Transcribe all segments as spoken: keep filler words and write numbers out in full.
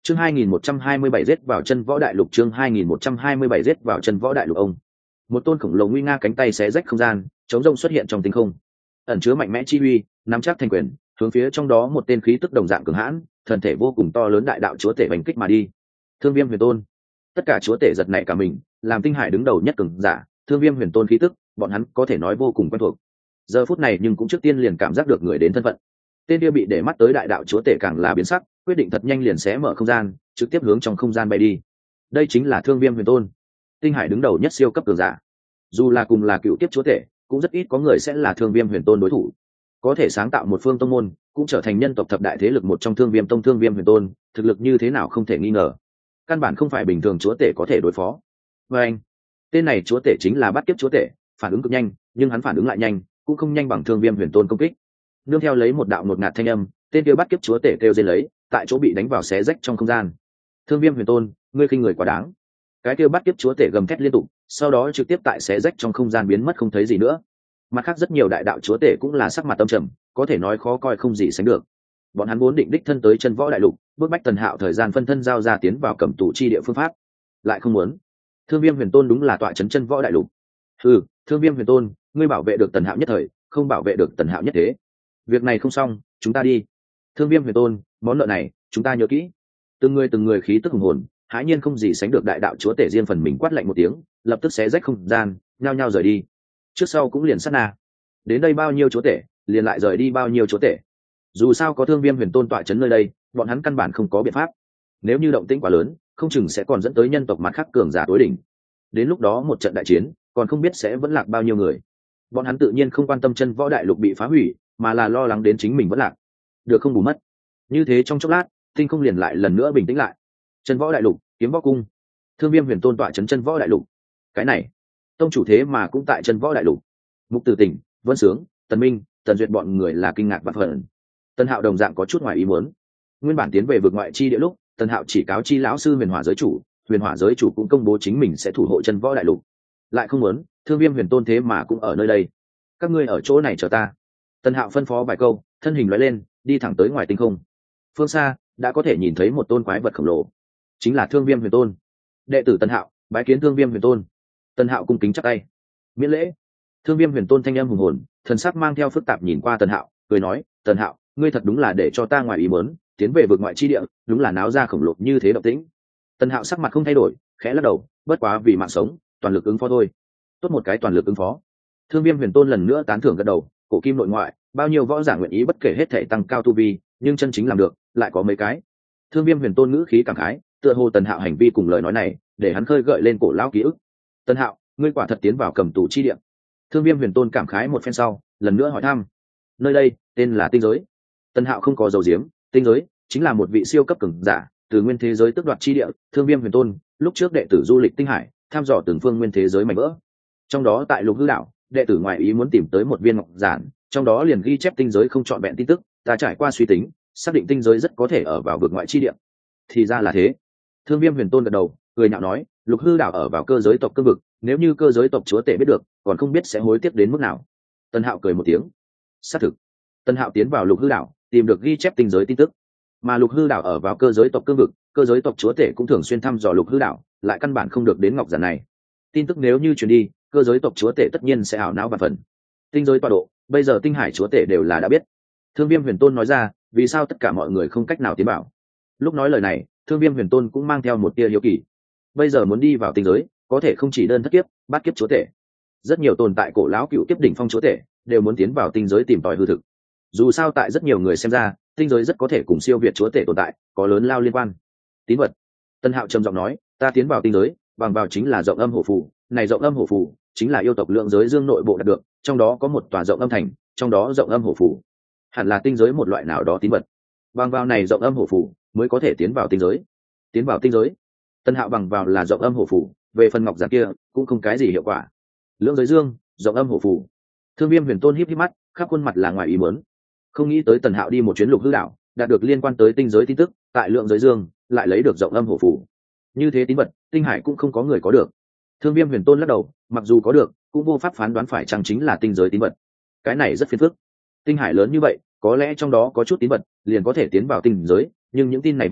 chương hai nghìn một trăm hai mươi bảy giết vào chân võ đại lục chương hai nghìn một trăm hai mươi bảy giết vào chân võ đại lục ông. Một tôn khổng lồ nguy nga cánh tay xé rách không gian, chống rông xuất hiện trong tinh không. Ẩn chứa mạnh mẽ chi uy, nắm chắc thành quyền, hướng phía trong đó một tên khí tức đồng dạng cường hãn, thần thể vô cùng to lớn đại đạo chúa tể bành kích mà đi. Thương Viêm Huyền Tôn. Tất cả chúa tể giật nảy cả mình, làm tinh hải đứng đầu nhất cường giả, Thương Viêm Huyền Tôn khí tức, bọn hắn có thể nói vô cùng quen thuộc. Giờ phút này nhưng cũng trước tiên liền cảm giác được người đến thân phận. Tên kia bị để mắt tới đại đạo chúa tể càng là biến sắc, quyết định thật nhanh liền xé mở không gian, trực tiếp hướng trong không gian bay đi. Đây chính là Thương Viêm Huyền Tôn, tinh hải đứng đầu nhất siêu cấp cường giả. Dù là cùng là cựu kiếp chúa tể, cũng rất ít có người sẽ là Thương Viêm Huyền Tôn đối thủ. Có thể sáng tạo một phương tông môn, cũng trở thành nhân tộc thập đại thế lực một trong Thương Viêm tông Thương Viêm Huyền Tôn, thực lực như thế nào không thể nghi ngờ. Căn bản không phải bình thường chúa tể có thể đối phó. Và anh, tên này chúa tể chính là Bát Kiếp chúa tể, phản ứng cực nhanh, nhưng hắn phản ứng lại nhanh, cũng không nhanh bằng Thương Viêm Huyền Tôn công kích. Nương theo lấy một đạo ngột ngạt thanh âm, tên kia Bát Kiếp chúa tể kêu dên lấy, tại chỗ bị đánh vào xé rách trong không gian. Thương Viêm Huyền Tôn, ngươi khinh người quá đáng. Cái kia Bát Kiếp chúa tể gầm thét liên tục, sau đó trực tiếp tại xé rách trong không gian biến mất không thấy gì nữa. Mặt khác rất nhiều đại đạo chúa tể cũng là sắc mặt tâm trầm, có thể nói khó coi không gì sánh được. Bọn hắn vốn định đích thân tới chân võ đại lục, bước bách Tần Hạo thời gian phân thân giao ra tiến vào cẩm tù chi địa phương pháp, lại không muốn. Thương Viêm Huyền Tôn đúng là tọa chấn chân võ đại lục. Ừ, Thương Viêm Huyền Tôn, ngươi bảo vệ được Tần Hạo nhất thời, không bảo vệ được Tần Hạo nhất thế. Việc này không xong, chúng ta đi. Thương Viêm Huyền Tôn, món nợ này chúng ta nhớ kỹ. Từng người từng người khí tức hùng hồn, hãi nhiên không gì sánh được đại đạo chúa tể riêng phần mình quát lạnh một tiếng, lập tức xé rách không gian, nhao nhao rời đi. Trước sau cũng liền sát na. Đến đây bao nhiêu chúa tể, liền lại rời đi bao nhiêu chúa tể. Dù sao có Thương Viêm Huyền Tôn tọa chấn nơi đây, bọn hắn căn bản không có biện pháp. Nếu như động tĩnh quá lớn, không chừng sẽ còn dẫn tới nhân tộc mặt khác cường giả tối đỉnh. Đến lúc đó một trận đại chiến, còn không biết sẽ vẫn lạc bao nhiêu người. Bọn hắn tự nhiên không quan tâm chân võ đại lục bị phá hủy, mà là lo lắng đến chính mình vẫn lạc. Được không bù mất. Như thế trong chốc lát, tinh không liền lại lần nữa bình tĩnh lại. Chân võ đại lục, kiếm võ cung. Thương Viêm Huyền Tôn tọa chấn chân võ đại lục. Cái này, tông chủ thế mà cũng tại chân võ đại lục. Mục Tử Tỉnh, Vân Sướng, Tần Minh, Tần Duyệt bọn người là kinh ngạc vạn phần. Tần Hạo đồng dạng có chút ngoài ý muốn. Nguyên bản tiến về vực ngoại chi địa lúc, Tần Hạo chỉ cáo chi lão sư Huyền Hỏa giới chủ, Huyền Hỏa giới chủ cũng công bố chính mình sẽ thủ hộ chân võ đại lục. Lại không muốn, Thương Viêm Huyền Tôn thế mà cũng ở nơi đây. Các ngươi ở chỗ này chờ ta. Tần Hạo phân phó vài câu, thân hình lóe lên, đi thẳng tới ngoài tinh không. Phương xa, đã có thể nhìn thấy một tôn quái vật khổng lồ, chính là Thương Viêm Huyền Tôn. Đệ tử Tần Hạo, bái kiến Thương Viêm Huyền Tôn. Tần Hạo cung kính chắp tay. Miễn lễ. Thương Viêm Huyền Tôn thanh âm hùng hồn, thần sắc mang theo phức tạp nhìn qua Tần Hạo, cười nói, Tần Hạo, ngươi thật đúng là để cho ta ngoài ý muốn, tiến về vực ngoại chi địa, đúng là náo ra khổng lồ như thế động tĩnh. Tần Hạo sắc mặt không thay đổi, khẽ lắc đầu, bất quá vì mạng sống, toàn lực ứng phó thôi. Tốt một cái toàn lực ứng phó. Thương Viêm Huyền Tôn lần nữa tán thưởng gật đầu, cổ kim nội ngoại, bao nhiêu võ giả nguyện ý bất kể hết thể tăng cao tu vi, nhưng chân chính làm được, lại có mấy cái. Thương Viêm Huyền Tôn ngữ khí cảm khái, tựa hồ Tần Hạo hành vi cùng lời nói này, để hắn khơi gợi lên cổ lão ký ức. Tần Hạo, ngươi quả thật tiến vào cầm tù chi địa. Thương Viêm Huyền Tôn cảm khái một phen sau, lần nữa hỏi thăm. Nơi đây tên là tinh giới. Tần Hạo không có dầu diếm, tinh giới chính là một vị siêu cấp cường giả, từ nguyên thế giới tước đoạt chi địa. Thương Viêm Huyền Tôn lúc trước đệ tử du lịch tinh hải, tham dò từng phương nguyên thế giới mảnh vỡ. Trong đó tại Lục Hư đảo, đệ tử ngoại ý muốn tìm tới một viên ngọc giản, trong đó liền ghi chép tinh giới không trọn vẹn tin tức. Ta trải qua suy tính, xác định tinh giới rất có thể ở vào vực ngoại chi địa. Thì ra là thế. Thương Viêm Huyền Tôn gật đầu, cười nhạo nói, Lục Hư đảo ở vào cơ giới tộc cương vực, nếu như cơ giới tộc chúa tể biết được, còn không biết sẽ hối tiếc đến mức nào. Tần Hạo cười một tiếng. Xác thực. Tần Hạo tiến vào Lục Hư đảo, tìm được ghi chép tinh giới tin tức. Mà Lục Hư đảo ở vào cơ giới tộc cương vực, cơ giới tộc chúa tể cũng thường xuyên thăm dò Lục Hư đảo, lại căn bản không được đến ngọc giản này. Tin tức nếu như truyền đi, cơ giới tộc chúa tể tất nhiên sẽ ảo não và phần. Tinh giới tọa độ, bây giờ tinh hải chúa tể đều là đã biết. Thương Viêm Huyền Tôn nói ra, vì sao tất cả mọi người không cách nào tiến bảo? Lúc nói lời này, Thương Viêm Huyền Tôn cũng mang theo một tia hiếu kỳ. Bây giờ muốn đi vào tinh giới, có thể không chỉ đơn thất kiếp, bát kiếp chúa tể. Rất nhiều tồn tại cổ lão cựu kiếp đỉnh phong chúa tể đều muốn tiến vào tinh giới tìm tòi hư thực. Dù sao tại rất nhiều người xem ra, tinh giới rất có thể cùng siêu việt chúa tể tồn tại, có lớn lao liên quan. Tín vật. Tân Hạo trầm giọng nói, ta tiến vào tinh giới, bằng vào chính là rộng âm hổ phù, này rộng âm hổ phù chính là yêu tộc lượng giới dương nội bộ đạt được, trong đó có một tòa rộng âm thành, trong đó rộng âm hổ phù hẳn là tinh giới một loại nào đó tín vật. Bằng vào này rộng âm hổ phù mới có thể tiến vào tinh giới. Tiến vào tinh giới. Tân Hạo bằng vào là rộng âm hổ phù, về phần ngọc giản kia cũng không cái gì hiệu quả. Lượng giới dương, rộng âm hổ phù. Thương Viêm Huyền Tôn híp híp mắt, khắp khuôn mặt là ngoài ý muốn. Không nghĩ tới Tần Hạo đi một chuyến Lục Hư đảo, đạt được liên quan tới tinh giới tin tức, tại lượng giới dương lại lấy được rộng âm hổ phù. Như thế tín vật, tinh hải cũng không có người có được. Thương Viêm Huyền Tôn lắc đầu, mặc dù có được, cũng vô pháp phán đoán phải chăng chính là tinh giới tín vật. Cái này rất phiền phức. Tinh hải lớn như vậy, có lẽ trong đó có chút tín vật, liền có thể tiến vào tinh giới, nhưng những tin này vật,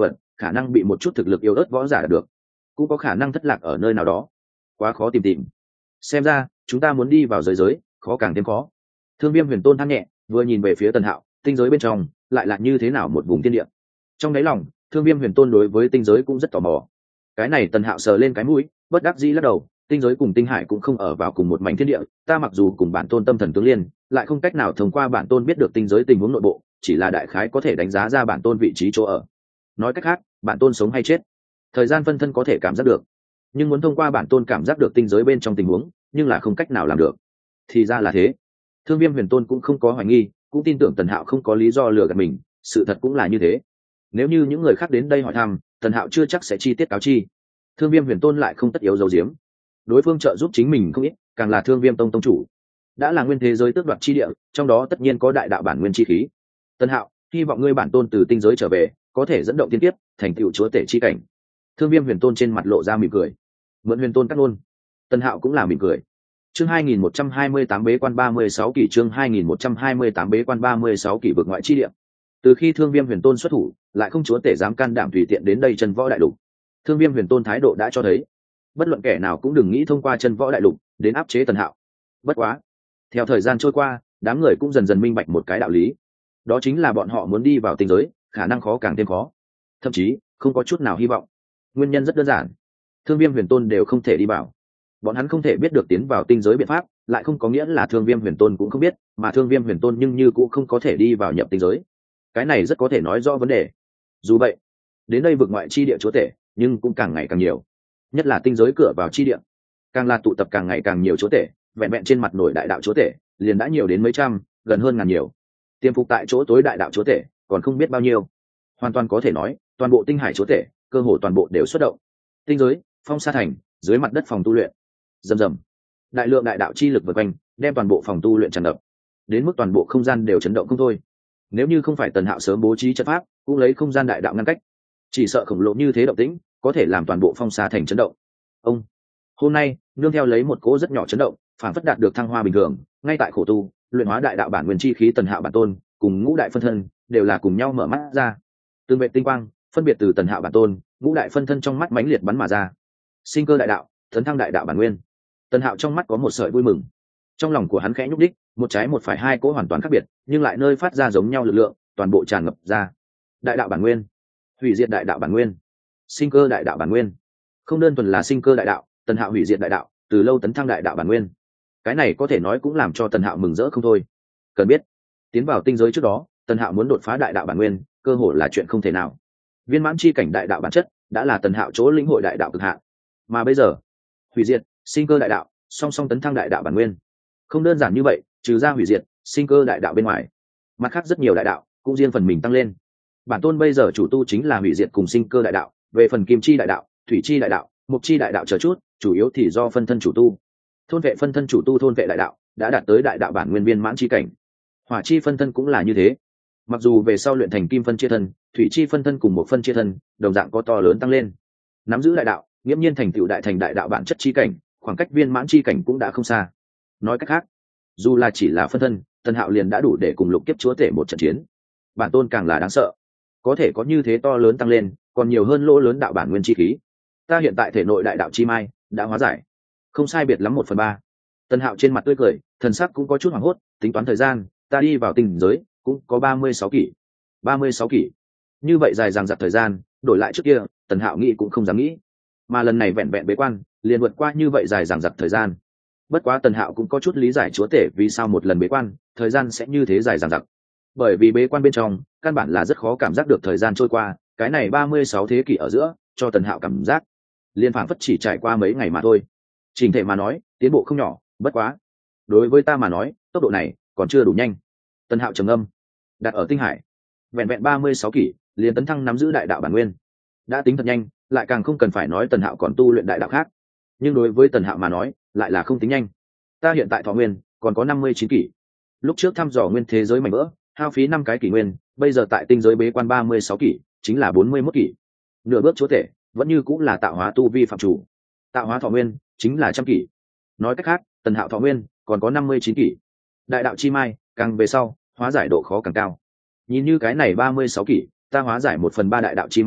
khả năng bị một chút thực lực yếu ớt võ giả đạt được, cũng có khả năng thất lạc ở nơi nào đó, quá khó tìm tìm. Xem ra chúng ta muốn đi vào giới giới khó càng thêm khó. Thương Viêm Huyền Tôn than nhẹ, vừa nhìn về phía Tần Hạo, tinh giới bên trong lại là như thế nào một vùng thiên địa. Trong đáy lòng Thương Viêm Huyền Tôn đối với tinh giới cũng rất tò mò. Cái này Tần Hạo sờ lên cái mũi, bất đắc dĩ lắc đầu, tinh giới cùng tinh hải cũng không ở vào cùng một mảnh thiên địa, ta mặc dù cùng bản tôn tâm thần tương liên, lại không cách nào thông qua bản tôn biết được tinh giới tình huống nội bộ, chỉ là đại khái có thể đánh giá ra bản tôn vị trí chỗ ở. Nói cách khác, bản tôn sống hay chết, thời gian phân thân có thể cảm giác được, nhưng muốn thông qua bản tôn cảm giác được tinh giới bên trong tình huống, nhưng là không cách nào làm được. Thì ra là thế. Thương Viêm Huyền Tôn cũng không có hoài nghi, cũng tin tưởng Tần Hạo không có lý do lừa gạt mình, sự thật cũng là như thế. Nếu như những người khác đến đây hỏi thăm, Tần Hạo chưa chắc sẽ chi tiết cáo chi. Thương Viêm Huyền Tôn lại không tất yếu giấu giếm, đối phương trợ giúp chính mình không ít, càng là Thương Viêm Tông tông chủ, đã là nguyên thế giới tước đoạt chi địa, trong đó tất nhiên có đại đạo bản nguyên chi khí. Tần Hạo, hy vọng ngươi bản tôn từ tinh giới trở về, có thể dẫn động tiên tiếp, thành tựu chúa tể chi cảnh. Thương Viêm Huyền Tôn trên mặt lộ ra mỉm cười. Mượn Huyền Tôn cắt ngôn. Tần Hạo cũng là mỉm cười. Chương hai nghìn một trăm hai mươi tám bế quan ba mươi sáu kỷ chương hai nghìn một trăm hai mươi tám bế quan ba mươi sáu kỷ vực ngoại chi địa. Từ khi Thương Viêm Huyền Tôn xuất thủ, lại không chúa tể dám can đảm tùy tiện đến đây chân võ đại lục. Thương Viêm Huyền Tôn thái độ đã cho thấy, bất luận kẻ nào cũng đừng nghĩ thông qua chân võ đại lục đến áp chế Tần Hạo. Bất quá, theo thời gian trôi qua, đám người cũng dần dần minh bạch một cái đạo lý, đó chính là bọn họ muốn đi vào tinh giới, khả năng khó càng thêm khó, thậm chí không có chút nào hy vọng. Nguyên nhân rất đơn giản, Thương Viêm Huyền Tôn đều không thể đi vào. Bọn hắn không thể biết được tiến vào tinh giới biện pháp, lại không có nghĩa là Thương Viêm Huyền Tôn cũng không biết, mà Thương Viêm Huyền Tôn nhưng như cũng không có thể đi vào nhập tinh giới. Cái này rất có thể nói rõ vấn đề. Dù vậy, đến đây vực ngoại chi địa chúa tể, nhưng cũng càng ngày càng nhiều, nhất là tinh giới cửa vào chi địa, càng là tụ tập càng ngày càng nhiều chúa tể, vẹn vẹn trên mặt nổi đại đạo chúa tể liền đã nhiều đến mấy trăm, gần hơn ngàn nhiều. Tiềm phục tại chỗ tối đại đạo chúa tể còn không biết bao nhiêu. Hoàn toàn có thể nói, toàn bộ tinh hải chúa tể, cơ hồ toàn bộ đều xuất động. Tinh giới, Phong Sa Thành, dưới mặt đất phòng tu luyện, rầm rầm, đại lượng đại đạo chi lực vây quanh, đem toàn bộ phòng tu luyện tràn ngập, đến mức toàn bộ không gian đều chấn động không thôi. Nếu như không phải Tần Hạo sớm bố trí trận pháp, cũng lấy không gian đại đạo ngăn cách, chỉ sợ khổng lồ như thế động tĩnh, có thể làm toàn bộ Phong Sa Thành chấn động. Ông hôm nay nương theo lấy một cỗ rất nhỏ chấn động, phản phất đạt được thăng hoa bình thường, ngay tại khổ tu luyện hóa đại đạo bản nguyên chi khí Tần Hạo bản tôn cùng ngũ đại phân thân đều là cùng nhau mở mắt ra. Từng vệ tinh quang phân biệt từ Tần Hạo bản tôn, ngũ đại phân thân trong mắt mãnh liệt bắn mà ra. Sinh cơ đại đạo, tấn thăng đại đạo bản nguyên. Tần Hạo trong mắt có một sợi vui mừng, trong lòng của hắn khẽ nhúc đích, một trái một phải hai cỗ hoàn toàn khác biệt, nhưng lại nơi phát ra giống nhau lực lượng, toàn bộ tràn ngập ra. Đại đạo bản nguyên, hủy diệt đại đạo bản nguyên, sinh cơ đại đạo bản nguyên. Không đơn thuần là sinh cơ đại đạo, Tần Hạo hủy diệt đại đạo, từ lâu tấn thăng đại đạo bản nguyên. Cái này có thể nói cũng làm cho Tần Hạo mừng rỡ không thôi. Cần biết, tiến vào tinh giới trước đó, Tần Hạo muốn đột phá đại đạo bản nguyên, cơ hội là chuyện không thể nào. Viên mãn chi cảnh đại đạo bản chất đã là Tần Hạo chỗ lĩnh hội đại đạo cực hạn, mà bây giờ, hủy diệt, sinh cơ đại đạo, song song tấn thăng đại đạo bản nguyên. Không đơn giản như vậy, trừ ra hủy diệt, sinh cơ đại đạo bên ngoài, mặt khác rất nhiều đại đạo cũng riêng phần mình tăng lên. Bản tôn bây giờ chủ tu chính là hủy diệt cùng sinh cơ đại đạo, về phần kim chi đại đạo, thủy chi đại đạo, mục chi đại đạo chờ chút, chủ yếu thì do phân thân chủ tu. Thôn vệ phân thân chủ tu thôn vệ đại đạo, đã đạt tới đại đạo bản nguyên viên mãn chi cảnh. Hỏa chi phân thân cũng là như thế. Mặc dù về sau luyện thành kim phân chia thân, thủy chi phân thân cùng một phân chia thân, đồng dạng có to lớn tăng lên. Nắm giữ đại đạo, nghiễm nhiên thành tựu đại thành đại đạo bản chất chi cảnh, khoảng cách viên mãn chi cảnh cũng đã không xa. Nói cách khác, dù là chỉ là phân thân, Tần Hạo liền đã đủ để cùng lục kiếp chúa tể một trận chiến. Bản tôn càng là đáng sợ, có thể có như thế to lớn tăng lên, còn nhiều hơn lỗ lớn đạo bản nguyên chi khí. Ta hiện tại thể nội đại đạo chi mai đã hóa giải, không sai biệt lắm một phần ba. Tần Hạo trên mặt tươi cười, thần sắc cũng có chút hoảng hốt, tính toán thời gian, ta đi vào tinh giới cũng có ba mươi sáu kỷ. ba mươi sáu kỷ, như vậy dài dằng dặc thời gian, đổi lại trước kia, Tần Hạo nghĩ cũng không dám nghĩ, mà lần này vẹn vẹn bế quan, liền vượt qua như vậy dài dằng dặc thời gian. Bất quá Tần Hạo cũng có chút lý giải chúa tể vì sao một lần bế quan, thời gian sẽ như thế dài dằng dặc. Bởi vì bế quan bên trong, căn bản là rất khó cảm giác được thời gian trôi qua, cái này ba mươi sáu thế kỷ ở giữa, cho Tần Hạo cảm giác liên phảng phất chỉ trải qua mấy ngày mà thôi. Trình thể mà nói, tiến bộ không nhỏ, bất quá đối với ta mà nói, tốc độ này còn chưa đủ nhanh. Tần Hạo trầm ngâm, đặt ở tinh hải, vẹn vẹn ba mươi sáu kỷ, liền tấn thăng nắm giữ đại đạo bản nguyên, đã tính thật nhanh, lại càng không cần phải nói Tần Hạo còn tu luyện đại đạo khác. Nhưng đối với Tần Hạo mà nói, lại là không tính nhanh. Ta hiện tại thọ nguyên còn có năm mươi chín kỷ. Lúc trước thăm dò nguyên thế giới mảnh vỡ, hao phí năm cái kỷ nguyên, bây giờ tại tinh giới bế quan ba mươi sáu kỷ, chính là bốn mươi mốt kỷ. Nửa bước chúa tể, vẫn như cũng là tạo hóa tu vi phạm chủ. Tạo hóa thọ nguyên chính là trăm kỷ. Nói cách khác, Tần Hạo thọ nguyên còn có năm mươi chín kỷ. Đại đạo chi mai, càng về sau, hóa giải độ khó càng cao. Nhìn như cái này ba mươi sáu kỷ, ta hóa giải một phần ba đại đạo chi mai,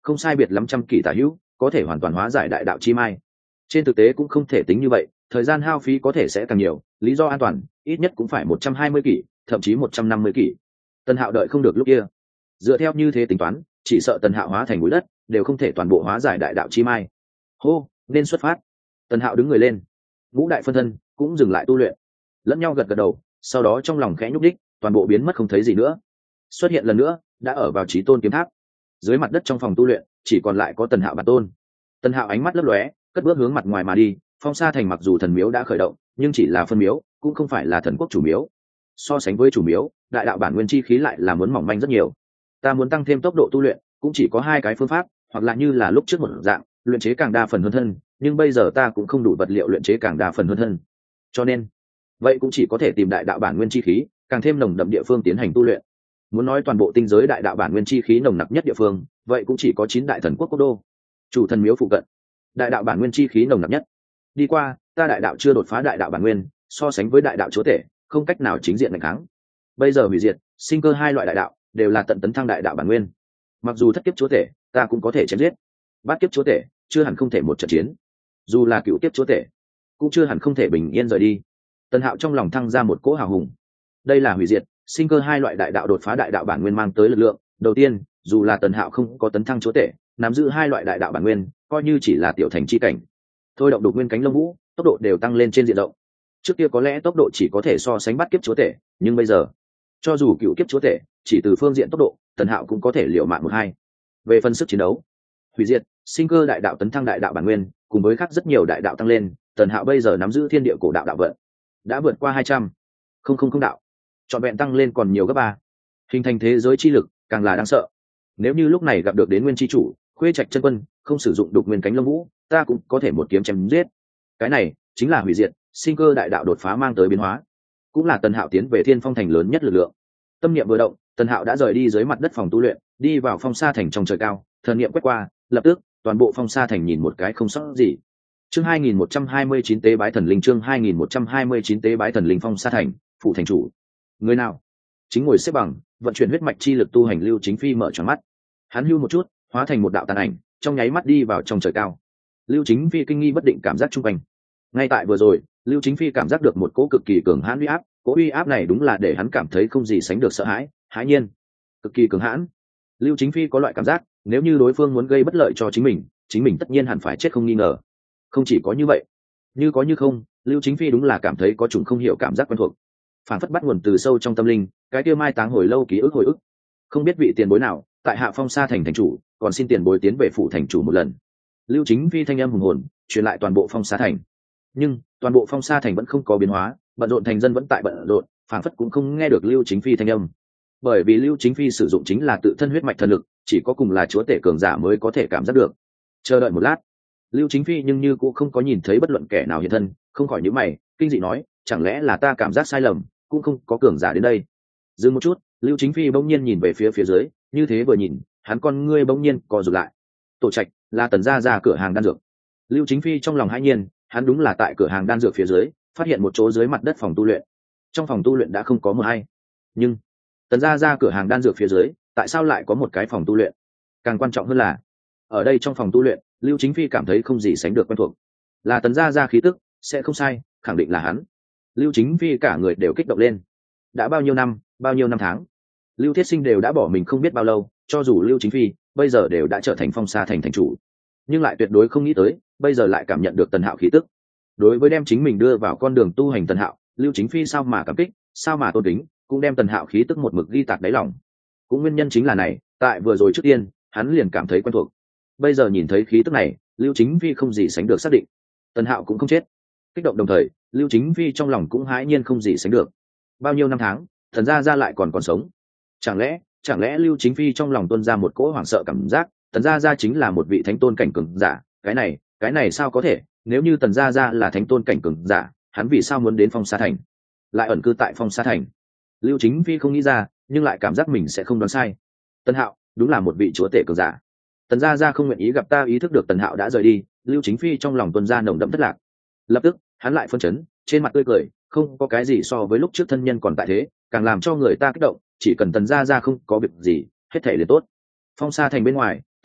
không sai biệt lắm trăm kỷ tả hữu có thể hoàn toàn hóa giải đại đạo chi mai. Trên thực tế cũng không thể tính như vậy, thời gian hao phí có thể sẽ càng nhiều, lý do an toàn ít nhất cũng phải một trăm hai mươi kỷ, thậm chí một trăm năm mươi kỷ. Tần Hạo đợi không được lúc kia, dựa theo như thế tính toán, chỉ sợ Tần Hạo hóa thành bụi đất đều không thể toàn bộ hóa giải đại đạo chi mai. Hô, nên xuất phát. Tần Hạo đứng người lên, ngũ đại phân thân cũng dừng lại tu luyện, lẫn nhau gật gật đầu, sau đó trong lòng khẽ nhúc đích, toàn bộ biến mất không thấy gì nữa. Xuất hiện lần nữa, đã ở vào Chí Tôn kiếm tháp. Dưới mặt đất trong phòng tu luyện, chỉ còn lại có Tần Hạo bản tôn. Tần Hạo ánh mắt lấp lóe, cất bước hướng mặt ngoài mà đi. Phong Sa Thành mặc dù thần miếu đã khởi động, nhưng chỉ là phân miếu, cũng không phải là thần quốc chủ miếu. So sánh với chủ miếu, đại đạo bản nguyên chi khí lại là muốn mỏng manh rất nhiều. Ta muốn tăng thêm tốc độ tu luyện, cũng chỉ có hai cái phương pháp, hoặc là như là lúc trước một dạng, luyện chế càng đa phần hơn thân, nhưng bây giờ ta cũng không đủ vật liệu luyện chế càng đa phần hơn thân. Cho nên, vậy cũng chỉ có thể tìm đại đạo bản nguyên chi khí, càng thêm nồng đậm địa phương tiến hành tu luyện. Muốn nói toàn bộ tinh giới đại đạo bản nguyên chi khí nồng nặc nhất địa phương, vậy cũng chỉ có chín đại thần quốc quốc đô. Chủ thần miếu phụ cận, đại đạo bản nguyên chi khí nồng nặc nhất. Đi qua, ta đại đạo chưa đột phá đại đạo bản nguyên, so sánh với đại đạo chúa tể, không cách nào chính diện đánh kháng. Bây giờ hủy diệt, sinh cơ hai loại đại đạo đều là tận tấn thăng đại đạo bản nguyên. Mặc dù thất kiếp chúa tể, ta cũng có thể chém giết. Bát kiếp chúa tể, chưa hẳn không thể một trận chiến. Dù là cựu kiếp chúa tể, cũng chưa hẳn không thể bình yên rời đi. Tần Hạo trong lòng thăng ra một cỗ hào hùng. Đây là hủy diệt, sinh cơ hai loại đại đạo đột phá đại đạo bản nguyên mang tới lực lượng. Đầu tiên, dù là Tần Hạo không có tấn thăng chúa tể, nắm giữ hai loại đại đạo bản nguyên, coi như chỉ là tiểu thành chi cảnh, thôi động đột nguyên cánh lông vũ, tốc độ đều tăng lên trên diện rộng. Trước kia có lẽ tốc độ chỉ có thể so sánh bắt kiếp chúa tể, nhưng bây giờ, cho dù cựu kiếp chúa tể, chỉ từ phương diện tốc độ, Tần Hạo cũng có thể liều mạng một hai. Về phần sức chiến đấu, hủy diệt, sinh cơ đại đạo tấn thăng đại đạo bản nguyên, cùng với khác rất nhiều đại đạo tăng lên, Tần Hạo bây giờ nắm giữ thiên địa cổ đạo đạo vận, đã vượt qua hai trăm không không không đạo, trọn vẹn tăng lên còn nhiều gấp ba, hình thành thế giới chi lực càng là đáng sợ. Nếu như lúc này gặp được đến nguyên chi chủ Khuê Trạch chân quân, không sử dụng đục nguyên cánh lông vũ, ta cũng có thể một kiếm chém giết. Cái này chính là hủy diệt, sinh cơ đại đạo đột phá mang tới biến hóa, cũng là Tần Hạo tiến về Thiên Phong Thành lớn nhất lực lượng. Tâm niệm vừa động, Tần Hạo đã rời đi dưới mặt đất phòng tu luyện, đi vào Phong Sa Thành trong trời cao, thần niệm quét qua, lập tức toàn bộ Phong Sa Thành nhìn một cái không sót gì. Chương hai nghìn một trăm hai mươi chín tế bái thần linh, chương hai nghìn một trăm hai mươi chín tế bái thần linh. Phong Sa Thành, phụ thành chủ. Người nào? Chính ngồi xếp bằng, vận chuyển huyết mạch chi lực tu hành Lưu Chính Phi mở tròn mắt. Hắn hưu một chút, hóa thành một đạo tàn ảnh, trong nháy mắt đi vào trong trời cao. Lưu Chính Phi kinh nghi bất định cảm giác chung quanh. Ngay tại vừa rồi, Lưu Chính Phi cảm giác được một cỗ cực kỳ cường hãn uy áp, cỗ uy áp này đúng là để hắn cảm thấy không gì sánh được sợ hãi, hãi nhiên, cực kỳ cường hãn. Lưu Chính Phi có loại cảm giác, nếu như đối phương muốn gây bất lợi cho chính mình, chính mình tất nhiên hẳn phải chết không nghi ngờ. Không chỉ có như vậy, như có như không, Lưu Chính Phi đúng là cảm thấy có chủng không hiểu cảm giác quen thuộc, phản phất bắt nguồn từ sâu trong tâm linh, cái kia mai táng hồi lâu ký ức hồi ức. Không biết vị tiền bối nào, tại Hạ Phong Sa Thành thành chủ, còn xin tiền bối tiến về phủ thành chủ một lần. Lưu Chính Phi thanh âm hùng hồn truyền lại toàn bộ Phong Sa Thành. Nhưng toàn bộ Phong Sa Thành vẫn không có biến hóa, bận rộn thành dân vẫn tại bận rộn, phản phất cũng không nghe được Lưu Chính Phi thanh âm. Bởi vì Lưu Chính Phi sử dụng chính là tự thân huyết mạch thần lực, chỉ có cùng là chúa tể cường giả mới có thể cảm giác được. Chờ đợi một lát, Lưu Chính Phi nhưng như cũng không có nhìn thấy bất luận kẻ nào hiện thân, không khỏi nhíu mày, kinh dị nói, chẳng lẽ là ta cảm giác sai lầm, cũng không có cường giả đến đây. Dừng một chút, Lưu Chính Phi bỗng nhiên nhìn về phía phía dưới, như thế vừa nhìn, hắn con ngươi bỗng nhiên co rụt lại. Tổ Trạch là Tần gia ra cửa hàng đan dược. Lưu Chính Phi trong lòng hãi nhiên, hắn đúng là tại cửa hàng đan dược phía dưới phát hiện một chỗ dưới mặt đất phòng tu luyện. Trong phòng tu luyện đã không có một ai, nhưng Tần gia ra cửa hàng đan dược phía dưới, tại sao lại có một cái phòng tu luyện? Càng quan trọng hơn là, ở đây trong phòng tu luyện, Lưu Chính Phi cảm thấy không gì sánh được quen thuộc. Là Tần gia ra khí tức, sẽ không sai, khẳng định là hắn. Lưu Chính Phi cả người đều kích động lên. Đã bao nhiêu năm, bao nhiêu năm tháng, Lưu Thiết Sinh đều đã bỏ mình không biết bao lâu, cho dù Lưu Chính Phi bây giờ đều đã trở thành Phong Sa Thành thành chủ, nhưng lại tuyệt đối không nghĩ tới, bây giờ lại cảm nhận được Tần Hạo khí tức. Đối với đem chính mình đưa vào con đường tu hành Tần Hạo, Lưu Chính Phi sao mà cảm kích, sao mà tôn kính, cũng đem Tần Hạo khí tức một mực ghi tạc đáy lòng. Cũng nguyên nhân chính là này, tại vừa rồi trước tiên, hắn liền cảm thấy quen thuộc. Bây giờ nhìn thấy khí tức này, Lưu Chính Phi không gì sánh được xác định, Tần Hạo cũng không chết. Kích động đồng thời, Lưu Chính Phi trong lòng cũng hãi nhiên không gì sánh được. Bao nhiêu năm tháng, Thần gia gia lại còn còn sống. Chẳng lẽ, chẳng lẽ Lưu Chính Phi trong lòng tuôn ra một cỗ hoảng sợ cảm giác, Tần gia gia chính là một vị thánh tôn cảnh cường giả, cái này, cái này sao có thể, nếu như Tần gia gia là thánh tôn cảnh cường giả, hắn vì sao muốn đến Phong Sa Thành, lại ẩn cư tại Phong Sa Thành? Lưu Chính Phi không nghĩ ra, nhưng lại cảm giác mình sẽ không đoán sai. Tần Hạo đúng là một vị chúa tể cường giả. Tần gia gia không nguyện ý gặp ta, ý thức được Tần Hạo đã rời đi, Lưu Chính Phi trong lòng tuôn ra nồng đậm thất lạc. Lập tức, hắn lại phân chấn, trên mặt tươi cười, không có cái gì so với lúc trước thân nhân còn tại thế, càng làm cho người ta kích động, chỉ cần Tần gia gia không có việc gì, hết thảy liền tốt. Phong Sa Thành bên ngoài,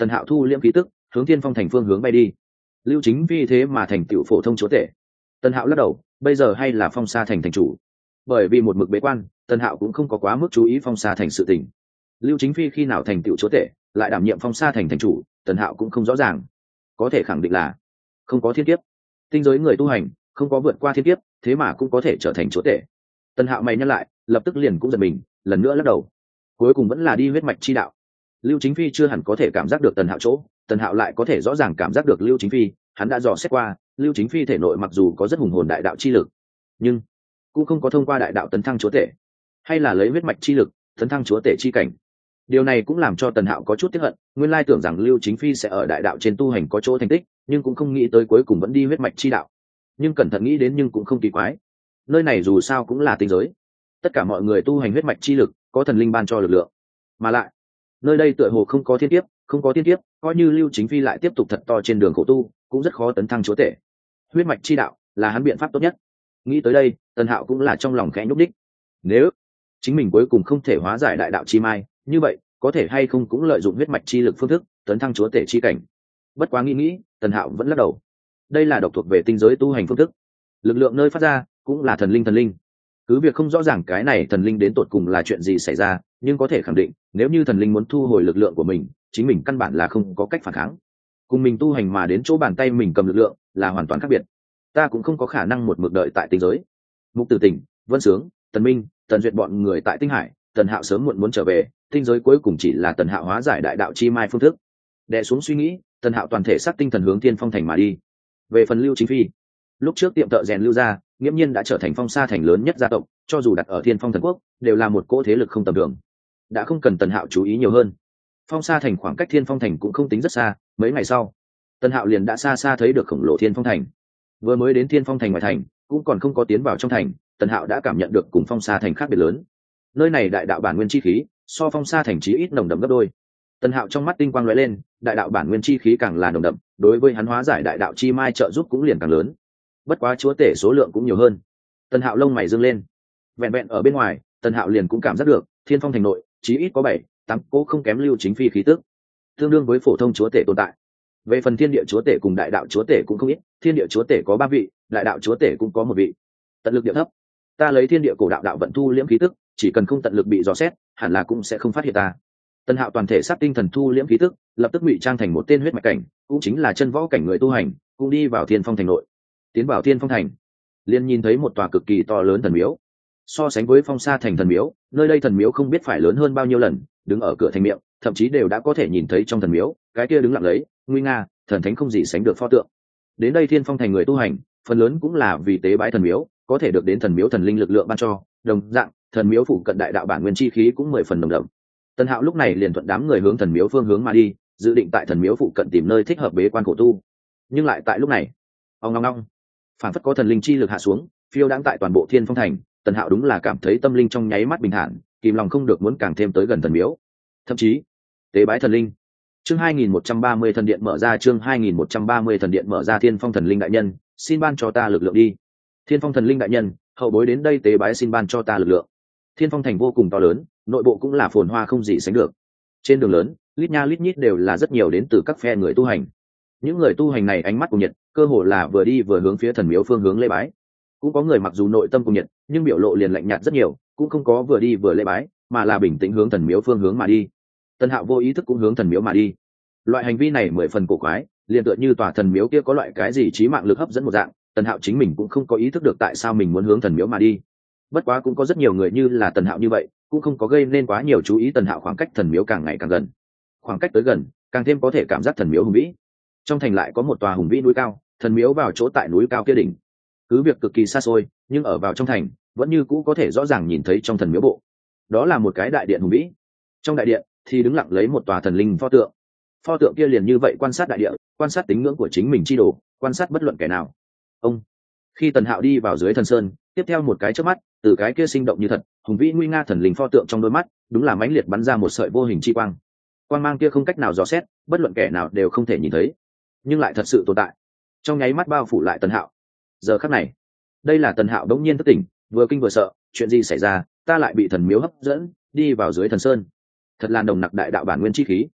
Tần Hạo thu liễm khí tức, hướng Thiên Phong thành phương hướng bay đi. Lưu Chính Phi thế mà thành tựu phổ thông chúa tể. Tần Hạo lắc đầu, bây giờ hay là Phong Sa thành thành chủ. Bởi vì một mực bế quan, Tần Hạo cũng không có quá mức chú ý Phong Sa thành sự tình. Lưu Chính Phi khi nào thành tựu chúa tể, lại đảm nhiệm Phong Sa thành thành chủ, Tần Hạo cũng không rõ ràng. Có thể khẳng định là không có thiên kiếp. Tinh giới người tu hành không có vượt qua thiên kiếp, thế mà cũng có thể trở thành chúa tể. Tần Hạo mày nhắc lại, lập tức liền cũng giật mình, lần nữa lắc đầu. Cuối cùng vẫn là đi huyết mạch chi đạo. Lưu Chính Phi chưa hẳn có thể cảm giác được Tần Hạo chỗ, Tần Hạo lại có thể rõ ràng cảm giác được Lưu Chính Phi. Hắn đã dò xét qua, Lưu Chính Phi thể nội mặc dù có rất hùng hồn đại đạo chi lực, nhưng cũng không có thông qua đại đạo tấn thăng chúa tể, hay là lấy huyết mạch chi lực tấn thăng chúa tể chi cảnh. Điều này cũng làm cho Tần Hạo có chút tiếc hận, nguyên lai tưởng rằng Lưu Chính Phi sẽ ở đại đạo trên tu hành có chỗ thành tích, nhưng cũng không nghĩ tới cuối cùng vẫn đi huyết mạch chi đạo. Nhưng cẩn thận nghĩ đến nhưng cũng không kỳ quái. Nơi này dù sao cũng là tinh giới, tất cả mọi người tu hành huyết mạch chi lực, có thần linh ban cho lực lượng. Mà lại, nơi đây tựa hồ không có thiên kiếp, không có thiên kiếp, coi như Lưu Chính Phi lại tiếp tục thật to trên đường khổ tu, cũng rất khó tấn thăng chúa tể. Huyết mạch chi đạo là hắn biện pháp tốt nhất. Nghĩ tới đây, Tần Hạo cũng là trong lòng khẽ nhúc đích. Nếu chính mình cuối cùng không thể hóa giải đại đạo chi mai, như vậy có thể hay không cũng lợi dụng huyết mạch chi lực phương thức tấn thăng chúa tể chi cảnh. Bất quá nghĩ nghĩ, Tần Hạo vẫn lắc đầu. Đây là độc thuộc về tinh giới tu hành phương thức, lực lượng nơi phát ra cũng là thần linh thần linh. Cứ việc không rõ ràng cái này thần linh đến tột cùng là chuyện gì xảy ra, nhưng có thể khẳng định, nếu như thần linh muốn thu hồi lực lượng của mình, chính mình căn bản là không có cách phản kháng. Cùng mình tu hành mà đến chỗ bàn tay mình cầm lực lượng là hoàn toàn khác biệt. Ta cũng không có khả năng một mực đợi tại tinh giới. Mục Tử Tỉnh, Vân Sướng, Tần Minh, Tần Duyệt bọn người tại Tinh Hải, Tần Hạo sớm muộn muốn trở về, tinh giới cuối cùng chỉ là Tần Hạo hóa giải đại đạo chi mai phương thức. Đè xuống suy nghĩ, Tần Hạo toàn thể sát tinh thần hướng Thiên Phong thành mà đi. Về phần Lưu Chính Phi, lúc trước tiệm thợ rèn Lưu gia, nghiễm nhiên đã trở thành Phong Sa thành lớn nhất gia tộc, cho dù đặt ở Thiên Phong thần quốc, đều là một cỗ thế lực không tầm thường. Đã không cần Tần Hạo chú ý nhiều hơn. Phong Sa thành khoảng cách Thiên Phong thành cũng không tính rất xa, mấy ngày sau, Tần Hạo liền đã xa xa thấy được khổng lồ Thiên Phong thành. Vừa mới đến Thiên Phong thành ngoài thành, cũng còn không có tiến vào trong thành, Tần Hạo đã cảm nhận được cùng Phong Sa thành khác biệt lớn. Nơi này đại đạo bản nguyên chi khí, so Phong Sa thành chí ít nồng đậm gấp đôi. Tần Hạo trong mắt tinh quang lóe lên, đại đạo bản nguyên chi khí càng là nồng đậm, đối với hắn hóa giải đại đạo chi mai trợ giúp cũng liền càng lớn. Bất quá chúa tể số lượng cũng nhiều hơn. Tần Hạo lông mày dương lên. Vẹn vẹn ở bên ngoài, Tần Hạo liền cũng cảm giác được, Thiên Phong thành nội, chí ít có bảy, tám cố không kém Lưu Chính Phi khí tức, tương đương với phổ thông chúa tể tồn tại. Về phần thiên địa chúa tể cùng đại đạo chúa tể cũng không ít, thiên địa chúa tể có ba vị, đại đạo chúa tể cũng có một vị. Tận lực địa thấp, ta lấy thiên địa cổ đạo đạo vận thu liễm khí tức, chỉ cần không tận lực bị dò xét, hẳn là cũng sẽ không phát hiện ta. Tần Hạo toàn thể sát tinh thần thu liễm khí tức, lập tức ngụy trang thành một tên huyết mạch cảnh, cũng chính là chân võ cảnh người tu hành, cũng đi vào Thiên Phong thành nội. Tiến vào Thiên Phong thành, liền nhìn thấy một tòa cực kỳ to lớn thần miếu. So sánh với Phong Sa thành thần miếu, nơi đây thần miếu không biết phải lớn hơn bao nhiêu lần, đứng ở cửa thành miệng, thậm chí đều đã có thể nhìn thấy trong thần miếu, cái kia đứng lặng lấy, nguy nga, thần thánh không gì sánh được pho tượng. Đến đây Thiên Phong thành người tu hành, phần lớn cũng là vì tế bái thần miếu, có thể được đến thần miếu thần linh lực lượng ban cho, đồng dạng, thần miếu phụ cận đại đạo bản nguyên chi khí cũng mười phần đồng đậm. Tần Hạo lúc này liền thuận đám người hướng thần miếu phương hướng mà đi, dự định tại thần miếu phụ cận tìm nơi thích hợp bế quan khổ tu. Nhưng lại tại lúc này, ong ong ong, phản phất có thần linh chi lực hạ xuống, phiêu đãng tại toàn bộ Thiên Phong thành. Tần Hạo đúng là cảm thấy tâm linh trong nháy mắt bình thản, kìm lòng không được muốn càng thêm tới gần thần miếu. Thậm chí, tế bái thần linh. Chương hai nghìn một trăm ba mươi thần điện mở ra, chương hai nghìn một trăm ba mươi thần điện mở ra. Thiên Phong thần linh đại nhân, xin ban cho ta lực lượng đi. Thiên Phong thần linh đại nhân, hậu bối đến đây tế bái xin ban cho ta lực lượng. Thiên Phong thành vô cùng to lớn, nội bộ cũng là phồn hoa không gì sánh được. Trên đường lớn, lít nha lít nhít đều là rất nhiều đến từ các phe người tu hành. Những người tu hành này ánh mắt cùng nhiệt, cơ hồ là vừa đi vừa hướng phía thần miếu phương hướng lễ bái. Cũng có người mặc dù nội tâm cùng nhiệt, nhưng biểu lộ liền lạnh nhạt rất nhiều, cũng không có vừa đi vừa lễ bái, mà là bình tĩnh hướng thần miếu phương hướng mà đi. Tần Hạo vô ý thức cũng hướng thần miếu mà đi. Loại hành vi này mười phần cổ quái, liền tựa như tòa thần miếu kia có loại cái gì trí mạng lực hấp dẫn một dạng. Tần Hạo chính mình cũng không có ý thức được tại sao mình muốn hướng thần miếu mà đi. Bất quá cũng có rất nhiều người như là Tần Hạo như vậy, cũng không có gây nên quá nhiều chú ý. Tần Hạo khoảng cách thần miếu càng ngày càng gần, khoảng cách tới gần, càng thêm có thể cảm giác thần miếu hùng vĩ. Trong thành lại có một tòa hùng vĩ núi cao, thần miếu vào chỗ tại núi cao kia đỉnh. Cứ việc cực kỳ xa xôi, nhưng ở vào trong thành, vẫn như cũ có thể rõ ràng nhìn thấy trong thần miếu bộ. Đó là một cái đại điện hùng vĩ. Trong đại điện thì đứng lặng lấy một tòa thần linh pho tượng. Pho tượng kia liền như vậy quan sát đại địa, quan sát tín ngưỡng của chính mình chi đồ, quan sát bất luận kẻ nào. Ông Khi Tần Hạo đi vào dưới thần sơn, tiếp theo một cái chớp mắt, từ cái kia sinh động như thật, hùng vĩ nguy nga thần linh pho tượng trong đôi mắt, đúng là mãnh liệt bắn ra một sợi vô hình chi quang. Quang mang kia không cách nào dò xét, bất luận kẻ nào đều không thể nhìn thấy, nhưng lại thật sự tồn tại, trong nháy mắt bao phủ lại Tần Hạo. Giờ khắc này, đây là Tần Hạo đống nhiên thức tỉnh, vừa kinh vừa sợ, chuyện gì xảy ra, ta lại bị thần miếu hấp dẫn, đi vào dưới thần sơn. Thật là nồng nặc đại đạo bản nguyên chi khí.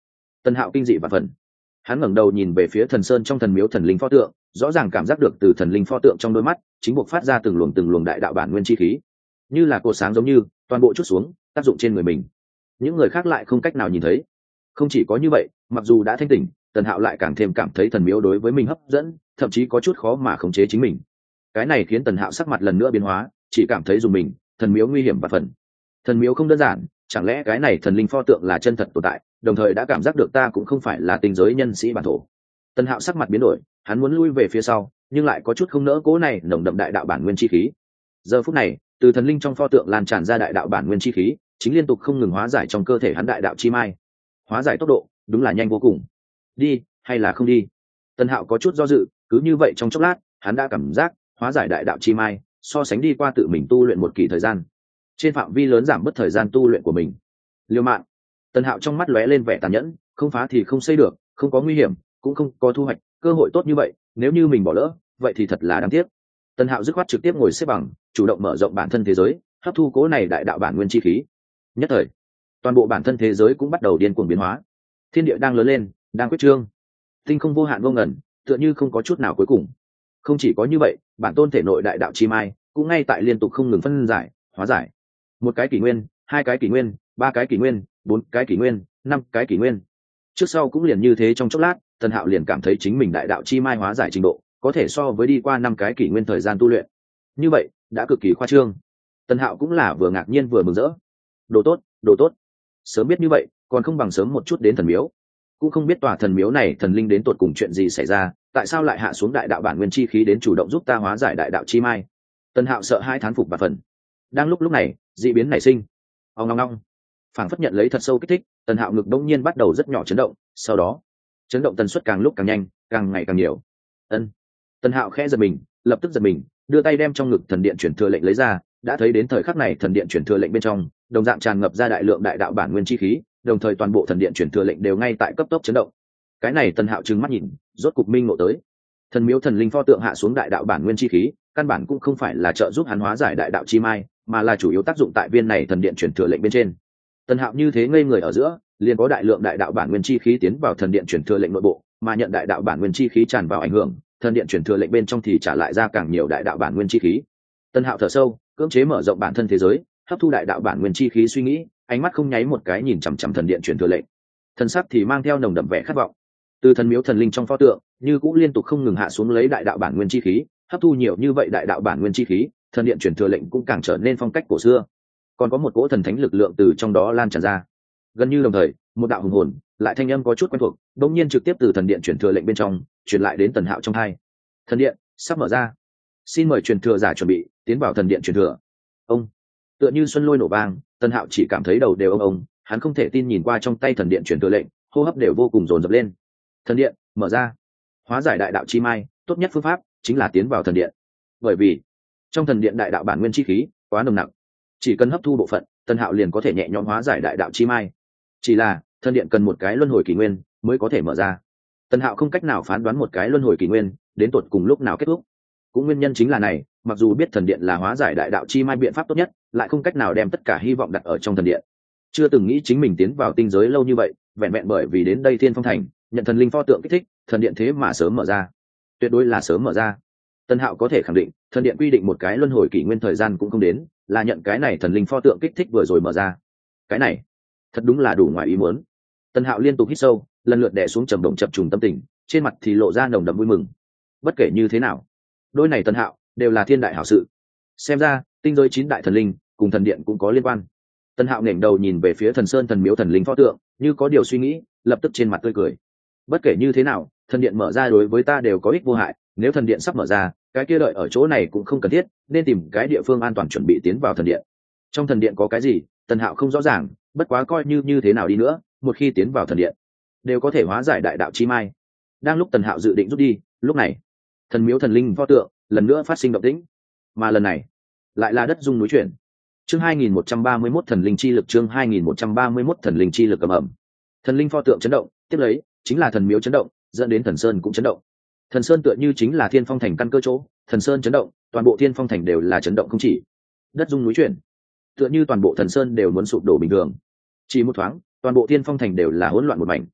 Tần Hạo kinh dị và phần, hắn ngẩng đầu nhìn về phía thần sơn trong thần miếu thần linh pho tượng, rõ ràng cảm giác được từ thần linh pho tượng trong đôi mắt chính buộc phát ra từng luồng từng luồng đại đạo bản nguyên chi khí, như là cột sáng giống như toàn bộ chút xuống tác dụng trên người mình, những người khác lại không cách nào nhìn thấy. Không chỉ có như vậy, mặc dù đã thanh tỉnh, Tần Hạo lại càng thêm cảm thấy thần miếu đối với mình hấp dẫn, thậm chí có chút khó mà khống chế chính mình. Cái này khiến Tần Hạo sắc mặt lần nữa biến hóa, chỉ cảm thấy dùng mình, thần miếu nguy hiểm và phần. Thần miếu không đơn giản, chẳng lẽ cái này thần linh pho tượng là chân thật tồn tại, đồng thời đã cảm giác được ta cũng không phải là tinh giới nhân sĩ bản thổ. Tần Hạo sắc mặt biến đổi, hắn muốn lui về phía sau, nhưng lại có chút không nỡ cố này nồng đậm đại đạo bản nguyên chi khí. Giờ phút này, từ thần linh trong pho tượng lan tràn ra đại đạo bản nguyên chi khí, chính liên tục không ngừng hóa giải trong cơ thể hắn đại đạo chi mai. Hóa giải tốc độ đúng là nhanh vô cùng. Đi hay là không đi? Tần Hạo có chút do dự, cứ như vậy trong chốc lát, hắn đã cảm giác hóa giải đại đạo chi mai so sánh đi qua tự mình tu luyện một kỳ thời gian, trên phạm vi lớn giảm bớt thời gian tu luyện của mình. Liêu mạng. Tần Hạo trong mắt lóe lên vẻ tàn nhẫn, không phá thì không xây được, không có nguy hiểm cũng không có thu hoạch, cơ hội tốt như vậy nếu như mình bỏ lỡ vậy thì thật là đáng tiếc. Tần Hạo dứt khoát trực tiếp ngồi xếp bằng, chủ động mở rộng bản thân thế giới, hấp thu cố này đại đạo bản nguyên chi khí. Nhất thời, toàn bộ bản thân thế giới cũng bắt đầu điên cuồng biến hóa. Thiên địa đang lớn lên, đang quyết trương, tinh không vô hạn vô ngần, tựa như không có chút nào cuối cùng. Không chỉ có như vậy, bản tôn thể nội đại đạo chi mai cũng ngay tại liên tục không ngừng phân giải, hóa giải. Một cái kỷ nguyên, hai cái kỷ nguyên, ba cái kỷ nguyên, bốn cái kỷ nguyên, năm cái kỷ nguyên. Trước sau cũng liền như thế trong chốc lát, Tần Hạo liền cảm thấy chính mình đại đạo chi mai hóa giải trình độ có thể so với đi qua năm cái kỷ nguyên thời gian tu luyện. Như vậy, đã cực kỳ khoa trương. Tần Hạo cũng là vừa ngạc nhiên vừa mừng rỡ. Đồ tốt, đồ tốt. Sớm biết như vậy, còn không bằng sớm một chút đến thần miếu. Cũng không biết tòa thần miếu này thần linh đến tột cùng chuyện gì xảy ra, tại sao lại hạ xuống đại đạo bản nguyên chi khí đến chủ động giúp ta hóa giải đại đạo chi mai. Tần Hạo sợ hai thán phục và phần. Đang lúc lúc này, dị biến nảy sinh. Ong ong ong. Phảng phất nhận lấy thật sâu kích thích, Tần Hạo ngực đống nhiên bắt đầu rất nhỏ chấn động, sau đó, chấn động tần suất càng lúc càng nhanh, càng ngày càng nhiều. Ân. Tần Hạo khẽ giật mình, lập tức giật mình, đưa tay đem trong ngực thần điện chuyển thừa lệnh lấy ra, đã thấy đến thời khắc này thần điện chuyển thừa lệnh bên trong, đồng dạng tràn ngập ra đại lượng đại đạo bản nguyên chi khí, đồng thời toàn bộ thần điện chuyển thừa lệnh đều ngay tại cấp tốc chấn động. Cái này Tần Hạo trừng mắt nhìn, rốt cục minh ngộ tới. Thần miếu thần linh pho tượng hạ xuống đại đạo bản nguyên chi khí, căn bản cũng không phải là trợ giúp hắn hóa giải đại đạo chi mai, mà là chủ yếu tác dụng tại viên này thần điện chuyển thừa lệnh bên trên. Tần Hạo như thế ngây người ở giữa, liền có đại lượng đại đạo bản nguyên chi khí tiến vào thần điện chuyển thừa lệnh nội bộ, mà nhận đại đạo bản nguyên chi khí tràn vào ảnh hưởng, thần điện chuyển thừa lệnh bên trong thì trả lại ra càng nhiều đại đạo bản nguyên chi khí. Tần Hạo thở sâu, cưỡng chế mở rộng bản thân thế giới, hấp thu đại đạo bản nguyên chi khí suy nghĩ, ánh mắt không nháy một cái nhìn chằm chằm thần điện chuyển thừa lệnh. Thần sắc thì mang theo nồng đậm vẻ khát vọng. Từ thần miếu thần linh trong pho tượng, như cũng liên tục không ngừng hạ xuống lấy đại đạo bản nguyên chi khí, hấp thu nhiều như vậy đại đạo bản nguyên chi khí, thần điện chuyển thừa lệnh cũng càng trở nên phong cách cổ xưa. Còn có một cỗ thần thánh lực lượng từ trong đó lan tràn ra. Gần như đồng thời, một đạo hùng hồn, lại thanh âm có chút quen thuộc, đột nhiên trực tiếp từ thần điện chuyển thừa lệnh bên trong truyền lại đến Tần Hạo trong tai. Thần điện sắp mở ra, xin mời truyền thừa giả chuẩn bị tiến vào thần điện truyền thừa. Ông, tựa như xuân lôi nổ vang, Tần Hạo chỉ cảm thấy đầu đều ông ông, hắn không thể tin nhìn qua trong tay thần điện truyền thừa lệnh, hô hấp đều vô cùng dồn dập lên. Thần điện mở ra, hóa giải đại đạo chi mai, tốt nhất phương pháp chính là tiến vào thần điện. Bởi vì trong thần điện đại đạo bản nguyên chi khí quá nồng nặc, chỉ cần hấp thu bộ phận, Tần Hạo liền có thể nhẹ nhõm hóa giải đại đạo chi mai. Chỉ là thần điện cần một cái luân hồi kỷ nguyên mới có thể mở ra. Tần Hạo không cách nào phán đoán một cái luân hồi kỷ nguyên đến tột cùng lúc nào kết thúc. Cũng nguyên nhân chính là này, mặc dù biết thần điện là hóa giải đại đạo chi mai biện pháp tốt nhất, lại không cách nào đem tất cả hy vọng đặt ở trong thần điện. Chưa từng nghĩ chính mình tiến vào tinh giới lâu như vậy, vẹn vẹn bởi vì đến đây Thiên Phong Thành, nhận thần linh pho tượng kích thích, thần điện thế mà sớm mở ra. Tuyệt đối là sớm mở ra. Tần Hạo có thể khẳng định, thần điện quy định một cái luân hồi kỷ nguyên thời gian cũng không đến, là nhận cái này thần linh pho tượng kích thích vừa rồi mở ra. Cái này, thật đúng là đủ ngoài ý muốn. Tần Hạo liên tục hít sâu, lần lượt đè xuống trầm động chập trùng tâm tình, trên mặt thì lộ ra nồng đậm vui mừng. Bất kể như thế nào, đôi này Tần Hạo đều là thiên đại hảo sự. Xem ra, tinh giới chín đại thần linh cùng thần điện cũng có liên quan. Tần Hạo nghển đầu nhìn về phía thần sơn thần miếu thần linh pho tượng, như có điều suy nghĩ, lập tức trên mặt tươi cười. Bất kể như thế nào, thần điện mở ra đối với ta đều có ích vô hại, nếu thần điện sắp mở ra, cái kia đợi ở chỗ này cũng không cần thiết, nên tìm cái địa phương an toàn chuẩn bị tiến vào thần điện. Trong thần điện có cái gì, Tần Hạo không rõ ràng, bất quá coi như như thế nào đi nữa, một khi tiến vào thần điện, đều có thể hóa giải đại đạo chi mai. Đang lúc Tần Hạo dự định rút đi, lúc này, thần miếu thần linh pho tượng lần nữa phát sinh động tĩnh, mà lần này lại là đất rung núi chuyển. Chương hai nghìn một trăm ba mươi mốt thần linh chi lực, chương hai nghìn một trăm ba mươi mốt thần linh chi lực ầm ầm. Thần linh pho tượng chấn động, tiếp lấy chính là thần miếu chấn động, dẫn đến thần sơn cũng chấn động. Thần sơn tựa như chính là Thiên Phong Thành căn cơ chỗ, thần sơn chấn động, toàn bộ Thiên Phong Thành đều là chấn động không chỉ. Đất rung núi chuyển, tựa như toàn bộ thần sơn đều muốn sụp đổ bình thường. Chỉ một thoáng, toàn bộ Thiên Phong Thành đều là hỗn loạn một mảnh.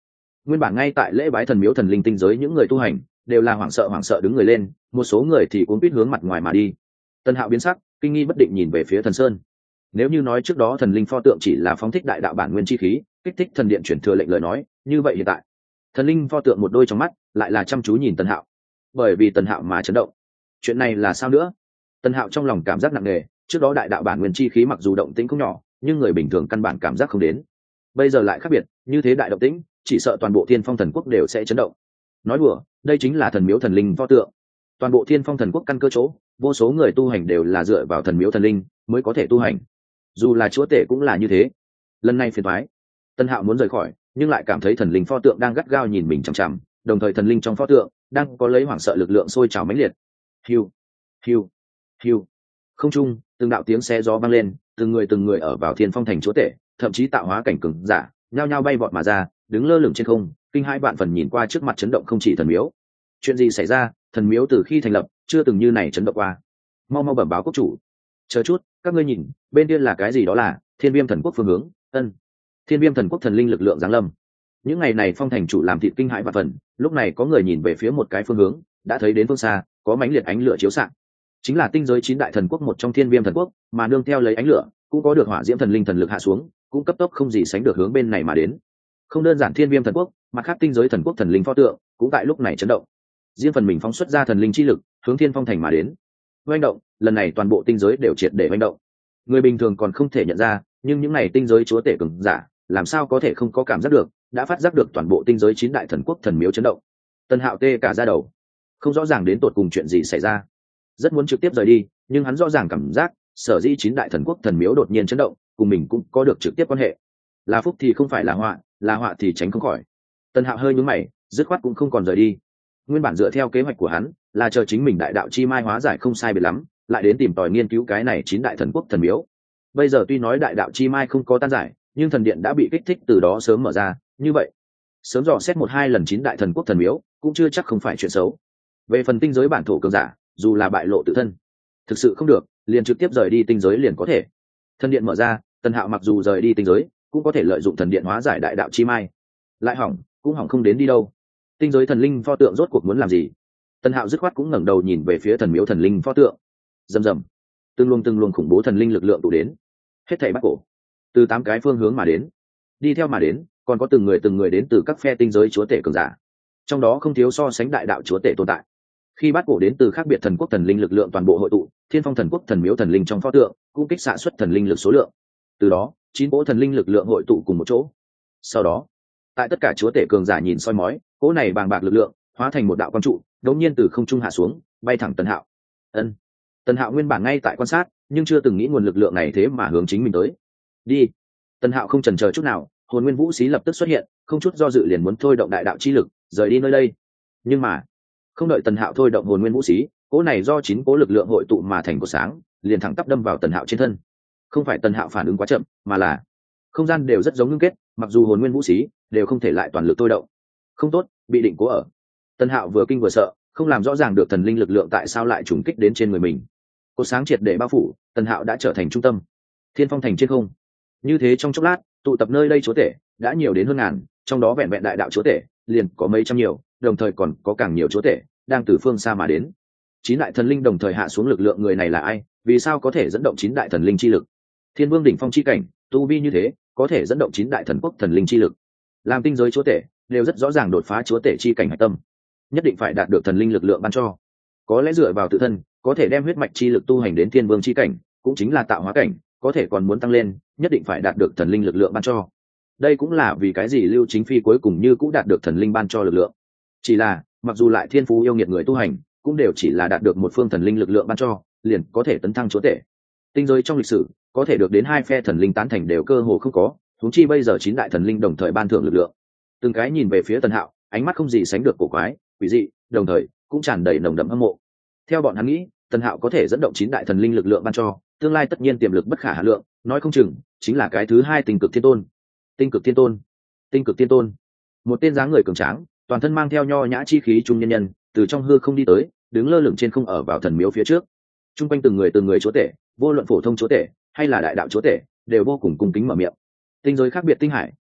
Nguyên bản ngay tại lễ bái thần miếu thần linh tinh giới những người tu hành đều là hoảng sợ hoảng sợ đứng người lên, một số người thì cuốn quýt hướng mặt ngoài mà đi. Tân Hạo biến sắc, kinh nghi bất định nhìn về phía thần sơn. Nếu như nói trước đó thần linh pho tượng chỉ là phóng thích đại đạo bản nguyên chi khí, kích thích thần điện chuyển thừa lệnh lời nói, như vậy hiện tại thần linh pho tượng một đôi trong mắt lại là chăm chú nhìn Tân Hạo. Bởi vì Tân Hạo mà chấn động. Chuyện này là sao nữa? Tân Hạo trong lòng cảm giác nặng nề, trước đó đại đạo bản nguyên chi khí mặc dù động tĩnh không nhỏ, nhưng người bình thường căn bản cảm giác không đến. Bây giờ lại khác biệt, như thế đại động tĩnh, chỉ sợ toàn bộ Thiên Phong Thần Quốc đều sẽ chấn động. Nói đùa, đây chính là thần miếu thần linh pho tượng. Toàn bộ Thiên Phong Thần Quốc căn cơ chỗ, vô số người tu hành đều là dựa vào thần miếu thần linh mới có thể tu hành. Dù là chúa tể cũng là như thế. Lần này phiền toái. Tân Hạo muốn rời khỏi, nhưng lại cảm thấy thần linh pho tượng đang gắt gao nhìn mình chằm chằm, đồng thời thần linh trong pho tượng đang có lấy hoảng sợ lực lượng sôi trào mãnh liệt. Hiu, hiu, hiu. Không trung, từng đạo tiếng xe gió vang lên, từng người từng người ở vào Thiên Phong thành chúa tể, thậm chí tạo hóa cảnh cường giả, nhao nhao bay vọt mà ra, đứng lơ lửng trên không, kinh hai bạn phần nhìn qua trước mặt chấn động không chỉ thần miếu. Chuyện gì xảy ra? Thần miếu từ khi thành lập chưa từng như này chấn động qua. Mau mau bẩm báo quốc chủ. Chờ chút, các ngươi nhìn, bên kia là cái gì? Đó là Thiên Viêm Thần Quốc phương hướng. Ân, Thiên Viêm Thần Quốc thần linh lực lượng giáng lâm. Những ngày này Phong thành chủ làm thịt kinh hãi và phần, lúc này có người nhìn về phía một cái phương hướng, đã thấy đến phương xa có mãnh liệt ánh lửa chiếu xạ, chính là tinh giới chín đại thần quốc một trong Thiên Viêm Thần Quốc, mà nương theo lấy ánh lửa cũng có được hỏa diễm thần linh thần lực hạ xuống, cũng cấp tốc không gì sánh được hướng bên này mà đến. Không đơn giản Thiên Viêm Thần Quốc, mà khác tinh giới thần quốc thần linh pho tượng cũng tại lúc này chấn động, riêng phần mình phóng xuất ra thần linh chi lực hướng Thiên Phong thành mà đến. Oanh động, lần này toàn bộ tinh giới đều triệt để oanh động. Người bình thường còn không thể nhận ra, nhưng những này tinh giới chúa tể cường giả làm sao có thể không có cảm giác được, đã phát giác được toàn bộ tinh giới chín đại thần quốc thần miếu chấn động. Tân Hạo tê cả da đầu, không rõ ràng đến tột cùng chuyện gì xảy ra, rất muốn trực tiếp rời đi, nhưng hắn rõ ràng cảm giác sở dĩ chín đại thần quốc thần miếu đột nhiên chấn động cùng mình cũng có được trực tiếp quan hệ, là phúc thì không phải là họa, là họa thì tránh không khỏi. Tân Hạo hơi nhướng mày, dứt khoát cũng không còn rời đi. Nguyên bản dựa theo kế hoạch của hắn là chờ chính mình đại đạo chi mai hóa giải không sai biệt lắm, lại đến tìm tòi nghiên cứu cái này chín đại thần quốc thần miếu. Bây giờ tuy nói đại đạo chi mai không có tan giải, nhưng thần điện đã bị kích thích từ đó sớm mở ra, như vậy sớm dò xét một hai lần chín đại thần quốc thần miếu cũng chưa chắc không phải chuyện xấu. Về phần tinh giới bản thổ cường giả, dù là bại lộ tự thân thực sự không được, liền trực tiếp rời đi tinh giới liền có thể. Thần điện mở ra, Tân Hạo mặc dù rời đi tinh giới cũng có thể lợi dụng thần điện hóa giải đại đạo chi mai, lại hỏng cũng hỏng không đến đi đâu. Tinh giới thần linh pho tượng rốt cuộc muốn làm gì? Tân Hạo dứt khoát cũng ngẩng đầu nhìn về phía thần miếu thần linh pho tượng. Rầm rầm, từng luồng từng luồng khủng bố thần linh lực lượng tụ đến, hết thảy bắt cổ từ tám cái phương hướng mà đến, đi theo mà đến còn có từng người từng người đến từ các phe tinh giới chúa tể cường giả, trong đó không thiếu so sánh đại đạo chúa tể tồn tại. Khi bắt cổ đến từ khác biệt thần quốc thần linh lực lượng toàn bộ hội tụ, Thiên Phong thần quốc thần miếu thần linh trong pho tượng cũng kích xạ xuất thần linh lực số lượng, từ đó chín cỗ thần linh lực lượng hội tụ cùng một chỗ. Sau đó tại tất cả chúa tể cường giả nhìn soi mói, cỗ này bàng bạc lực lượng hóa thành một đạo quang trụ, đột nhiên từ không trung hạ xuống, bay thẳng Tân Hạo. Ân, Tân Hạo nguyên bản ngay tại quan sát, nhưng chưa từng nghĩ nguồn lực lượng này thế mà hướng chính mình tới. Đi. Tân Hạo không chần chờ chút nào, hồn nguyên vũ xí lập tức xuất hiện, không chút do dự liền muốn thôi động đại đạo chi lực rời đi nơi đây. Nhưng mà không đợi Tân Hạo thôi động hồn nguyên vũ xí, cỗ này do chín cỗ lực lượng hội tụ mà thành của sáng liền thẳng tắp đâm vào Tân Hạo trên thân. Không phải Tân Hạo phản ứng quá chậm, mà là không gian đều rất giống ngưng kết, mặc dù hồn nguyên vũ xí đều không thể lại toàn lực thôi động. Không tốt, bị định cố ở. Tân Hạo vừa kinh vừa sợ, không làm rõ ràng được thần linh lực lượng tại sao lại trùng kích đến trên người mình. Cột sáng triệt để bao phủ, Tân Hạo đã trở thành trung tâm. Thiên Phong thành trên không, như thế trong chốc lát tụ tập nơi đây chúa tể đã nhiều đến hơn ngàn, trong đó vẹn vẹn đại đạo chúa tể liền có mấy trăm nhiều, đồng thời còn có càng nhiều chúa tể đang từ phương xa mà đến. Chín đại thần linh đồng thời hạ xuống, lực lượng người này là ai? Vì sao có thể dẫn động chín đại thần linh chi lực? Thiên Vương đỉnh phong chi cảnh, tu vi như thế, có thể dẫn động chín đại thần quốc thần linh chi lực. Làm tinh giới chúa tể đều rất rõ ràng đột phá chúa tể chi cảnh hải tâm, nhất định phải đạt được thần linh lực lượng ban cho. Có lẽ dựa vào tự thân có thể đem huyết mạch chi lực tu hành đến thiên vương chi cảnh, cũng chính là tạo hóa cảnh, có thể còn muốn tăng lên, nhất định phải đạt được thần linh lực lượng ban cho. Đây cũng là vì cái gì Lưu Chính Phi cuối cùng như cũng đạt được thần linh ban cho lực lượng. Chỉ là mặc dù lại thiên phú yêu nghiệt người tu hành, cũng đều chỉ là đạt được một phương thần linh lực lượng ban cho, liền có thể tấn thăng chúa tể. Tinh giới trong lịch sử có thể được đến hai phe thần linh tán thành đều cơ hồ không có, huống chi bây giờ chín đại thần linh đồng thời ban thưởng lực lượng. Từng cái nhìn về phía Tân Hạo, ánh mắt không gì sánh được cổ quái, quỷ dị, đồng thời cũng tràn đầy nồng đậm hâm mộ. Theo bọn hắn nghĩ, Tân Hạo có thể dẫn động chín đại thần linh lực lượng ban cho, tương lai tất nhiên tiềm lực bất khả hà lượng, nói không chừng chính là cái thứ hai tinh cực thiên tôn. Tinh cực thiên tôn, tinh cực thiên tôn. Một tên dáng người cường tráng, toàn thân mang theo nho nhã chi khí trung nhân nhân, từ trong hư không đi tới, đứng lơ lửng trên không ở vào thần miếu phía trước. Trung quanh từng người từng người chúa tể, vô luận phổ thông chúa tể hay là đại đạo chúa tể, đều vô cùng cung kính mở miệng. Tinh giới khác biệt tinh hải,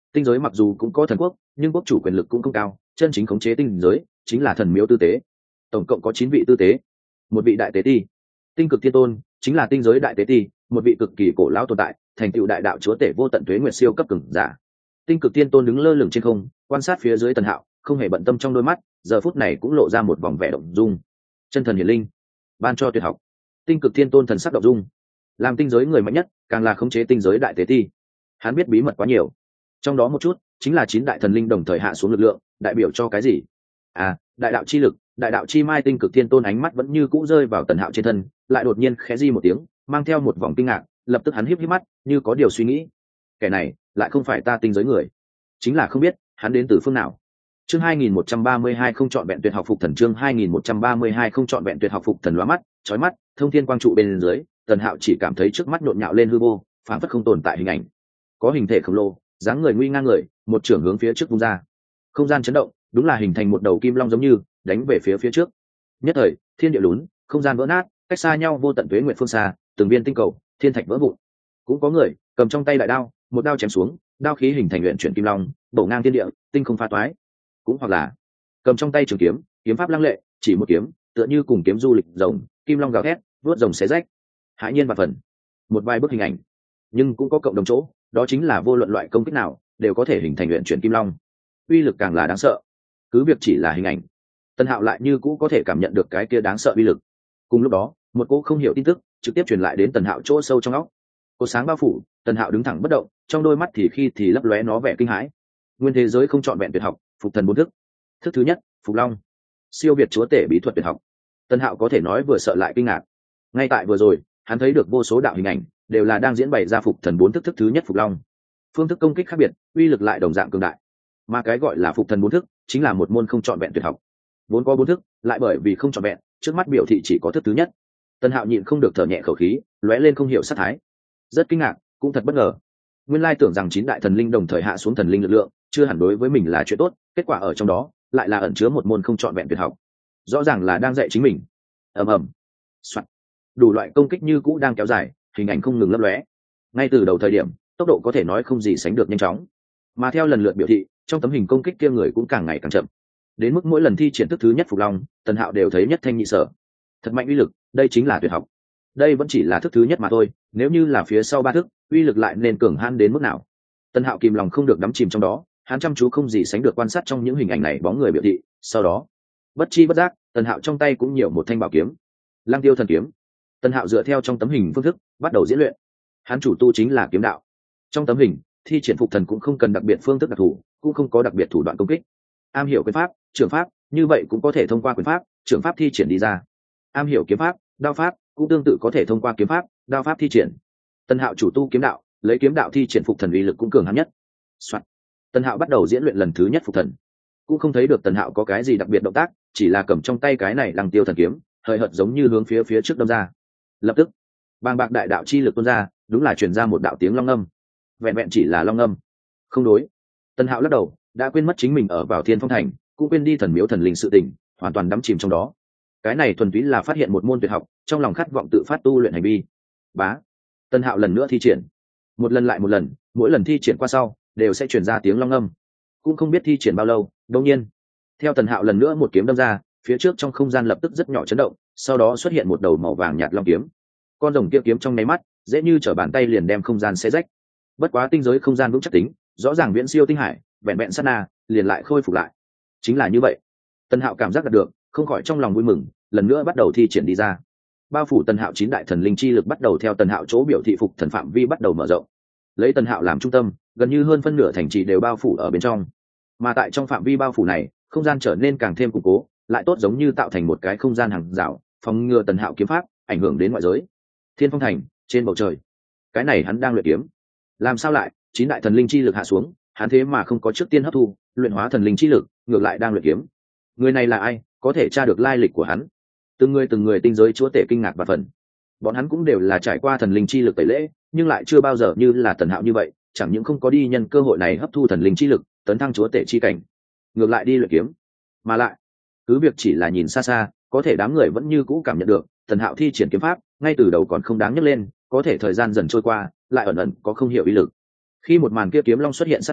tinh giới mặc dù cũng có thần quốc nhưng quốc chủ quyền lực cũng không cao, chân chính khống chế tinh giới chính là thần miếu tư tế. Tổng cộng có chín vị tư tế, một vị đại tế ti. Tinh cực thiên tôn chính là tinh giới đại tế ti, một vị cực kỳ cổ lão tồn tại, thành tựu đại đạo chúa tể vô tận tuế nguyệt siêu cấp cường giả. Tinh cực thiên tôn đứng lơ lửng trên không, quan sát phía dưới Tần Hạo, không hề bận tâm trong đôi mắt giờ phút này cũng lộ ra một vòng vẻ động dung. Chân thần hiển linh, ban cho tuyệt học. Tinh cực thiên tôn thần sắc động dung, làm tinh giới người mạnh nhất, càng là khống chế tinh giới đại tế ti. Hắn biết bí mật quá nhiều, trong đó một chút chính là chín đại thần linh đồng thời hạ xuống lực lượng, đại biểu cho cái gì? À, đại đạo chi lực, đại đạo chi mai. Tinh cực thiên tôn ánh mắt vẫn như cũ rơi vào Tần Hạo trên thân, lại đột nhiên khẽ di một tiếng, mang theo một vòng kinh ngạc, lập tức hắn híp híp mắt, như có điều suy nghĩ. Kẻ này lại không phải ta tinh giới người, chính là không biết hắn đến từ phương nào. Chương hai nghìn một trăm ba mươi hai không chọn vẹn tuyệt học phục thần. Chương hai nghìn một trăm ba mươi hai không chọn vẹn tuyệt học phục thần. Lóa mắt, chói mắt, thông thiên quang trụ bên dưới, Tần Hạo chỉ cảm thấy trước mắt nhộn nhạo lên hư vô, phảng phất không tồn tại hình ảnh. Có hình thể khổng lồ, dáng người nguy ngang người, một trưởng hướng phía trước vung ra. Không gian chấn động, đúng là hình thành một đầu kim long giống như đánh về phía phía trước. Nhất thời, thiên địa lún, không gian vỡ nát, cách xa nhau vô tận tuế nguyệt phương xa, từng viên tinh cầu, thiên thạch vỡ vụn. Cũng có người cầm trong tay đại đao, một đao chém xuống, đao khí hình thành luyện chuyển kim long, bổ ngang thiên địa, tinh không pha toái. Cũng hoặc là cầm trong tay trường kiếm, kiếm pháp lăng lệ, chỉ một kiếm, tựa như cùng kiếm du lịch rồng, kim long gào thét, vớt rồng xé rách. Hãi nhiên và phần. Một vài bức hình ảnh, nhưng cũng có cộng đồng chỗ, đó chính là vô luận loại công kích nào đều có thể hình thành luyện chuyển kim long, uy lực càng là đáng sợ. Cứ việc chỉ là hình ảnh, Tần Hạo lại như cũ có thể cảm nhận được cái kia đáng sợ uy lực. Cùng lúc đó, một cô không hiểu tin tức trực tiếp truyền lại đến Tần Hạo chỗ sâu trong óc. Cô sáng bao phủ, Tần Hạo đứng thẳng bất động, trong đôi mắt thì khi thì lấp lóe nó vẻ kinh hãi. Nguyên thế giới không chọn vẹn tuyệt học, phục thần bốn thức. Thức thứ nhất, Phục Long. Siêu việt chúa tể bí thuật tuyệt học. Tần Hạo có thể nói vừa sợ lại kinh ngạc. Ngay tại vừa rồi, hắn thấy được vô số đạo hình ảnh, đều là đang diễn bày ra phục thần bốn thức. Thức thứ nhất, Phục Long. Phương thức công kích khác biệt, uy lực lại đồng dạng cường đại. Mà cái gọi là phục thần bốn thức, chính là một môn không chọn vẹn tuyệt học. Vốn có bốn thức, lại bởi vì không chọn vẹn, trước mắt biểu thị chỉ có thức thứ nhất. Tần Hạo nhịn không được thở nhẹ khẩu khí, lóe lên không hiểu sát thái. Rất kinh ngạc, cũng thật bất ngờ. Nguyên lai tưởng rằng chín đại thần linh đồng thời hạ xuống thần linh lực lượng, chưa hẳn đối với mình là chuyện tốt, kết quả ở trong đó lại là ẩn chứa một môn không chọn vẹn tuyệt học. Rõ ràng là đang dạy chính mình. Ầm ầm. Soạt. Đủ loại công kích như cũ đang kéo dài, hình ảnh không ngừng lấp lóe. Ngay từ đầu thời điểm, tốc độ có thể nói không gì sánh được nhanh chóng. Mà theo lần lượt biểu thị, trong tấm hình công kích kia người cũng càng ngày càng chậm. Đến mức mỗi lần thi triển thức thứ nhất Phục Long, Tần Hạo đều thấy nhất thanh nhị sở. Thật mạnh uy lực, đây chính là tuyệt học. Đây vẫn chỉ là thức thứ nhất mà thôi, nếu như là phía sau ba thức, uy lực lại nên cường hãn đến mức nào. Tần Hạo kìm lòng không được đắm chìm trong đó, hắn chăm chú không gì sánh được quan sát trong những hình ảnh này bóng người biểu thị. Sau đó, bất chi bất giác, Tần Hạo trong tay cũng nhiều một thanh bảo kiếm, Lăng Tiêu thần kiếm. Tần Hạo dựa theo trong tấm hình phương thức bắt đầu diễn luyện. Hắn chủ tu chính là kiếm đạo. Trong tấm hình, thi triển phục thần cũng không cần đặc biệt phương thức đặc thù, cũng không có đặc biệt thủ đoạn công kích. Am hiểu quyền pháp, trường pháp, như vậy cũng có thể thông qua quyền pháp, trường pháp thi triển đi ra. Am hiểu kiếm pháp, đao pháp, cũng tương tự có thể thông qua kiếm pháp, đao pháp thi triển. Tần Hạo chủ tu kiếm đạo, lấy kiếm đạo thi triển phục thần uy lực cũng cường hãn nhất. Soạn. Tần Hạo bắt đầu diễn luyện lần thứ nhất phục thần. Cũng không thấy được Tần Hạo có cái gì đặc biệt động tác, chỉ là cầm trong tay cái này Lăng Tiêu thần kiếm, hơi hợt giống như hướng phía phía trước đâm ra. Lập tức, bàng bạc đại đạo chi lực tuôn ra, đúng là truyền ra một đạo tiếng long ngâm. Vẹn vẹn chỉ là long ngâm. Không đối. Tần Hạo lắc đầu, đã quên mất chính mình ở vào Thiên Phong Thành, cũng quên đi thần miếu thần linh sự tình, hoàn toàn đắm chìm trong đó. Cái này thuần túy là phát hiện một môn tuyệt học, trong lòng khát vọng tự phát tu luyện hành vi. Bá. Tần Hạo lần nữa thi triển, một lần lại một lần, mỗi lần thi triển qua sau đều sẽ truyền ra tiếng long ngâm. Cũng không biết thi triển bao lâu, đột nhiên, theo Tần Hạo lần nữa một kiếm đâm ra, phía trước trong không gian lập tức rất nhỏ chấn động, sau đó xuất hiện một đầu màu vàng nhạt long kiếm. Con rồng kia kiếm trong nháy mắt, dễ như trở bàn tay liền đem không gian xé rách. Bất quá tinh giới không gian vững chắc tính, rõ ràng viễn siêu tinh hải, vẹn vẹn sát na, liền lại khôi phục lại. Chính là như vậy. Tần Hạo cảm giác đạt được, không khỏi trong lòng vui mừng, lần nữa bắt đầu thi triển đi ra. Bao phủ Tần Hạo chín đại thần linh chi lực bắt đầu theo Tần Hạo chỗ biểu thị phục thần phạm vi bắt đầu mở rộng. Lấy Tần Hạo làm trung tâm, gần như hơn phân nửa thành trì đều bao phủ ở bên trong. Mà tại trong phạm vi bao phủ này, không gian trở nên càng thêm củng cố, lại tốt giống như tạo thành một cái không gian hàng rào, phòng ngừa Tần Hạo kiếm pháp ảnh hưởng đến ngoại giới. Thiên Phong Thành, trên bầu trời, cái này hắn đang luyện kiếm. Làm sao lại chín đại thần linh chi lực hạ xuống, hắn thế mà không có trước tiên hấp thu luyện hóa thần linh chi lực, ngược lại đang luyện kiếm. Người này là ai, có thể tra được lai lịch của hắn? Từng người từng người tinh giới chúa tể kinh ngạc và phần. Bọn hắn cũng đều là trải qua thần linh chi lực tẩy lễ, nhưng lại chưa bao giờ như là Tần Hạo như vậy, chẳng những không có đi nhân cơ hội này hấp thu thần linh chi lực, tấn thăng chúa tể chi cảnh, ngược lại đi luyện kiếm. Mà lại, cứ việc chỉ là nhìn xa xa, có thể đám người vẫn như cũ cảm nhận được Tần Hạo thi triển kiếm pháp ngay từ đầu còn không đáng nhắc lên, có thể thời gian dần trôi qua lại ẩn ẩn có không hiểu ý lực. Khi một màn kia kiếm long xuất hiện sát na,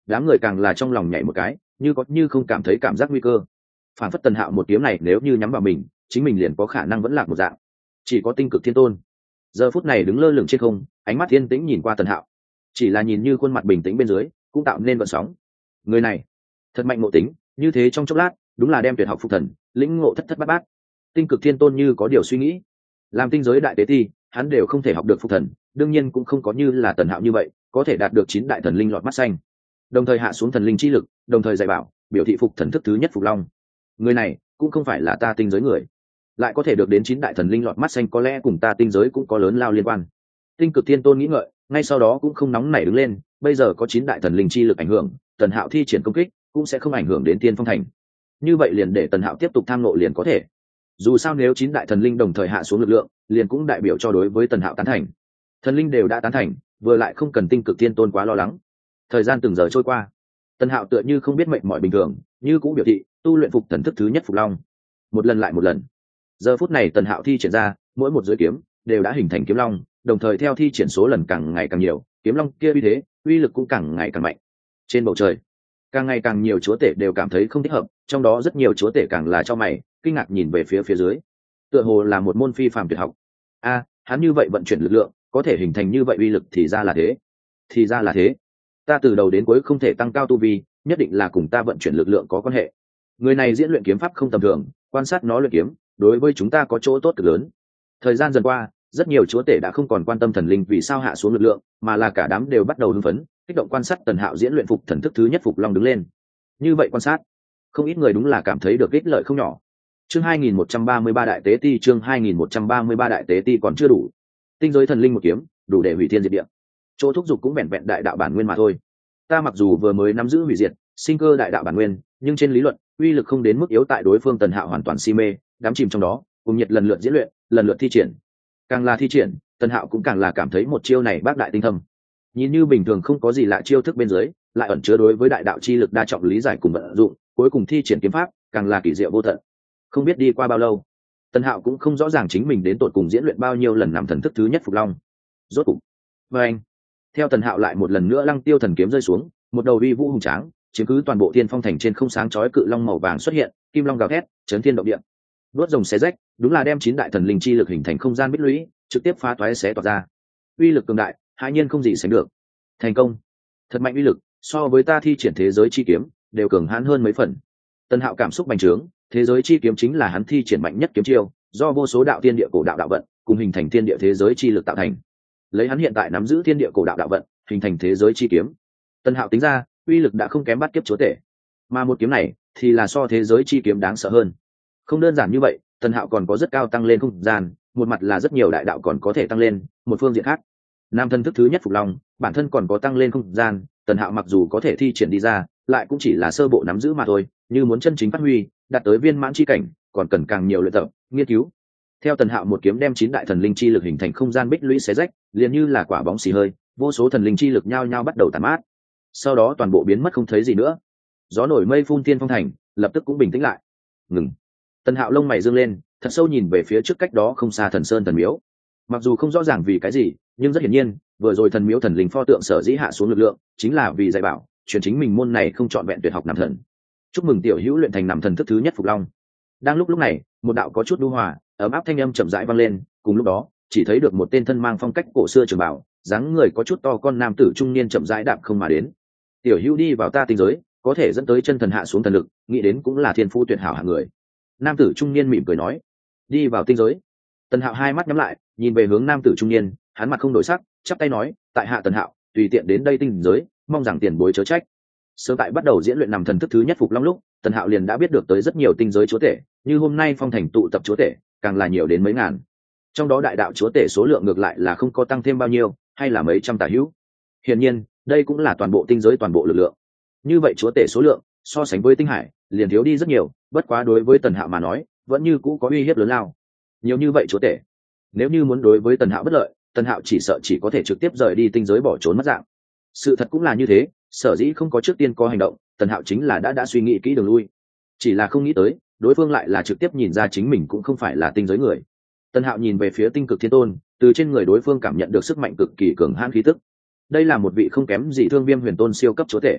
đám người càng là trong lòng nhảy một cái, như có như không cảm thấy cảm giác nguy cơ. Phản phất Tần Hạo một kiếm này nếu như nhắm vào mình, chính mình liền có khả năng vẫn lạc một dạng. Chỉ có Tinh Cực Thiên Tôn giờ phút này đứng lơ lửng trên không, ánh mắt yên tĩnh nhìn qua Tần Hạo, chỉ là nhìn như khuôn mặt bình tĩnh bên dưới cũng tạo nên vận sóng. Người này thật mạnh ngộ tính, như thế trong chốc lát đúng là đem tuyệt học phục thần lĩnh ngộ thất thất bát bát. Tinh Cực Thiên Tôn như có điều suy nghĩ, làm tinh giới đại tế ti hắn đều không thể học được phục thần, đương nhiên cũng không có như là Tần Hạo như vậy có thể đạt được chín đại thần linh lọt mắt xanh, đồng thời hạ xuống thần linh chi lực, đồng thời dạy bảo biểu thị phục thần thức thứ nhất phục long. Người này cũng không phải là ta tinh giới người, lại có thể được đến chín đại thần linh lọt mắt xanh, có lẽ cùng ta tinh giới cũng có lớn lao liên quan. Tinh Cực Thiên Tôn nghĩ ngợi, ngay sau đó cũng không nóng nảy đứng lên, bây giờ có chín đại thần linh chi lực ảnh hưởng, Tần Hạo thi triển công kích cũng sẽ không ảnh hưởng đến Tiên Phong Thành. Như vậy liền để Tần Hạo tiếp tục tham ngộ liền có thể. Dù sao nếu chín đại thần linh đồng thời hạ xuống lực lượng, liền cũng đại biểu cho đối với Tần Hạo tán thành. Thần linh đều đã tán thành, vừa lại không cần Tinh Cực Thiên Tôn quá lo lắng. Thời gian từng giờ trôi qua, Tần Hạo tựa như không biết mệnh mọi bình thường, như cũng biểu thị tu luyện phục thần thức thứ nhất phục long, một lần lại một lần. Giờ phút này Tần Hạo thi triển ra mỗi một dưới kiếm đều đã hình thành kiếm long, đồng thời theo thi triển số lần càng ngày càng nhiều, kiếm long kia uy thế uy lực cũng càng ngày càng mạnh. Trên bầu trời càng ngày càng nhiều chúa tể đều cảm thấy không thích hợp, trong đó rất nhiều chúa tể càng là cho mày kinh ngạc nhìn về phía phía dưới, tựa hồ là một môn phi phàm tuyệt học. A, hắn như vậy vận chuyển lực lượng có thể hình thành như vậy uy lực, thì ra là thế thì ra là thế ta từ đầu đến cuối không thể tăng cao tu vi, nhất định là cùng ta vận chuyển lực lượng có quan hệ. Người này diễn luyện kiếm pháp không tầm thường, quan sát nó luyện kiếm đối với chúng ta có chỗ tốt cực lớn. Thời gian dần qua, rất nhiều chúa tể đã không còn quan tâm thần linh vì sao hạ xuống lực lượng, mà là cả đám đều bắt đầu hưng phấn kích động quan sát Tần Hạo diễn luyện phục thần thức thứ nhất phục long đứng lên. Như vậy quan sát, không ít người đúng là cảm thấy được ích lợi không nhỏ. Chương hai nghìn một trăm ba mươi ba đại tế ti, chương hai nghìn một trăm ba mươi ba đại tế ti còn chưa đủ. Tinh giới thần linh một kiếm đủ để hủy thiên diệt địa, chỗ thúc giục cũng vẹn vẹn đại đạo bản nguyên mà thôi. Ta mặc dù vừa mới nắm giữ hủy diệt sinh cơ đại đạo bản nguyên, nhưng trên lý luận uy lực không đến mức yếu tại đối phương. Tần Hạo hoàn toàn si mê đắm chìm trong đó, cùng nhiệt lần lượt diễn luyện, lần lượt thi triển. Càng là thi triển, Tần Hạo cũng càng là cảm thấy một chiêu này bác đại tinh thâm. Nhìn như bình thường không có gì lạ chiêu thức bên dưới, lại ẩn chứa đối với đại đạo chi lực đa trọng lý giải cùng vận dụng, cuối cùng thi triển kiếm pháp càng là kỳ diệu vô tận. Không biết đi qua bao lâu, Tần Hạo cũng không rõ ràng chính mình đến tột cùng diễn luyện bao nhiêu lần nằm thần thức thứ nhất phục long. Rốt cục, và anh, theo Tần Hạo lại một lần nữa lăng tiêu thần kiếm rơi xuống, một đầu uy vũ hùng tráng chiếm cứ toàn bộ Thiên Phong Thành trên không sáng chói cự long màu vàng xuất hiện, kim long gào thét, chấn thiên động địa. Đuốt rồng xé rách, đúng là đem chín đại thần linh chi lực hình thành không gian bích lũy, trực tiếp phá toái xé toạc ra. Uy lực cường đại, hãi nhiên không gì sánh được. Thành công, thật mạnh uy lực, so với ta thi triển thế giới chi kiếm đều cường hãn hơn mấy phần. Tần Hạo cảm xúc bành trướng, thế giới chi kiếm chính là hắn thi triển mạnh nhất kiếm chiêu, do vô số đạo thiên địa cổ đạo đạo vận cùng hình thành thiên địa thế giới chi lực tạo thành. Lấy hắn hiện tại nắm giữ thiên địa cổ đạo đạo vận, hình thành thế giới chi kiếm, Tần Hạo tính ra uy lực đã không kém bắt kiếp chúa tể, mà một kiếm này thì là so thế giới chi kiếm đáng sợ hơn. Không đơn giản như vậy, Tần Hạo còn có rất cao tăng lên không gian, một mặt là rất nhiều đại đạo còn có thể tăng lên, một phương diện khác, nam thân thức thứ nhất phục long bản thân còn có tăng lên không gian. Tần Hạo mặc dù có thể thi triển đi ra, lại cũng chỉ là sơ bộ nắm giữ mà thôi, như muốn chân chính phát huy, đạt tới viên mãn chi cảnh, còn cần càng nhiều luyện tập, nghiên cứu. Theo Tần Hạo một kiếm đem chín đại thần linh chi lực hình thành không gian bích lũy xé rách, liền như là quả bóng xì hơi, vô số thần linh chi lực nhao nhao bắt đầu tàn mát, sau đó toàn bộ biến mất không thấy gì nữa. Gió nổi mây phun, Thiên Phong Thành lập tức cũng bình tĩnh lại. Ngừng. Tần Hạo lông mày dương lên, thật sâu nhìn về phía trước cách đó không xa Thần Sơn thần miếu. Mặc dù không rõ ràng vì cái gì, nhưng rất hiển nhiên, vừa rồi thần miếu thần linh pho tượng sở dĩ hạ xuống lực lượng, chính là vì dạy bảo, truyền chính mình môn này không chọn vẹn tuyệt học nằm thần. Chúc mừng tiểu hữu luyện thành nằm thần thức thứ nhất phục long. Đang lúc lúc này, một đạo có chút nhu hòa, ấm áp thanh âm chậm rãi vang lên, cùng lúc đó, chỉ thấy được một tên thân mang phong cách cổ xưa trường bảo, dáng người có chút to con nam tử trung niên chậm rãi đạp không mà đến. Tiểu hữu đi vào ta tinh giới, có thể dẫn tới chân thần hạ xuống thần lực, nghĩ đến cũng là thiên phú tuyệt hảo hạng người. Nam tử trung niên mỉm cười nói. Đi vào tinh giới. Tần Hạo hai mắt nhắm lại, nhìn về hướng nam tử trung niên, hắn mặt không đổi sắc, chắp tay nói, tại hạ Tần Hạo, tùy tiện đến đây tinh giới, mong rằng tiền bối chớ trách. Sớm tại bắt đầu diễn luyện nằm thần thức thứ nhất phục long lúc, Tần Hạo liền đã biết được tới rất nhiều tinh giới chúa tể, như hôm nay phong thành tụ tập chúa tể, càng là nhiều đến mấy ngàn. Trong đó đại đạo chúa tể số lượng ngược lại là không có tăng thêm bao nhiêu, hay là mấy trăm tả hữu. Hiển nhiên, đây cũng là toàn bộ tinh giới toàn bộ lực lượng. Như vậy chúa tể số lượng, so sánh với tinh hải, liền thiếu đi rất nhiều, bất quá đối với Tần Hạo mà nói, vẫn như cũ có uy hiếp lớn lao. Nhiều như vậy chúa tể, nếu như muốn đối với Tần Hạo bất lợi, Tần Hạo chỉ sợ chỉ có thể trực tiếp rời đi tinh giới bỏ trốn mất dạng. Sự thật cũng là như thế, sở dĩ không có trước tiên có hành động, Tần Hạo chính là đã đã suy nghĩ kỹ đường lui, chỉ là không nghĩ tới đối phương lại là trực tiếp nhìn ra chính mình cũng không phải là tinh giới người. Tần Hạo nhìn về phía Tinh Cực Thiên Tôn, từ trên người đối phương cảm nhận được sức mạnh cực kỳ cường hãn khí tức. Đây là một vị không kém gì Thương Viêm Huyền Tôn siêu cấp chúa tể.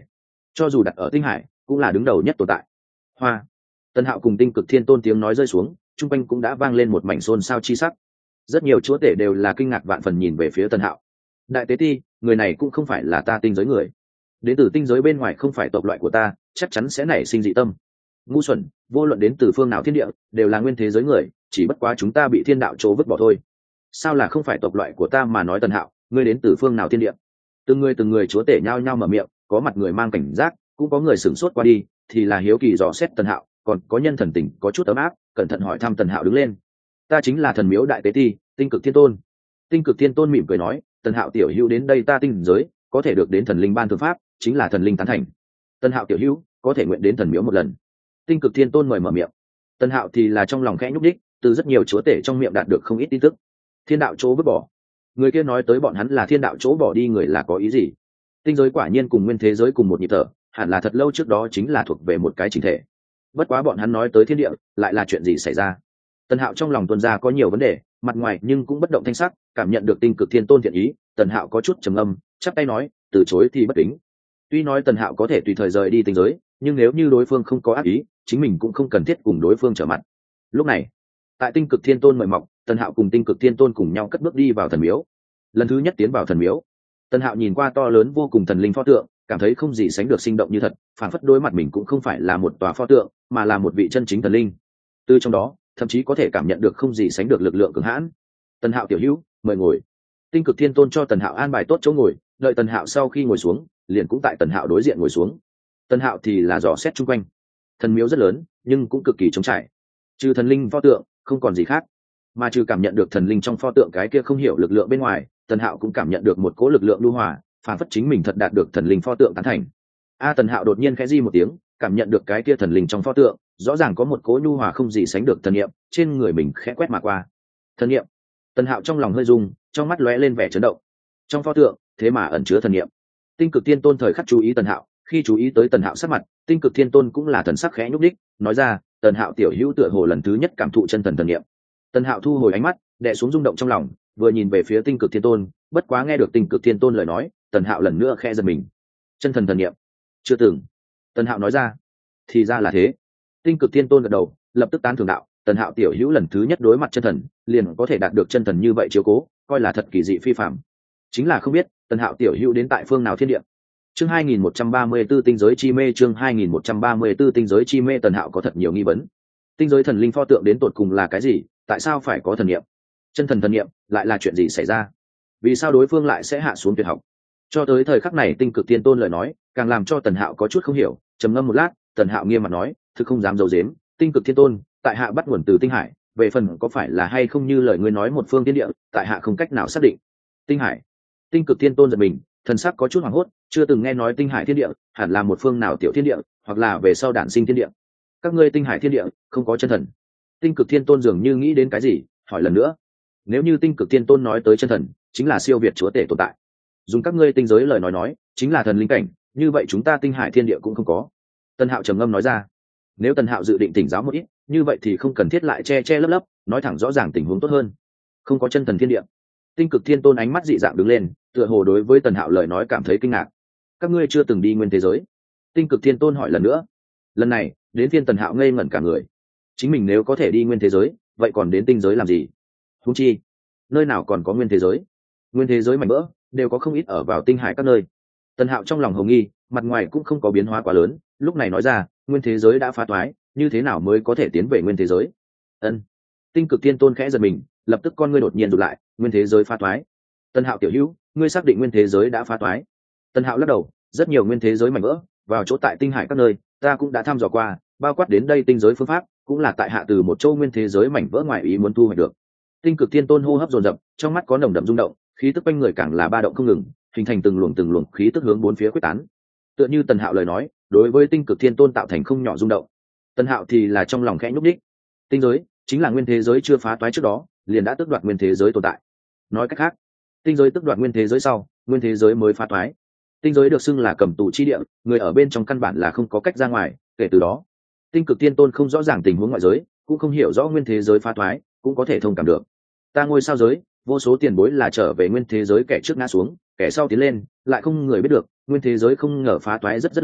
cho dù đặt ở tinh hải cũng là đứng đầu nhất tồn tại. Hoa. Tần Hạo cùng Tinh Cực Thiên Tôn tiếng nói rơi xuống, trung quanh cũng đã vang lên một mảnh xôn xao chi sắc. Rất nhiều chúa tể đều là kinh ngạc vạn phần nhìn về phía Tần Hạo. Đại tế ti, người này cũng không phải là ta tinh giới người, đến từ tinh giới bên ngoài không phải tộc loại của ta, chắc chắn sẽ nảy sinh dị tâm. Ngu xuẩn, vô luận đến từ phương nào thiên địa, đều là nguyên thế giới người, chỉ bất quá chúng ta bị thiên đạo chỗ vứt bỏ thôi. Sao là không phải tộc loại của ta mà nói Tần Hạo, ngươi đến từ phương nào thiên địa? Từng người từng người chúa tể nhao nhao mở miệng, có mặt người mang cảnh giác, cũng có người sửng sốt qua đi, thì là hiếu kỳ dò xét Tần Hạo, còn có nhân thần tình có chút ấm áp, cẩn thận hỏi thăm Tần Hạo đứng lên. Ta chính là thần miếu đại tế ti, Tinh Cực Thiên Tôn. Tinh Cực Thiên Tôn mỉm cười nói, Tần Hạo tiểu hữu đến đây ta tinh giới, có thể được đến thần linh ban thượng pháp, chính là thần linh tán thành. Tần Hạo tiểu hữu có thể nguyện đến thần miếu một lần. Tinh Cực Thiên Tôn mời mở miệng. Tần Hạo thì là trong lòng khẽ nhúc đích, từ rất nhiều chúa tể trong miệng đạt được không ít tin tức. Thiên đạo chỗ vứt bỏ, người kia nói tới bọn hắn là thiên đạo chỗ bỏ đi người là có ý gì? Tinh giới quả nhiên cùng nguyên thế giới cùng một nhịp thở, hẳn là thật lâu trước đó chính là thuộc về một cái chính thể. Bất quá bọn hắn nói tới thiên địa, lại là chuyện gì xảy ra? Tần Hạo trong lòng tuôn ra có nhiều vấn đề, mặt ngoài nhưng cũng bất động thanh sắc, cảm nhận được Tinh Cực Thiên Tôn thiện ý, Tần Hạo có chút trầm ngâm, chắp tay nói, từ chối thì bất kính. Tuy nói Tần Hạo có thể tùy thời rời đi tinh giới, nhưng nếu như đối phương không có ác ý, chính mình cũng không cần thiết cùng đối phương trở mặt. Lúc này, tại Tinh Cực Thiên Tôn mời mọc, Tần Hạo cùng Tinh Cực Thiên Tôn cùng nhau cất bước đi vào thần miếu. Lần thứ nhất tiến vào thần miếu, Tần Hạo nhìn qua to lớn vô cùng thần linh pho tượng, cảm thấy không gì sánh được sinh động như thật, phản phất đối mặt mình cũng không phải là một tòa pho tượng, mà là một vị chân chính thần linh. Từ trong đó, thậm chí có thể cảm nhận được không gì sánh được lực lượng cường hãn. Tần Hạo tiểu hữu, mời ngồi. Tinh Cực Thiên Tôn cho Tần Hạo an bài tốt chỗ ngồi, đợi Tần Hạo sau khi ngồi xuống, liền cũng tại Tần Hạo đối diện ngồi xuống. Tần Hạo thì là dò xét chung quanh. Thần miếu rất lớn, nhưng cũng cực kỳ trống trải. Trừ thần linh pho tượng, không còn gì khác. Mà trừ cảm nhận được thần linh trong pho tượng cái kia không hiểu lực lượng bên ngoài, Tần Hạo cũng cảm nhận được một cỗ lực lượng lưu hòa, phản phất chính mình thật đạt được thần linh pho tượng tán thành. A Tần Hạo đột nhiên khẽ di một tiếng, cảm nhận được cái kia thần linh trong pho tượng, rõ ràng có một cỗ nhu hòa không gì sánh được thần niệm, trên người mình khẽ quét mà qua. Thần niệm. Tần Hạo trong lòng hơi rung, trong mắt lóe lên vẻ chấn động. Trong pho tượng, thế mà ẩn chứa thần niệm. Tinh Cực Thiên Tôn thời khắc chú ý Tần Hạo, khi chú ý tới Tần Hạo sắc mặt, Tinh Cực Thiên Tôn cũng là thần sắc khẽ nhúc nhích, nói ra, Tần Hạo tiểu hữu tựa hồ lần thứ nhất cảm thụ chân thần thần niệm. Tần Hạo thu hồi ánh mắt, đè xuống rung động trong lòng, vừa nhìn về phía Tinh Cực Thiên Tôn, bất quá nghe được Tinh Cực Thiên Tôn lời nói, Tần Hạo lần nữa khẽ giật mình. Chân thần thần niệm? Chưa từng. Tần Hạo nói ra. Thì ra là thế. Tinh Cực Thiên Tôn gật đầu, lập tức tán thưởng đạo, Tần Hạo tiểu hữu lần thứ nhất đối mặt chân thần, liền có thể đạt được chân thần như vậy chiếu cố, coi là thật kỳ dị phi phàm. Chính là không biết, Tần Hạo tiểu hữu đến tại phương nào thiên địa. Chương hai nghìn một trăm ba mươi 4 tinh giới chi mê, chương hai nghìn một trăm ba mươi 4 tinh giới chi mê. Tần Hạo có thật nhiều nghi vấn. Tinh giới thần linh pho tượng đến tột cùng là cái gì, tại sao phải có thần niệm? Chân thần thần niệm lại là chuyện gì xảy ra? Vì sao đối phương lại sẽ hạ xuống tuyệt học? Cho tới thời khắc này Tinh Cực Thiên Tôn lời nói, càng làm cho Tần Hạo có chút không hiểu, trầm ngâm một lát, Tần Hạo nghiêm mặt nói, thực không dám giấu giếm, Tinh Cực Thiên Tôn, tại hạ bắt nguồn từ tinh hải, về phần có phải là hay không như lời ngươi nói một phương thiên địa, tại hạ không cách nào xác định. Tinh hải? Tinh Cực Thiên Tôn giật mình, thần sắc có chút hoảng hốt, chưa từng nghe nói tinh hải thiên địa, hẳn là một phương nào tiểu thiên địa, hoặc là về sau đản sinh thiên địa. Các ngươi tinh hải thiên địa không có chân thần? Tinh Cực Thiên Tôn dường như nghĩ đến cái gì, hỏi lần nữa. Nếu như Tinh Cực Thiên Tôn nói tới chân thần, chính là siêu việt chúa tể tồn tại. Dùng các ngươi tinh giới lời nói nói, chính là thần linh cảnh, như vậy chúng ta tinh hải thiên địa cũng không có. Tần Hạo trầm ngâm nói ra. Nếu Tần Hạo dự định tỉnh giáo một ít, như vậy thì không cần thiết lại che che lấp lấp, nói thẳng rõ ràng tình huống tốt hơn. Không có chân thần thiên địa. Tinh Cực Thiên Tôn ánh mắt dị dạng đứng lên, tựa hồ đối với Tần Hạo lời nói cảm thấy kinh ngạc. Các ngươi chưa từng đi nguyên thế giới? Tinh Cực Thiên Tôn hỏi lần nữa. Lần này, đến phiên Tần Hạo ngây ngẩn cả người. Chính mình nếu có thể đi nguyên thế giới, vậy còn đến tinh giới làm gì? Huống chi, nơi nào còn có nguyên thế giới? Nguyên thế giới mảnh vỡ đều có không ít ở vào tinh hải các nơi. Tần Hạo trong lòng hồng nghi, mặt ngoài cũng không có biến hóa quá lớn, lúc này nói ra, nguyên thế giới đã phá toái, như thế nào mới có thể tiến về nguyên thế giới? Ân. Tinh Cực Thiên Tôn khẽ giật mình, lập tức con ngươi đột nhiên rụt lại, nguyên thế giới phá toái? Tần Hạo tiểu hữu, ngươi xác định nguyên thế giới đã phá toái? Tần Hạo lắc đầu, rất nhiều nguyên thế giới mảnh vỡ vào chỗ tại tinh hải các nơi, ta cũng đã thăm dò qua, bao quát đến đây tinh giới phương pháp, cũng là tại hạ từ một châu nguyên thế giới mảnh vỡ ngoài ý muốn thu hoạch được. Tinh Cực Thiên Tôn hô hấp dồn dập, trong mắt có nồng đậm rung động, khí tức quanh người càng là ba động không ngừng, hình thành từng luồng từng luồng khí tức hướng bốn phía quyết tán. Tựa như Tần Hạo lời nói, đối với Tinh Cực Thiên Tôn tạo thành không nhỏ rung động. Tần Hạo thì là trong lòng khẽ nhúc nhích. Tinh giới chính là nguyên thế giới chưa phá toái trước đó, liền đã tước đoạt nguyên thế giới tồn tại. Nói cách khác, tinh giới tước đoạt nguyên thế giới sau, nguyên thế giới mới phá toái. Tinh giới được xưng là cầm tù chi địa, người ở bên trong căn bản là không có cách ra ngoài, kể từ đó, Tinh Cực Thiên Tôn không rõ ràng tình huống ngoại giới, cũng không hiểu rõ nguyên thế giới phá toái, cũng có thể thông cảm được. Ta ngôi sao giới, vô số tiền bối là trở về nguyên thế giới, kẻ trước ngã xuống, kẻ sau tiến lên, lại không người biết được, nguyên thế giới không ngờ phá toái rất rất lâu,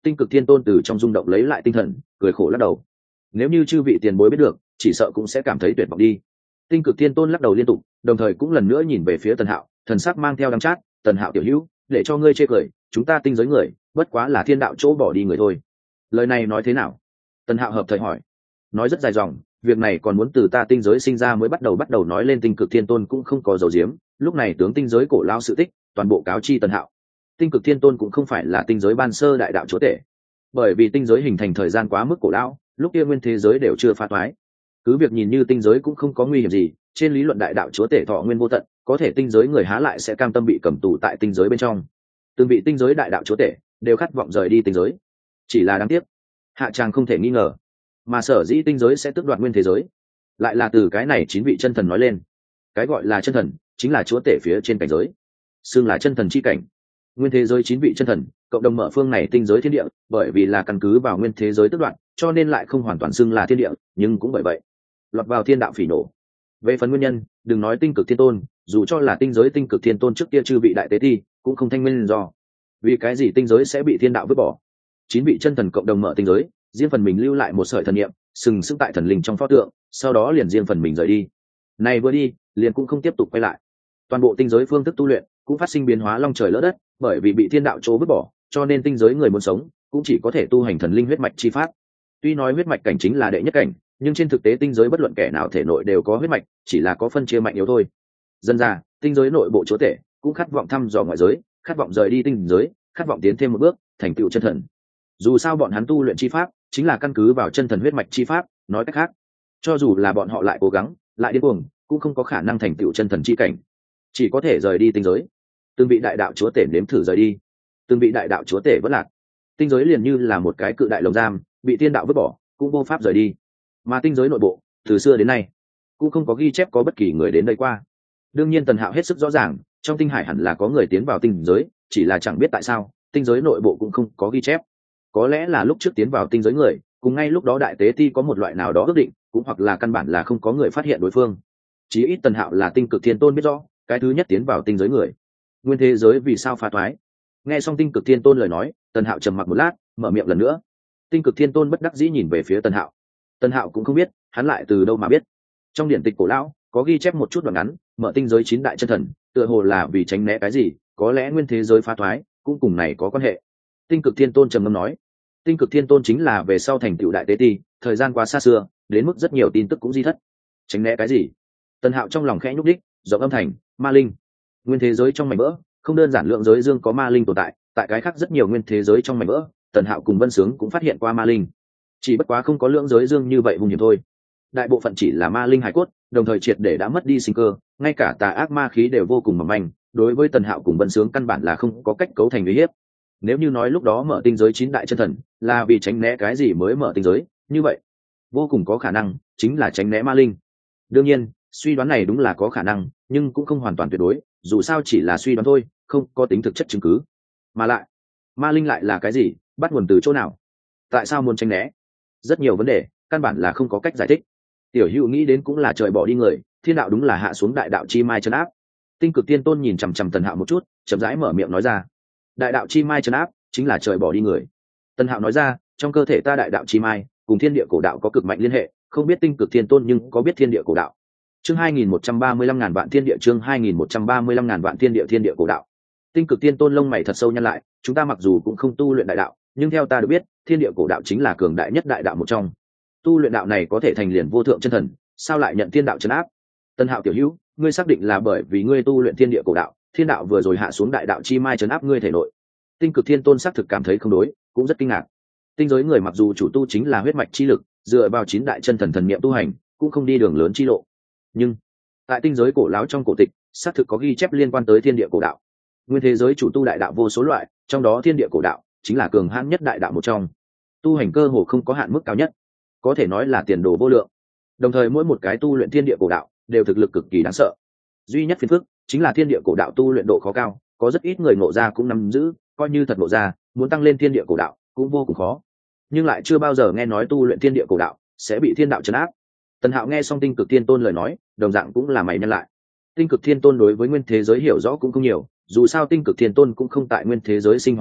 Tinh Cực Thiên Tôn từ trong rung động lấy lại tinh thần, cười khổ lắc đầu. Nếu như chư vị tiền bối biết được, chỉ sợ cũng sẽ cảm thấy tuyệt vọng đi. Tinh Cực Thiên Tôn lắc đầu liên tục, đồng thời cũng lần nữa nhìn về phía Tần Hạo, thần sắc mang theo đắng chát. Tần Hạo tiểu hữu, để cho ngươi chê cười, chúng ta tinh giới người, bất quá là thiên đạo chỗ bỏ đi người thôi. Lời này nói thế nào? Tần Hạo hợp thời hỏi. Nói rất dài dòng, việc này còn muốn từ ta tinh giới sinh ra mới bắt đầu bắt đầu nói lên. Tinh Cực Thiên Tôn cũng không có dầu diếm, lúc này tướng tinh giới cổ lao sự tích, toàn bộ cáo chi Tần Hạo. Tinh Cực Thiên Tôn cũng không phải là tinh giới ban sơ đại đạo chúa tể, bởi vì tinh giới hình thành thời gian quá mức cổ lão, lúc kia nguyên thế giới đều chưa phá toái. Cứ việc nhìn như tinh giới cũng không có nguy hiểm gì, trên lý luận đại đạo chúa tể thọ nguyên vô tận, có thể tinh giới người há lại sẽ cam tâm bị cầm tù tại tinh giới bên trong. Từng vị tinh giới đại đạo chúa tể đều khát vọng rời đi tinh giới, chỉ là đáng tiếc hạ tràng không thể nghi ngờ. Mà sở dĩ tinh giới sẽ tước đoạt nguyên thế giới, lại là từ cái này chín vị chân thần nói lên. Cái gọi là chân thần chính là chúa tể phía trên cảnh giới, xưng là chân thần chi cảnh. Nguyên thế giới chín vị chân thần cộng đồng mở phương này tinh giới thiên địa, bởi vì là căn cứ vào nguyên thế giới tước đoạt, cho nên lại không hoàn toàn xưng là thiên địa, nhưng cũng bởi vậy lọt vào thiên đạo phỉ nổ. Về phần nguyên nhân, đừng nói Tinh Cực Thiên Tôn, dù cho là tinh giới Tinh Cực Thiên Tôn trước kia chư vị đại tế thi cũng không thanh minh do vì cái gì tinh giới sẽ bị thiên đạo vứt bỏ. Chín vị chân thần cộng đồng mở tinh giới, riêng phần mình lưu lại một sợi thần niệm, sừng sững tại thần linh trong pho tượng, sau đó liền riêng phần mình rời đi. Này vừa đi, liền cũng không tiếp tục quay lại. Toàn bộ tinh giới phương thức tu luyện cũng phát sinh biến hóa long trời lỡ đất, bởi vì bị thiên đạo chỗ vứt bỏ, cho nên tinh giới người muốn sống cũng chỉ có thể tu hành thần linh huyết mạch chi pháp. Tuy nói huyết mạch cảnh chính là đệ nhất cảnh, nhưng trên thực tế tinh giới bất luận kẻ nào thể nội đều có huyết mạch, chỉ là có phân chia mạnh yếu thôi. Dần ra, tinh giới nội bộ chúa tể cũng khát vọng thăm dò ngoại giới, khát vọng rời đi tinh giới, khát vọng tiến thêm một bước, thành tựu chân thần. Dù sao bọn hắn tu luyện chi pháp chính là căn cứ vào chân thần huyết mạch chi pháp, nói cách khác, cho dù là bọn họ lại cố gắng, lại điên cuồng, cũng không có khả năng thành tựu chân thần chi cảnh, chỉ có thể rời đi tinh giới. Từng vị đại đạo chúa tể nếm thử rời đi, từng vị đại đạo chúa tể vẫn lạc. Tinh giới liền như là một cái cự đại lồng giam, bị thiên đạo vứt bỏ, cũng vô pháp rời đi. Mà tinh giới nội bộ từ xưa đến nay cũng không có ghi chép có bất kỳ người đến đây qua. Đương nhiên Tần Hạo hết sức rõ ràng, trong tinh hải hẳn là có người tiến vào tinh giới, chỉ là chẳng biết tại sao tinh giới nội bộ cũng không có ghi chép. Có lẽ là lúc trước tiến vào tinh giới người cùng ngay lúc đó đại tế ti có một loại nào đó ước định, cũng hoặc là căn bản là không có người phát hiện đối phương. Chí ít Tần Hạo là Tinh Cực Thiên Tôn biết rõ cái thứ nhất tiến vào tinh giới người. Nguyên thế giới vì sao phá thoái? Nghe xong Tinh Cực Thiên Tôn lời nói, Tần Hạo trầm mặc một lát, mở miệng lần nữa. Tinh Cực Thiên Tôn bất đắc dĩ nhìn về phía Tần Hạo. Tần Hạo cũng không biết hắn lại từ đâu mà biết. Trong điển tịch cổ lão có ghi chép một chút đoạn ngắn, mở tinh giới chín đại chân thần tựa hồ là vì tránh né cái gì, có lẽ nguyên thế giới phá thoái cũng cùng này có quan hệ. Tinh Cực Thiên Tôn trầm ngâm nói. Tinh Cực Thiên Tôn chính là về sau thành tựu đại tế ti, thời gian quá xa xưa, đến mức rất nhiều tin tức cũng di thất. Tránh né cái gì? Tần Hạo trong lòng khẽ nhúc đích, rộng âm thành ma linh. Nguyên thế giới trong mảnh vỡ không đơn giản lượng giới dương có ma linh tồn tại, tại cái khác rất nhiều nguyên thế giới trong mảnh vỡ, Tần Hạo cùng Vân Sướng cũng phát hiện qua ma linh, chỉ bất quá không có lượng giới dương như vậy hung hiểm thôi. Đại bộ phận chỉ là ma linh hải cốt, đồng thời triệt để đã mất đi sinh cơ, ngay cả tà ác ma khí đều vô cùng mỏng manh, đối với Tần Hạo cùng Vân Sướng căn bản là không có cách cấu thành uy hiếp. Nếu như nói lúc đó mở tinh giới chín đại chân thần là vì tránh né cái gì mới mở tinh giới, như vậy vô cùng có khả năng chính là tránh né ma linh. Đương nhiên suy đoán này đúng là có khả năng, nhưng cũng không hoàn toàn tuyệt đối, dù sao chỉ là suy đoán thôi, không có tính thực chất chứng cứ. Mà lại ma linh lại là cái gì, bắt nguồn từ chỗ nào, tại sao muốn tránh né, rất nhiều vấn đề căn bản là không có cách giải thích. Tiểu Hữu nghĩ đến cũng là trời bỏ đi người, thiên đạo đúng là hạ xuống đại đạo chi mai trấn áp. Tinh Cực Tiên Tôn nhìn chằm chằm Tần Hạo một chút, chậm rãi mở miệng nói ra. Đại đạo chi mai trấn áp chính là trời bỏ đi người. Tần Hạo nói ra, trong cơ thể ta đại đạo chi mai cùng thiên địa cổ đạo có cực mạnh liên hệ, không biết Tinh Cực Thiên Tôn nhưng có biết thiên địa cổ đạo. Chương hai nghìn một trăm ba mươi lăm ngàn vạn thiên địa, chương hai nghìn một trăm ba mươi lăm ngàn vạn thiên địa, thiên địa cổ đạo. Tinh Cực Tiên Tôn lông mày thật sâu nhăn lại, chúng ta mặc dù cũng không tu luyện đại đạo, nhưng theo ta được biết, thiên địa cổ đạo chính là cường đại nhất đại đạo một trong. Tu luyện đạo này có thể thành liền vô thượng chân thần, sao lại nhận thiên đạo trấn áp? Tần Hạo tiểu hữu, ngươi xác định là bởi vì ngươi tu luyện thiên địa cổ đạo, thiên đạo vừa rồi hạ xuống đại đạo chi mai trấn áp ngươi thể nội? Tinh Cực Thiên Tôn xác thực cảm thấy không đối, cũng rất kinh ngạc. Tinh giới người mặc dù chủ tu chính là huyết mạch chi lực, dựa vào chín đại chân thần thần niệm tu hành, cũng không đi đường lớn chi lộ. Nhưng tại tinh giới cổ lão trong cổ tịch, xác thực có ghi chép liên quan tới thiên địa cổ đạo. Nguyên thế giới chủ tu đại đạo vô số loại, trong đó thiên địa cổ đạo chính là cường hãn nhất đại đạo một trong. Tu hành cơ hồ không có hạn mức cao nhất, có thể nói là tiền đồ vô lượng. Đồng thời mỗi một cái tu luyện thiên địa cổ đạo đều thực lực cực kỳ đáng sợ. Duy nhất phiền phức chính là thiên địa cổ đạo tu luyện độ khó cao, có rất ít người ngộ ra cũng nắm giữ, coi như thật ngộ ra, muốn tăng lên thiên địa cổ đạo cũng vô cùng khó. Nhưng lại chưa bao giờ nghe nói tu luyện thiên địa cổ đạo sẽ bị thiên đạo trấn áp. Tần Hạo nghe xong Tinh Cực Thiên Tôn lời nói, đồng dạng cũng là mày nhăn lại. Tinh Cực Thiên Tôn đối với nguyên thế giới hiểu rõ cũng không nhiều, dù sao Tinh Cực Thiên Tôn cũng không tại nguyên thế giới sinh hoạt qua,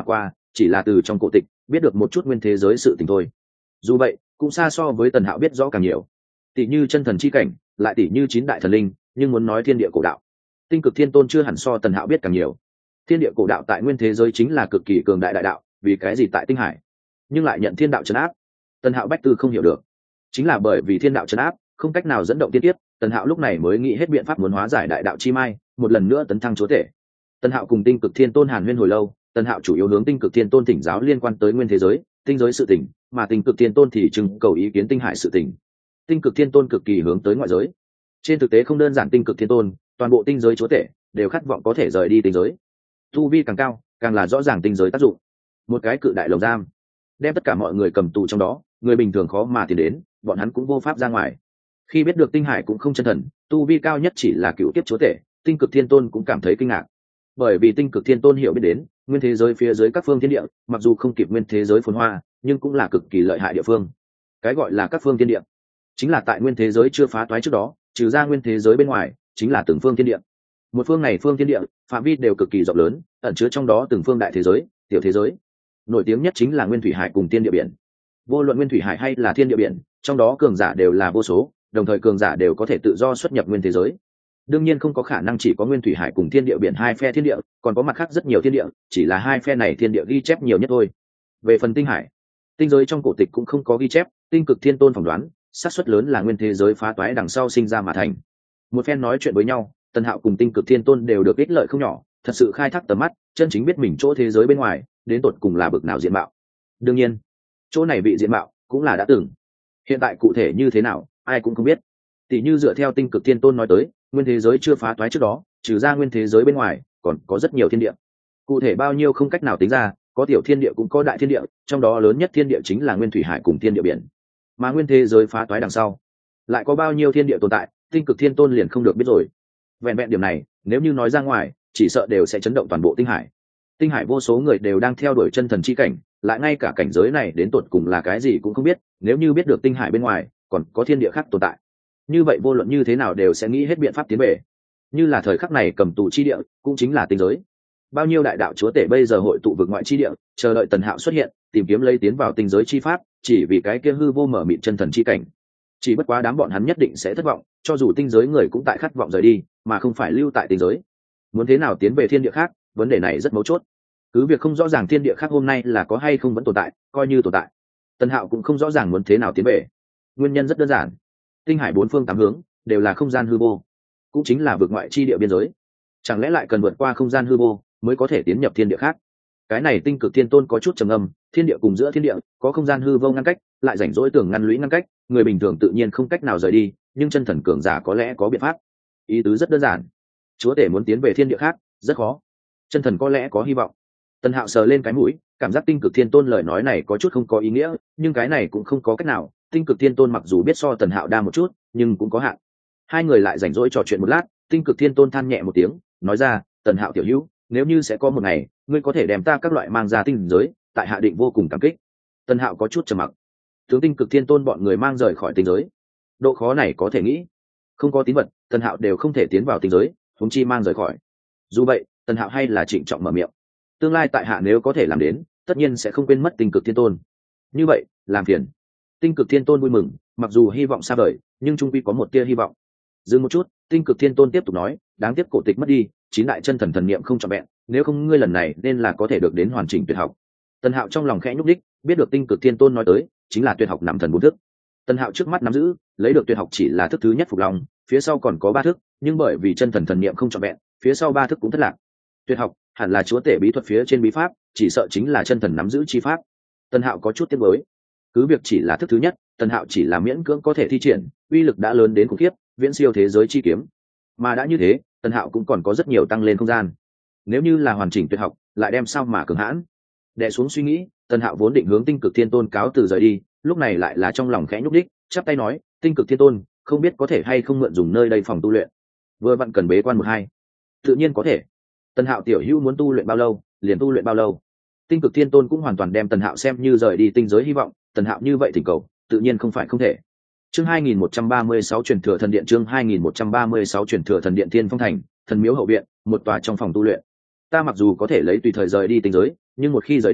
chỉ là từ trong cổ tịch biết được một chút nguyên thế giới sự tình thôi. Dù vậy cũng xa so với Tần Hạo biết rõ càng nhiều, tỷ như chân thần chi cảnh, lại tỷ như chín đại thần linh. Nhưng muốn nói thiên địa cổ đạo, Tinh Cực Thiên Tôn chưa hẳn so Tần Hạo biết càng nhiều. Thiên địa cổ đạo tại nguyên thế giới chính là cực kỳ cường đại đại đạo, vì cái gì tại Tinh Hải nhưng lại nhận thiên đạo trấn áp? Tần Hạo bách tư không hiểu được. Chính là bởi vì thiên đạo trấn áp, không cách nào dẫn động tiên tiếp, Tần Hạo lúc này mới nghĩ hết biện pháp muốn hóa giải đại đạo chi mai, một lần nữa tấn thăng chúa tể. Tần Hạo cùng Tinh Cực Thiên Tôn hàn huyên hồi lâu. Tần Hạo chủ yếu hướng Tinh Cực Thiên Tôn thỉnh giáo liên quan tới nguyên thế giới, tinh giới sự tình, mà Tinh Cực Thiên Tôn thì trưng cầu ý kiến Tinh Hải sự tình. Tinh Cực Thiên Tôn cực kỳ hướng tới ngoại giới. Trên thực tế không đơn giản Tinh Cực Thiên Tôn, toàn bộ tinh giới chúa tể đều khát vọng có thể rời đi tinh giới. Tu vi càng cao, càng là rõ ràng tinh giới tác dụng. Một cái cự đại lồng giam, đem tất cả mọi người cầm tù trong đó, người bình thường khó mà tiến đến, bọn hắn cũng vô pháp ra ngoài. Khi biết được Tinh Hải cũng không chân thần, tu vi cao nhất chỉ là cựu tiếp chúa tể, Tinh Cực Thiên Tôn cũng cảm thấy kinh ngạc. Bởi vì Tinh Cực Thiên Tôn hiểu biết đến, nguyên thế giới phía dưới các phương thiên địa, mặc dù không kịp nguyên thế giới phồn hoa, nhưng cũng là cực kỳ lợi hại địa phương. Cái gọi là các phương thiên địa, chính là tại nguyên thế giới chưa phá toái trước đó, trừ ra nguyên thế giới bên ngoài, chính là từng phương thiên địa. Một phương này phương thiên địa, phạm vi đều cực kỳ rộng lớn, ẩn chứa trong đó từng phương đại thế giới, tiểu thế giới. Nổi tiếng nhất chính là Nguyên Thủy Hải cùng Thiên Địa Biển. Vô luận Nguyên Thủy Hải hay là Thiên Địa Biển, trong đó cường giả đều là vô số, đồng thời cường giả đều có thể tự do xuất nhập nguyên thế giới. Đương nhiên không có khả năng chỉ có Nguyên Thủy Hải cùng Thiên Địa Biển hai phe thiên địa, còn có mặt khác rất nhiều thiên địa, chỉ là hai phe này thiên địa ghi chép nhiều nhất thôi. Về phần Tinh Hải, tinh giới trong cổ tịch cũng không có ghi chép, Tinh Cực Thiên Tôn phỏng đoán, xác suất lớn là nguyên thế giới phá toái đằng sau sinh ra mà thành. Một phen nói chuyện với nhau, Tần Hạo cùng Tinh Cực Thiên Tôn đều được ích lợi không nhỏ, thật sự khai thác tầm mắt, chân chính biết mình chỗ thế giới bên ngoài đến tột cùng là bực nào diện mạo. Đương nhiên chỗ này bị diện mạo cũng là đã từng, hiện tại cụ thể như thế nào ai cũng không biết. Tỷ như dựa theo Tinh Cực Thiên Tôn nói tới, nguyên thế giới chưa phá toái trước đó, trừ ra nguyên thế giới bên ngoài còn có rất nhiều thiên địa, cụ thể bao nhiêu không cách nào tính ra, có tiểu thiên địa cũng có đại thiên địa, trong đó lớn nhất thiên địa chính là Nguyên Thủy Hải cùng Thiên Địa Biển. Mà nguyên thế giới phá toái đằng sau lại có bao nhiêu thiên địa tồn tại, Tinh Cực Thiên Tôn liền không được biết rồi. Vẹn vẹn điểm này nếu như nói ra ngoài, chỉ sợ đều sẽ chấn động toàn bộ Tinh Hải. Tinh Hải vô số người đều đang theo đuổi chân thần chi cảnh, lại ngay cả cảnh giới này đến tột cùng là cái gì cũng không biết. Nếu như biết được Tinh Hải bên ngoài còn có thiên địa khác tồn tại, như vậy vô luận như thế nào đều sẽ nghĩ hết biện pháp tiến về. Như là thời khắc này cầm tù chi địa cũng chính là tinh giới, bao nhiêu đại đạo chúa tể bây giờ hội tụ vực ngoại chi địa, chờ đợi Tần Hạo xuất hiện, tìm kiếm lấy tiến vào tinh giới chi pháp, chỉ vì cái kia hư vô mở mịt chân thần chi cảnh. Chỉ bất quá đám bọn hắn nhất định sẽ thất vọng, cho dù tinh giới người cũng tại khát vọng rời đi, mà không phải lưu tại tinh giới. Muốn thế nào tiến về thiên địa khác, vấn đề này rất mấu chốt. Cứ việc không rõ ràng thiên địa khác hôm nay là có hay không vẫn tồn tại, coi như tồn tại, Tần Hạo cũng không rõ ràng muốn thế nào tiến về. Nguyên nhân rất đơn giản, Tinh Hải bốn phương tám hướng đều là không gian hư vô, cũng chính là vực ngoại chi địa biên giới. Chẳng lẽ lại cần vượt qua không gian hư vô mới có thể tiến nhập thiên địa khác? Cái này Tinh Cực Thiên Tôn có chút trầm ngâm, thiên địa cùng giữa thiên địa có không gian hư vô ngăn cách, lại rảnh rỗi tường ngăn lũy ngăn cách, người bình thường tự nhiên không cách nào rời đi, nhưng chân thần cường giả có lẽ có biện pháp. Ý tứ rất đơn giản, chúa tể muốn tiến về thiên địa khác rất khó, chân thần có lẽ có hy vọng. Tần Hạo sờ lên cái mũi, cảm giác Tinh Cực Thiên Tôn lời nói này có chút không có ý nghĩa, nhưng cái này cũng không có cách nào. Tinh Cực Thiên Tôn mặc dù biết so Tần Hạo đa một chút, nhưng cũng có hạn. Hai người lại rảnh rỗi trò chuyện một lát, Tinh Cực Thiên Tôn than nhẹ một tiếng, nói ra, Tần Hạo tiểu hữu, nếu như sẽ có một ngày ngươi có thể đem ta các loại mang ra tinh giới, tại hạ định vô cùng cảm kích. Tần Hạo có chút trầm mặc. Tướng Tinh Cực Thiên Tôn bọn người mang rời khỏi tinh giới, độ khó này có thể nghĩ. Không có tín vật, Tần Hạo đều không thể tiến vào tinh giới, huống chi mang rời khỏi. Dù vậy, Tần Hạo hay là trịnh trọng mở miệng, tương lai tại hạ nếu có thể làm đến, tất nhiên sẽ không quên mất Tinh Cực Thiên Tôn. Như vậy làm phiền. Tinh Cực Thiên Tôn vui mừng, mặc dù hy vọng xa vời, nhưng trung quy có một tia hy vọng. Dừng một chút, Tinh Cực Thiên Tôn tiếp tục nói, đáng tiếc cổ tịch mất đi, chín đại chân thần thần niệm không trọn vẹn, nếu không ngươi lần này nên là có thể được đến hoàn chỉnh tuyệt học. Tần Hạo trong lòng khẽ nhúc đích, biết được Tinh Cực Thiên Tôn nói tới chính là tuyệt học nằm thần bốn thức. Tần Hạo trước mắt nắm giữ, lấy được tuyệt học chỉ là thức thứ nhất phục lòng, phía sau còn có ba thức, nhưng bởi vì chân thần thần niệm không trọn vẹn, phía sau ba thức cũng thất lạc. Tuyệt học hẳn là chúa tể bí thuật phía trên bí pháp, chỉ sợ chính là chân thần nắm giữ chi pháp. Tần Hạo có chút tiếc nuối, cứ việc chỉ là thức thứ nhất, Tần Hạo chỉ là miễn cưỡng có thể thi triển, uy lực đã lớn đến khủng khiếp, viễn siêu thế giới chi kiếm. Mà đã như thế, Tần Hạo cũng còn có rất nhiều tăng lên không gian. Nếu như là hoàn chỉnh tuyệt học, lại đem sao mà cường hãn. Đè xuống suy nghĩ, Tần Hạo vốn định hướng Tinh Cực Thiên Tôn cáo từ rời đi, lúc này lại là trong lòng khẽ nhúc đích, chắp tay nói, Tinh Cực Thiên Tôn, không biết có thể hay không mượn dùng nơi đây phòng tu luyện, vừa vặn cần bế quan một hai. Tự nhiên có thể. Tần Hạo tiểu hữu muốn tu luyện bao lâu, liền tu luyện bao lâu. Tinh Cực Thiên Tôn cũng hoàn toàn đem Tần Hạo xem như rời đi tinh giới hy vọng, Tần Hạo như vậy thỉnh cầu, tự nhiên không phải không thể. Chương hai nghìn một trăm ba mươi sáu truyền thừa thần điện, chương hai nghìn một trăm ba mươi sáu truyền thừa thần điện Thiên Phong Thành, thần miếu hậu viện, một tòa trong phòng tu luyện. Ta mặc dù có thể lấy tùy thời rời đi tinh giới, nhưng một khi rời đi,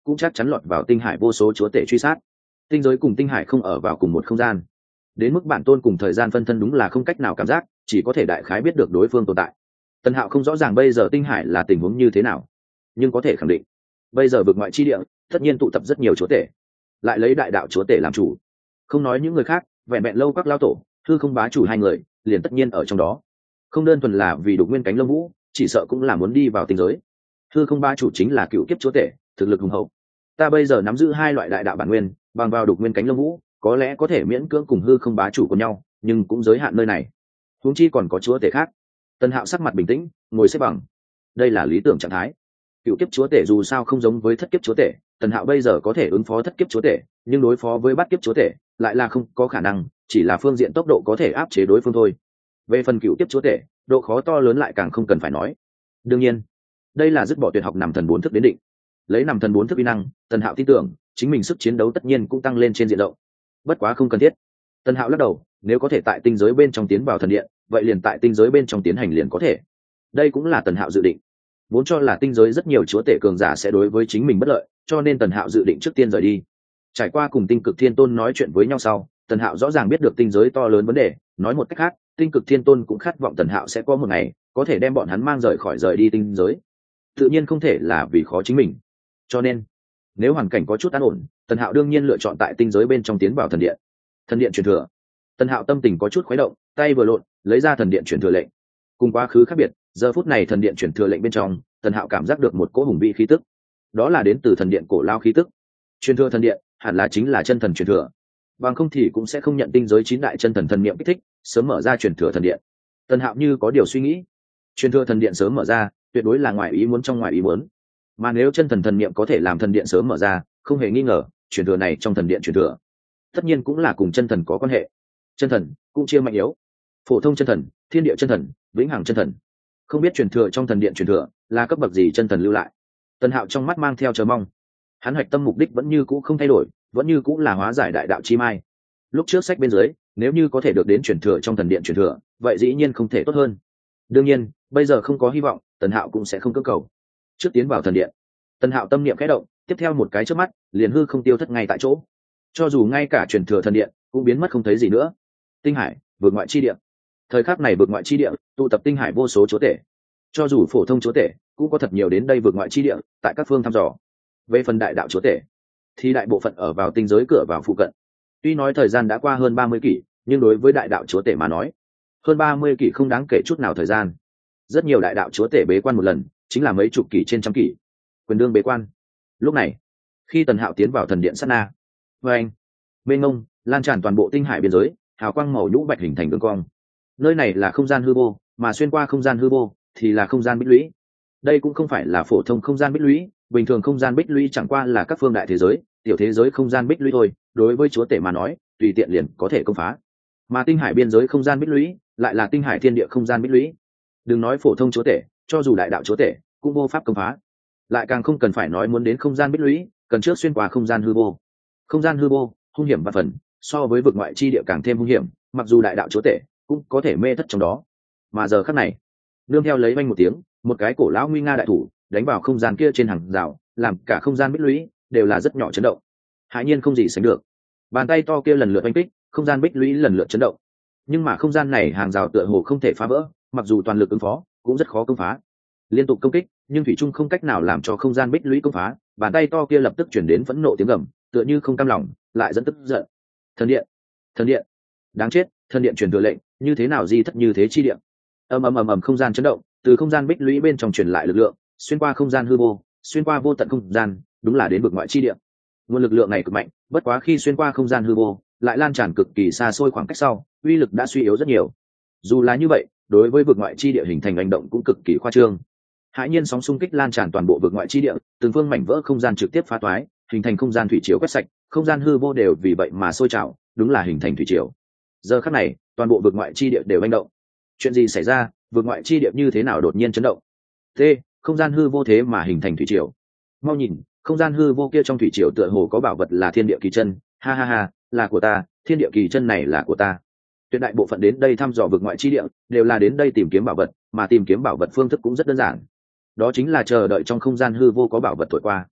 cũng chắc chắn lọt vào tinh hải vô số chúa tể truy sát. Tinh giới cùng tinh hải không ở vào cùng một không gian, đến mức bản tôn cùng thời gian phân thân đúng là không cách nào cảm giác, chỉ có thể đại khái biết được đối phương tồn tại. Tần Hạo không rõ ràng bây giờ tinh hải là tình huống như thế nào, nhưng có thể khẳng định bây giờ vực ngoại chi địa tất nhiên tụ tập rất nhiều chúa tể, lại lấy đại đạo chúa tể làm chủ. Không nói những người khác, vẹn vẹn lâu các lao tổ, hư không bá chủ hai người liền tất nhiên ở trong đó. Không đơn thuần là vì đục nguyên cánh lông vũ, chỉ sợ cũng là muốn đi vào tinh giới. Hư không bá chủ chính là cựu kiếp chúa tể, thực lực hùng hậu. Ta bây giờ nắm giữ hai loại đại đạo bản nguyên, bằng vào đục nguyên cánh lông vũ có lẽ có thể miễn cưỡng cùng hư không bá chủ của nhau, nhưng cũng giới hạn nơi này. Huống chi còn có chúa tể khác. Tân Hạo sắc mặt bình tĩnh, ngồi xếp bằng. Đây là lý tưởng trạng thái. Cựu kiếp chúa tể dù sao không giống với thất kiếp chúa tể, Tần Hạo bây giờ có thể ứng phó thất kiếp chúa tể, nhưng đối phó với bát kiếp chúa tể lại là không có khả năng, chỉ là phương diện tốc độ có thể áp chế đối phương thôi. Về phần cựu kiếp chúa tể, độ khó to lớn lại càng không cần phải nói. Đương nhiên, đây là dứt bỏ tuyệt học nằm thần bốn thức đến định. Lấy nằm thần bốn thức uy năng, Tần Hạo tin tưởng chính mình sức chiến đấu tất nhiên cũng tăng lên trên diện rộng. Bất quá không cần thiết. Tần Hạo lắc đầu, nếu có thể tại tinh giới bên trong tiến vào thần điện, vậy liền tại tinh giới bên trong tiến hành liền có thể. Đây cũng là Tần Hạo dự định. Vốn cho là tinh giới rất nhiều chúa tể cường giả sẽ đối với chính mình bất lợi, cho nên Tần Hạo dự định trước tiên rời đi. Trải qua cùng Tinh Cực Thiên Tôn nói chuyện với nhau sau, Tần Hạo rõ ràng biết được tinh giới to lớn vấn đề, nói một cách khác, Tinh Cực Thiên Tôn cũng khát vọng Tần Hạo sẽ có một ngày có thể đem bọn hắn mang rời khỏi rời đi tinh giới. Tự nhiên không thể là vì khó chính mình. Cho nên, nếu hoàn cảnh có chút an ổn, Tần Hạo đương nhiên lựa chọn tại tinh giới bên trong tiến vào thần điện. Thần điện truyền thừa. Tần Hạo tâm tình có chút khuấy động, tay vừa lộn, lấy ra thần điện truyền thừa lệnh. Cùng quá khứ khác biệt, giờ phút này thần điện truyền thừa lệnh bên trong, Tần Hạo cảm giác được một cỗ hùng vĩ khí tức. Đó là đến từ thần điện cổ lao khí tức. Truyền thừa thần điện hẳn là chính là chân thần truyền thừa, bằng không thì cũng sẽ không nhận tinh giới chín đại chân thần thần niệm kích thích, sớm mở ra truyền thừa thần điện. Tần Hạo như có điều suy nghĩ, truyền thừa thần điện sớm mở ra, tuyệt đối là ngoài ý muốn trong ngoài ý muốn. Mà nếu chân thần thần niệm có thể làm thần điện sớm mở ra, không hề nghi ngờ, truyền thừa này trong thần điện truyền thừa, tất nhiên cũng là cùng chân thần có quan hệ. Chân thần cũng chia mạnh yếu, phổ thông chân thần, thiên địa chân thần, vĩnh hằng chân thần. Không biết truyền thừa trong thần điện truyền thừa là cấp bậc gì chân thần lưu lại. Tần Hạo trong mắt mang theo chờ mong. Hắn hoạch tâm mục đích vẫn như cũ không thay đổi, vẫn như cũ là hóa giải đại đạo chi mai. Lúc trước sách bên dưới, nếu như có thể được đến truyền thừa trong thần điện truyền thừa, vậy dĩ nhiên không thể tốt hơn. Đương nhiên, bây giờ không có hy vọng, Tần Hạo cũng sẽ không cưỡng cầu. Trước tiến vào thần điện, Tần Hạo tâm niệm khẽ động, tiếp theo một cái chớp mắt, liền hư không tiêu thất ngay tại chỗ. Cho dù ngay cả truyền thừa thần điện cũng biến mất không thấy gì nữa. Tinh hải, vượt ngoại chi địa. Thời khắc này vượt ngoại chi địa, tụ tập tinh hải vô số chúa tể. Cho dù phổ thông chúa tể, cũng có thật nhiều đến đây vượt ngoại chi địa, tại các phương thăm dò. Về phần đại đạo chúa tể, thì đại bộ phận ở vào tinh giới cửa vào phụ cận. Tuy nói thời gian đã qua hơn ba mươi kỷ, nhưng đối với đại đạo chúa tể mà nói, hơn ba mươi kỷ không đáng kể chút nào thời gian. Rất nhiều đại đạo chúa tể bế quan một lần, chính là mấy chục kỷ trên trăm kỷ. Quyền đương bế quan. Lúc này, khi Tần Hạo tiến vào thần điện sát na, vê anh, mênh mông lan tràn toàn bộ tinh hải biên giới, hào quang màu nhũ bạch hình thành đường cong. Nơi này là không gian hư vô, mà xuyên qua không gian hư vô thì là không gian bích lũy. Đây cũng không phải là phổ thông không gian bích lũy, bình thường không gian bích lũy chẳng qua là các phương đại thế giới, tiểu thế giới không gian bích lũy thôi, đối với chúa tể mà nói, tùy tiện liền có thể công phá. Mà tinh hải biên giới không gian bích lũy lại là tinh hải thiên địa không gian bích lũy. Đừng nói phổ thông chúa tể, cho dù đại đạo chúa tể cũng vô pháp công phá. Lại càng không cần phải nói muốn đến không gian bích lũy, cần trước xuyên qua không gian hư vô. Không gian hư vô hung hiểm và phần, so với vực ngoại chi địa càng thêm hung hiểm, mặc dù đại đạo chúa tể cũng có thể mê thất trong đó. Mà giờ khắc này, nương theo lấy vang một tiếng, một cái cổ lão nguy nga đại thủ đánh vào không gian kia trên hàng rào, làm cả không gian bích lũy đều là rất nhỏ chấn động. Hãi nhiên không gì sánh được, bàn tay to kia lần lượt oanh kích, không gian bích lũy lần lượt chấn động. Nhưng mà không gian này hàng rào tựa hồ không thể phá vỡ, mặc dù toàn lực ứng phó cũng rất khó công phá. Liên tục công kích, nhưng thủy trung không cách nào làm cho không gian bích lũy công phá. Bàn tay to kia lập tức chuyển đến phẫn nộ tiếng gầm, tựa như không cam lòng, lại dẫn tức giận. Thần điện, thần điện, đáng chết! Thần điện truyền thừa lệnh, như thế nào di thất như thế chi điện? Ầm ầm ầm ầm, không gian chấn động, từ không gian bích lũy bên trong truyền lại lực lượng, xuyên qua không gian hư vô, xuyên qua vô tận không gian, đúng là đến vực ngoại chi địa. Nguồn lực lượng này cực mạnh, bất quá khi xuyên qua không gian hư vô, lại lan tràn cực kỳ xa xôi khoảng cách sau, uy lực đã suy yếu rất nhiều. Dù là như vậy, đối với vực ngoại chi địa hình thành hành động cũng cực kỳ khoa trương. Hãi nhiên sóng xung kích lan tràn toàn bộ vực ngoại chi địa, từng phương mảnh vỡ không gian trực tiếp phá toái, hình thành không gian thủy triều quét sạch, không gian hư vô đều vì vậy mà sôi trào, đúng là hình thành thủy triều. Giờ khắc này, toàn bộ vực ngoại chi địa đều hành động. Chuyện gì xảy ra? Vực ngoại chi địa như thế nào đột nhiên chấn động? T, không gian hư vô thế mà hình thành thủy triều. Mau nhìn, không gian hư vô kia trong thủy triều tựa hồ có bảo vật là thiên địa kỳ chân, ha ha ha, là của ta, thiên địa kỳ chân này là của ta. Tuyệt đại bộ phận đến đây thăm dò vực ngoại chi địa đều là đến đây tìm kiếm bảo vật, mà tìm kiếm bảo vật phương thức cũng rất đơn giản. Đó chính là chờ đợi trong không gian hư vô có bảo vật thổi qua.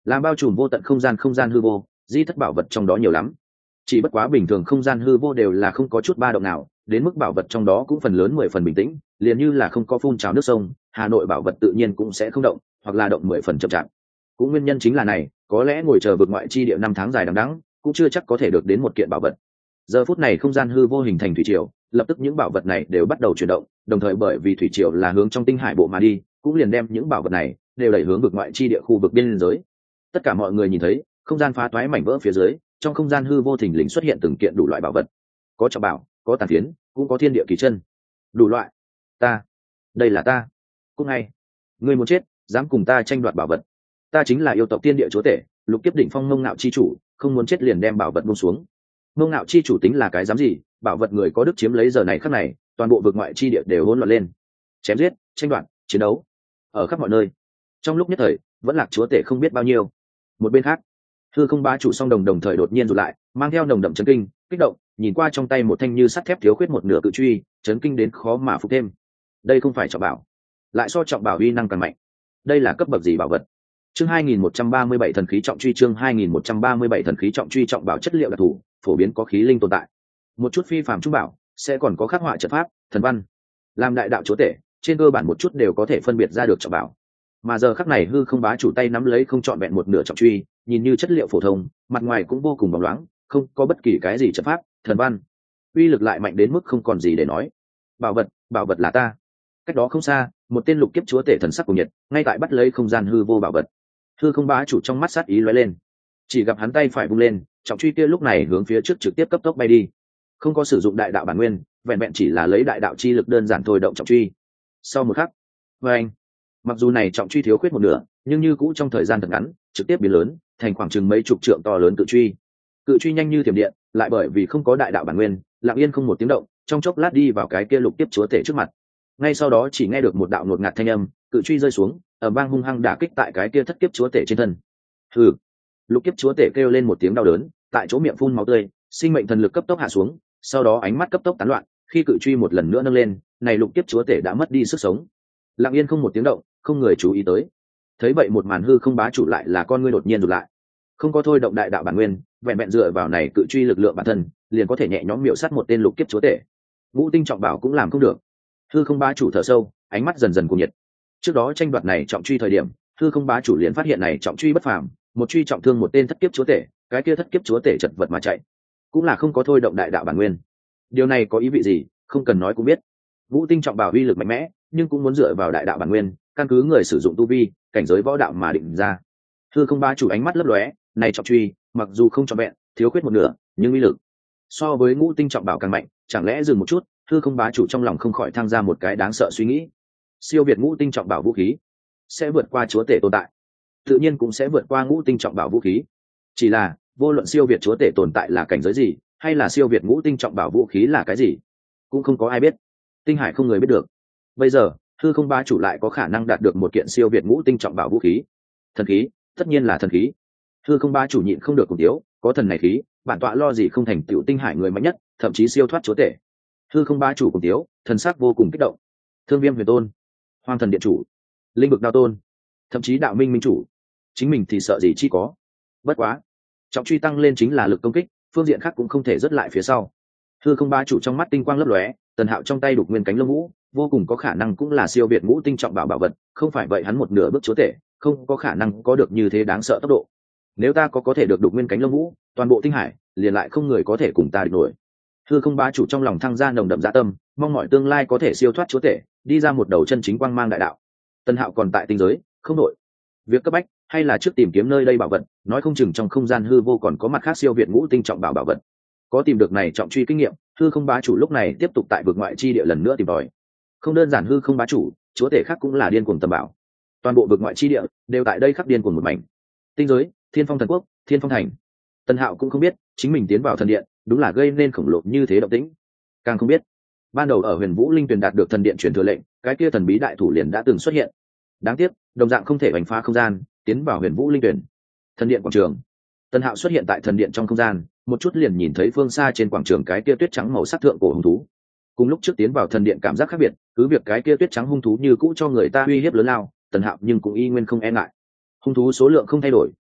làm bao trùm vô tận không gian không gian hư vô, di thất bảo vật trong đó nhiều lắm. Chỉ bất quá bình thường không gian hư vô đều là không có chút ba động nào, đến mức bảo vật trong đó cũng phần lớn mười phần bình tĩnh, liền như là không có phun trào nước sông, Hà Nội bảo vật tự nhiên cũng sẽ không động, hoặc là động mười phần chậm chạp. Cũng nguyên nhân chính là này, có lẽ ngồi chờ vượt ngoại chi địa năm tháng dài đằng đẵng, cũng chưa chắc có thể được đến một kiện bảo vật. Giờ phút này không gian hư vô hình thành thủy triều, lập tức những bảo vật này đều bắt đầu chuyển động, đồng thời bởi vì thủy triều là hướng trong tinh hải bộ mà đi, cũng liền đem những bảo vật này đều đẩy hướng vực ngoại chi địa khu vực biên giới. Tất cả mọi người nhìn thấy, không gian phá toái mảnh vỡ phía dưới, trong không gian hư vô thình lình xuất hiện từng kiện đủ loại bảo vật, có trọng bảo, có tàn phiến, cũng có thiên địa kỳ chân, đủ loại. Ta, đây là ta. Cũng ngay, ngươi muốn chết, dám cùng ta tranh đoạt bảo vật? Ta chính là yêu tộc tiên địa chúa tể, lục kiếp đỉnh phong Mông Ngạo chi chủ, không muốn chết liền đem bảo vật buông xuống. Mông Ngạo chi chủ tính là cái dám gì? Bảo vật người có đức chiếm lấy giờ này khắc này, toàn bộ vực ngoại chi địa đều hỗn loạn lên, chém giết, tranh đoạt, chiến đấu ở khắp mọi nơi. Trong lúc nhất thời, vẫn lạc chúa tể không biết bao nhiêu. Một bên khác, hư không bá chủ song đồng đồng thời đột nhiên rụt lại, mang theo nồng đậm chấn kinh, kích động, nhìn qua trong tay một thanh như sắt thép thiếu khuyết một nửa cự truy, chấn kinh đến khó mà phục thêm. Đây không phải trọng bảo, lại so trọng bảo uy năng càng mạnh. Đây là cấp bậc gì bảo vật? Chương hai nghìn một trăm ba mươi bảy thần khí trọng truy, chương hai nghìn một trăm ba mươi bảy thần khí trọng truy, trọng bảo chất liệu đặc thù, phổ biến có khí linh tồn tại. Một chút phi phàm trung bảo sẽ còn có khắc họa trận pháp, thần văn. Làm đại đạo chúa tể, trên cơ bản một chút đều có thể phân biệt ra được trọng bảo. Mà giờ khắc này hư không bá chủ tay nắm lấy không trọn vẹn một nửa trọng truy, nhìn như chất liệu phổ thông, mặt ngoài cũng vô cùng bóng loáng, không có bất kỳ cái gì trận pháp, thần văn. Uy lực lại mạnh đến mức không còn gì để nói. Bảo vật, bảo vật là ta. Cách đó không xa, một tên lục kiếp chúa tể thần sắc của nhiệt, ngay tại bắt lấy không gian hư vô bảo vật. Hư không bá chủ trong mắt sát ý lóe lên, chỉ gặp hắn tay phải vung lên, trọng truy kia lúc này hướng phía trước trực tiếp cấp tốc bay đi, không có sử dụng đại đạo bản nguyên, vẹn vẹn chỉ là lấy đại đạo chi lực đơn giản thôi động trọng truy. Sau một khắc, với anh, mặc dù này trọng truy thiếu khuyết một nửa, nhưng như cũ trong thời gian thật ngắn, trực tiếp biến lớn, thành khoảng chừng mấy chục trượng to lớn cự truy. Cự truy nhanh như thiểm điện, lại bởi vì không có đại đạo bản nguyên, lặng yên không một tiếng động, trong chốc lát đi vào cái kia lục tiếp chúa tể trước mặt. Ngay sau đó chỉ nghe được một đạo ngột ngạt thanh âm, cự truy rơi xuống, ầm vang hung hăng đả kích tại cái kia thất kiếp chúa tể trên thân. Hừ. Lục kiếp chúa tể kêu lên một tiếng đau đớn, tại chỗ miệng phun máu tươi, sinh mệnh thần lực cấp tốc hạ xuống, sau đó ánh mắt cấp tốc tán loạn, khi cự truy một lần nữa nâng lên, này lục kiếp chúa tể đã mất đi sức sống. Lặng yên không một tiếng động, không người chú ý tới. Thấy vậy một màn hư không bá chủ lại là con ngươi đột nhiên rụt lại. Không có thôi động đại đạo bản nguyên, vẹn vẹn dựa vào này cự truy lực lượng bản thân, liền có thể nhẹ nhõm miểu sát một tên lục kiếp chúa tể. Ngũ tinh trọng bảo cũng làm không được. Hư không bá chủ thở sâu, ánh mắt dần dần cuồng nhiệt. Trước đó tranh đoạt này trọng truy thời điểm, hư không bá chủ liền phát hiện này trọng truy bất phàm, một truy trọng thương một tên thất kiếp chúa tể, cái kia thất kiếp chúa tể chật vật mà chạy, cũng là không có thôi động đại đạo bản nguyên. Điều này có ý vị gì, không cần nói cũng biết. Ngũ tinh trọng bảo uy lực mạnh mẽ, nhưng cũng muốn dựa vào đại đạo bản nguyên, căn cứ người sử dụng tu vi, cảnh giới võ đạo mà định ra. Hư không bá chủ ánh mắt lấp lóe, này trọng truy, mặc dù không trọn vẹn, thiếu khuyết một nửa, nhưng uy lực so với ngũ tinh trọng bảo càng mạnh, chẳng lẽ dừng một chút, hư không bá chủ trong lòng không khỏi thăng ra một cái đáng sợ suy nghĩ. Siêu việt ngũ tinh trọng bảo vũ khí, sẽ vượt qua chúa tể tồn tại, tự nhiên cũng sẽ vượt qua ngũ tinh trọng bảo vũ khí. Chỉ là, vô luận siêu việt chúa tể tồn tại là cảnh giới gì, hay là siêu việt ngũ tinh trọng bảo vũ khí là cái gì, cũng không có ai biết. Tinh hải không người biết được. Bây giờ, hư không bá chủ lại có khả năng đạt được một kiện siêu việt ngũ tinh trọng bảo vũ khí. Thần khí, tất nhiên là thần khí. Hư không bá chủ nhịn không được cùng tiếu, có thần này khí, bản tọa lo gì không thành tựu tinh hải người mạnh nhất, thậm chí siêu thoát chúa tể. Hư không bá chủ cùng tiếu, thần sắc vô cùng kích động. Thương Viêm Huyền Tôn, Hoang Thần Điện chủ, Linh Vực Đao Tôn, thậm chí Đạo Minh Minh chủ, chính mình thì sợ gì chi có. Bất quá, trọng truy tăng lên chính là lực công kích, phương diện khác cũng không thể rớt lại phía sau. Hư không bá chủ trong mắt tinh quang lấp lóe, Tần Hạo trong tay đục nguyên cánh lông vũ, vô cùng có khả năng cũng là siêu việt ngũ tinh trọng bảo bảo vật, không phải vậy hắn một nửa bước chúa tể, không có khả năng có được như thế đáng sợ tốc độ. Nếu ta có có thể được đục nguyên cánh lông vũ, toàn bộ tinh hải liền lại không người có thể cùng ta địch nổi. Hư không bá chủ trong lòng thăng ra nồng đậm dạ tâm, mong mọi tương lai có thể siêu thoát chúa tể, đi ra một đầu chân chính quang mang đại đạo. Tần Hạo còn tại tinh giới, không đội. Việc cấp bách hay là trước tìm kiếm nơi đây bảo vật, nói không chừng trong không gian hư vô còn có mặt khác siêu việt ngũ tinh trọng bảo bảo vật. Có tìm được này trọng truy kinh nghiệm, hư không bá chủ lúc này tiếp tục tại vực ngoại chi địa lần nữa tìm tòi. Không đơn giản hư không bá chủ, chúa tể khác cũng là điên cuồng tầm bảo. Toàn bộ vực ngoại chi địa đều tại đây khắc điên cuồng một mảnh. Tinh giới, Thiên Phong Thần Quốc, Thiên Phong Thành. Tần Hạo cũng không biết, chính mình tiến vào thần điện, đúng là gây nên khổng lồ như thế động tĩnh. Càng không biết, ban đầu ở Huyền Vũ Linh Tuyền đạt được thần điện truyền thừa lệnh, cái kia thần bí đại thủ liền đã từng xuất hiện. Đáng tiếc, đồng dạng không thể đánh phá không gian, tiến vào Huyền Vũ Linh Tuyền. Thần điện quảng trường. Tần Hạo xuất hiện tại thần điện trong không gian, một chút liền nhìn thấy phương xa trên quảng trường cái kia tuyết trắng màu sắc thượng cổ hung thú. Cùng lúc trước tiến vào thần điện cảm giác khác biệt, cứ việc cái kia tuyết trắng hung thú như cũ cho người ta uy hiếp lớn lao, Tần Hạo nhưng cũng y nguyên không e ngại. Hung thú số lượng không thay đổi,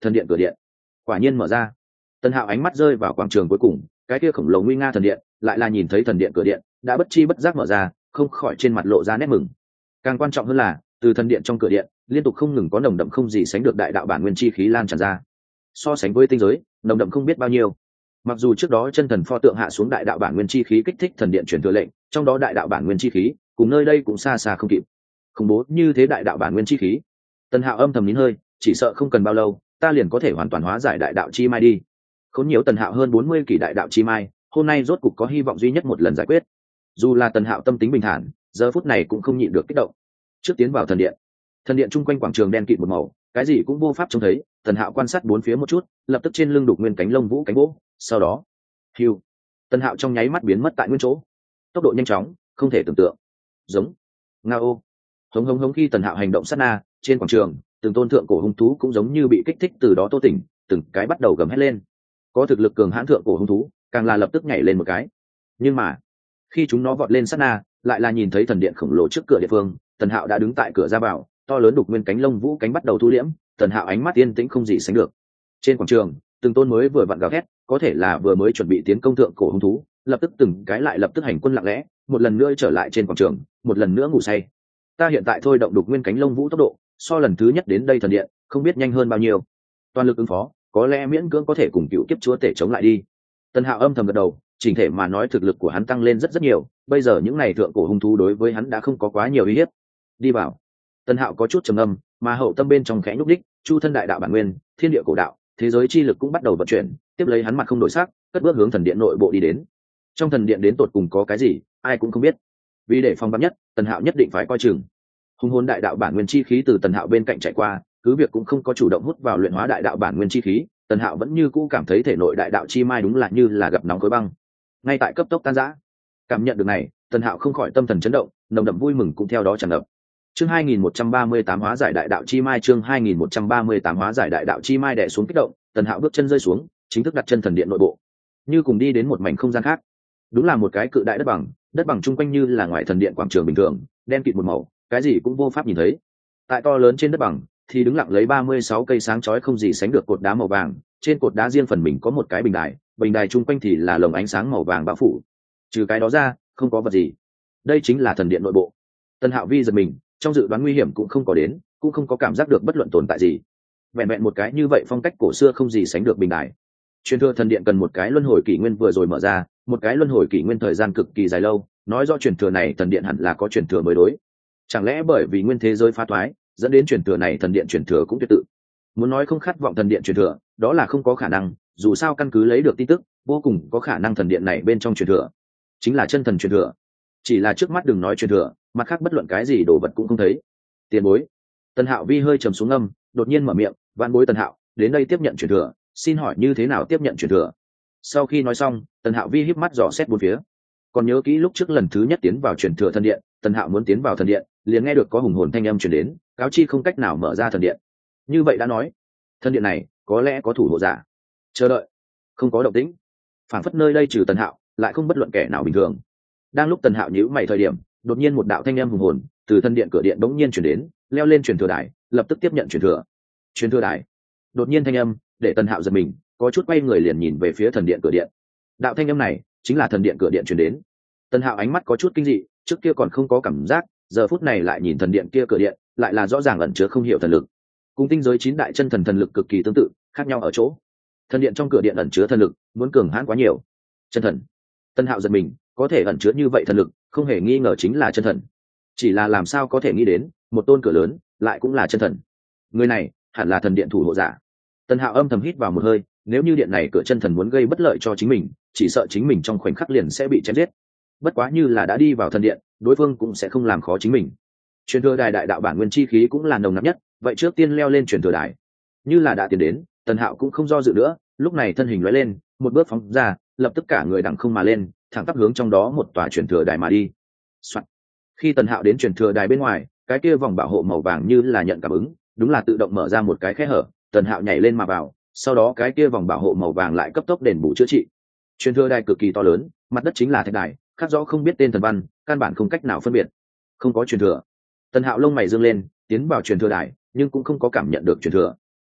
thần điện cửa điện quả nhiên mở ra. Tần Hạo ánh mắt rơi vào quảng trường cuối cùng, cái kia khổng lồ nguy nga thần điện, lại là nhìn thấy thần điện cửa điện đã bất chi bất giác mở ra, không khỏi trên mặt lộ ra nét mừng. Càng quan trọng hơn là, từ thần điện trong cửa điện, liên tục không ngừng có nồng đậm không gì sánh được đại đạo bản nguyên chi khí lan tràn ra. So sánh với tinh giới, nồng đậm không biết bao nhiêu. Mặc dù trước đó chân thần pho tượng hạ xuống đại đạo bản nguyên chi khí kích thích thần điện truyền thừa lệnh, trong đó đại đạo bản nguyên chi khí, cùng nơi đây cũng xa xa không kịp. Khủng bố như thế đại đạo bản nguyên chi khí. Tần Hạo âm thầm nín hơi, chỉ sợ không cần bao lâu, ta liền có thể hoàn toàn hóa giải đại đạo chi mai đi. Khốn nhiều Tần Hạo hơn bốn mươi kỳ đại đạo chi mai, hôm nay rốt cục có hy vọng duy nhất một lần giải quyết. Dù là Tần Hạo tâm tính bình thản, giờ phút này cũng không nhịn được kích động. Trước tiến vào thần điện, thần điện chung quanh quảng trường đen kịt một màu, cái gì cũng vô pháp trông thấy. Tần Hạo quan sát bốn phía một chút, lập tức trên lưng đục nguyên cánh lông vũ cánh vỗ, sau đó, hưu, Tần Hạo trong nháy mắt biến mất tại nguyên chỗ. Tốc độ nhanh chóng, không thể tưởng tượng. Giống, ngao, hống hống hống khi Tần Hạo hành động sát na, trên quảng trường, từng tôn thượng cổ hung thú cũng giống như bị kích thích từ đó tô tỉnh, từng cái bắt đầu gầm hét lên. Có thực lực cường hãn thượng cổ hung thú, càng là lập tức nhảy lên một cái. Nhưng mà, khi chúng nó vọt lên sát na, lại là nhìn thấy thần điện khổng lồ trước cửa địa phương, Tần Hạo đã đứng tại cửa ra vào, to lớn đục nguyên cánh lông vũ cánh bắt đầu thu liễm, Tần Hạo ánh mắt yên tĩnh không gì sánh được. Trên quảng trường, từng tôn mới vừa vặn gào thét, có thể là vừa mới chuẩn bị tiến công thượng cổ hung thú, lập tức từng cái lại lập tức hành quân lặng lẽ, một lần nữa trở lại trên quảng trường, một lần nữa ngủ say. Ta hiện tại thôi động đục nguyên cánh lông vũ tốc độ, so lần thứ nhất đến đây thần điện, không biết nhanh hơn bao nhiêu. Toàn lực ứng phó, có lẽ miễn cưỡng có thể cùng cựu kiếp chúa tể chống lại đi. Tần Hạo âm thầm gật đầu, chỉnh thể mà nói thực lực của hắn tăng lên rất rất nhiều, bây giờ những này thượng cổ hung thú đối với hắn đã không có quá nhiều uy hiếp. Đi vào. Tần Hạo có chút trầm âm, mà hậu tâm bên trong khẽ nhúc đích, chu thân đại đạo bản nguyên, thiên địa cổ đạo, thế giới chi lực cũng bắt đầu vận chuyển, tiếp lấy hắn mặt không đổi sắc, cất bước hướng thần điện nội bộ đi đến. Trong thần điện đến tột cùng có cái gì, ai cũng không biết. Vì để phòng vắn nhất, Tần Hạo nhất định phải coi chừng. Hung hồn đại đạo bản nguyên chi khí từ Tần Hạo bên cạnh chạy qua, cứ việc cũng không có chủ động hút vào luyện hóa đại đạo bản nguyên chi khí, Tần Hạo vẫn như cũ cảm thấy thể nội đại đạo chi mai đúng là như là gặp nóng khối băng, ngay tại cấp tốc tan rã. Cảm nhận được này, Tần Hạo không khỏi tâm thần chấn động, nồng đậm vui mừng cũng theo đó tràn ngập. Chương hai nghìn một trăm ba mươi tám hóa giải đại đạo chi mai, chương hai nghìn một trăm ba mươi tám hóa giải đại đạo chi mai đè xuống kích động, Tần Hạo bước chân rơi xuống, chính thức đặt chân thần điện nội bộ, như cùng đi đến một mảnh không gian khác. Đúng là một cái cự đại đất bằng, đất bằng chung quanh như là ngoài thần điện quảng trường bình thường, đen kịt một màu, cái gì cũng vô pháp nhìn thấy. Tại to lớn trên đất bằng thì đứng lặng lấy ba mươi sáu cây sáng chói không gì sánh được cột đá màu vàng, trên cột đá riêng phần mình có một cái bình đài, bình đài chung quanh thì là lồng ánh sáng màu vàng bao phủ. Trừ cái đó ra, không có vật gì. Đây chính là thần điện nội bộ. Tần Hạo vi giật mình, trong dự đoán nguy hiểm cũng không có đến, cũng không có cảm giác được bất luận tồn tại gì. Vẹn vẹn một cái như vậy phong cách cổ xưa không gì sánh được bình đài. Truyền thừa thần điện cần một cái luân hồi kỷ nguyên vừa rồi mở ra, một cái luân hồi kỷ nguyên thời gian cực kỳ dài lâu, nói rõ truyền thừa này thần điện hẳn là có truyền thừa mới đối. Chẳng lẽ bởi vì nguyên thế giới phá thoái, dẫn đến truyền thừa này thần điện truyền thừa cũng tuyệt tự? Muốn nói không khát vọng thần điện truyền thừa, đó là không có khả năng, dù sao căn cứ lấy được tin tức, vô cùng có khả năng thần điện này bên trong truyền thừa chính là chân thần truyền thừa. Chỉ là trước mắt đừng nói truyền thừa, mặt khác bất luận cái gì đồ vật cũng không thấy. Tiền bối. Tần Hạo vi hơi trầm xuống âm, đột nhiên mở miệng, vạn bối Tần Hạo, đến đây tiếp nhận truyền thừa, xin hỏi như thế nào tiếp nhận truyền thừa? Sau khi nói xong, Tần Hạo vi híp mắt dò xét bốn phía. Còn nhớ kỹ lúc trước lần thứ nhất tiến vào truyền thừa thần điện, Tần Hạo muốn tiến vào thần điện, liền nghe được có hùng hồn thanh âm truyền đến, cáo chi không cách nào mở ra thần điện. Như vậy đã nói, thần điện này có lẽ có thủ hộ giả. Chờ đợi, không có động tĩnh. Phản phất nơi đây trừ Tần Hạo, lại không bất luận kẻ nào bình thường. Đang lúc Tần Hạo nhíu mày thời điểm, đột nhiên một đạo thanh âm hùng hồn từ thần điện cửa điện bỗng nhiên truyền đến, leo lên truyền thừa đài, lập tức tiếp nhận truyền thừa. Truyền thừa đài. Đột nhiên thanh âm để Tần Hạo giật mình, có chút quay người liền nhìn về phía thần điện cửa điện. Đạo thanh âm này chính là thần điện cửa điện truyền đến. Tần Hạo ánh mắt có chút kinh dị, trước kia còn không có cảm giác, giờ phút này lại nhìn thần điện kia cửa điện, lại là rõ ràng ẩn chứa không hiểu thần lực. Cùng tinh giới chín đại chân thần thần lực cực kỳ tương tự, khác nhau ở chỗ thần điện trong cửa điện ẩn chứa thần lực muốn cường hãn quá nhiều. Chân thần. Tần Hạo giật mình, có thể ẩn chứa như vậy thần lực, không hề nghi ngờ chính là chân thần. Chỉ là làm sao có thể nghĩ đến, một tôn cửa lớn lại cũng là chân thần. Người này hẳn là thần điện thủ hộ giả. Tần Hạo âm thầm hít vào một hơi, nếu như điện này cửa chân thần muốn gây bất lợi cho chính mình, chỉ sợ chính mình trong khoảnh khắc liền sẽ bị chém giết. Bất quá như là đã đi vào thần điện, đối phương cũng sẽ không làm khó chính mình. Truyền thừa đài đại đạo bản nguyên chi khí cũng là nồng nặc nhất, vậy trước tiên leo lên truyền thừa đài. Như là đã tiến đến, Tần Hạo cũng không do dự nữa, lúc này thân hình lóe lên, một bước phóng ra, lập tức cả người đằng không mà lên, thẳng tắp hướng trong đó một tòa truyền thừa đài mà đi. Soạn. Khi Tần Hạo đến truyền thừa đài bên ngoài, cái kia vòng bảo hộ màu vàng như là nhận cảm ứng, đúng là tự động mở ra một cái khe hở, Tần Hạo nhảy lên mà vào, sau đó cái kia vòng bảo hộ màu vàng lại cấp tốc đền bù chữa trị. Truyền thừa đài cực kỳ to lớn, mặt đất chính là thạch đài, khắc rõ không biết tên thần văn, căn bản không cách nào phân biệt. Không có truyền thừa. Tần Hạo lông mày dương lên, tiến vào truyền thừa đài, nhưng cũng không có cảm nhận được truyền thừa.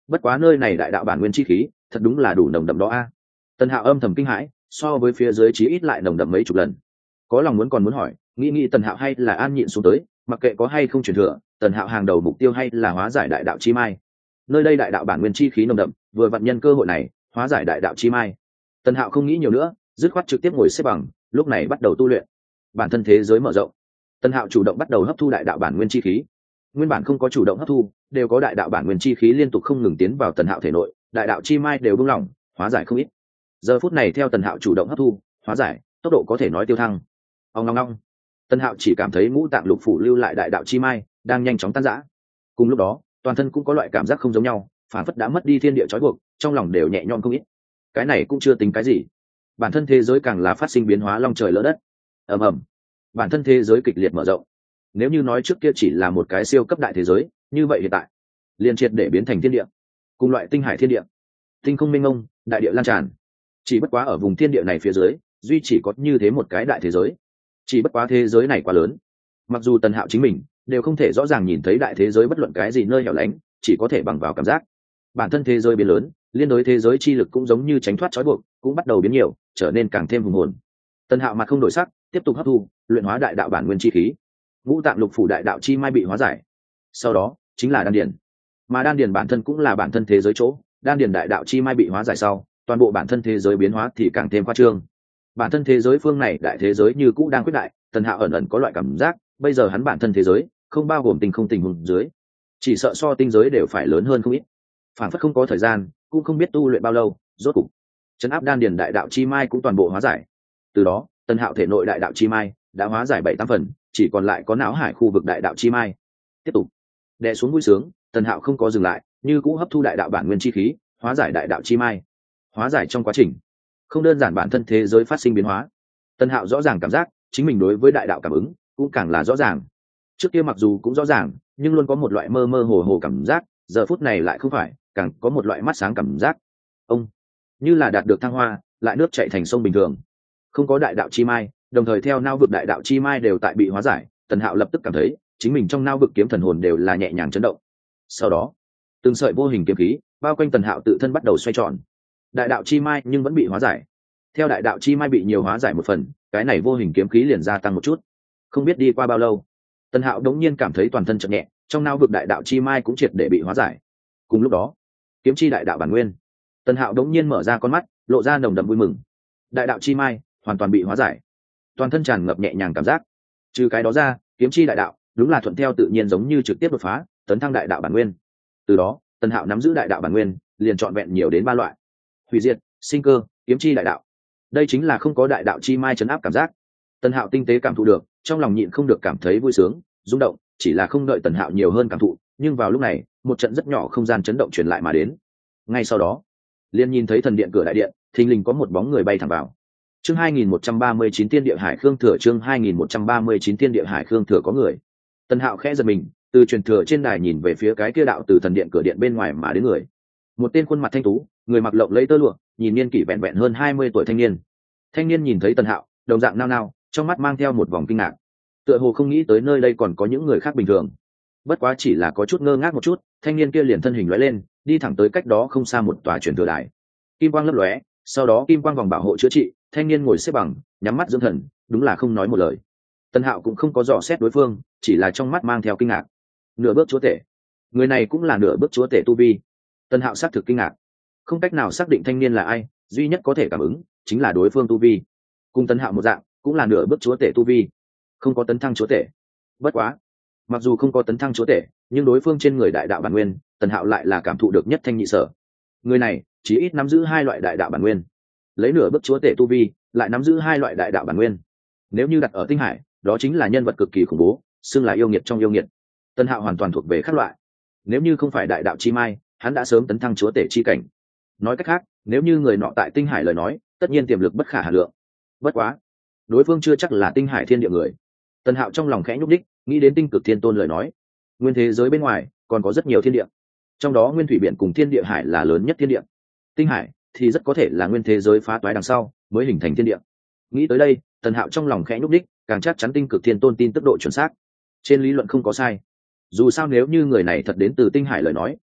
bất quá nơi này đại đạo bản nguyên chi khí thật đúng là đủ nồng đậm đó a. Tần Hạo âm thầm kinh hãi, so với phía dưới chí ít lại nồng đậm mấy chục lần. Có lòng muốn còn muốn hỏi, nghĩ nghĩ Tần Hạo hay là an nhịn xuống tới, mặc kệ có hay không truyền thừa, Tần Hạo hàng đầu mục tiêu hay là hóa giải đại đạo chi mai. Nơi đây đại đạo bản nguyên chi khí nồng đậm, vừa vặn nhân cơ hội này hóa giải đại đạo chi mai. Tần Hạo không nghĩ nhiều nữa, dứt khoát trực tiếp ngồi xếp bằng, lúc này bắt đầu tu luyện. Bản thân thế giới mở rộng, Tần Hạo chủ động bắt đầu hấp thu đại đạo bản nguyên chi khí. Nguyên bản không có chủ động hấp thu, đều có đại đạo bản nguyên chi khí liên tục không ngừng tiến vào Tần Hạo thể nội, đại đạo chi mai đều buông lỏng, hóa giải không ít. Giờ phút này theo Tần Hạo chủ động hấp thu, hóa giải, tốc độ có thể nói tiêu thăng. Ong ong ong. Tần Hạo chỉ cảm thấy ngũ tạng lục phủ lưu lại đại đạo chi mai đang nhanh chóng tan rã. Cùng lúc đó, toàn thân cũng có loại cảm giác không giống nhau, phản phất đã mất đi thiên địa trói buộc, trong lòng đều nhẹ nhõm không ít. Cái này cũng chưa tính cái gì, bản thân thế giới càng là phát sinh biến hóa long trời lỡ đất. Ầm ầm. Bản thân thế giới kịch liệt mở rộng. Nếu như nói trước kia chỉ là một cái siêu cấp đại thế giới, như vậy hiện tại liên triệt để biến thành thiên địa, cùng loại tinh hải thiên địa, tinh không minh mông, đại địa lan tràn. Chỉ bất quá ở vùng thiên địa này phía dưới, duy chỉ có như thế một cái đại thế giới. Chỉ bất quá thế giới này quá lớn, mặc dù Tần Hạo chính mình đều không thể rõ ràng nhìn thấy đại thế giới bất luận cái gì nơi hẻo lánh, chỉ có thể bằng vào cảm giác. Bản thân thế giới biến lớn, liên đối thế giới chi lực cũng giống như tránh thoát trói buộc, cũng bắt đầu biến nhiều, trở nên càng thêm hùng hồn. Tần Hạo mặt không đổi sắc, tiếp tục hấp thu, luyện hóa đại đạo bản nguyên chi khí. Ngũ tạng lục phủ đại đạo chi mai bị hóa giải, sau đó chính là đan điền. Mà đan điền bản thân cũng là bản thân thế giới chỗ, đan điền đại đạo chi mai bị hóa giải sau, toàn bộ bản thân thế giới biến hóa thì càng thêm khoa trương. Bản thân thế giới phương này đại thế giới như cũ đang quyết đại, Tần Hạo ẩn ẩn có loại cảm giác, bây giờ hắn bản thân thế giới không bao gồm tinh không tình huống dưới, chỉ sợ so tinh giới đều phải lớn hơn không ít. Phản phất không có thời gian, cũng không biết tu luyện bao lâu, rốt cục trấn áp đan điền đại đạo chi mai cũng toàn bộ hóa giải. Từ đó, Tần Hạo thể nội đại đạo chi mai đã hóa giải bảy tám phần, chỉ còn lại có não hải khu vực đại đạo chi mai. Tiếp tục đè xuống vui sướng, Tần Hạo không có dừng lại, như cũ hấp thu đại đạo bản nguyên chi khí, hóa giải đại đạo chi mai. Hóa giải trong quá trình, không đơn giản bản thân thế giới phát sinh biến hóa, Tần Hạo rõ ràng cảm giác chính mình đối với đại đạo cảm ứng cũng càng là rõ ràng. Trước kia mặc dù cũng rõ ràng, nhưng luôn có một loại mơ mơ hồ hồ cảm giác, giờ phút này lại không phải, càng có một loại mắt sáng cảm giác. Ông như là đạt được thăng hoa, lại nước chảy thành sông bình thường. Không có đại đạo chi mai, đồng thời theo nao vực đại đạo chi mai đều tại bị hóa giải, Tần Hạo lập tức cảm thấy chính mình trong nao vực kiếm thần hồn đều là nhẹ nhàng chấn động. Sau đó, từng sợi vô hình kiếm khí bao quanh Tần Hạo tự thân bắt đầu xoay tròn. Đại đạo chi mai nhưng vẫn bị hóa giải. Theo đại đạo chi mai bị nhiều hóa giải một phần, cái này vô hình kiếm khí liền gia tăng một chút. Không biết đi qua bao lâu, Tần Hạo đống nhiên cảm thấy toàn thân chợt nhẹ, trong nao vực đại đạo chi mai cũng triệt để bị hóa giải. Cùng lúc đó, kiếm chi đại đạo bản nguyên, Tần Hạo đống nhiên mở ra con mắt, lộ ra nồng đậm vui mừng. Đại đạo chi mai hoàn toàn bị hóa giải, toàn thân tràn ngập nhẹ nhàng cảm giác. Trừ cái đó ra, kiếm chi đại đạo đúng là thuận theo tự nhiên, giống như trực tiếp đột phá, tấn thăng đại đạo bản nguyên. Từ đó, Tần Hạo nắm giữ đại đạo bản nguyên, liền trọn vẹn nhiều đến ba loại: hủy diệt, sinh cơ, kiếm chi đại đạo. Đây chính là không có đại đạo chi mai chấn áp cảm giác. Tần Hạo tinh tế cảm thụ được, trong lòng nhịn không được cảm thấy vui sướng, rung động, chỉ là không đợi Tần Hạo nhiều hơn cảm thụ, nhưng vào lúc này, một trận rất nhỏ không gian chấn động truyền lại mà đến. Ngay sau đó, liền nhìn thấy thần điện cửa đại điện, thình lình có một bóng người bay thẳng vào. Chương hai nghìn một trăm ba mươi chín Tiên Địa Hải Khương Thừa, chương hai nghìn một trăm ba mươi chín Tiên Địa Hải Khương Thừa có người. Tần Hạo khẽ giật mình, từ truyền thừa trên đài nhìn về phía cái kia đạo từ thần điện cửa điện bên ngoài mà đến người. Một tên khuôn mặt thanh tú, người mặc lộng lẫy tơ lụa, nhìn niên kỷ vẹn vẹn hơn hai mươi tuổi thanh niên. Thanh niên nhìn thấy Tần Hạo, đồng dạng nao nao, trong mắt mang theo một vòng kinh ngạc. Tựa hồ không nghĩ tới nơi đây còn có những người khác bình thường. Bất quá chỉ là có chút ngơ ngác một chút, thanh niên kia liền thân hình lóe lên, đi thẳng tới cách đó không xa một tòa truyền thừa đài. Kim quang lấp lóe, sau đó kim quang vòng bảo hộ chữa trị, thanh niên ngồi xếp bằng, nhắm mắt dưỡng thần, đúng là không nói một lời. Tần Hạo cũng không có dò xét đối phương, chỉ là trong mắt mang theo kinh ngạc. Nửa bước chúa tể, người này cũng là nửa bước chúa tể tu vi. Tần Hạo xác thực kinh ngạc, không cách nào xác định thanh niên là ai, duy nhất có thể cảm ứng chính là đối phương tu vi. Cùng Tần Hạo một dạng, cũng là nửa bước chúa tể tu vi, không có tấn thăng chúa tể. Bất quá, mặc dù không có tấn thăng chúa tể, nhưng đối phương trên người đại đạo bản nguyên, Tần Hạo lại là cảm thụ được nhất thanh nhị sở. Người này chỉ ít nắm giữ hai loại đại đạo bản nguyên, lấy nửa bước chúa tể tu vi, lại nắm giữ hai loại đại đạo bản nguyên. Nếu như đặt ở tinh hải, đó chính là nhân vật cực kỳ khủng bố, xưng là yêu nghiệt trong yêu nghiệt. Tần Hạo hoàn toàn thuộc về khác loại. Nếu như không phải đại đạo chi mai, hắn đã sớm tấn thăng chúa tể chi cảnh. Nói cách khác, nếu như người nọ tại tinh hải lời nói, tất nhiên tiềm lực bất khả hà lượng. Bất quá, đối phương chưa chắc là tinh hải thiên địa người. Tần Hạo trong lòng khẽ nhúc đích, nghĩ đến tinh cực thiên tôn lời nói, nguyên thế giới bên ngoài còn có rất nhiều thiên địa, trong đó nguyên thủy biển cùng thiên địa hải là lớn nhất thiên địa. Tinh hải thì rất có thể là nguyên thế giới phá toái đằng sau mới hình thành thiên địa. Nghĩ tới đây, Tần Hạo trong lòng khẽ nhúc đích, càng chắc chắn tinh cực thiên tôn tin tức độ chuẩn xác. Trên lý luận không có sai. Dù sao nếu như người này thật đến từ tinh hải lời nói,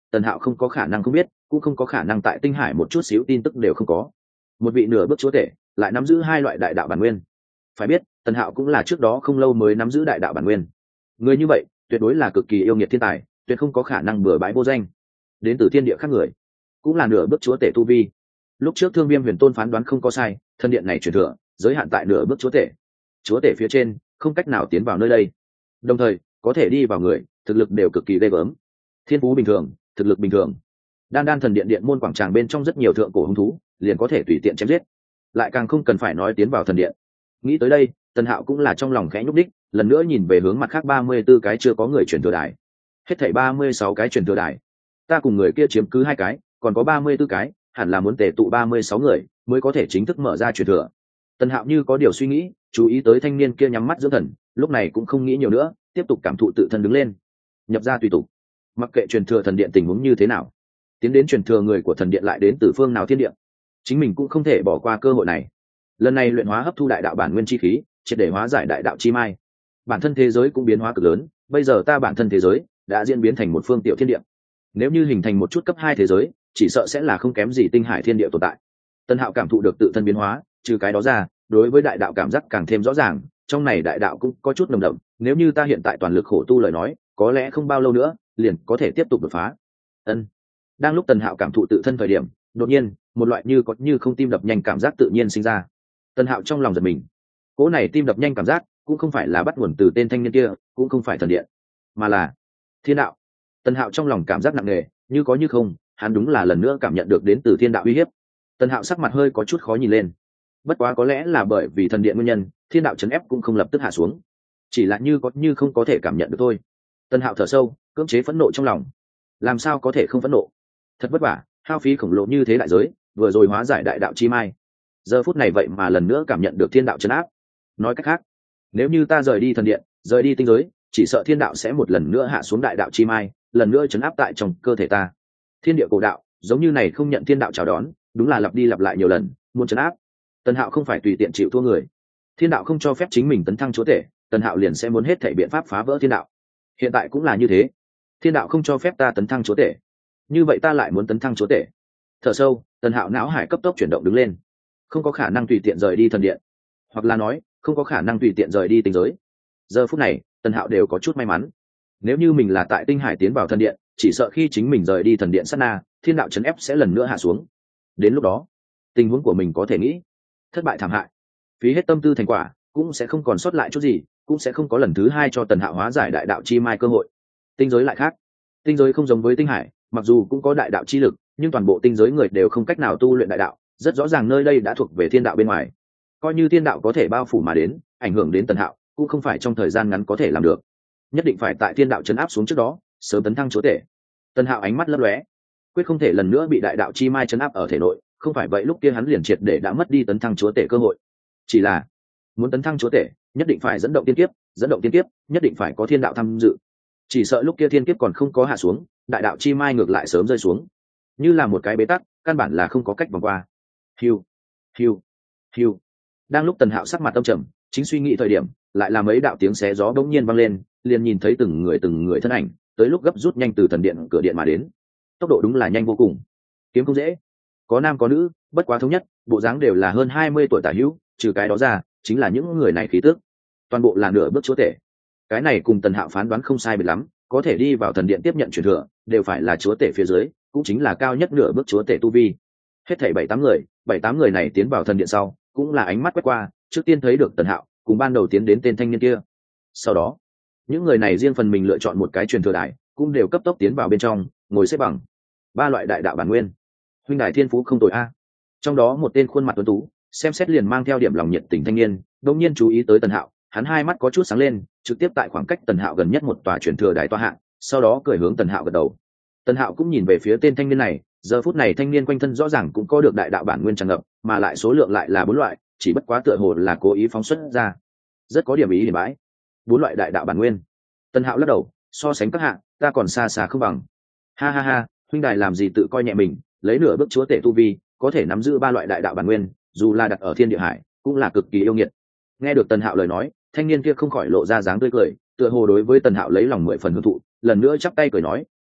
Tần Hạo không có khả năng không biết, cũng không có khả năng tại tinh hải một chút xíu tin tức đều không có. Một vị nửa bước chúa tể lại nắm giữ hai loại đại đạo bản nguyên. Phải biết, Tần Hạo cũng là trước đó không lâu mới nắm giữ đại đạo bản nguyên. Người như vậy tuyệt đối là cực kỳ yêu nghiệt thiên tài, tuyệt không có khả năng bừa bãi vô danh. Đến từ thiên địa khác người, cũng là nửa bước chúa tể tu vi. Lúc trước Thương Viêm Huyền Tôn phán đoán không có sai, thân điện này truyền thừa giới hạn tại nửa bước chúa tể. Chúa tể phía trên không cách nào tiến vào nơi đây, đồng thời có thể đi vào người thực lực đều cực kỳ ghê gớm. Thiên phú bình thường, thực lực bình thường, đan đan thần điện điện môn quảng tràng bên trong rất nhiều thượng cổ hung thú liền có thể tùy tiện chém giết, lại càng không cần phải nói tiến vào thần điện. Nghĩ tới đây, Tần Hạo cũng là trong lòng khẽ nhúc đích, lần nữa nhìn về hướng mặt khác ba mươi b ố cái chưa có người truyền thừa đài. Hết thảy ba mươi sáu cái truyền thừa đài, ta cùng người kia chiếm cứ hai cái, còn có ba mươi b ố cái, hẳn là muốn tề tụ ba mươi sáu người mới có thể chính thức mở ra truyền thừa. Tần Hạo như có điều suy nghĩ, chú ý tới thanh niên kia nhắm mắt dưỡng thần, lúc này cũng không nghĩ nhiều nữa, tiếp tục cảm thụ tự thân đứng lên, nhập ra tùy tục. Mặc kệ truyền thừa thần điện tình huống như thế nào, tiến đến truyền thừa người của thần điện lại đến từ phương nào thiên điện, chính mình cũng không thể bỏ qua cơ hội này. Lần này luyện hóa hấp thu đại đạo bản nguyên chi khí, triệt để hóa giải đại đạo chi mai, bản thân thế giới cũng biến hóa cực lớn. Bây giờ ta bản thân thế giới đã diễn biến thành một phương tiểu thiên địa, nếu như hình thành một chút cấp hai thế giới, chỉ sợ sẽ là không kém gì tinh hải thiên địa tồn tại. Tân Hạo cảm thụ được tự thân biến hóa, trừ cái đó ra, đối với đại đạo cảm giác càng thêm rõ ràng, trong này đại đạo cũng có chút nồng đậm. Nếu như ta hiện tại toàn lực khổ tu lời nói, có lẽ không bao lâu nữa liền có thể tiếp tục đột phá. Ân. Đang lúc Tần Hạo cảm thụ tự thân thời điểm, đột nhiên một loại như có như không tim đập nhanh cảm giác tự nhiên sinh ra. Tần Hạo trong lòng giật mình, cỗ này tim đập nhanh cảm giác cũng không phải là bắt nguồn từ tên thanh niên kia, cũng không phải thần điện, mà là thiên đạo. Tần Hạo trong lòng cảm giác nặng nề, như có như không, hắn đúng là lần nữa cảm nhận được đến từ thiên đạo uy hiếp. Tần Hạo sắc mặt hơi có chút khó nhìn lên, bất quá có lẽ là bởi vì thần điện nguyên nhân, thiên đạo chấn ép cũng không lập tức hạ xuống, chỉ là như có như không có thể cảm nhận được thôi. Tần Hạo thở sâu, cưỡng chế phẫn nộ trong lòng. Làm sao có thể không phẫn nộ? Thật vất vả, hao phí khổng lồ như thế đại giới, vừa rồi hóa giải đại đạo chi mai, giờ phút này vậy mà lần nữa cảm nhận được thiên đạo chấn áp. Nói cách khác, nếu như ta rời đi thần điện, rời đi tinh giới, chỉ sợ thiên đạo sẽ một lần nữa hạ xuống đại đạo chi mai, lần nữa chấn áp tại trong cơ thể ta. Thiên địa cổ đạo giống như này không nhận thiên đạo chào đón, đúng là lặp đi lặp lại nhiều lần, muốn chấn áp. Tần Hạo không phải tùy tiện chịu thua người, thiên đạo không cho phép chính mình tấn thăng chúa tể, Tần Hạo liền sẽ muốn hết thảy biện pháp phá vỡ thiên đạo. Hiện tại cũng là như thế, thiên đạo không cho phép ta tấn thăng chúa tể, như vậy ta lại muốn tấn thăng chúa tể. Thở sâu, Tần Hạo não hải cấp tốc chuyển động đứng lên, không có khả năng tùy tiện rời đi thần điện, hoặc là nói không có khả năng tùy tiện rời đi tinh giới. Giờ phút này Tần Hạo đều có chút may mắn, nếu như mình là tại tinh hải tiến vào thần điện, chỉ sợ khi chính mình rời đi thần điện sát na, thiên đạo chấn ép sẽ lần nữa hạ xuống. Đến lúc đó tình huống của mình có thể nghĩ thất bại thảm hại, phí hết tâm tư thành quả cũng sẽ không còn sót lại chút gì, cũng sẽ không có lần thứ hai cho Tần Hạo hóa giải đại đạo chi mai cơ hội. Tinh giới lại khác, tinh giới không giống với tinh hải, mặc dù cũng có đại đạo chi lực, nhưng toàn bộ tinh giới người đều không cách nào tu luyện đại đạo, rất rõ ràng nơi đây đã thuộc về thiên đạo bên ngoài. Coi như thiên đạo có thể bao phủ mà đến, ảnh hưởng đến Tần Hạo, cũng không phải trong thời gian ngắn có thể làm được, nhất định phải tại thiên đạo chấn áp xuống trước đó sớm tấn thăng chúa tể. Tần Hạo ánh mắt lấp lóe, quyết không thể lần nữa bị đại đạo chi mai chấn áp ở thể nội, không phải vậy lúc kia hắn liền triệt để đã mất đi tấn thăng chúa tể cơ hội. Chỉ là muốn tấn thăng chúa tể, nhất định phải dẫn động tiên kiếp, dẫn động tiên kiếp nhất định phải có thiên đạo tham dự. Chỉ sợ lúc kia thiên kiếp còn không có hạ xuống, đại đạo chi mai ngược lại sớm rơi xuống, như là một cái bế tắc, căn bản là không có cách vòng qua. Hiu, hiu, hiu. Đang lúc Tần Hạo sắc mặt âm trầm, chính suy nghĩ thời điểm, lại là mấy đạo tiếng xé gió bỗng nhiên vang lên, liền nhìn thấy từng người từng người thân ảnh, tới lúc gấp rút nhanh từ thần điện cửa điện mà đến. Tốc độ đúng là nhanh vô cùng. Kiếm không dễ, có nam có nữ, bất quá thống nhất, bộ dáng đều là hơn hai mươi tuổi tả hữu, trừ cái đó ra, chính là những người này khí tức, toàn bộ là nửa bước chúa tể. Cái này cùng Tần Hạo phán đoán không sai biệt lắm, có thể đi vào thần điện tiếp nhận truyền thừa, đều phải là chúa tể phía dưới, cũng chính là cao nhất nửa bước chúa tể tu vi. Hết thảy bảy tám người, bảy tám người này tiến vào thần điện sau, cũng là ánh mắt quét qua, trước tiên thấy được Tần Hạo, cùng ban đầu tiến đến tên thanh niên kia. Sau đó, những người này riêng phần mình lựa chọn một cái truyền thừa đài, cũng đều cấp tốc tiến vào bên trong, ngồi xếp bằng. Ba loại đại đạo bản nguyên, huynh đài thiên phú không tồi a. Trong đó một tên khuôn mặt tuấn tú, xem xét liền mang theo điểm lòng nhiệt tình thanh niên, đột nhiên chú ý tới Tần Hạo, hắn hai mắt có chút sáng lên, trực tiếp tại khoảng cách Tần Hạo gần nhất một tòa truyền thừa đài tọa hạng, sau đó cười hướng Tần Hạo gật đầu. Tần Hạo cũng nhìn về phía tên thanh niên này, giờ phút này thanh niên quanh thân rõ ràng cũng có được đại đạo bản nguyên tràn ngập, mà lại số lượng lại là bốn loại, chỉ bất quá tựa hồ là cố ý phóng xuất ra, rất có điểm ý hiển bãi. Bốn loại đại đạo bản nguyên. Tần Hạo lắc đầu, so sánh các hạng, ta còn xa xa không bằng. Ha ha ha, huynh đài làm gì tự coi nhẹ mình, lấy nửa bước chúa tể tu vi, có thể nắm giữ ba loại đại đạo bản nguyên, dù là đặt ở thiên địa hải, cũng là cực kỳ yêu nghiệt. Nghe được Tần Hạo lời nói, thanh niên kia không khỏi lộ ra dáng tươi cười, tựa hồ đối với Tần Hạo lấy lòng mười phần hưởng thụ, lần nữa chắp tay cười nói,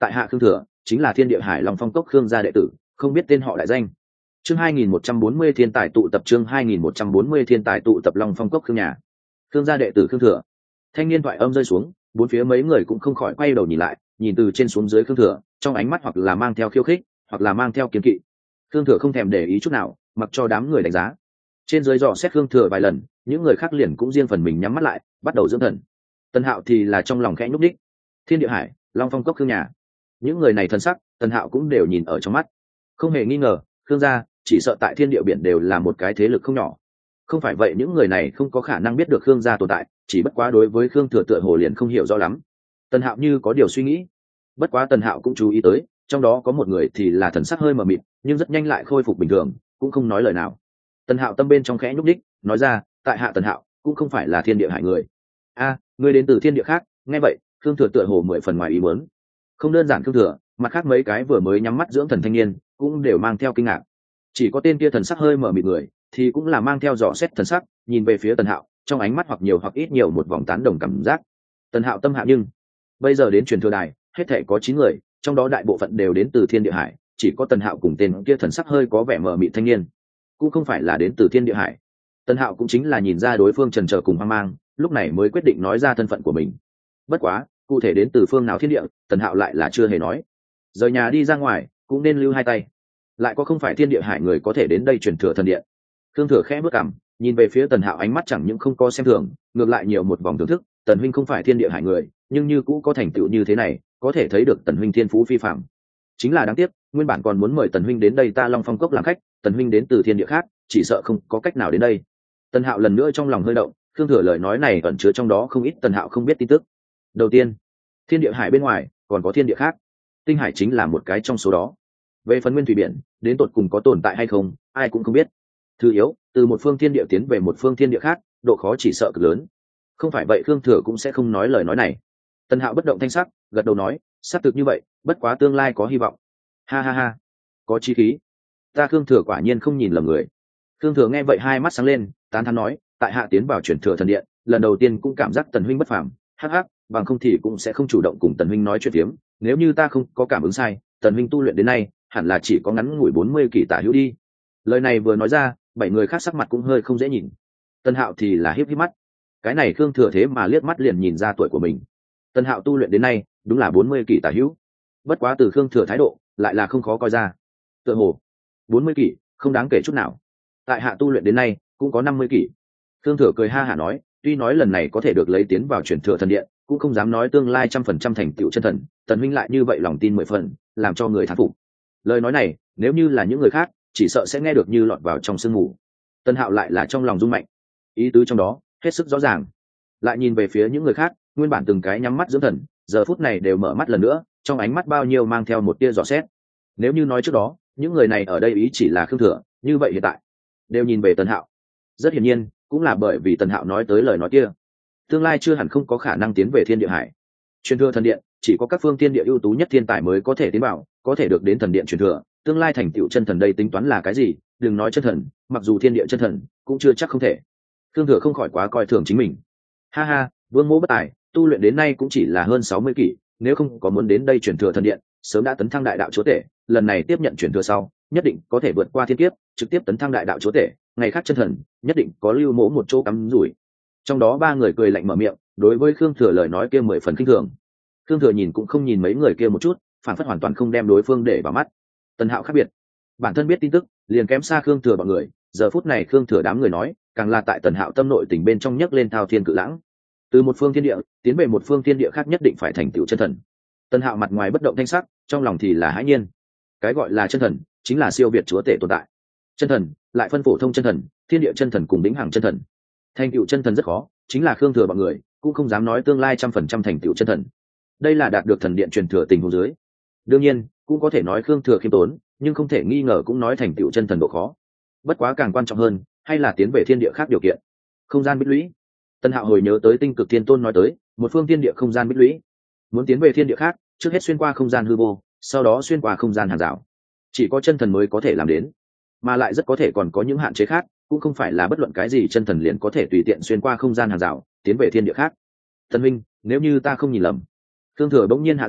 tại hạ khương thừa chính là thiên địa hải long phong cốc khương gia đệ tử, không biết tên họ đại danh. Chương hai nghìn một trăm bốn mươi thiên tài tụ tập chương hai nghìn một trăm bốn mươi thiên tài tụ tập long phong cốc khương nhà. Khương gia đệ tử khương thừa. Thanh niên thoại âm rơi xuống, bốn phía mấy người cũng không khỏi quay đầu nhìn lại, nhìn từ trên xuống dưới khương thừa, trong ánh mắt hoặc là mang theo khiêu khích, hoặc là mang theo kiêng kỵ. Khương thừa không thèm để ý chút nào, mặc cho đám người đánh giá. Trên dưới dò xét khương thừa vài lần, những người khác liền cũng riêng phần mình nhắm mắt lại, bắt đầu dưỡng thần. Tần Hạo thì là trong lòng khẽ nhúc nhích. Thiên địa hải, long phong cốc khương nhà. Những người này thân sắc, Tần Hạo cũng đều nhìn ở trong mắt. Không hề nghi ngờ, khương gia chỉ sợ tại thiên địa biển đều là một cái thế lực không nhỏ. Không phải vậy những người này không có khả năng biết được khương gia tồn tại, chỉ bất quá đối với khương thừa tựa hồ liền không hiểu rõ lắm. Tần Hạo như có điều suy nghĩ. Bất quá Tần Hạo cũng chú ý tới, trong đó có một người thì là thần sắc hơi mờ mịt, nhưng rất nhanh lại khôi phục bình thường, cũng không nói lời nào. Tần Hạo tâm bên trong khẽ nhúc nhích, nói ra, tại hạ Tần Hạo cũng không phải là thiên địa hải người. A, người đến từ thiên địa khác. Nghe vậy, khương thừa tựa hồ mười phần ngoài ý muốn. Không đơn giản khương thừa, mặt khác mấy cái vừa mới nhắm mắt dưỡng thần thanh niên cũng đều mang theo kinh ngạc. Chỉ có tên kia thần sắc hơi mờ mịt người thì cũng là mang theo dò xét thần sắc, nhìn về phía Tần Hạo, trong ánh mắt hoặc nhiều hoặc ít nhiều một vòng tán đồng cảm giác. Tần Hạo tâm hạ nhưng bây giờ đến truyền thừa đài, hết thảy có chín người, trong đó đại bộ phận đều đến từ thiên địa hải, chỉ có Tần Hạo cùng tên kia thần sắc hơi có vẻ mờ mịt thanh niên cũng không phải là đến từ thiên địa hải. Tần Hạo cũng chính là nhìn ra đối phương chần chờ cùng hoang mang, lúc này mới quyết định nói ra thân phận của mình. Bất quá cụ thể đến từ phương nào thiên địa, Tần Hạo lại là chưa hề nói. Rời nhà đi ra ngoài cũng nên lưu hai tay, lại có không phải thiên địa hải người có thể đến đây truyền thừa thần điện. Khương thừa khẽ bước cằm, nhìn về phía Tần Hạo, ánh mắt chẳng những không có xem thường, ngược lại nhiều một vòng thưởng thức. Tần huynh không phải thiên địa hải người, nhưng như cũ có thành tựu như thế này, có thể thấy được Tần huynh thiên phú phi phàm. Chính là đáng tiếc, nguyên bản còn muốn mời Tần huynh đến đây ta Long Phong Cốc làm khách, Tần huynh đến từ thiên địa khác, chỉ sợ không có cách nào đến đây. Tần Hạo lần nữa trong lòng hơi động, Khương thừa lời nói này ẩn chứa trong đó không ít Tần Hạo không biết tin tức. Đầu tiên, thiên địa hải bên ngoài còn có thiên địa khác, tinh hải chính là một cái trong số đó. Về phần nguyên thủy biển đến tột cùng có tồn tại hay không, ai cũng không biết. Thứ yếu, từ một phương thiên địa tiến về một phương thiên địa khác, độ khó chỉ sợ cực lớn. Không phải vậy Khương thừa cũng sẽ không nói lời nói này. Tần Hạo bất động thanh sắc, gật đầu nói, xác thực như vậy, bất quá tương lai có hy vọng. Ha ha ha, có chí khí. Ta Khương thừa quả nhiên không nhìn lầm người. Khương thừa nghe vậy hai mắt sáng lên, tán thán nói, tại hạ tiến vào chuyển thừa thần điện, lần đầu tiên cũng cảm giác Tần huynh bất phàm. Hắc hắc, bằng không thì cũng sẽ không chủ động cùng Tần huynh nói chuyện phiếm. Nếu như ta không có cảm ứng sai, Tần huynh tu luyện đến nay hẳn là chỉ có ngắn ngủi bốn mươi kỷ tả hữu đi. Lời này vừa nói ra, bảy người khác sắc mặt cũng hơi không dễ nhìn. Tần Hạo thì là hiếp hiếp mắt. Cái này Khương thừa thế mà liếc mắt liền nhìn ra tuổi của mình. Tần Hạo tu luyện đến nay đúng là bốn mươi kỷ tả hữu. Bất quá từ Khương thừa thái độ lại là không khó coi ra. Tựa hồ bốn mươi kỷ không đáng kể chút nào. Tại hạ tu luyện đến nay cũng có năm mươi kỷ. Khương thừa cười ha hả nói, tuy nói lần này có thể được lấy tiến vào chuyển thừa thần điện, cũng không dám nói tương lai trăm phần trăm thành tựu chân thần. Tần huynh lại như vậy lòng tin mười phần, làm cho người thán phục. Lời nói này nếu như là những người khác chỉ sợ sẽ nghe được như lọt vào trong sương mù. Tần Hạo lại là trong lòng rung mạnh, ý tứ trong đó hết sức rõ ràng. Lại nhìn về phía những người khác, nguyên bản từng cái nhắm mắt dưỡng thần, giờ phút này đều mở mắt lần nữa, trong ánh mắt bao nhiêu mang theo một tia dò xét. Nếu như nói trước đó những người này ở đây ý chỉ là Khương thừa, như vậy hiện tại đều nhìn về Tần Hạo. Rất hiển nhiên cũng là bởi vì Tần Hạo nói tới lời nói kia, tương lai chưa hẳn không có khả năng tiến về thiên địa hải. Truyền thừa thần điện chỉ có các phương thiên địa ưu tú nhất thiên tài mới có thể tiến vào, có thể được đến thần điện truyền thừa, tương lai thành tựu chân thần đây tính toán là cái gì, đừng nói chân thần, mặc dù thiên địa chân thần cũng chưa chắc không thể. Khương thừa không khỏi quá coi thường chính mình. Ha ha, vương mỗ bất tài, tu luyện đến nay cũng chỉ là hơn sáu mươi kỷ, nếu không có muốn đến đây truyền thừa thần điện, sớm đã tấn thăng đại đạo chúa tể, lần này tiếp nhận truyền thừa sau, nhất định có thể vượt qua thiên kiếp, trực tiếp tấn thăng đại đạo chúa tể, ngày khác chân thần nhất định có lưu mỗ một chỗ cắm rủi. Trong đó ba người cười lạnh mở miệng, đối với Khương thừa lời nói kia mười phần khinh thường. Khương thừa nhìn cũng không nhìn mấy người kia một chút, phản phất hoàn toàn không đem đối phương để vào mắt. Tần Hạo khác biệt, bản thân biết tin tức liền kém xa Khương thừa bọn người, giờ phút này Khương thừa đám người nói càng là tại Tần Hạo tâm nội tình bên trong nhấc lên thao thiên cự lãng. Từ một phương thiên địa tiến về một phương thiên địa khác nhất định phải thành tựu chân thần. Tần Hạo mặt ngoài bất động thanh sắc, trong lòng thì là hãi nhiên. Cái gọi là chân thần chính là siêu việt chúa tể tồn tại. Chân thần lại phân phổ thông chân thần, thiên địa chân thần cùng đỉnh hàng chân thần. Thành tựu chân thần rất khó, chính là Khương thừa bọn người cũng không dám nói tương lai trăm phần trăm thành tựu chân thần. Đây là đạt được thần điện truyền thừa tình huống dưới. Đương nhiên cũng có thể nói Khương thừa khiêm tốn, nhưng không thể nghi ngờ cũng nói thành tựu chân thần độ khó. Bất quá càng quan trọng hơn hay là tiến về thiên địa khác điều kiện. Không gian bích lũy. Tần Hạo hồi nhớ tới Tinh Cực Thiên Tôn nói tới một phương thiên địa không gian bích lũy. Muốn tiến về thiên địa khác, trước hết xuyên qua không gian hư vô, sau đó xuyên qua không gian hàng rào. Chỉ có chân thần mới có thể làm đến, mà lại rất có thể còn có những hạn chế khác, cũng không phải là bất luận cái gì chân thần liền có thể tùy tiện xuyên qua không gian hàng rào tiến về thiên địa khác. Thần minh, nếu như ta không nhìn lầm. Khương thừa bỗng nhiên hạ giọng,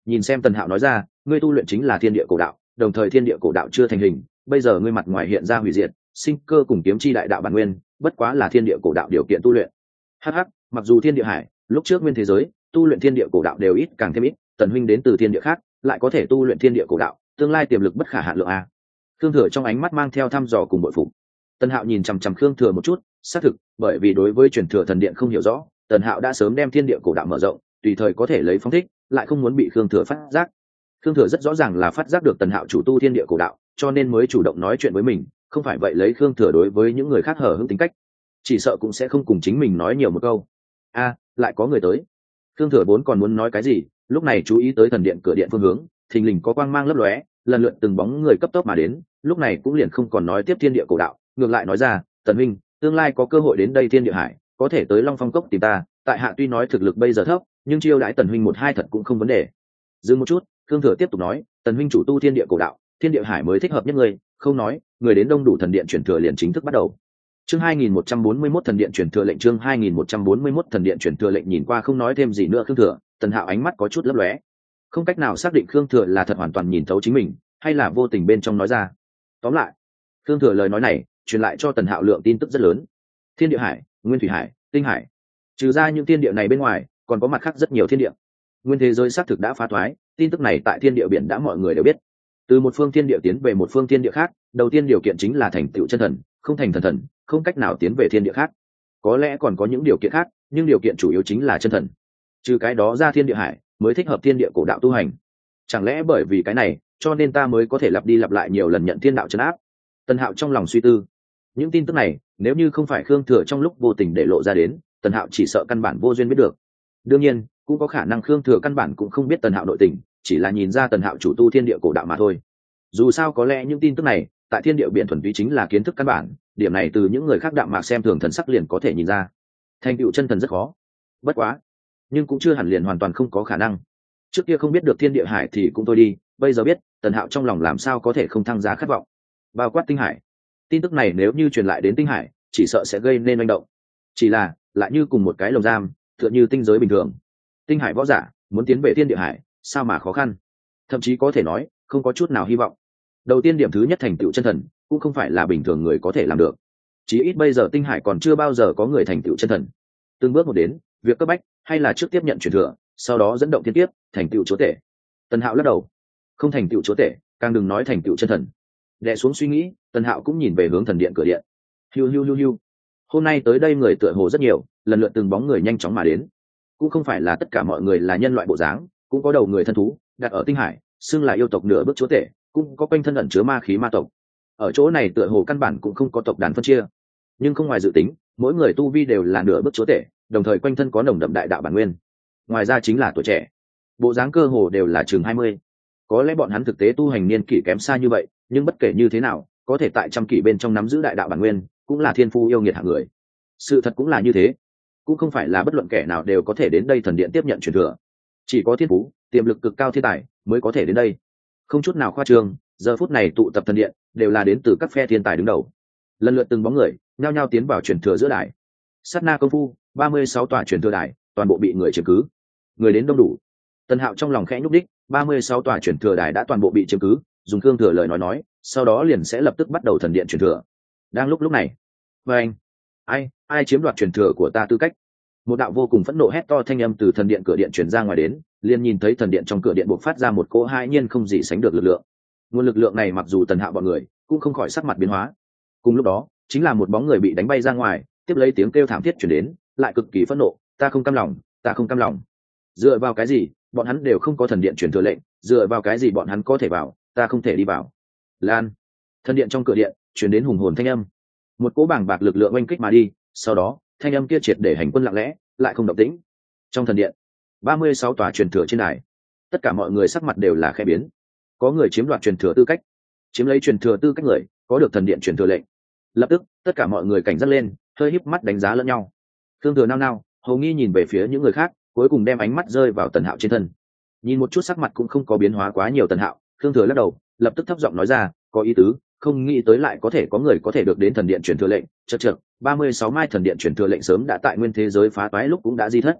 Nhìn xem Tần Hạo nói ra, ngươi tu luyện chính là thiên địa cổ đạo, đồng thời thiên địa cổ đạo chưa thành hình, bây giờ ngươi mặt ngoài hiện ra hủy diệt, sinh cơ cùng kiếm chi đại đạo bản nguyên, bất quá là thiên địa cổ đạo điều kiện tu luyện. Hắc hắc, mặc dù thiên địa hải, lúc trước nguyên thế giới, tu luyện thiên địa cổ đạo đều ít càng thêm ít, Tần huynh đến từ thiên địa khác, lại có thể tu luyện thiên địa cổ đạo, tương lai tiềm lực bất khả hạn lượng a. Khương Thừa trong ánh mắt mang theo thăm dò cùng bội phục. Tần Hạo nhìn chằm chằm Khương Thừa một chút, xác thực, bởi vì đối với truyền thừa thần điện không hiểu rõ, Tần Hạo đã sớm đem thiên địa cổ đạo mở rộng, tùy thời có thể lấy phóng thích, lại không muốn bị Khương Thừa phát giác. Khương Thừa rất rõ ràng là phát giác được Tần Hạo chủ tu thiên địa cổ đạo, cho nên mới chủ động nói chuyện với mình, không phải vậy lấy Khương Thừa đối với những người khác hở hững tính cách, chỉ sợ cũng sẽ không cùng chính mình nói nhiều một câu. A, lại có người tới. Khương Thừa vốn còn muốn nói cái gì, lúc này chú ý tới thần điện cửa điện phương hướng, thình lình có quang mang lấp lóe, lần lượt từng bóng người cấp tốc mà đến, lúc này cũng liền không còn nói tiếp thiên địa cổ đạo, ngược lại nói ra, Tần huynh, tương lai có cơ hội đến đây thiên địa hải, có thể tới Long Phong cốc tìm ta, tại hạ tuy nói thực lực bây giờ thấp, nhưng chiêu đãi Tần huynh một hai thật cũng không vấn đề. Dừng một chút, Khương Thừa tiếp tục nói, Tần huynh chủ tu thiên địa cổ đạo, thiên địa hải mới thích hợp nhất người, không nói, người đến đông đủ thần điện chuyển thừa liền chính thức bắt đầu. Chương hai nghìn một trăm bốn mươi mốt thần điện chuyển thừa lệnh chương hai nghìn một trăm bốn mươi mốt thần điện chuyển thừa lệnh nhìn qua không nói thêm gì nữa Khương Thừa, Tần Hạo ánh mắt có chút lấp lóe, không cách nào xác định Khương Thừa là thật hoàn toàn nhìn thấu chính mình, hay là vô tình bên trong nói ra. Tóm lại, Khương Thừa lời nói này truyền lại cho Tần Hạo lượng tin tức rất lớn. Thiên địa hải, nguyên thủy hải, tinh hải, trừ ra những thiên địa này bên ngoài, còn có mặt khác rất nhiều thiên địa. Nguyên thế giới xác thực đã phá thoái, tin tức này tại thiên địa biển đã mọi người đều biết. Từ một phương thiên địa tiến về một phương thiên địa khác, đầu tiên điều kiện chính là thành tựu chân thần, không thành thần thần, không cách nào tiến về thiên địa khác. Có lẽ còn có những điều kiện khác, nhưng điều kiện chủ yếu chính là chân thần. Trừ cái đó ra thiên địa hải mới thích hợp thiên địa cổ đạo tu hành. Chẳng lẽ bởi vì cái này, cho nên ta mới có thể lặp đi lặp lại nhiều lần nhận thiên đạo trấn áp? Tần Hạo trong lòng suy tư. Những tin tức này, nếu như không phải Khương Thừa trong lúc vô tình để lộ ra đến, Tần Hạo chỉ sợ căn bản vô duyên biết được. Đương nhiên, cũng có khả năng Khương Thừa căn bản cũng không biết Tần Hạo nội tình, chỉ là nhìn ra Tần Hạo chủ tu thiên địa cổ đạo mà thôi. Dù sao có lẽ những tin tức này, tại thiên địa biển thuần túy chính là kiến thức căn bản, điểm này từ những người khác đạm mạc xem thường thần sắc liền có thể nhìn ra. Thành tựu chân thần rất khó. Bất quá, nhưng cũng chưa hẳn liền hoàn toàn không có khả năng. Trước kia không biết được thiên địa hải thì cũng thôi đi, bây giờ biết, Tần Hạo trong lòng làm sao có thể không thăng giá khát vọng. Bao quát tinh hải. Tin tức này nếu như truyền lại đến tinh hải, chỉ sợ sẽ gây nên manh động. Chỉ là, lại như cùng một cái lồng giam, tựa như tinh giới bình thường. Tinh hải võ giả muốn tiến về thiên địa hải, sao mà khó khăn? Thậm chí có thể nói, không có chút nào hy vọng. Đầu tiên điểm thứ nhất thành tựu chân thần, cũng không phải là bình thường người có thể làm được. Chí ít bây giờ tinh hải còn chưa bao giờ có người thành tựu chân thần. Từng bước một đến, việc cấp bách hay là trước tiếp nhận truyền thừa, sau đó dẫn động thiên tiếp, thành tựu chúa tể. Tần Hạo lắc đầu, không thành tựu chúa tể, càng đừng nói thành tựu chân thần. Đè xuống suy nghĩ, Tần Hạo cũng nhìn về hướng thần điện cửa điện. Hiu hiu hiu hiu. Hôm nay tới đây người tựa hồ rất nhiều, lần lượt từng bóng người nhanh chóng mà đến. Cũng không phải là tất cả mọi người là nhân loại bộ dáng, cũng có đầu người thân thú, đặt ở tinh hải, xưng là yêu tộc nửa bước chúa tể, cũng có quanh thân ẩn chứa ma khí ma tộc. Ở chỗ này tựa hồ căn bản cũng không có tộc đàn phân chia, nhưng không ngoài dự tính, mỗi người tu vi đều là nửa bước chúa tể, đồng thời quanh thân có nồng đậm đại đạo bản nguyên. Ngoài ra chính là tuổi trẻ, bộ dáng cơ hồ đều là chừng hai mươi. Có lẽ bọn hắn thực tế tu hành niên kỷ kém xa như vậy, nhưng bất kể như thế nào, có thể tại trăm kỷ bên trong nắm giữ đại đạo bản nguyên, cũng là thiên phu yêu nghiệt hạng người. Sự thật cũng là như thế, cũng không phải là bất luận kẻ nào đều có thể đến đây thần điện tiếp nhận truyền thừa. Chỉ có thiên phú, tiềm lực cực cao thiên tài mới có thể đến đây. Không chút nào khoa trương, giờ phút này tụ tập thần điện đều là đến từ các phe thiên tài đứng đầu. Lần lượt từng bóng người nhao nhao tiến vào truyền thừa giữa đài. Sát na công phu, ba mươi sáu tòa truyền thừa đài, toàn bộ bị người chiếm cứ. Người đến đông đủ. Tần Hạo trong lòng khẽ nhúc đích, ba mươi sáu tòa truyền thừa đài đã toàn bộ bị chiếm cứ, dùng Khương Thừa lời nói nói, sau đó liền sẽ lập tức bắt đầu thần điện truyền thừa. Đang lúc lúc này, và anh, ai, ai chiếm đoạt truyền thừa của ta tư cách? Một đạo vô cùng phẫn nộ hét to thanh âm từ thần điện cửa điện truyền ra ngoài đến, liền nhìn thấy thần điện trong cửa điện bộc phát ra một cỗ hai nhiên không gì sánh được lực lượng. Nguồn lực lượng này mặc dù Tần Hạo bọn người cũng không khỏi sắc mặt biến hóa. Cùng lúc đó, chính là một bóng người bị đánh bay ra ngoài, tiếp lấy tiếng kêu thảm thiết truyền đến, lại cực kỳ phẫn nộ, ta không cam lòng, ta không cam lòng. Dựa vào cái gì, bọn hắn đều không có thần điện truyền thừa lệnh, dựa vào cái gì bọn hắn có thể vào, ta không thể đi vào. Lan. Thần điện trong cửa điện truyền đến hùng hồn thanh âm. Một cỗ bàng bạc lực lượng oanh kích mà đi, sau đó, thanh âm kia triệt để hành quân lặng lẽ, lại không động tĩnh. Trong thần điện, ba mươi sáu tòa truyền thừa trên đài, tất cả mọi người sắc mặt đều là khẽ biến. Có người chiếm đoạt truyền thừa tư cách, chiếm lấy truyền thừa tư cách người, có được thần điện truyền thừa lệnh. Lập tức, tất cả mọi người cảnh giác lên, hơi híp mắt đánh giá lẫn nhau. Khương Thừa nao nao, hầu nghi nhìn về phía những người khác, cuối cùng đem ánh mắt rơi vào Tần Hạo trên thân. Nhìn một chút sắc mặt cũng không có biến hóa quá nhiều Tần Hạo, Khương Thừa lắc đầu, lập tức thấp giọng nói ra, có ý tứ, không nghĩ tới lại có thể có người có thể được đến thần điện truyền thừa lệnh, chậc chậc, ba mươi sáu mai thần điện truyền thừa lệnh sớm đã tại nguyên thế giới phá toái lúc cũng đã di thất.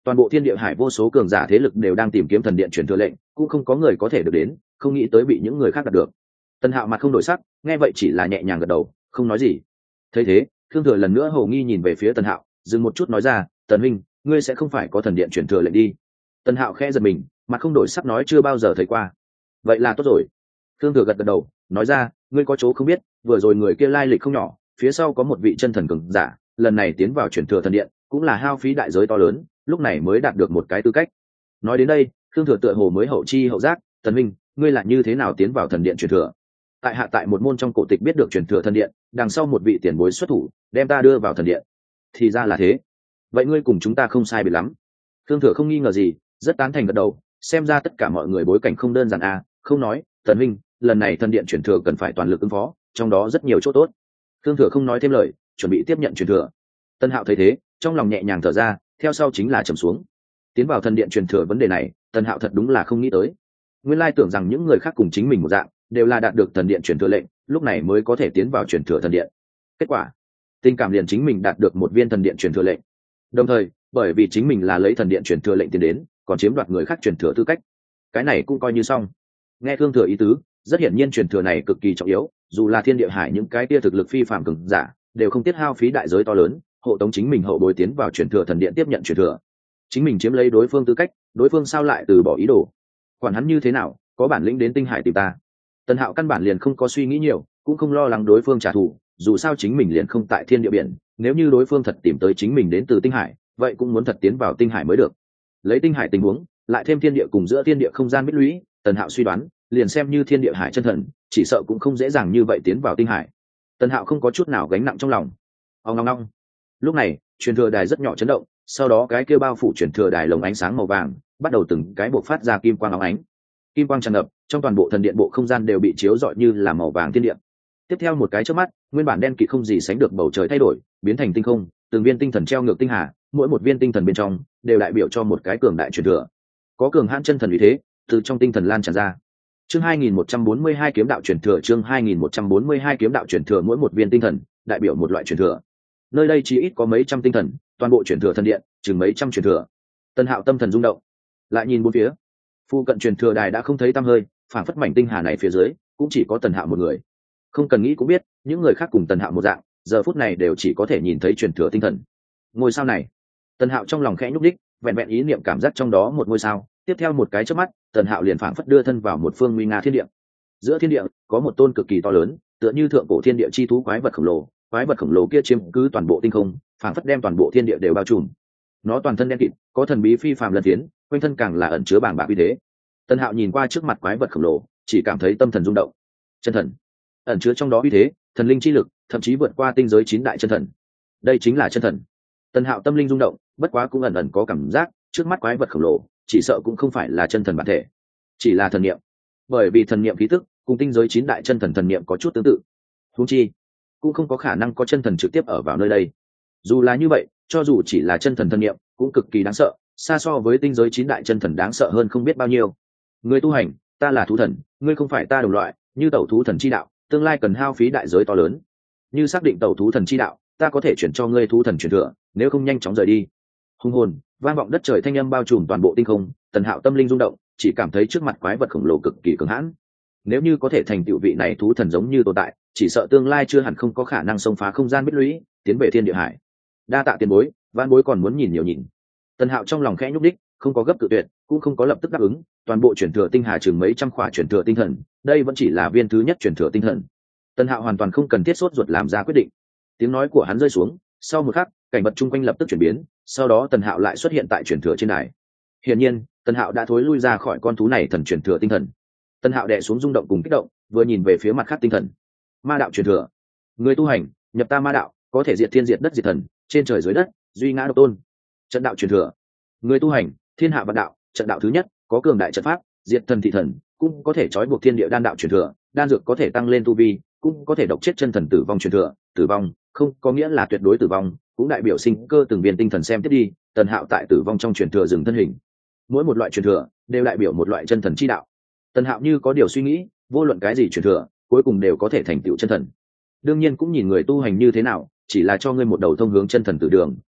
toàn bộ thiên địa hải vô số cường giả thế lực đều đang tìm kiếm thần điện truyền thừa lệnh, cũng không có người có thể được đến, không nghĩ tới bị những người khác đạt được. Tần Hạo mặt không đổi sắc, nghe vậy chỉ là nhẹ nhàng gật đầu, không nói gì. Thấy thế, Thương Thừa lần nữa hầu nghi nhìn về phía Tần Hạo, dừng một chút nói ra, "Tần huynh, ngươi sẽ không phải có thần điện truyền thừa lệnh đi?" Tần Hạo khẽ giật mình, mặt không đổi sắc nói chưa bao giờ thấy qua. "Vậy là tốt rồi." Thương Thừa gật gật đầu, nói ra, "Ngươi có chỗ không biết, vừa rồi người kia lai lịch không nhỏ, phía sau có một vị chân thần cường giả, lần này tiến vào truyền thừa thần điện, cũng là hao phí đại giới to lớn, lúc này mới đạt được một cái tư cách." Nói đến đây, Thương Thừa tựa hồ mới hậu chi hậu giác, "Tần huynh, ngươi là như thế nào tiến vào thần điện truyền thừa?" "Tại hạ tại một môn trong cổ tịch biết được truyền thừa thần điện, đằng sau một vị tiền bối xuất thủ, đem ta đưa vào thần điện." "Thì ra là thế. Vậy ngươi cùng chúng ta không sai biệt lắm." Thương Thừa không nghi ngờ gì, rất tán thành gật đầu, xem ra tất cả mọi người bối cảnh không đơn giản à, không nói, "Tần huynh, lần này thần điện truyền thừa cần phải toàn lực ứng phó, trong đó rất nhiều chỗ tốt." Thương Thừa không nói thêm lời, chuẩn bị tiếp nhận truyền thừa. Tân Hạo thấy thế, trong lòng nhẹ nhàng thở ra, theo sau chính là trầm xuống. Tiến vào thần điện truyền thừa vấn đề này, Tân Hạo thật đúng là không nghĩ tới. Nguyên lai tưởng rằng những người khác cùng chính mình một dạng, đều là đạt được thần điện truyền thừa lệnh, lúc này mới có thể tiến vào truyền thừa thần điện. Kết quả, tình cảm liền chính mình đạt được một viên thần điện truyền thừa lệnh. Đồng thời, bởi vì chính mình là lấy thần điện truyền thừa lệnh tiến đến, còn chiếm đoạt người khác truyền thừa tư cách. Cái này cũng coi như xong. Nghe Thương Thừa ý tứ, rất hiển nhiên truyền thừa này cực kỳ trọng yếu, dù là thiên địa hải những cái tia thực lực phi phàm cường giả, đều không tiết hao phí đại giới to lớn, hộ tống chính mình hậu bối tiến vào truyền thừa thần điện tiếp nhận truyền thừa. Chính mình chiếm lấy đối phương tư cách, đối phương sao lại từ bỏ ý đồ? Quản hắn như thế nào, có bản lĩnh đến tinh hải tìm ta. Tần Hạo căn bản liền không có suy nghĩ nhiều, cũng không lo lắng đối phương trả thù, dù sao chính mình liền không tại thiên địa biển, nếu như đối phương thật tìm tới chính mình đến từ tinh hải, vậy cũng muốn thật tiến vào tinh hải mới được. Lấy tinh hải tình huống, lại thêm thiên địa cùng giữa thiên địa không gian bích lũy, Tần Hạo suy đoán, liền xem như thiên địa hải chân thần, chỉ sợ cũng không dễ dàng như vậy tiến vào tinh hải. Tần Hạo không có chút nào gánh nặng trong lòng. Ong ong ong. Lúc này, truyền thừa đài rất nhỏ chấn động, sau đó cái kia bao phủ truyền thừa đài lồng ánh sáng màu vàng, bắt đầu từng cái bộc phát ra kim quang óng ánh. Kim quang tràn ngập, trong toàn bộ thần điện bộ không gian đều bị chiếu rọi như là màu vàng thiên địa. Tiếp theo một cái chớp mắt, nguyên bản đen kịt không gì sánh được bầu trời thay đổi, biến thành tinh không, từng viên tinh thần treo ngược tinh hà, mỗi một viên tinh thần bên trong đều đại biểu cho một cái cường đại truyền thừa. Có cường hãn chân thần uy thế, từ trong tinh thần lan tràn ra. Chương hai nghìn một trăm bốn mươi hai kiếm đạo truyền thừa, chương hai nghìn một trăm bốn mươi hai kiếm đạo truyền thừa, mỗi một viên tinh thần đại biểu một loại truyền thừa. Nơi đây chỉ ít có mấy trăm tinh thần, toàn bộ truyền thừa thần điện chừng mấy trăm truyền thừa. Tân Hạo tâm thần rung động, lại nhìn bốn phía, phu cận truyền thừa đài đã không thấy tăm hơi, phản phất mảnh tinh hà này phía dưới cũng chỉ có Tần Hạo một người. Không cần nghĩ cũng biết, những người khác cùng Tần Hạo một dạng, giờ phút này đều chỉ có thể nhìn thấy truyền thừa tinh thần. Ngôi sao này, Tần Hạo trong lòng khẽ nhúc đích, vẹn vẹn ý niệm cảm giác trong đó một ngôi sao, tiếp theo một cái chớp mắt, Tần Hạo liền phảng phất đưa thân vào một phương nguy nga thiên địa. Giữa thiên địa có một tôn cực kỳ to lớn, tựa như thượng cổ thiên địa chi thú quái vật khổng lồ, quái vật khổng lồ kia chiếm cứ toàn bộ tinh không, phảng phất đem toàn bộ thiên địa đều bao trùm. Nó toàn thân đen kịt, có thần bí phi phàm lân phiến, quanh thân càng là ẩn chứa bàng bạc uy thế. Tần Hạo nhìn qua trước mặt quái vật khổng lồ, chỉ cảm thấy tâm thần rung động. Chân thần, ẩn chứa trong đó uy thế, thần linh chi lực, thậm chí vượt qua tinh giới chín đại chân thần. Đây chính là chân thần. Tần Hạo tâm linh rung động, bất quá cũng ẩn ẩn có cảm giác, trước mắt quái vật khổng lồ, chỉ sợ cũng không phải là chân thần bản thể, chỉ là thần niệm. Bởi vì thần niệm khí tức cùng tinh giới chín đại chân thần thần niệm có chút tương tự. Huống chi, cũng không có khả năng có chân thần trực tiếp ở vào nơi đây. Dù là như vậy, cho dù chỉ là chân thần thần niệm, cũng cực kỳ đáng sợ, xa so với tinh giới chín đại chân thần đáng sợ hơn không biết bao nhiêu. Người tu hành, ta là thú thần, ngươi không phải ta đồng loại, như tẩu thú thần chi đạo, tương lai cần hao phí đại giới to lớn. Như xác định tẩu thú thần chi đạo, ta có thể chuyển cho ngươi thú thần truyền thừa, nếu không nhanh chóng rời đi. Hùng hồn, vang vọng đất trời thanh âm bao trùm toàn bộ tinh không, Tần Hạo tâm linh rung động, chỉ cảm thấy trước mặt quái vật khổng lồ cực kỳ cường hãn. Nếu như có thể thành tựu vị này thú thần giống như tồn tại, chỉ sợ tương lai chưa hẳn không có khả năng xông phá không gian bích lũy, tiến về thiên địa hải. Đa tạ tiền bối, vãn bối còn muốn nhìn nhiều nhìn. Tần Hạo trong lòng khẽ nhúc đích, không có gấp cự tuyệt, cũng không có lập tức đáp ứng, toàn bộ chuyển thừa tinh hà chừng mấy trăm khỏa chuyển thừa tinh thần, đây vẫn chỉ là viên thứ nhất chuyển thừa tinh thần. Tần Hạo hoàn toàn không cần thiết sốt ruột làm ra quyết định. Tiếng nói của hắn rơi xuống, sau một khắc, cảnh vật chung quanh lập tức chuyển biến, sau đó Tần Hạo lại xuất hiện tại chuyển thừa trên đài. Hiển nhiên, Tần Hạo đã thối lui ra khỏi con thú này thần chuyển thừa tinh thần. Tần Hạo đè xuống rung động cùng kích động, vừa nhìn về phía mặt khác tinh thần. Ma đạo truyền thừa, người tu hành, nhập ta ma đạo, có thể diệt thiên diệt đất diệt thần, trên trời dưới đất, duy ngã độc tôn. Trận đạo truyền thừa, người tu hành, thiên hạ vạn đạo, trận đạo thứ nhất, có cường đại trận pháp, diệt thần thị thần, cũng có thể trói buộc thiên địa đan đạo truyền thừa, đan dược có thể tăng lên tu vi, cũng có thể độc chết chân thần tử vong truyền thừa, tử vong không có nghĩa là tuyệt đối tử vong, cũng đại biểu sinh cơ từng viên tinh thần xem tiếp đi. Tần Hạo tại tử vong trong truyền thừa dừng thân hình, mỗi một loại truyền thừa đều đại biểu một loại chân thần chi đạo. Tần Hạo như có điều suy nghĩ, vô luận cái gì truyền thừa, cuối cùng đều có thể thành tựu chân thần. Đương nhiên cũng nhìn người tu hành như thế nào, chỉ là cho ngươi một đầu thông hướng chân thần tử đường,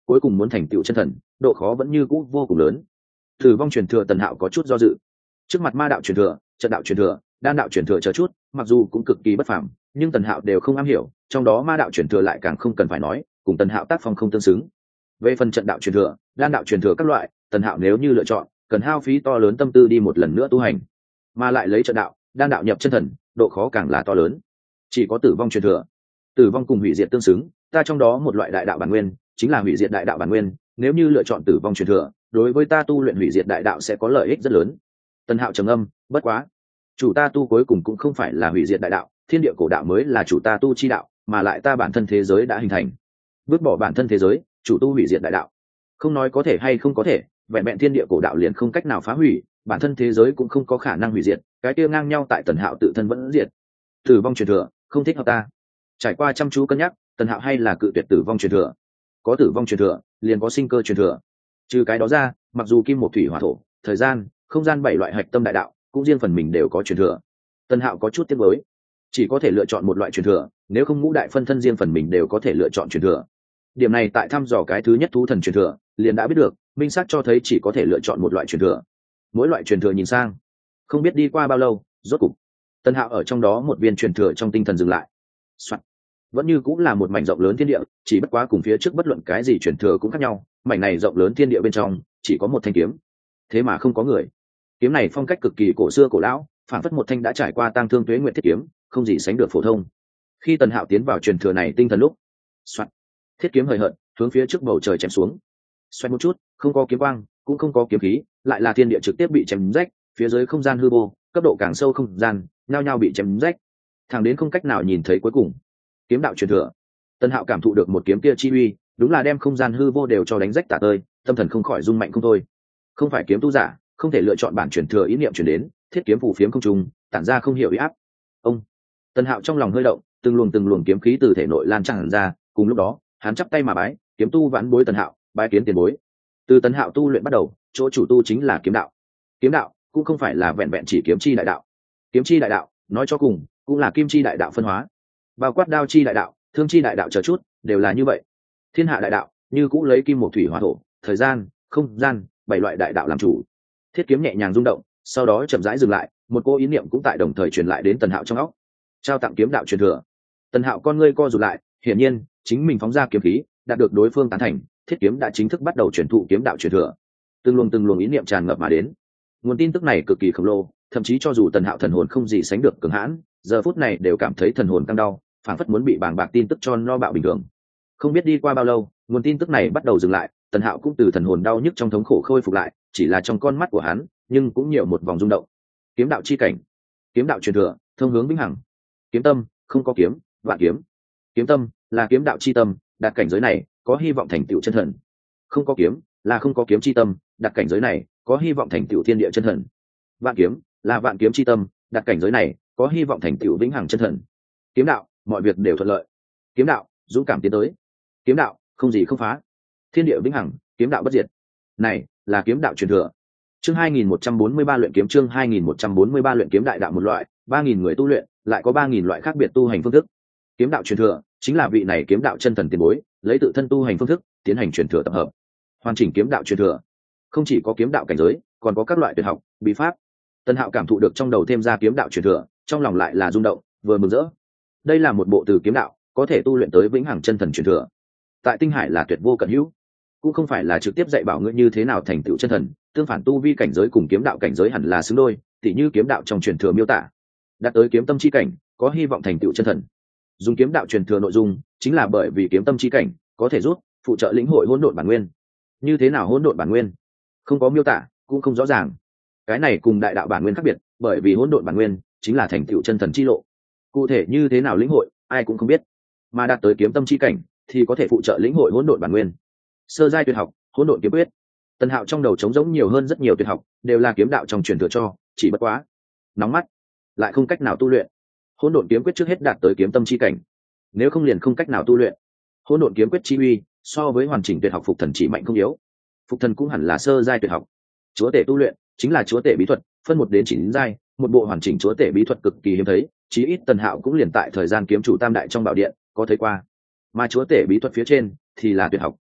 cuối cùng muốn thành tựu chân thần độ khó vẫn như cũ vô cùng lớn. Tử vong truyền thừa Tần Hạo có chút do dự. Trước mặt ma đạo truyền thừa, trận đạo truyền thừa, đan đạo truyền thừa chờ chút, mặc dù cũng cực kỳ bất phàm, nhưng Tần Hạo đều không am hiểu, trong đó ma đạo truyền thừa lại càng không cần phải nói, cùng Tần Hạo tác phong không tương xứng. Về phần trận đạo truyền thừa, đan đạo truyền thừa các loại, Tần Hạo nếu như lựa chọn, cần hao phí to lớn tâm tư đi một lần nữa tu hành, mà lại lấy trận đạo, đan đạo nhập chân thần, độ khó càng là to lớn. Chỉ có tử vong truyền thừa, tử vong cùng hủy diệt tương xứng, ta trong đó một loại đại đạo bản nguyên, chính là hủy diệt đại đạo bản nguyên, nếu như lựa chọn tử vong truyền thừa, đối với ta tu luyện hủy diệt đại đạo sẽ có lợi ích rất lớn. Tần Hạo trầm âm, bất quá, chủ ta tu cuối cùng cũng không phải là hủy diệt đại đạo, thiên địa cổ đạo mới là chủ ta tu chi đạo, mà lại ta bản thân thế giới đã hình thành. Vứt bỏ bản thân thế giới, chủ tu hủy diệt đại đạo. Không nói có thể hay không có thể, vẹn vẹn thiên địa cổ đạo liền không cách nào phá hủy, bản thân thế giới cũng không có khả năng hủy diệt, cái kia ngang nhau tại Tần Hạo tự thân vẫn diệt. Tử vong truyền thừa, không thích hợp ta. Trải qua chăm chú cân nhắc, Tần Hạo hay là cự tuyệt tử vong truyền thừa. Có tử vong truyền thừa, liền có sinh cơ truyền thừa. Trừ cái đó ra, mặc dù kim một thủy hỏa thổ, thời gian, không gian bảy loại hạch tâm đại đạo, cũng riêng phần mình đều có truyền thừa. Tần Hạo có chút tiếc nuối, chỉ có thể lựa chọn một loại truyền thừa, nếu không ngũ đại phân thân riêng phần mình đều có thể lựa chọn truyền thừa. Điểm này tại thăm dò cái thứ nhất thú thần truyền thừa, liền đã biết được, minh xác cho thấy chỉ có thể lựa chọn một loại truyền thừa. Mỗi loại truyền thừa nhìn sang, không biết đi qua bao lâu, rốt cục, Tần Hạo ở trong đó một viên truyền thừa trong tinh thần dừng lại. Soạn. Vẫn như cũng là một mảnh rộng lớn thiên địa, chỉ bất quá cùng phía trước bất luận cái gì truyền thừa cũng khác nhau, mảnh này rộng lớn thiên địa bên trong chỉ có một thanh kiếm, thế mà không có người. Kiếm này phong cách cực kỳ cổ xưa cổ lão, phản phất một thanh đã trải qua tang thương tuế nguyệt thiết kiếm, không gì sánh được phổ thông. Khi Tần Hạo tiến vào truyền thừa này tinh thần lúc, soạt, thiết kiếm hời hợt hướng phía trước bầu trời chém xuống. Xoay một chút, không có kiếm quang, cũng không có kiếm khí, lại là thiên địa trực tiếp bị chém rách, phía dưới không gian hư vô, cấp độ càng sâu không gian, nhao nhao bị chém rách, thẳng đến không cách nào nhìn thấy cuối cùng. Kiếm đạo truyền thừa, Tần Hạo cảm thụ được một kiếm kia chi uy, đúng là đem không gian hư vô đều cho đánh rách tả tơi, tâm thần không khỏi rung mạnh không thôi. Không phải kiếm tu giả, không thể lựa chọn bản truyền thừa ý niệm truyền đến, thiết kiếm phù phiếm không trùng, tản ra không hiểu uy áp. Ông, Tần Hạo trong lòng hơi động, từng luồng từng luồng kiếm khí từ thể nội lan tràn ra, cùng lúc đó, hắn chắp tay mà bái, kiếm tu vãn bối Tần Hạo, bái kiến tiền bối. Từ Tần Hạo tu luyện bắt đầu, chỗ chủ tu chính là kiếm đạo. Kiếm đạo cũng không phải là vẹn vẹn chỉ kiếm chi đại đạo. Kiếm chi đại đạo, nói cho cùng, cũng là kim chi đại đạo phân hóa. Bao quát đao chi đại đạo, thương chi đại đạo chờ chút, đều là như vậy. Thiên hạ đại đạo, như cũng lấy kim một thủy hỏa thổ, thời gian, không gian, bảy loại đại đạo làm chủ. Thiết kiếm nhẹ nhàng rung động, sau đó chậm rãi dừng lại, một cô ý niệm cũng tại đồng thời truyền lại đến Tần Hạo trong óc. Trao tặng kiếm đạo truyền thừa. Tần Hạo con ngươi co rụt lại, hiển nhiên, chính mình phóng ra kiếm khí, đạt được đối phương tán thành, thiết kiếm đã chính thức bắt đầu truyền thụ kiếm đạo truyền thừa. Từng luồng từng luồng ý niệm tràn ngập mà đến. Nguồn tin tức này cực kỳ khổng lồ, thậm chí cho dù Tần Hạo thần hồn không gì sánh được cường hãn, giờ phút này đều cảm thấy thần hồn căng đau, phảng phất muốn bị bàng bạc tin tức cho no bạo bình thường. Không biết đi qua bao lâu, nguồn tin tức này bắt đầu dừng lại, Tần Hạo cũng từ thần hồn đau nhức trong thống khổ khôi phục lại, chỉ là trong con mắt của hắn, nhưng cũng nhiều một vòng rung động. Kiếm đạo chi cảnh, kiếm đạo truyền thừa, thông hướng vĩnh hằng. Kiếm tâm, không có kiếm, vạn kiếm. Kiếm tâm là kiếm đạo chi tâm, đạt cảnh giới này, có hy vọng thành tựu chân thần. Không có kiếm, là không có kiếm chi tâm, đạt cảnh giới này, có hy vọng thành tựu thiên địa chân thần. Vạn kiếm, là vạn kiếm chi tâm, đạt cảnh giới này, có hy vọng thành tựu vĩnh hằng chân thần. Kiếm đạo, mọi việc đều thuận lợi. Kiếm đạo, dũng cảm tiến tới. Kiếm đạo, không gì không phá. Thiên địa vĩnh hằng, kiếm đạo bất diệt. Này, là kiếm đạo truyền thừa. Chương hai nghìn một trăm bốn mươi ba luyện kiếm chương hai nghìn một trăm bốn mươi ba luyện kiếm đại đạo một loại, ba nghìn người tu luyện, lại có ba nghìn loại khác biệt tu hành phương thức. Kiếm đạo truyền thừa chính là vị này kiếm đạo chân thần tiền bối, lấy tự thân tu hành phương thức, tiến hành truyền thừa tập hợp. Hoàn chỉnh kiếm đạo truyền thừa, không chỉ có kiếm đạo cảnh giới, còn có các loại tuyệt học, bí pháp. Tần Hạo cảm thụ được trong đầu thêm ra kiếm đạo truyền thừa, trong lòng lại là rung động, vừa mừng rỡ. Đây là một bộ từ kiếm đạo, có thể tu luyện tới vĩnh hằng chân thần truyền thừa. Tại tinh hải là tuyệt vô cận hữu, cũng không phải là trực tiếp dạy bảo ngươi như thế nào thành tựu chân thần, tương phản tu vi cảnh giới cùng kiếm đạo cảnh giới hẳn là xứng đôi, tỉ như kiếm đạo trong truyền thừa miêu tả, đạt tới kiếm tâm chi cảnh, có hy vọng thành tựu chân thần. Dùng kiếm đạo truyền thừa nội dung, chính là bởi vì kiếm tâm chi cảnh có thể giúp phụ trợ lĩnh hội hỗn độn bản nguyên. Như thế nào hỗn độn bản nguyên? Không có miêu tả, cũng không rõ ràng. Cái này cùng đại đạo bản nguyên khác biệt, bởi vì hỗn độn bản nguyên chính là thành tựu chân thần chi lộ. Cụ thể như thế nào lĩnh hội, ai cũng không biết. Mà đạt tới kiếm tâm chi cảnh thì có thể phụ trợ lĩnh hội hỗn độn bản nguyên. Sơ giai tuyệt học, hỗn độn kiếm quyết. Tần Hạo trong đầu trống rỗng nhiều hơn rất nhiều tuyệt học, đều là kiếm đạo trong truyền thừa cho, chỉ bất quá nóng mắt, lại không cách nào tu luyện. Hỗn độn kiếm quyết trước hết đạt tới kiếm tâm chi cảnh, nếu không liền không cách nào tu luyện. Hỗn độn kiếm quyết chi uy, so với hoàn chỉnh tuyệt học phục thần chỉ mạnh không yếu. Phục thần cũng hẳn là sơ giai tuyệt học. Chúa tể tu luyện chính là chúa tể bí thuật, phân một đến chín giai, một bộ hoàn chỉnh chúa tể bí thuật cực kỳ hiếm thấy, chí ít Tần Hạo cũng liền tại thời gian kiếm chủ tam đại trong bảo điện có thấy qua. Mà chúa tể bí thuật phía trên thì là tuyệt học.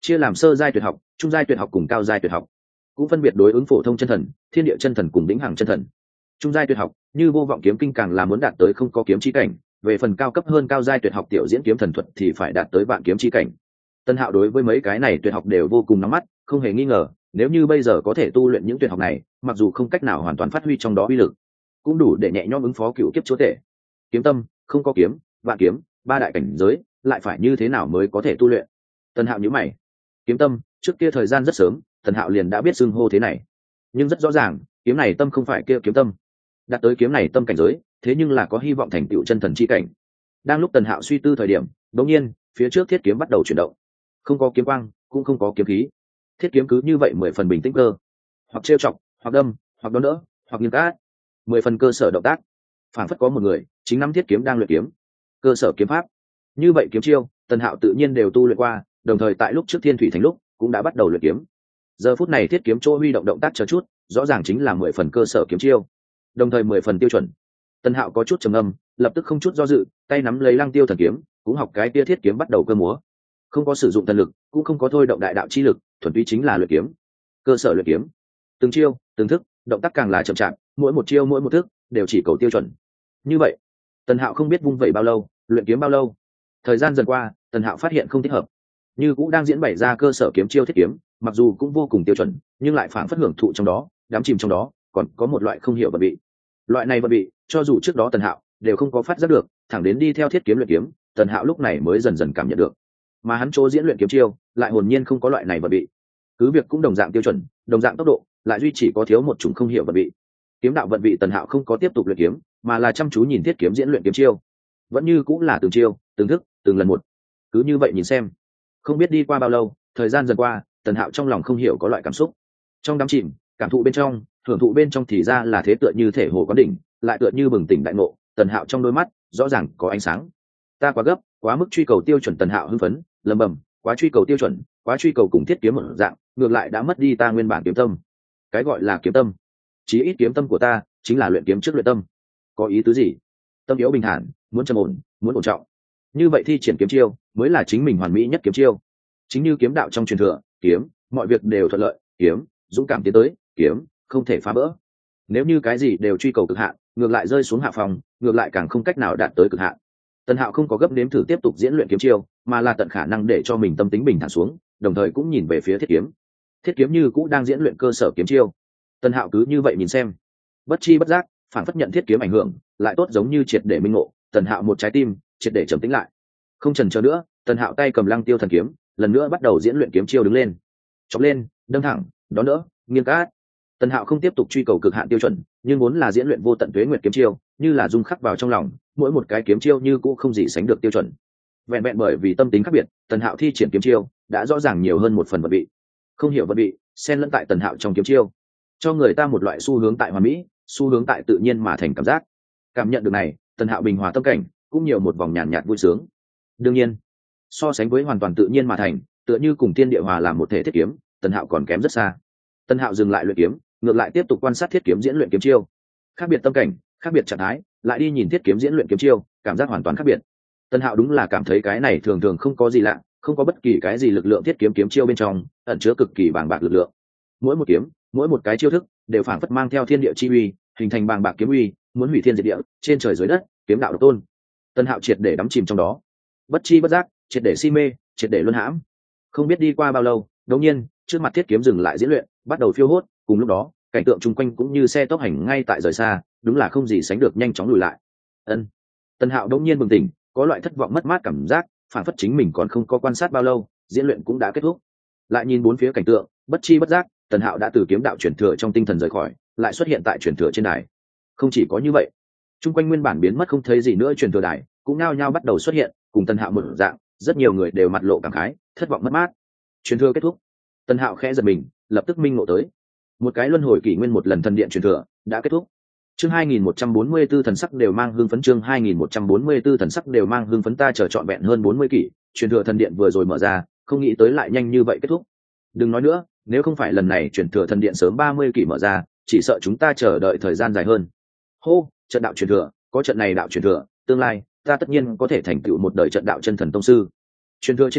chia làm sơ giai tuyệt học, trung giai tuyệt học cùng cao giai tuyệt học, cũng phân biệt đối ứng phổ thông chân thần, thiên địa chân thần cùng đỉnh hằng chân thần. Trung giai tuyệt học như vô vọng kiếm kinh càng là muốn đạt tới không có kiếm chi cảnh, về phần cao cấp hơn cao giai tuyệt học tiểu diễn kiếm thần thuật thì phải đạt tới vạn kiếm chi cảnh. Tân Hạo đối với mấy cái này tuyệt học đều vô cùng nóng mắt, không hề nghi ngờ, nếu như bây giờ có thể tu luyện những tuyệt học này, mặc dù không cách nào hoàn toàn phát huy trong đó uy lực, cũng đủ để nhẹ nhõm ứng phó cựu kiếp chúa tể. Kiếm tâm, không có kiếm, vạn kiếm, ba đại cảnh giới, lại phải như thế nào mới có thể tu luyện? Tân Hạo nhíu mày. Kiếm tâm, trước kia thời gian rất sớm, Tân Hạo liền đã biết xưng hô thế này. Nhưng rất rõ ràng, kiếm này tâm không phải kia kiếm tâm. Đạt tới kiếm này tâm cảnh giới, thế nhưng là có hy vọng thành tựu chân thần chi cảnh. Đang lúc Tần Hạo suy tư thời điểm, đột nhiên, phía trước thiết kiếm bắt đầu chuyển động. Không có kiếm quang, cũng không có kiếm khí. Thiết kiếm cứ như vậy mười phần bình tĩnh cơ, hoặc trêu chọc, hoặc đâm, hoặc đón đỡ, hoặc nghiêng cát, mười phần cơ sở động tác. Phản phất có một người, chính nắm thiết kiếm đang luyện kiếm. Cơ sở kiếm pháp. Như vậy kiếm chiêu, Tần Hạo tự nhiên đều tu luyện qua, đồng thời tại lúc trước Thiên Thủy Thành lúc, cũng đã bắt đầu luyện kiếm. Giờ phút này thiết kiếm chỗ huy động động tác chờ chút, rõ ràng chính là mười phần cơ sở kiếm chiêu, đồng thời mười phần tiêu chuẩn. Tần Hạo có chút trầm ngâm, lập tức không chút do dự, tay nắm lấy Lăng Tiêu thần kiếm, cũng học cái kia thiết kiếm bắt đầu cơ múa. Không có sử dụng thần lực, cũng không có thôi động đại đạo chi lực, thuần túy chính là luyện kiếm. Cơ sở luyện kiếm. Từng chiêu, từng thức, động tác càng là chậm chạp, mỗi một chiêu mỗi một thức đều chỉ cầu tiêu chuẩn. Như vậy, Tần Hạo không biết vung vẩy bao lâu, luyện kiếm bao lâu. Thời gian dần qua, Tần Hạo phát hiện không thích hợp. Như cũng đang diễn bày ra cơ sở kiếm chiêu thiết kiếm, mặc dù cũng vô cùng tiêu chuẩn, nhưng lại phản phất hưởng thụ trong đó, đắm chìm trong đó, còn có một loại không hiểu vật vị. Loại này vật vị, cho dù trước đó Tần Hạo đều không có phát giác được, thẳng đến đi theo thiết kiếm luyện kiếm, Tần Hạo lúc này mới dần dần cảm nhận được. Mà hắn chỗ diễn luyện kiếm chiêu, lại hồn nhiên không có loại này vật vị. Cứ việc cũng đồng dạng tiêu chuẩn, đồng dạng tốc độ, lại duy chỉ có thiếu một chủng không hiểu vật vị. Kiếm đạo vận vị Tần Hạo không có tiếp tục luyện kiếm, mà là chăm chú nhìn thiết kiếm diễn luyện kiếm chiêu. Vẫn như cũng là từng chiêu, từng thức, từng lần một. Cứ như vậy nhìn xem. Không biết đi qua bao lâu, thời gian dần qua, Tần Hạo trong lòng không hiểu có loại cảm xúc. Trong đám chìm, cảm thụ bên trong, hưởng thụ bên trong thì ra là thế, tựa như thể hồ có đỉnh, lại tựa như bừng tỉnh đại ngộ. Tần Hạo trong đôi mắt rõ ràng có ánh sáng. Ta quá gấp, quá mức truy cầu tiêu chuẩn. Tần Hạo hưng phấn lầm bầm, quá truy cầu tiêu chuẩn, quá truy cầu cùng thiết kiếm một dạng, ngược lại đã mất đi ta nguyên bản kiếm tâm. Cái gọi là kiếm tâm, chí ít kiếm tâm của ta chính là luyện kiếm trước luyện tâm. Có ý tứ gì? Tâm yếu bình thản, muốn trầm ổn, muốn ổn trọng. Như vậy thi triển kiếm chiêu mới là chính mình hoàn mỹ nhất kiếm chiêu. Chính như kiếm đạo trong truyền thừa, kiếm, mọi việc đều thuận lợi, kiếm, dũng cảm tiến tới, kiếm, không thể phá vỡ. Nếu như cái gì đều truy cầu cực hạn, ngược lại rơi xuống hạ phòng, ngược lại càng không cách nào đạt tới cực hạn. Tần Hạo không có gấp nếm thử tiếp tục diễn luyện kiếm chiêu, mà là tận khả năng để cho mình tâm tính bình thản xuống, đồng thời cũng nhìn về phía thiết kiếm. Thiết kiếm như cũng đang diễn luyện cơ sở kiếm chiêu. Tần Hạo cứ như vậy nhìn xem, bất chi bất giác, phản phất nhận thiết kiếm ảnh hưởng, lại tốt giống như triệt để minh ngộ. Tần Hạo một trái tim triệt để trầm tĩnh lại, không chần chờ nữa. Tần Hạo tay cầm Lăng Tiêu thần kiếm, lần nữa bắt đầu diễn luyện kiếm chiêu, đứng lên, chọc lên, đâm thẳng, đón đỡ, nghiêng cát. Tần Hạo không tiếp tục truy cầu cực hạn tiêu chuẩn, nhưng vốn là diễn luyện vô tận tuế nguyệt kiếm chiêu, như là dung khắc vào trong lòng, mỗi một cái kiếm chiêu như cũ không gì sánh được tiêu chuẩn. Vẹn vẹn bởi vì tâm tính khác biệt, Tần Hạo thi triển kiếm chiêu đã rõ ràng nhiều hơn một phần vật vị. Không hiểu vật vị, xen lẫn tại Tần Hạo trong kiếm chiêu, cho người ta một loại xu hướng tại hoàn mỹ, xu hướng tại tự nhiên mà thành cảm giác. Cảm nhận được này, Tần Hạo bình hòa tâm cảnh, cũng nhiều một vòng nhàn nhạt, nhạt vui sướng. Đương nhiên, so sánh với hoàn toàn tự nhiên mà thành, tựa như cùng thiên địa hòa làm một thể thiết kiếm, Tần Hạo còn kém rất xa. Tần Hạo dừng lại luyện kiếm, ngược lại tiếp tục quan sát thiết kiếm diễn luyện kiếm chiêu. Khác biệt tâm cảnh, khác biệt trạng thái, lại đi nhìn thiết kiếm diễn luyện kiếm chiêu, cảm giác hoàn toàn khác biệt. Tần Hạo đúng là cảm thấy cái này thường thường không có gì lạ, không có bất kỳ cái gì lực lượng thiết kiếm kiếm chiêu bên trong ẩn chứa cực kỳ bàng bạc lực lượng. Mỗi một kiếm, mỗi một cái chiêu thức đều phảng phất mang theo thiên địa chi uy, hình thành bàng bạc kiếm uy, muốn hủy thiên diệt địa, trên trời dưới đất, kiếm đạo độc tôn. Tần Hạo triệt để đắm chìm trong đó, bất chi bất giác, triệt để si mê, triệt để luân hãm. Không biết đi qua bao lâu, đột nhiên, trước mặt thiết kiếm dừng lại diễn luyện, bắt đầu phiêu hốt, cùng lúc đó, cảnh tượng chung quanh cũng như xe tốc hành ngay tại rời xa, đúng là không gì sánh được nhanh chóng lùi lại. Ân. Tần Hạo đột nhiên bừng tỉnh, có loại thất vọng mất mát cảm giác, phản phất chính mình còn không có quan sát bao lâu, diễn luyện cũng đã kết thúc. Lại nhìn bốn phía cảnh tượng, bất chi bất giác, Tần Hạo đã từ kiếm đạo truyền thừa trong tinh thần rời khỏi, lại xuất hiện tại truyền thừa trên đài. Không chỉ có như vậy, chung quanh nguyên bản biến mất không thấy gì nữa truyền thừa đài, cũng nao nhao bắt đầu xuất hiện, cùng Tần Hạo một dạng, rất nhiều người đều mặt lộ cảm khái, thất vọng mất mát. Truyền thừa kết thúc. Tần Hạo khẽ giật mình, lập tức minh ngộ tới, một cái luân hồi kỷ nguyên một lần thần điện truyền thừa đã kết thúc. Chương hai nghìn một trăm bốn mươi tư thần sắc đều mang hưng phấn, chương hai nghìn một trăm bốn mươi tư thần sắc đều mang hưng phấn, ta chờ trọn vẹn hơn bốn mươi kỷ, truyền thừa thần điện vừa rồi mở ra, không nghĩ tới lại nhanh như vậy kết thúc. Đừng nói nữa, nếu không phải lần này truyền thừa thần điện sớm ba mươi kỷ mở ra, chỉ sợ chúng ta chờ đợi thời gian dài hơn. Hô, trận đạo truyền thừa, có trận này đạo truyền thừa, tương lai ta tất nhiên có thể thành tựu một đời trận đạo chân thần tông sư. Truyền thừa trên này,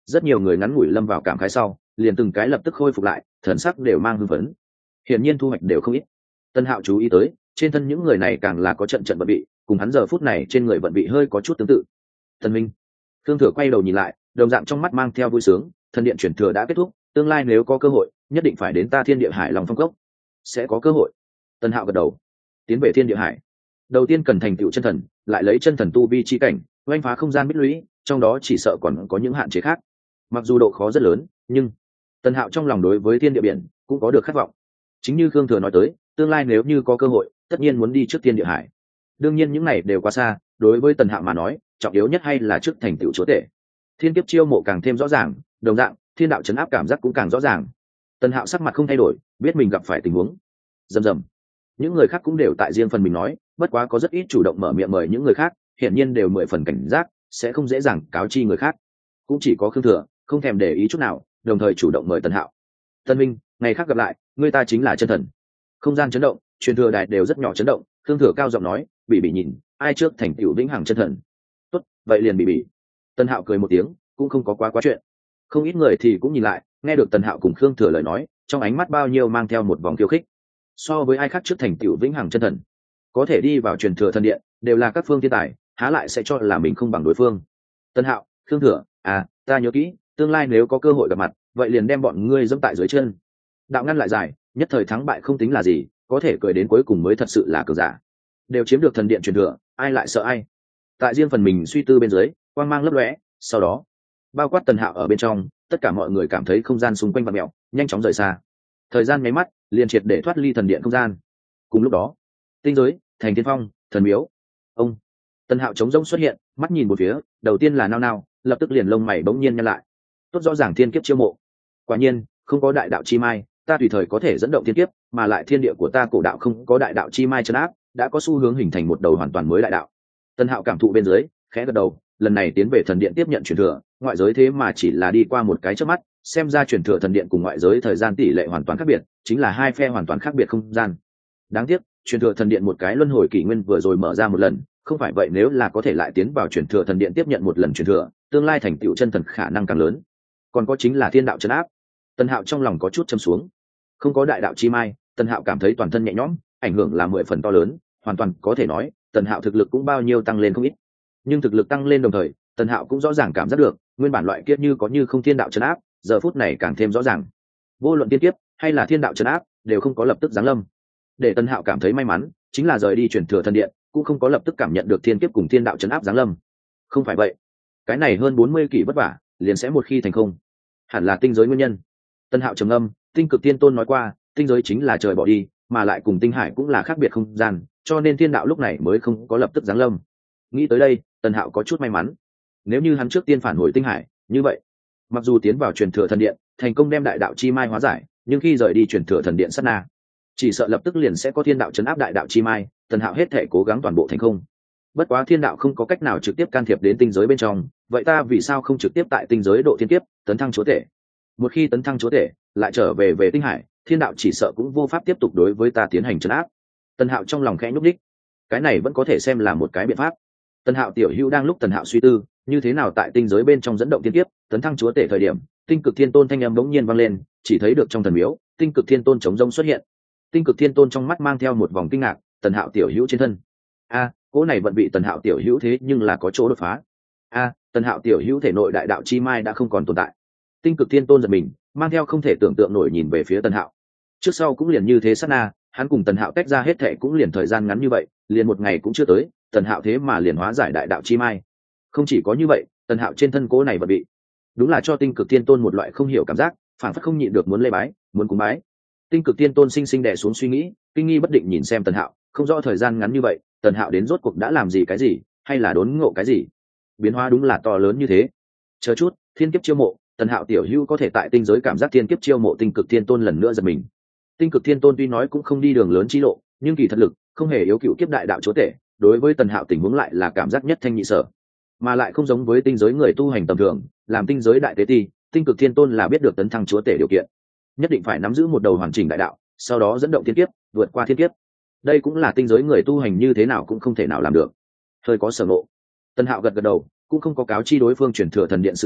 rất nhiều người ngắn ngủi lâm vào cảm khái sau liền từng cái lập tức khôi phục lại, thần sắc đều mang hưng phấn, hiển nhiên thu hoạch đều không ít. Tân Hạo chú ý tới trên thân những người này càng là có trận trận vận vị, cùng hắn giờ phút này trên người vận vị hơi có chút tương tự. Thần minh, Thương Thừa quay đầu nhìn lại, đồng dạng trong mắt mang theo vui sướng, thần điện chuyển thừa đã kết thúc, tương lai nếu có cơ hội nhất định phải đến ta Thiên Địa Hải Long Phong Cốc. Sẽ có cơ hội. Tân Hạo gật đầu, tiến về Thiên Địa Hải đầu tiên cần thành tựu chân thần, lại lấy chân thần tu vi chi cảnh oanh phá không gian bích lũy, trong đó chỉ sợ còn có những hạn chế khác. Mặc dù độ khó rất lớn, nhưng Tân Hạo trong lòng đối với thiên địa biển cũng có được khát vọng. Chính như Khương Thừa nói tới, tương lai nếu như có cơ hội tất nhiên muốn đi trước Thiên Địa Hải. Đương nhiên những này đều quá xa, đối với Tần Hạo mà nói trọng yếu nhất hay là trước thành tựu chúa tể. Thiên kiếp chiêu mộ càng thêm rõ ràng, đồng dạng thiên đạo chấn áp cảm giác cũng càng rõ ràng. Tần Hạo sắc mặt không thay đổi, biết mình gặp phải tình huống. Rầm rầm, những người khác cũng đều tại riêng phần mình nói, bất quá có rất ít chủ động mở miệng mời những người khác, hiển nhiên đều mười phần cảnh giác, sẽ không dễ dàng cáo chi người khác. Cũng chỉ có Khương Thừa không thèm để ý chút nào, đồng thời chủ động mời Tần Hạo. Tân Minh, ngày khác gặp lại, người ta chính là chân thần. Không gian chấn động, truyền thừa đài đều rất nhỏ chấn động. Khương Thừa cao giọng nói, bị bị nhìn, ai trước thành tựu vĩnh hằng chân thần. Tốt, vậy liền bị bị. Tần Hạo cười một tiếng, cũng không có quá quá chuyện. Không ít người thì cũng nhìn lại, nghe được Tần Hạo cùng Khương Thừa lời nói, trong ánh mắt bao nhiêu mang theo một vòng khiêu khích. So với ai khác trước thành tựu vĩnh hằng chân thần, có thể đi vào truyền thừa thần điện đều là các phương thiên tài, há lại sẽ cho là mình không bằng đối phương. Tân Hạo, Khương Thừa, à, ta nhớ kỹ, tương lai nếu có cơ hội gặp mặt, vậy liền đem bọn ngươi dẫm tại dưới chân. Đạo ngăn lại dài, nhất thời thắng bại không tính là gì, có thể cười đến cuối cùng mới thật sự là cường giả. Đều chiếm được thần điện truyền thừa, ai lại sợ ai? Tại riêng phần mình suy tư bên dưới, quang mang lấp lóe, sau đó, bao quát Tần Hạo ở bên trong, tất cả mọi người cảm thấy không gian xung quanh vặn mèo, nhanh chóng rời xa. Thời gian nháy mắt, liền triệt để thoát ly thần điện không gian. Cùng lúc đó, tinh giới, thành thiên phong, thần miếu. Ông Tần Hạo trống rỗng xuất hiện, mắt nhìn một phía, đầu tiên là nao nao, lập tức liền lông mày bỗng nhiên nhăn lại. Tốt rõ ràng thiên kiếp chiêu mộ. Quả nhiên, không có đại đạo chi mai, ta tùy thời có thể dẫn động thiên kiếp, mà lại thiên địa của ta cổ đạo không có đại đạo chi mai trấn áp, đã có xu hướng hình thành một đầu hoàn toàn mới đại đạo. Tần Hạo cảm thụ bên dưới, khẽ gật đầu, lần này tiến về thần điện tiếp nhận truyền thừa, ngoại giới thế mà chỉ là đi qua một cái chớp mắt, xem ra truyền thừa thần điện cùng ngoại giới thời gian tỷ lệ hoàn toàn khác biệt, chính là hai phe hoàn toàn khác biệt không gian. Đáng tiếc, truyền thừa thần điện một cái luân hồi kỷ nguyên vừa rồi mở ra một lần, không phải vậy nếu là có thể lại tiến vào truyền thừa thần điện tiếp nhận một lần truyền thừa, tương lai thành tựu chân thần khả năng càng lớn. Còn có chính là thiên đạo trấn áp. Tần Hạo trong lòng có chút châm xuống. Không có đại đạo chi mai, Tần Hạo cảm thấy toàn thân nhẹ nhõm, ảnh hưởng là mười phần to lớn, hoàn toàn có thể nói, Tần Hạo thực lực cũng bao nhiêu tăng lên không ít. Nhưng thực lực tăng lên đồng thời, Tần Hạo cũng rõ ràng cảm giác được, nguyên bản loại kiếp như có như không thiên đạo trấn áp, giờ phút này càng thêm rõ ràng. Vô luận tiên kiếp hay là thiên đạo trấn áp, đều không có lập tức giáng lâm. Để Tần Hạo cảm thấy may mắn, chính là rời đi truyền thừa thần điện, cũng không có lập tức cảm nhận được thiên kiếp cùng thiên đạo trấn áp giáng lâm. Không phải vậy, cái này hơn bốn mươi kỷ vất vả, liền sẽ một khi thành không. Hẳn là tinh giới nguyên nhân. Tần Hạo trầm ngâm, Tinh Cực Tiên Tôn nói qua, tinh giới chính là trời bỏ đi, mà lại cùng tinh hải cũng là khác biệt không gian, cho nên thiên đạo lúc này mới không có lập tức giáng lâm. Nghĩ tới đây, Tần Hạo có chút may mắn. Nếu như hắn trước tiên phản hồi tinh hải, như vậy, mặc dù tiến vào truyền thừa thần điện, thành công đem đại đạo chi mai hóa giải, nhưng khi rời đi truyền thừa thần điện sát na, chỉ sợ lập tức liền sẽ có thiên đạo chấn áp đại đạo chi mai. Tần Hạo hết thể cố gắng toàn bộ thành không. Bất quá thiên đạo không có cách nào trực tiếp can thiệp đến tinh giới bên trong, vậy ta vì sao không trực tiếp tại tinh giới độ thiên kiếp, tấn thăng chúa tể? Một khi tấn thăng chúa tể, lại trở về về tinh hải, thiên đạo chỉ sợ cũng vô pháp tiếp tục đối với ta tiến hành trấn áp. Tần Hạo trong lòng khẽ nhúc đích, cái này vẫn có thể xem là một cái biện pháp. Tần Hạo tiểu hữu đang lúc Tần Hạo suy tư như thế nào tại tinh giới bên trong dẫn động thiên kiếp, tấn thăng chúa tể thời điểm, Tinh Cực Thiên Tôn thanh âm bỗng nhiên vang lên, chỉ thấy được trong thần miếu, Tinh Cực Thiên Tôn chống rông xuất hiện. Tinh Cực Thiên Tôn trong mắt mang theo một vòng kinh ngạc, Tần Hạo tiểu hữu trên thân. A, cỗ này vận bị Tần Hạo tiểu hữu thế nhưng là có chỗ đột phá. A, Tần Hạo tiểu hữu thể nội đại đạo chi mai đã không còn tồn tại. Tinh Cực Thiên Tôn giật mình, mang theo không thể tưởng tượng nổi nhìn về phía Tần Hạo. Trước sau cũng liền như thế sát na, hắn cùng Tần Hạo tách ra hết thệ cũng liền thời gian ngắn như vậy, liền một ngày cũng chưa tới, Tần Hạo thế mà liền hóa giải đại đạo chi mai. Không chỉ có như vậy, Tần Hạo trên thân cố này vận bị, đúng là cho Tinh Cực Thiên Tôn một loại không hiểu cảm giác, phản phất không nhịn được muốn lê bái, muốn cúng bái. Tinh Cực Thiên Tôn sinh sinh đè xuống suy nghĩ, kinh nghi bất định nhìn xem Tần Hạo, không rõ thời gian ngắn như vậy, Tần Hạo đến rốt cuộc đã làm gì cái gì, hay là đốn ngộ cái gì? Biến hóa đúng là to lớn như thế. Chờ chút, thiên kiếp chiêu mộ, Tần Hạo tiểu hữu có thể tại tinh giới cảm giác thiên kiếp chiêu mộ Tinh Cực Thiên Tôn lần nữa giật mình. Tinh Cực Thiên Tôn tuy nói cũng không đi đường lớn chi lộ, nhưng kỳ thật lực không hề yếu cựu kiếp đại đạo chúa tể, đối với Tần Hạo tình huống lại là cảm giác nhất thanh nhị sở, mà lại không giống với tinh giới người tu hành tầm thường, làm tinh giới đại tế ti, Tinh Cực Thiên Tôn là biết được tấn thăng chúa tể điều kiện, nhất định phải nắm giữ một đầu hoàn chỉnh đại đạo, sau đó dẫn động thiên kiếp, vượt qua thiên kiếp. Đây cũng là tinh giới người tu hành như thế nào cũng không thể nào làm được. Hơi có sở ngộ, Tần Hạo gật gật đầu, cũng không có cáo chi đối phương truyền thừa thần điện sự tình,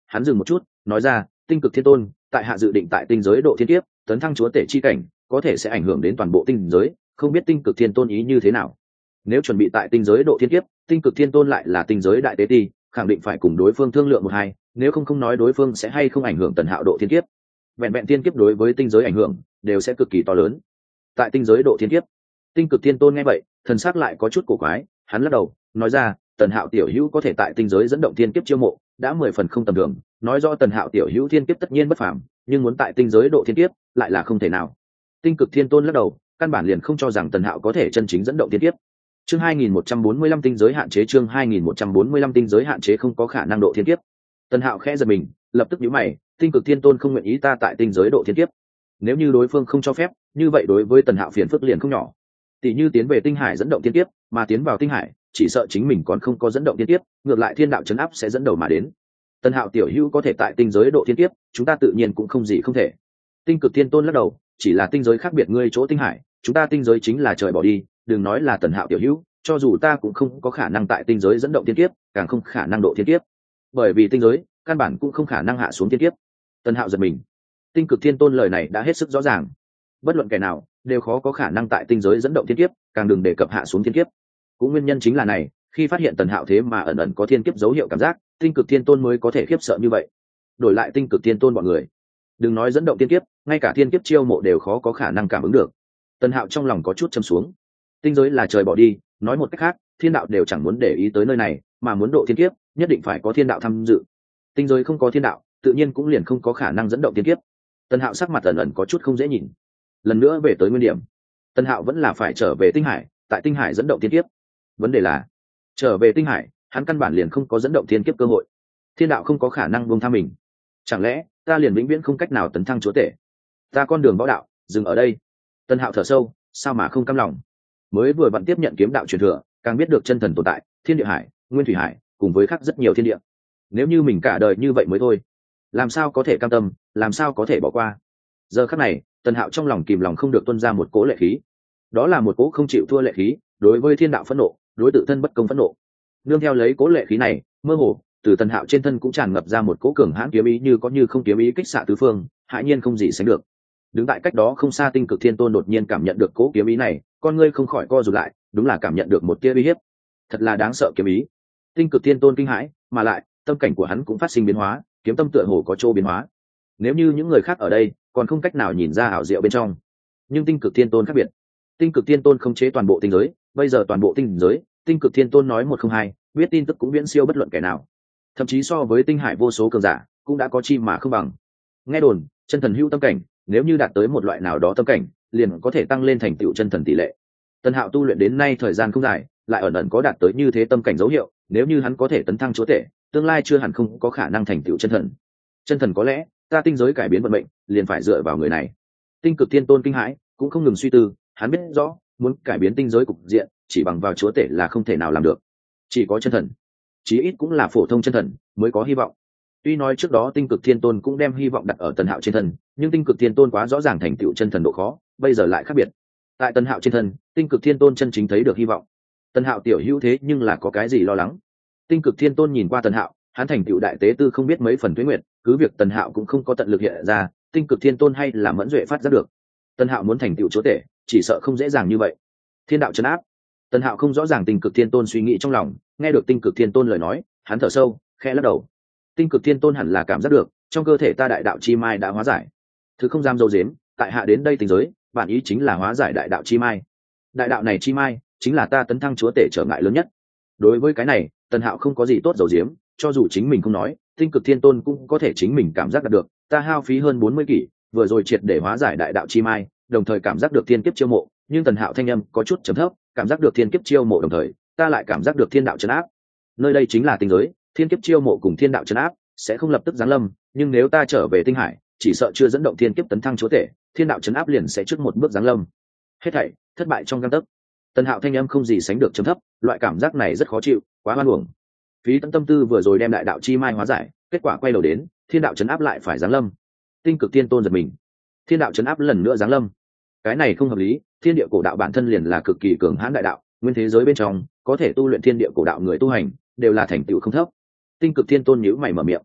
hắn dừng một chút nói ra, tinh cực thiên tôn tại hạ dự định tại tinh giới độ thiên kiếp tấn thăng chúa tể chi cảnh, có thể sẽ ảnh hưởng đến toàn bộ tinh giới, không biết tinh cực thiên tôn ý như thế nào. Nếu chuẩn bị tại tinh giới độ thiên kiếp, tinh cực thiên tôn lại là tinh giới đại tế ti, khẳng định phải cùng đối phương thương lượng một hai, nếu không không nói đối phương sẽ hay không ảnh hưởng Tần Hạo độ thiên kiếp. Vẹn vẹn thiên kiếp đối với tinh giới ảnh hưởng đều sẽ cực kỳ to lớn. Tại tinh giới độ thiên kiếp, tinh cực thiên tôn nghe vậy thần sắc lại có chút cổ quái, hắn lắc đầu nói ra, Tần Hạo tiểu hữu có thể tại tinh giới dẫn động thiên kiếp chiêu mộ đã mười phần không tầm thường, nói rõ Tần Hạo tiểu hữu thiên kiếp tất nhiên bất phàm, nhưng muốn tại tinh giới độ thiên kiếp lại là không thể nào. Tinh cực thiên tôn lắc đầu, căn bản liền không cho rằng Tần Hạo có thể chân chính dẫn động thiên kiếp. Chương hai nghìn một trăm bốn mươi lăm tinh giới hạn chế, chương hai nghìn một trăm bốn mươi lăm tinh giới hạn chế không có khả năng độ thiên kiếp. Tần Hạo khẽ giật mình, lập tức nhíu mày, tinh cực thiên tôn không nguyện ý ta tại tinh giới độ thiên kiếp. Nếu như đối phương không cho phép, như vậy đối với Tần Hạo phiền phức liền không nhỏ. Tỷ như tiến về tinh hải dẫn động thiên kiếp, mà tiến vào tinh hải, chỉ sợ chính mình còn không có dẫn động thiên kiếp, ngược lại thiên đạo trấn áp sẽ dẫn đầu mà đến. Tần Hạo tiểu hữu có thể tại tinh giới độ thiên kiếp, chúng ta tự nhiên cũng không gì không thể. Tinh cực thiên tôn lắc đầu, chỉ là tinh giới khác biệt ngươi chỗ tinh hải, chúng ta tinh giới chính là trời bỏ đi, đừng nói là Tần Hạo tiểu hữu, cho dù ta cũng không có khả năng tại tinh giới dẫn động thiên kiếp, càng không khả năng độ thiên kiếp. Bởi vì tinh giới căn bản cũng không khả năng hạ xuống thiên kiếp. Tần Hạo giật mình. Tinh cực thiên tôn lời này đã hết sức rõ ràng, bất luận kẻ nào đều khó có khả năng tại tinh giới dẫn động thiên kiếp, càng đừng đề cập hạ xuống thiên kiếp. Cũng nguyên nhân chính là này, khi phát hiện Tần Hạo thế mà ẩn ẩn có thiên kiếp dấu hiệu cảm giác, tinh cực thiên tôn mới có thể khiếp sợ như vậy. Đổi lại tinh cực thiên tôn bọn người, đừng nói dẫn động thiên kiếp, ngay cả thiên kiếp chiêu mộ đều khó có khả năng cảm ứng được. Tần Hạo trong lòng có chút châm xuống. Tinh giới là trời bỏ đi, nói một cách khác, thiên đạo đều chẳng muốn để ý tới nơi này, mà muốn độ thiên kiếp, nhất định phải có thiên đạo tham dự. Tinh giới không có thiên đạo, tự nhiên cũng liền không có khả năng dẫn động thiên kiếp. Tần Hạo sắc mặt ẩn ẩn có chút không dễ nhìn. Lần nữa về tới nguyên điểm, Tần Hạo vẫn là phải trở về tinh hải, tại tinh hải dẫn động thiên kiếp. Vấn đề là, trở về tinh hải, hắn căn bản liền không có dẫn động thiên kiếp cơ hội. Thiên đạo không có khả năng buông tha mình. Chẳng lẽ ta liền vĩnh viễn không cách nào tấn thăng chúa tể? Ta con đường võ đạo dừng ở đây. Tần Hạo thở sâu, sao mà không cam lòng. Mới vừa vặn tiếp nhận kiếm đạo truyền thừa, càng biết được chân thần tồn tại, thiên địa hải, nguyên thủy hải, cùng với khác rất nhiều thiên địa. Nếu như mình cả đời như vậy mới thôi, làm sao có thể cam tâm, làm sao có thể bỏ qua. Giờ khắc này, Tần Hạo trong lòng kìm lòng không được tuôn ra một cỗ lệ khí. Đó là một cỗ không chịu thua lệ khí, đối với thiên đạo phẫn nộ, đối tự thân bất công phẫn nộ. Nương theo lấy cỗ lệ khí này, mơ hồ từ Tần Hạo trên thân cũng tràn ngập ra một cỗ cường hãn kiếm ý, như có như không kiếm ý kích xạ tứ phương, hãi nhiên không gì sánh được. Đứng tại cách đó không xa tinh cực thiên tôn đột nhiên cảm nhận được cỗ kiếm ý này, con ngươi không khỏi co rụt lại, đúng là cảm nhận được một tia uy hiếp. Thật là đáng sợ kiếm ý. Tinh cực thiên tôn kinh hãi, mà lại tâm cảnh của hắn cũng phát sinh biến hóa, kiếm tâm tựa hồ có chỗ biến hóa. Nếu như những người khác ở đây còn không cách nào nhìn ra ảo diệu bên trong, nhưng tinh cực thiên tôn khác biệt. Tinh cực thiên tôn khống chế toàn bộ tinh giới, bây giờ toàn bộ tinh giới, tinh cực thiên tôn nói một không hai, biết tin tức cũng viễn siêu bất luận kẻ nào. Thậm chí so với tinh hải vô số cường giả, cũng đã có chi mà không bằng. Nghe đồn, chân thần hữu tâm cảnh, nếu như đạt tới một loại nào đó tâm cảnh, liền có thể tăng lên thành tựu chân thần tỷ lệ. Tần Hạo tu luyện đến nay thời gian không dài, lại ẩn ẩn có đạt tới như thế tâm cảnh dấu hiệu, nếu như hắn có thể tấn thăng chúa tể, tương lai chưa hẳn không có khả năng thành tựu chân thần. Chân thần có lẽ, ta tinh giới cải biến vận mệnh, liền phải dựa vào người này. Tinh cực thiên tôn kinh hãi, cũng không ngừng suy tư, hắn biết rõ, muốn cải biến tinh giới cục diện, chỉ bằng vào chúa tể là không thể nào làm được. Chỉ có chân thần, chí ít cũng là phổ thông chân thần, mới có hy vọng. Tuy nói trước đó tinh cực thiên tôn cũng đem hy vọng đặt ở Tần Hạo trên thân, nhưng tinh cực thiên tôn quá rõ ràng thành tựu chân thần độ khó, bây giờ lại khác biệt. Tại Tần Hạo trên thân, tinh cực thiên tôn chân chính thấy được hy vọng. Tần Hạo tiểu hữu thế nhưng là có cái gì lo lắng? Tinh cực thiên tôn nhìn qua Tần Hạo, hắn thành tựu đại tế tư không biết mấy phần tuế nguyệt, cứ việc Tần Hạo cũng không có tận lực hiện ra, tinh cực thiên tôn hay là mẫn duệ phát giác được. Tần Hạo muốn thành tựu chúa tể, chỉ sợ không dễ dàng như vậy. Thiên đạo trấn áp. Tần Hạo không rõ ràng tinh cực thiên tôn suy nghĩ trong lòng, nghe được tinh cực thiên tôn lời nói, hắn thở sâu, khẽ lắc đầu. Tinh cực thiên tôn hẳn là cảm giác được, trong cơ thể ta đại đạo chi mai đã hóa giải. Thứ không dám dâu dếm, tại hạ đến đây tinh giới, bản ý chính là hóa giải đại đạo chi mai. Đại đạo này chi mai, chính là ta tấn thăng chúa tể trở ngại lớn nhất. Đối với cái này, Tần Hạo không có gì tốt dầu diếm, cho dù chính mình không nói, tinh cực thiên tôn cũng có thể chính mình cảm giác được. Ta hao phí hơn bốn mươi kỷ, vừa rồi triệt để hóa giải đại đạo chi mai, đồng thời cảm giác được thiên kiếp chiêu mộ, nhưng Tần Hạo thanh âm có chút trầm thấp, cảm giác được thiên kiếp chiêu mộ đồng thời, ta lại cảm giác được thiên đạo trấn áp. Nơi đây chính là tinh giới, thiên kiếp chiêu mộ cùng thiên đạo trấn áp sẽ không lập tức giáng lâm, nhưng nếu ta trở về tinh hải, chỉ sợ chưa dẫn động thiên kiếp tấn thăng chúa tể, thiên đạo trấn áp liền sẽ trước một bước giáng lâm. Hết thảy thất bại trong gang tấc. Tần Hạo thanh âm không gì sánh được trầm thấp, loại cảm giác này rất khó chịu, quá hoan uổng. Phí tận tâm tư vừa rồi đem đại đạo chi mai hóa giải, kết quả quay đầu đến, thiên đạo trấn áp lại phải giáng lâm. Tinh cực thiên tôn giật mình. Thiên đạo trấn áp lần nữa giáng lâm. Cái này không hợp lý, thiên địa cổ đạo bản thân liền là cực kỳ cường hãn đại đạo, nguyên thế giới bên trong, có thể tu luyện thiên địa cổ đạo người tu hành, đều là thành tựu không thấp. Tinh cực thiên tôn nhíu mày mở miệng.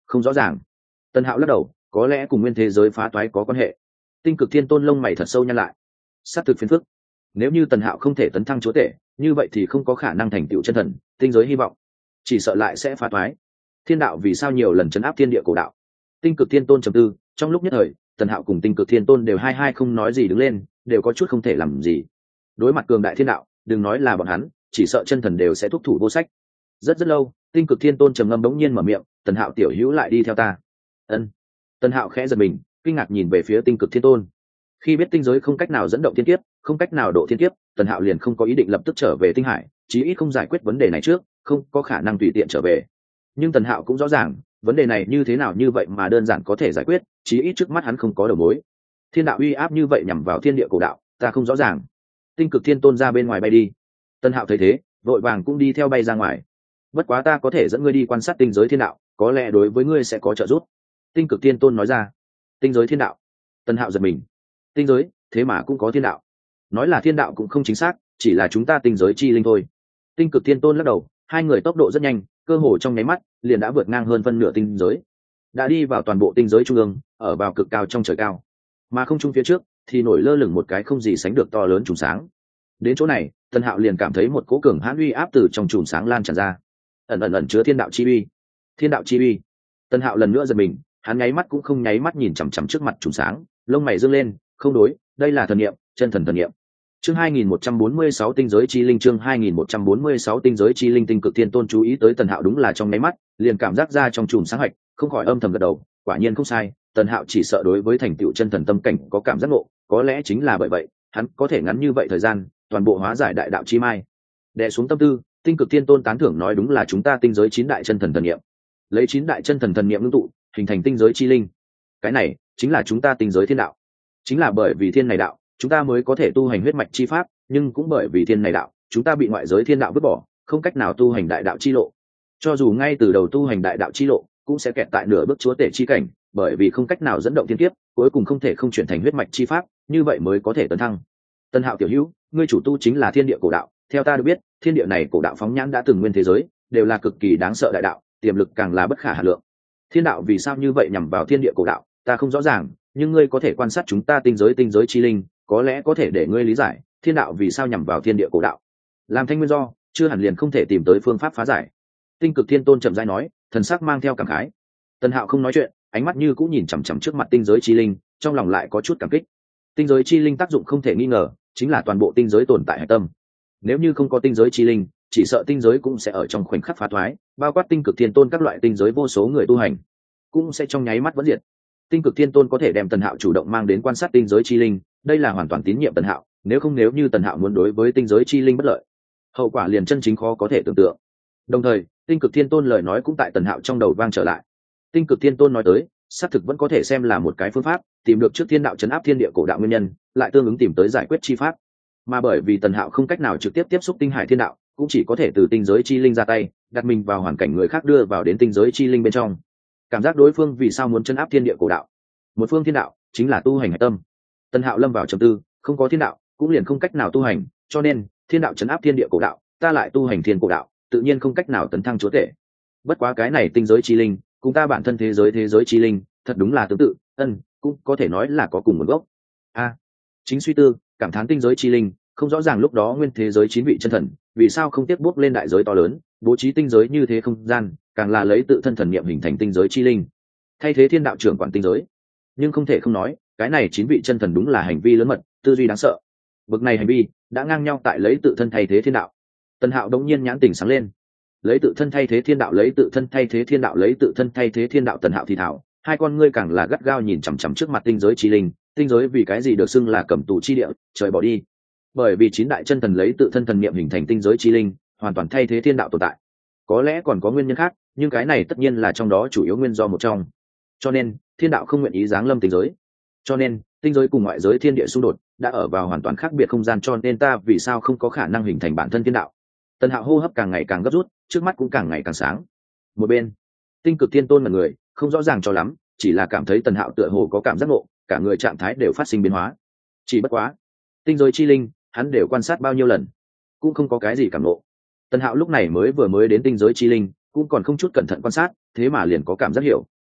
không rõ ràng. Tần Hạo lắc đầu, có lẽ cùng nguyên thế giới phá toái có quan hệ. Tinh Cực Thiên Tôn lông mày thật sâu nhăn lại. Sát thực phiền phức. Nếu như Tần Hạo không thể tấn thăng chúa tể, như vậy thì không có khả năng thành tựu chân thần, tinh giới hy vọng chỉ sợ lại sẽ phá toái. Thiên đạo vì sao nhiều lần trấn áp thiên địa cổ đạo? Tinh Cực Thiên Tôn trầm tư, trong lúc nhất thời, Tần Hạo cùng Tinh Cực Thiên Tôn đều hai hai không nói gì đứng lên, đều có chút không thể làm gì. Đối mặt cường đại thiên đạo, đừng nói là bọn hắn, chỉ sợ chân thần đều sẽ thúc thủ vô sách. Rất rất lâu, Tinh Cực Thiên Tôn trầm ngâm bỗng nhiên mở miệng, "Tần Hạo tiểu hữu lại đi theo ta." Ân. Tần Hạo khẽ giật mình, kinh ngạc nhìn về phía Tinh Cực Thiên Tôn. Khi biết tinh giới không cách nào dẫn động thiên kiếp, không cách nào độ thiên kiếp, Tần Hạo liền không có ý định lập tức trở về tinh hải, chí ít không giải quyết vấn đề này trước, không có khả năng tùy tiện trở về. Nhưng Tần Hạo cũng rõ ràng, vấn đề này như thế nào như vậy mà đơn giản có thể giải quyết, chí ít trước mắt hắn không có đầu mối. Thiên đạo uy áp như vậy nhằm vào thiên địa cổ đạo, ta không rõ ràng. Tinh Cực Thiên Tôn ra bên ngoài bay đi. Tần Hạo thấy thế, vội vàng cũng đi theo bay ra ngoài. Bất quá ta có thể dẫn ngươi đi quan sát tinh giới thiên đạo, có lẽ đối với ngươi sẽ có trợ giúp. Tinh Cực Thiên Tôn nói ra. Tinh giới thiên đạo. Tần Hạo giật mình. Tinh giới, thế mà cũng có thiên đạo. Nói là thiên đạo cũng không chính xác, chỉ là chúng ta tinh giới chi linh thôi. Tinh Cực Thiên Tôn lắc đầu, hai người tốc độ rất nhanh, cơ hồ trong nháy mắt liền đã vượt ngang hơn phân nửa tinh giới, đã đi vào toàn bộ tinh giới trung ương, ở vào cực cao trong trời cao. Mà không trung phía trước thì nổi lơ lửng một cái không gì sánh được to lớn chùm sáng. Đến chỗ này, Tần Hạo liền cảm thấy một cỗ cường hãn uy áp từ trong chùm sáng lan tràn ra, ẩn ẩn ẩn chứa thiên đạo chi uy. Thiên đạo chi uy. Tần Hạo lần nữa giật mình, hắn nháy mắt cũng không nháy mắt nhìn chằm chằm trước mặt chùm sáng, lông mày dương lên, không đối, đây là thần niệm, chân thần thần niệm. Chương hai nghìn một trăm bốn mươi sáu tinh giới chi linh, chương hai nghìn một trăm bốn mươi sáu tinh giới chi linh. Tinh Cực Thiên Tôn chú ý tới Tần Hạo đúng là trong nháy mắt, liền cảm giác ra trong chùm sáng hạch, không khỏi âm thầm gật đầu, quả nhiên không sai, Tần Hạo chỉ sợ đối với thành tựu chân thần tâm cảnh có cảm giác ngộ, có lẽ chính là bởi vậy, hắn có thể ngắn như vậy thời gian, toàn bộ hóa giải đại đạo chi mai. Đè xuống tâm tư, Tinh Cực Thiên Tôn tán thưởng nói đúng là chúng ta tinh giới chín đại chân thần thần niệm. Lấy chín đại chân thần thần niệm ngưng tụ, hình thành tinh giới chi linh. Cái này chính là chúng ta tinh giới thiên đạo. Chính là bởi vì thiên này đạo, chúng ta mới có thể tu hành huyết mạch chi pháp, nhưng cũng bởi vì thiên này đạo, chúng ta bị ngoại giới thiên đạo vứt bỏ, không cách nào tu hành đại đạo chi lộ. Cho dù ngay từ đầu tu hành đại đạo chi lộ, cũng sẽ kẹt tại nửa bước chúa tể chi cảnh, bởi vì không cách nào dẫn động thiên kiếp, cuối cùng không thể không chuyển thành huyết mạch chi pháp, như vậy mới có thể tấn thăng. Tân Hạo tiểu hữu, ngươi chủ tu chính là thiên địa cổ đạo, theo ta được biết, thiên địa này cổ đạo phóng nhãn đã từng nguyên thế giới, đều là cực kỳ đáng sợ đại đạo, tiềm lực càng là bất khả hà lượng. Thiên đạo vì sao như vậy nhằm vào thiên địa cổ đạo, ta không rõ ràng, nhưng ngươi có thể quan sát chúng ta tinh giới tinh giới chi linh, có lẽ có thể để ngươi lý giải thiên đạo vì sao nhằm vào thiên địa cổ đạo. Làm thanh nguyên do, chưa hẳn liền không thể tìm tới phương pháp phá giải. Tinh Cực Thiên Tôn chậm rãi nói, thần sắc mang theo cảm khái. Tần Hạo không nói chuyện, ánh mắt như cũng nhìn chằm chằm trước mặt tinh giới chi linh, trong lòng lại có chút cảm kích. Tinh giới chi linh tác dụng không thể nghi ngờ, chính là toàn bộ tinh giới tồn tại hải tâm. Nếu như không có tinh giới chi linh, chỉ sợ tinh giới cũng sẽ ở trong khoảnh khắc phá thoái, bao quát Tinh Cực Thiên Tôn các loại tinh giới vô số người tu hành, cũng sẽ trong nháy mắt vẫn diệt. Tinh Cực Thiên Tôn có thể đem Tần Hạo chủ động mang đến quan sát tinh giới chi linh, đây là hoàn toàn tín nhiệm Tần Hạo, nếu không nếu như Tần Hạo muốn đối với tinh giới chi linh bất lợi, hậu quả liền chân chính khó có thể tưởng tượng. Đồng thời, Tinh Cực Thiên Tôn lời nói cũng tại Tần Hạo trong đầu vang trở lại. Tinh Cực Thiên Tôn nói tới, xác thực vẫn có thể xem là một cái phương pháp, tìm được trước thiên đạo trấn áp thiên địa cổ đạo nguyên nhân, lại tương ứng tìm tới giải quyết chi pháp. Mà bởi vì Tần Hạo không cách nào trực tiếp tiếp xúc tinh hải thiên đạo, cũng chỉ có thể từ tinh giới chi linh ra tay, đặt mình vào hoàn cảnh người khác đưa vào đến tinh giới chi linh bên trong. Cảm giác đối phương vì sao muốn trấn áp thiên địa cổ đạo. Một phương thiên đạo chính là tu hành hải tâm. Tần Hạo lâm vào trầm tư, không có thiên đạo, cũng liền không cách nào tu hành, cho nên thiên đạo trấn áp thiên địa cổ đạo, ta lại tu hành thiên cổ đạo, tự nhiên không cách nào tấn thăng chúa tể. Bất quá cái này tinh giới chi linh, cùng ta bản thân thế giới thế giới chi linh, thật đúng là tương tự, ân, cũng có thể nói là có cùng nguồn gốc. A, à, chính suy tư, cảm thán tinh giới chi linh, không rõ ràng lúc đó nguyên thế giới chín vị chân thần, vì sao không tiếp bước lên đại giới to lớn, bố trí tinh giới như thế không gian, càng là lấy tự thân thần niệm hình thành tinh giới chi linh, thay thế thiên đạo trưởng quản tinh giới. Nhưng không thể không nói, cái này chín vị chân thần đúng là hành vi lớn mật, tư duy đáng sợ. Bực này hành vi đã ngang nhau tại lấy tự thân thay thế thiên đạo. Tần Hạo đống nhiên nhãn tỉnh sáng lên. Lấy tự thân thay thế thiên đạo, lấy tự thân thay thế thiên đạo, lấy tự thân thay thế thiên đạo. Tần Hạo thì thảo, hai con ngươi càng là gắt gao nhìn chằm chằm trước mặt tinh giới chi linh. Tinh giới vì cái gì được xưng là cầm tù chi địa, trời bỏ đi. Bởi vì chín đại chân thần lấy tự thân thần niệm hình thành tinh giới chi linh, hoàn toàn thay thế thiên đạo tồn tại. Có lẽ còn có nguyên nhân khác, nhưng cái này tất nhiên là trong đó chủ yếu nguyên do một trong. Cho nên thiên đạo không nguyện ý giáng lâm tinh giới, cho nên tinh giới cùng ngoại giới thiên địa xung đột đã ở vào hoàn toàn khác biệt không gian, cho nên ta vì sao không có khả năng hình thành bản thân thiên đạo. Tần Hạo hô hấp càng ngày càng gấp rút, trước mắt cũng càng ngày càng sáng. Một bên Tinh Cực Thiên Tôn là người không rõ ràng cho lắm, chỉ là cảm thấy Tần Hạo tựa hồ có cảm giác ngộ, cả người trạng thái đều phát sinh biến hóa. Chỉ bất quá tinh giới chi linh hắn đều quan sát bao nhiêu lần cũng không có cái gì cảm ngộ. Tần Hạo lúc này mới vừa mới đến tinh giới chi linh, cũng còn không chút cẩn thận quan sát, thế mà liền có cảm giác hiểu,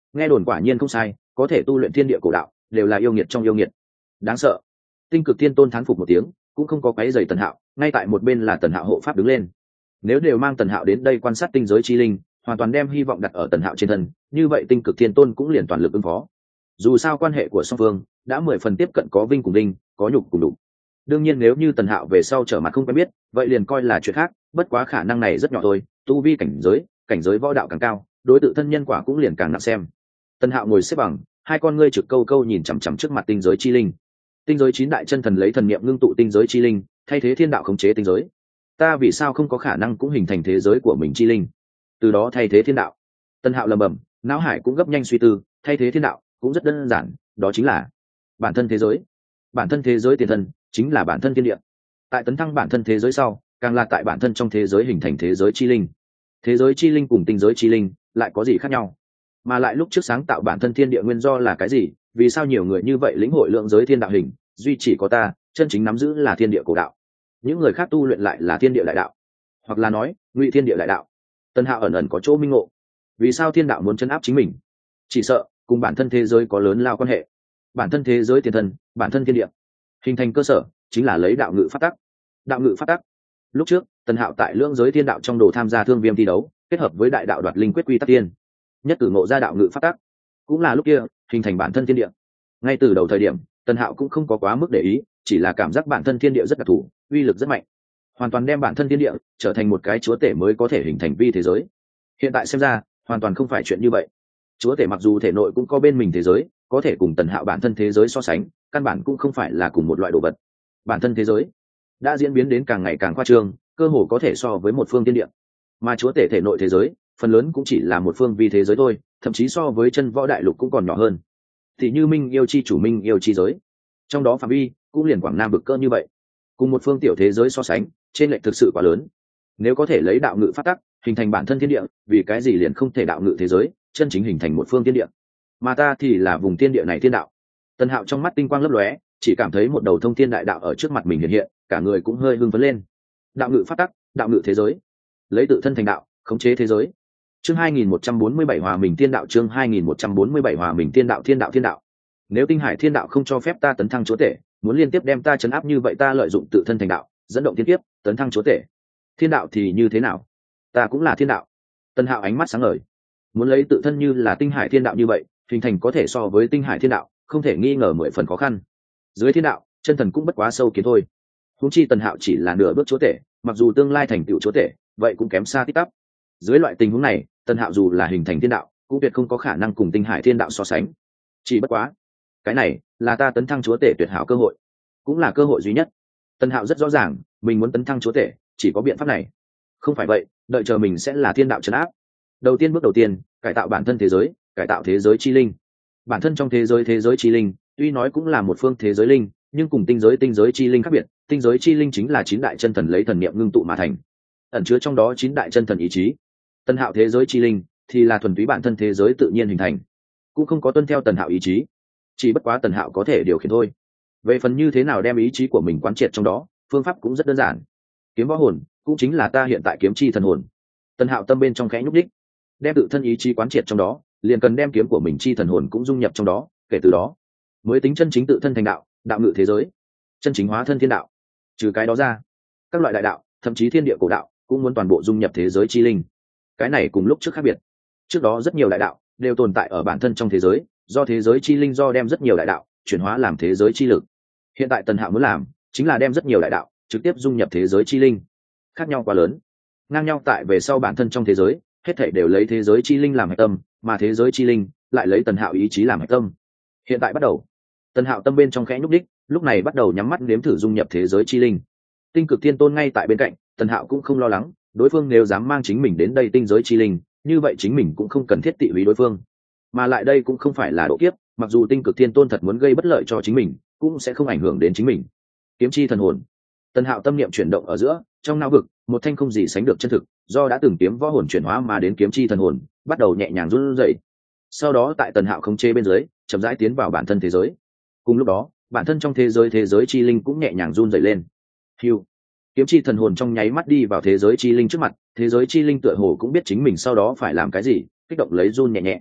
nghe đồn quả nhiên không sai, có thể tu luyện thiên địa cổ đạo đều là yêu nghiệt trong yêu nghiệt, đáng sợ. Tinh Cực Thiên Tôn thán phục một tiếng, cũng không có quấy rầy Tần Hạo, ngay tại một bên là Tần Hạo hộ pháp đứng lên. Nếu đều mang Tần Hạo đến đây quan sát tinh giới chi linh, hoàn toàn đem hy vọng đặt ở Tần Hạo trên thân, như vậy Tinh Cực Thiên Tôn cũng liền toàn lực ứng phó. Dù sao quan hệ của song phương đã mười phần tiếp cận, có vinh cùng vinh, có nhục cùng đục. Đương nhiên nếu như Tần Hạo về sau trở mặt không quen biết, vậy liền coi là chuyện khác, bất quá khả năng này rất nhỏ thôi, tu vi cảnh giới, cảnh giới võ đạo càng cao, đối tự thân nhân quả cũng liền càng nặng xem. Tần Hạo ngồi xếp bằng, hai con ngươi trực câu câu nhìn chằm chằm trước mặt tinh giới chi linh. Tinh giới chín đại chân thần lấy thần niệm ngưng tụ tinh giới chi linh, thay thế thiên đạo khống chế tinh giới. Ta vì sao không có khả năng cũng hình thành thế giới của mình chi linh, từ đó thay thế thiên đạo? Tần Hạo lẩm bẩm, não hải cũng gấp nhanh suy tư, thay thế thiên đạo cũng rất đơn giản, đó chính là bản thân thế giới. Bản thân thế giới tiền thân chính là bản thân thiên địa. Tại tấn thăng bản thân thế giới sau, càng là tại bản thân trong thế giới hình thành thế giới chi linh. Thế giới chi linh cùng tinh giới chi linh lại có gì khác nhau? Mà lại lúc trước sáng tạo bản thân thiên địa nguyên do là cái gì? Vì sao nhiều người như vậy lĩnh hội lượng giới thiên đạo hình, duy chỉ có ta chân chính nắm giữ là thiên địa cổ đạo, những người khác tu luyện lại là thiên địa đại đạo, hoặc là nói ngụy thiên địa đại đạo. Tân Hạo ẩn ẩn có chỗ minh ngộ. Vì sao thiên đạo muốn chấn áp chính mình? Chỉ sợ cùng bản thân thế giới có lớn lao quan hệ. Bản thân thế giới tiền thân, bản thân thiên địa hình thành cơ sở chính là lấy đạo ngự phát tắc. Đạo ngự phát tắc. Lúc trước Tân Hạo tại lưỡng giới thiên đạo trong đồ tham gia thương viêm thi đấu, kết hợp với đại đạo đoạt linh quyết quy tắc tiên, nhất cử ngộ ra đạo ngự phát tắc, cũng là lúc kia hình thành bản thân thiên địa. Ngay từ đầu thời điểm Tân Hạo cũng không có quá mức để ý, chỉ là cảm giác bản thân thiên địa rất đặc thù, uy lực rất mạnh, hoàn toàn đem bản thân thiên địa trở thành một cái chúa tể mới có thể hình thành vi thế giới. Hiện tại xem ra hoàn toàn không phải chuyện như vậy. Chúa tể mặc dù thể nội cũng có bên mình thế giới, có thể cùng Tần Hạo bản thân thế giới so sánh, căn bản cũng không phải là cùng một loại đồ vật. Bản thân thế giới đã diễn biến đến càng ngày càng khoa trương, cơ hồ có thể so với một phương thiên địa. Mà chúa tể thể nội thế giới phần lớn cũng chỉ là một phương vi thế giới thôi, thậm chí so với chân võ đại lục cũng còn nhỏ hơn. Thì như Minh yêu chi chủ Minh yêu chi giới, trong đó phạm vi cũng liền Quảng Nam bực cỡ như vậy, cùng một phương tiểu thế giới so sánh, trên lệch thực sự quá lớn. Nếu có thể lấy đạo ngự phát tắc hình thành bản thân thiên địa, vì cái gì liền không thể đạo ngự thế giới, chân chính hình thành một phương thiên địa? Mà ta thì là vùng thiên địa này thiên đạo. Tần Hạo trong mắt tinh quang lấp lóe, chỉ cảm thấy một đầu thông thiên đại đạo ở trước mặt mình hiện hiện, cả người cũng hơi hưng phấn lên. Đạo ngự phát tắc, đạo ngự thế giới, lấy tự thân thành đạo, khống chế thế giới. Chương hai nghìn một trăm bốn mươi bảy Hòa Mình Tiên Đạo, chương hai nghìn một trăm bốn mươi bảy Hòa Mình Tiên Đạo, thiên đạo thiên đạo. Nếu Tinh Hải Thiên Đạo không cho phép ta tấn thăng chúa tể, muốn liên tiếp đem ta trấn áp như vậy, ta lợi dụng tự thân thành đạo, dẫn động thiên kiếp, tấn thăng chúa tể. Thiên đạo thì như thế nào? Ta cũng là thiên đạo. Tần Hạo ánh mắt sáng ngời. Muốn lấy tự thân như là Tinh Hải Thiên Đạo như vậy, hình thành có thể so với Tinh Hải Thiên Đạo, không thể nghi ngờ mười phần khó khăn. Dưới thiên đạo, chân thần cũng bất quá sâu kiến thôi. Huống chi Tần Hạo chỉ là nửa bước chúa tể, mặc dù tương lai thành tựu chúa tể, vậy cũng kém xa tít tắp. Dưới loại tình huống này, Tần Hạo dù là hình thành thiên đạo, cũng tuyệt không có khả năng cùng Tinh Hải Thiên Đạo so sánh. Chỉ bất quá, cái này là ta tấn thăng chúa tể tuyệt hảo cơ hội, cũng là cơ hội duy nhất. Tần Hạo rất rõ ràng, mình muốn tấn thăng chúa tể, chỉ có biện pháp này. Không phải vậy, đợi chờ mình sẽ là thiên đạo trấn áp. Đầu tiên, bước đầu tiên, cải tạo bản thân thế giới, cải tạo thế giới chi linh. Bản thân trong thế giới thế giới chi linh, tuy nói cũng là một phương thế giới linh, nhưng cùng tinh giới tinh giới chi linh khác biệt, tinh giới chi linh chính là chín đại chân thần lấy thần niệm ngưng tụ mà thành, ẩn chứa trong đó chín đại chân thần ý chí. Tần Hạo thế giới chi linh thì là thuần túy bản thân thế giới tự nhiên hình thành, cũng không có tuân theo Tần Hạo ý chí, chỉ bất quá Tần Hạo có thể điều khiển thôi. Về phần như thế nào đem ý chí của mình quán triệt trong đó, phương pháp cũng rất đơn giản. Kiếm võ hồn cũng chính là ta hiện tại kiếm chi thần hồn. Tần Hạo tâm bên trong khẽ nhúc đích, đem tự thân ý chí quán triệt trong đó, liền cần đem kiếm của mình chi thần hồn cũng dung nhập trong đó, kể từ đó mới tính chân chính tự thân thành đạo, đạo ngự thế giới, chân chính hóa thân thiên đạo. Trừ cái đó ra, các loại đại đạo, thậm chí thiên địa cổ đạo cũng muốn toàn bộ dung nhập thế giới chi linh. Cái này cùng lúc trước khác biệt. Trước đó rất nhiều đại đạo đều tồn tại ở bản thân trong thế giới, do thế giới chi linh do đem rất nhiều đại đạo chuyển hóa làm thế giới chi lực. Hiện tại Tần Hạo muốn làm chính là đem rất nhiều đại đạo trực tiếp dung nhập thế giới chi linh. Khác nhau quá lớn, ngang nhau tại về sau bản thân trong thế giới, hết thảy đều lấy thế giới chi linh làm hạch tâm, mà thế giới chi linh lại lấy Tần Hạo ý chí làm hạch tâm. Hiện tại bắt đầu, Tần Hạo tâm bên trong khẽ nhúc đích, lúc này bắt đầu nhắm mắt nếm thử dung nhập thế giới chi linh. Tinh Cực Thiên Tôn ngay tại bên cạnh, Tần Hạo cũng không lo lắng, đối phương nếu dám mang chính mình đến đây tinh giới chi linh, như vậy chính mình cũng không cần thiết tị húy đối phương. Mà lại đây cũng không phải là độ kiếp, mặc dù Tinh Cực Thiên Tôn thật muốn gây bất lợi cho chính mình, cũng sẽ không ảnh hưởng đến chính mình. Kiếm chi thần hồn. Tần Hạo tâm niệm chuyển động ở giữa, trong não vực, một thanh không gì sánh được chân thực, do đã từng kiếm võ hồn chuyển hóa mà đến kiếm chi thần hồn, bắt đầu nhẹ nhàng run rẩy. Sau đó tại Tần Hạo khống chế bên dưới, chậm rãi tiến vào bản thân thế giới. Cùng lúc đó, bản thân trong thế giới thế giới chi linh cũng nhẹ nhàng run rẩy lên. Hưu. Kiếm chi thần hồn trong nháy mắt đi vào thế giới chi linh trước mặt, thế giới chi linh tựa hồ cũng biết chính mình sau đó phải làm cái gì, kích động lấy run nhẹ nhẹ.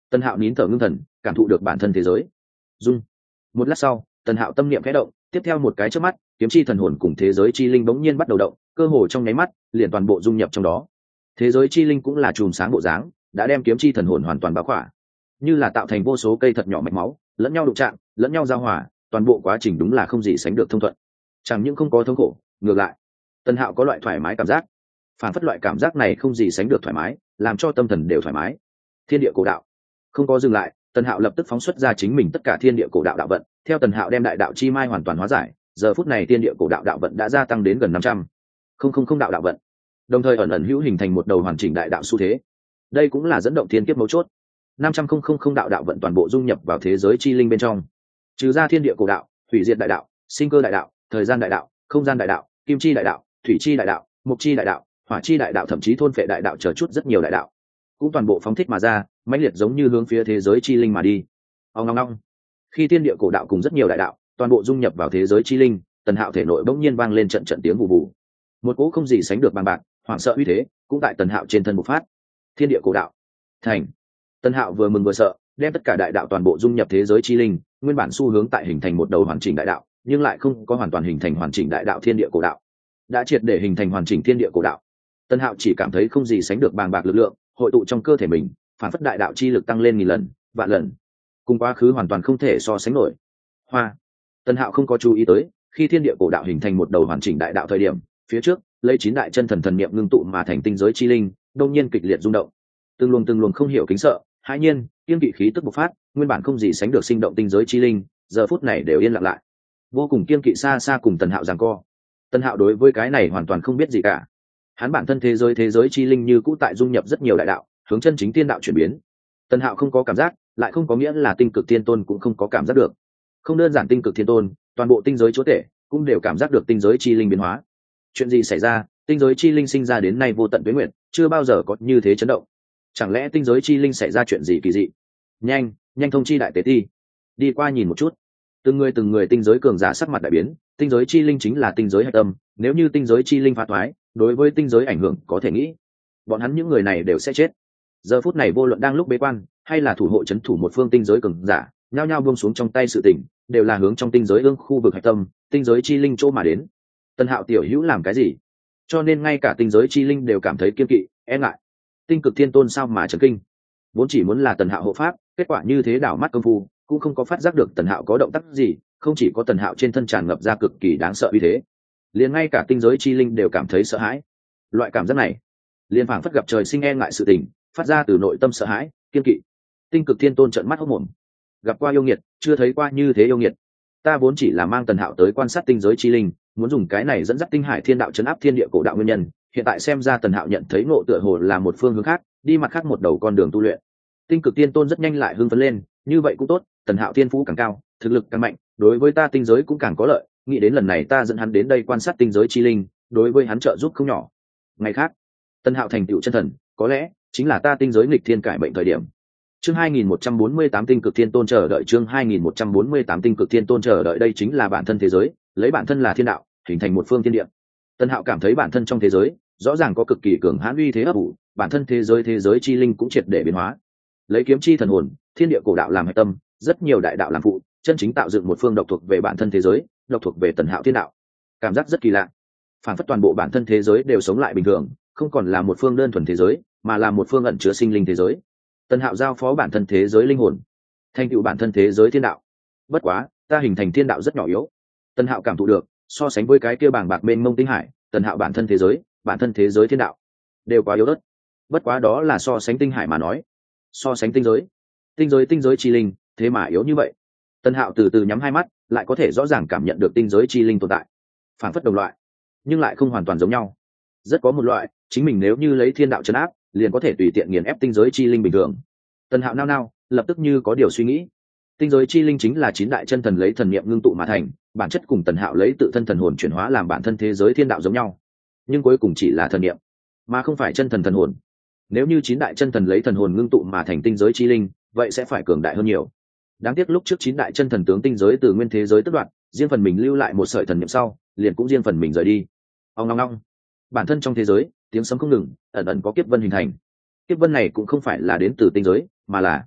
Tần Hạo nín thở ngưng thần, cảm thụ được bản thân thế giới dung. Một lát sau, Tần Hạo tâm niệm khẽ động, tiếp theo một cái chớp mắt, kiếm chi thần hồn cùng thế giới chi linh bỗng nhiên bắt đầu động, cơ hồ trong nháy mắt liền toàn bộ dung nhập trong đó. Thế giới chi linh cũng là chùm sáng bộ dáng, đã đem kiếm chi thần hồn hoàn toàn bao khỏa, như là tạo thành vô số cây thật nhỏ mạch máu, lẫn nhau đụng chạm, lẫn nhau giao hòa, toàn bộ quá trình đúng là không gì sánh được thông thuận. Chẳng những không có thống khổ, ngược lại, Tần Hạo có loại thoải mái cảm giác. Phản phất loại cảm giác này không gì sánh được thoải mái, làm cho tâm thần đều thoải mái. Thiên địa cổ đạo không có dừng lại, Tần Hạo lập tức phóng xuất ra chính mình tất cả thiên địa cổ đạo đạo vận. Theo Tần Hạo đem đại đạo chi mai hoàn toàn hóa giải, giờ phút này thiên địa cổ đạo đạo vận đã gia tăng đến gần năm trăm không không không đạo đạo vận, đồng thời ẩn ẩn hữu hình thành một đầu hoàn chỉnh đại đạo xu thế. Đây cũng là dẫn động thiên kiếp mấu chốt. năm trăm không không không đạo đạo vận toàn bộ dung nhập vào thế giới chi linh bên trong. Trừ ra thiên địa cổ đạo, hủy diệt đại đạo, sinh cơ đại đạo, thời gian đại đạo, không gian đại đạo, kim chi đại đạo, thủy chi đại đạo, mục chi đại đạo, hỏa chi đại đạo, thậm chí thôn phệ đại đạo chờ chút rất nhiều đại đạo, cũng toàn bộ phóng thích mà ra, mãnh liệt giống như hướng phía thế giới chi linh mà đi. Ông ngong ngong. Khi thiên địa cổ đạo cùng rất nhiều đại đạo toàn bộ dung nhập vào thế giới chi linh, Tần Hạo thể nội bỗng nhiên vang lên trận trận tiếng vù vù. Một cỗ không gì sánh được bằng bạc, hoảng sợ uy thế cũng tại Tần Hạo trên thân bộc phát. Thiên địa cổ đạo thành. Tần Hạo vừa mừng vừa sợ, đem tất cả đại đạo toàn bộ dung nhập thế giới chi linh, nguyên bản xu hướng tại hình thành một đầu hoàn chỉnh đại đạo, nhưng lại không có hoàn toàn hình thành hoàn chỉnh đại đạo thiên địa cổ đạo, đã triệt để hình thành hoàn chỉnh thiên địa cổ đạo. Tần Hạo chỉ cảm thấy không gì sánh được bàng bạc lực lượng hội tụ trong cơ thể mình, phản phất đại đạo chi lực tăng lên nghìn lần, vạn lần, cùng quá khứ hoàn toàn không thể so sánh nổi. Hoa. Tần Hạo không có chú ý tới, khi thiên địa cổ đạo hình thành một đầu hoàn chỉnh đại đạo thời điểm, phía trước lấy chín đại chân thần thần niệm ngưng tụ mà thành tinh giới chi linh, đột nhiên kịch liệt rung động. Từng luồng từng luồng không hiểu kính sợ, hãi nhiên, kiên kỵ khí tức bộc phát, nguyên bản không gì sánh được sinh động tinh giới chi linh, giờ phút này đều yên lặng lại, vô cùng kiên kỵ xa xa cùng Tần Hạo giằng co. Tần Hạo đối với cái này hoàn toàn không biết gì cả. Hắn bản thân thế giới thế giới chi linh như cũ tại dung nhập rất nhiều đại đạo, hướng chân chính tiên đạo chuyển biến. Tần Hạo không có cảm giác, lại không có nghĩa là tinh cực thiên tôn cũng không có cảm giác được. Không đơn giản tinh cực thiên tôn, toàn bộ tinh giới chúa tể cũng đều cảm giác được tinh giới chi linh biến hóa. Chuyện gì xảy ra? Tinh giới chi linh sinh ra đến nay vô tận tuế nguyệt, chưa bao giờ có như thế chấn động. Chẳng lẽ tinh giới chi linh xảy ra chuyện gì kỳ dị? Nhanh, nhanh thông chi đại tế ti, đi qua nhìn một chút. Từng người từng người tinh giới cường giả sắc mặt đại biến, tinh giới chi linh chính là tinh giới hạch tâm, nếu như tinh giới chi linh phá thoái, đối với tinh giới ảnh hưởng có thể nghĩ, bọn hắn những người này đều sẽ chết. Giờ phút này vô luận đang lúc bế quan hay là thủ hộ chấn thủ một phương tinh giới cường giả, nhao nhao buông xuống trong tay sự tình, đều là hướng trong tinh giới ương khu vực hạch tâm, tinh giới chi linh chỗ mà đến. Tần Hạo tiểu hữu làm cái gì? Cho nên ngay cả tinh giới chi linh đều cảm thấy kiên kỵ, e ngại. Tinh cực thiên tôn sao mà chấn kinh? Vốn chỉ muốn là Tần Hạo hộ pháp, kết quả như thế đảo mắt công phu, cũng không có phát giác được Tần Hạo có động tác gì, không chỉ có Tần Hạo trên thân tràn ngập ra cực kỳ đáng sợ uy thế, liền ngay cả tinh giới chi linh đều cảm thấy sợ hãi. Loại cảm giác này, liền phảng phất gặp trời sinh e ngại sự tình, phát ra từ nội tâm sợ hãi, kiên kỵ. Tinh cực thiên tôn trợn mắt hốt mồm. Gặp qua yêu nghiệt, chưa thấy qua như thế yêu nghiệt. Ta vốn chỉ là mang Tần Hạo tới quan sát tinh giới chi linh, muốn dùng cái này dẫn dắt tinh hải thiên đạo trấn áp thiên địa cổ đạo nguyên nhân, hiện tại xem ra Tần Hạo nhận thấy ngộ tựa hồ là một phương hướng khác, đi mặt khác một đầu con đường tu luyện. Tinh cực thiên tôn rất nhanh lại hưng phấn lên, như vậy cũng tốt, Tần Hạo thiên phú càng cao, thực lực càng mạnh, đối với ta tinh giới cũng càng có lợi, nghĩ đến lần này ta dẫn hắn đến đây quan sát tinh giới chi linh, đối với hắn trợ giúp không nhỏ. Ngày khác, Tần Hạo thành tựu chân thần, có lẽ chính là ta tinh giới nghịch thiên cải bệnh thời điểm. Chương hai nghìn một trăm bốn mươi tám tinh cực thiên tôn chờ đợi, chương hai nghìn một trăm bốn mươi tám tinh cực thiên tôn chờ đợi, đây chính là bản thân thế giới, lấy bản thân là thiên đạo, hình thành một phương thiên địa. Tần Hạo cảm thấy bản thân trong thế giới, rõ ràng có cực kỳ cường hãn uy thế ấp ủ, bản thân thế giới thế giới chi linh cũng triệt để biến hóa. Lấy kiếm chi thần hồn, thiên địa cổ đạo làm hệ tâm, rất nhiều đại đạo làm phụ, chân chính tạo dựng một phương độc thuộc về bản thân thế giới, độc thuộc về Tần Hạo thiên đạo. Cảm giác rất kỳ lạ. Phản phất toàn bộ bản thân thế giới đều sống lại bình thường, không còn là một phương đơn thuần thế giới, mà là một phương ẩn chứa sinh linh thế giới. Tần Hạo giao phó bản thân thế giới linh hồn, thành tựu bản thân thế giới thiên đạo. Bất quá, ta hình thành thiên đạo rất nhỏ yếu. Tần Hạo cảm thụ được, so sánh với cái kia bàng bạc mênh mông tinh hải, Tần Hạo bản thân thế giới, bản thân thế giới thiên đạo đều quá yếu ớt. Bất quá đó là so sánh tinh hải mà nói, so sánh tinh giới, tinh giới tinh giới chi linh, thế mà yếu như vậy. Tần Hạo từ từ nhắm hai mắt, lại có thể rõ ràng cảm nhận được tinh giới chi linh tồn tại, phản phất đồng loại, nhưng lại không hoàn toàn giống nhau. Rất có một loại, chính mình nếu như lấy thiên đạo trấn áp, liền có thể tùy tiện nghiền ép tinh giới chi linh bình thường. Tần Hạo nao nao, lập tức như có điều suy nghĩ. Tinh giới chi linh chính là chín đại chân thần lấy thần niệm ngưng tụ mà thành, bản chất cùng Tần Hạo lấy tự thân thần hồn chuyển hóa làm bản thân thế giới thiên đạo giống nhau, nhưng cuối cùng chỉ là thần niệm, mà không phải chân thần thần hồn. Nếu như chín đại chân thần lấy thần hồn ngưng tụ mà thành tinh giới chi linh, vậy sẽ phải cường đại hơn nhiều. Đáng tiếc lúc trước chín đại chân thần tướng tinh giới từ nguyên thế giới tất đoạn, riêng phần mình lưu lại một sợi thần niệm sau, liền cũng riêng phần mình rời đi. Ong long long. Bản thân trong thế giới, tiếng sấm không ngừng, ẩn ẩn có kiếp vân hình thành. Kiếp vân này cũng không phải là đến từ tinh giới, mà là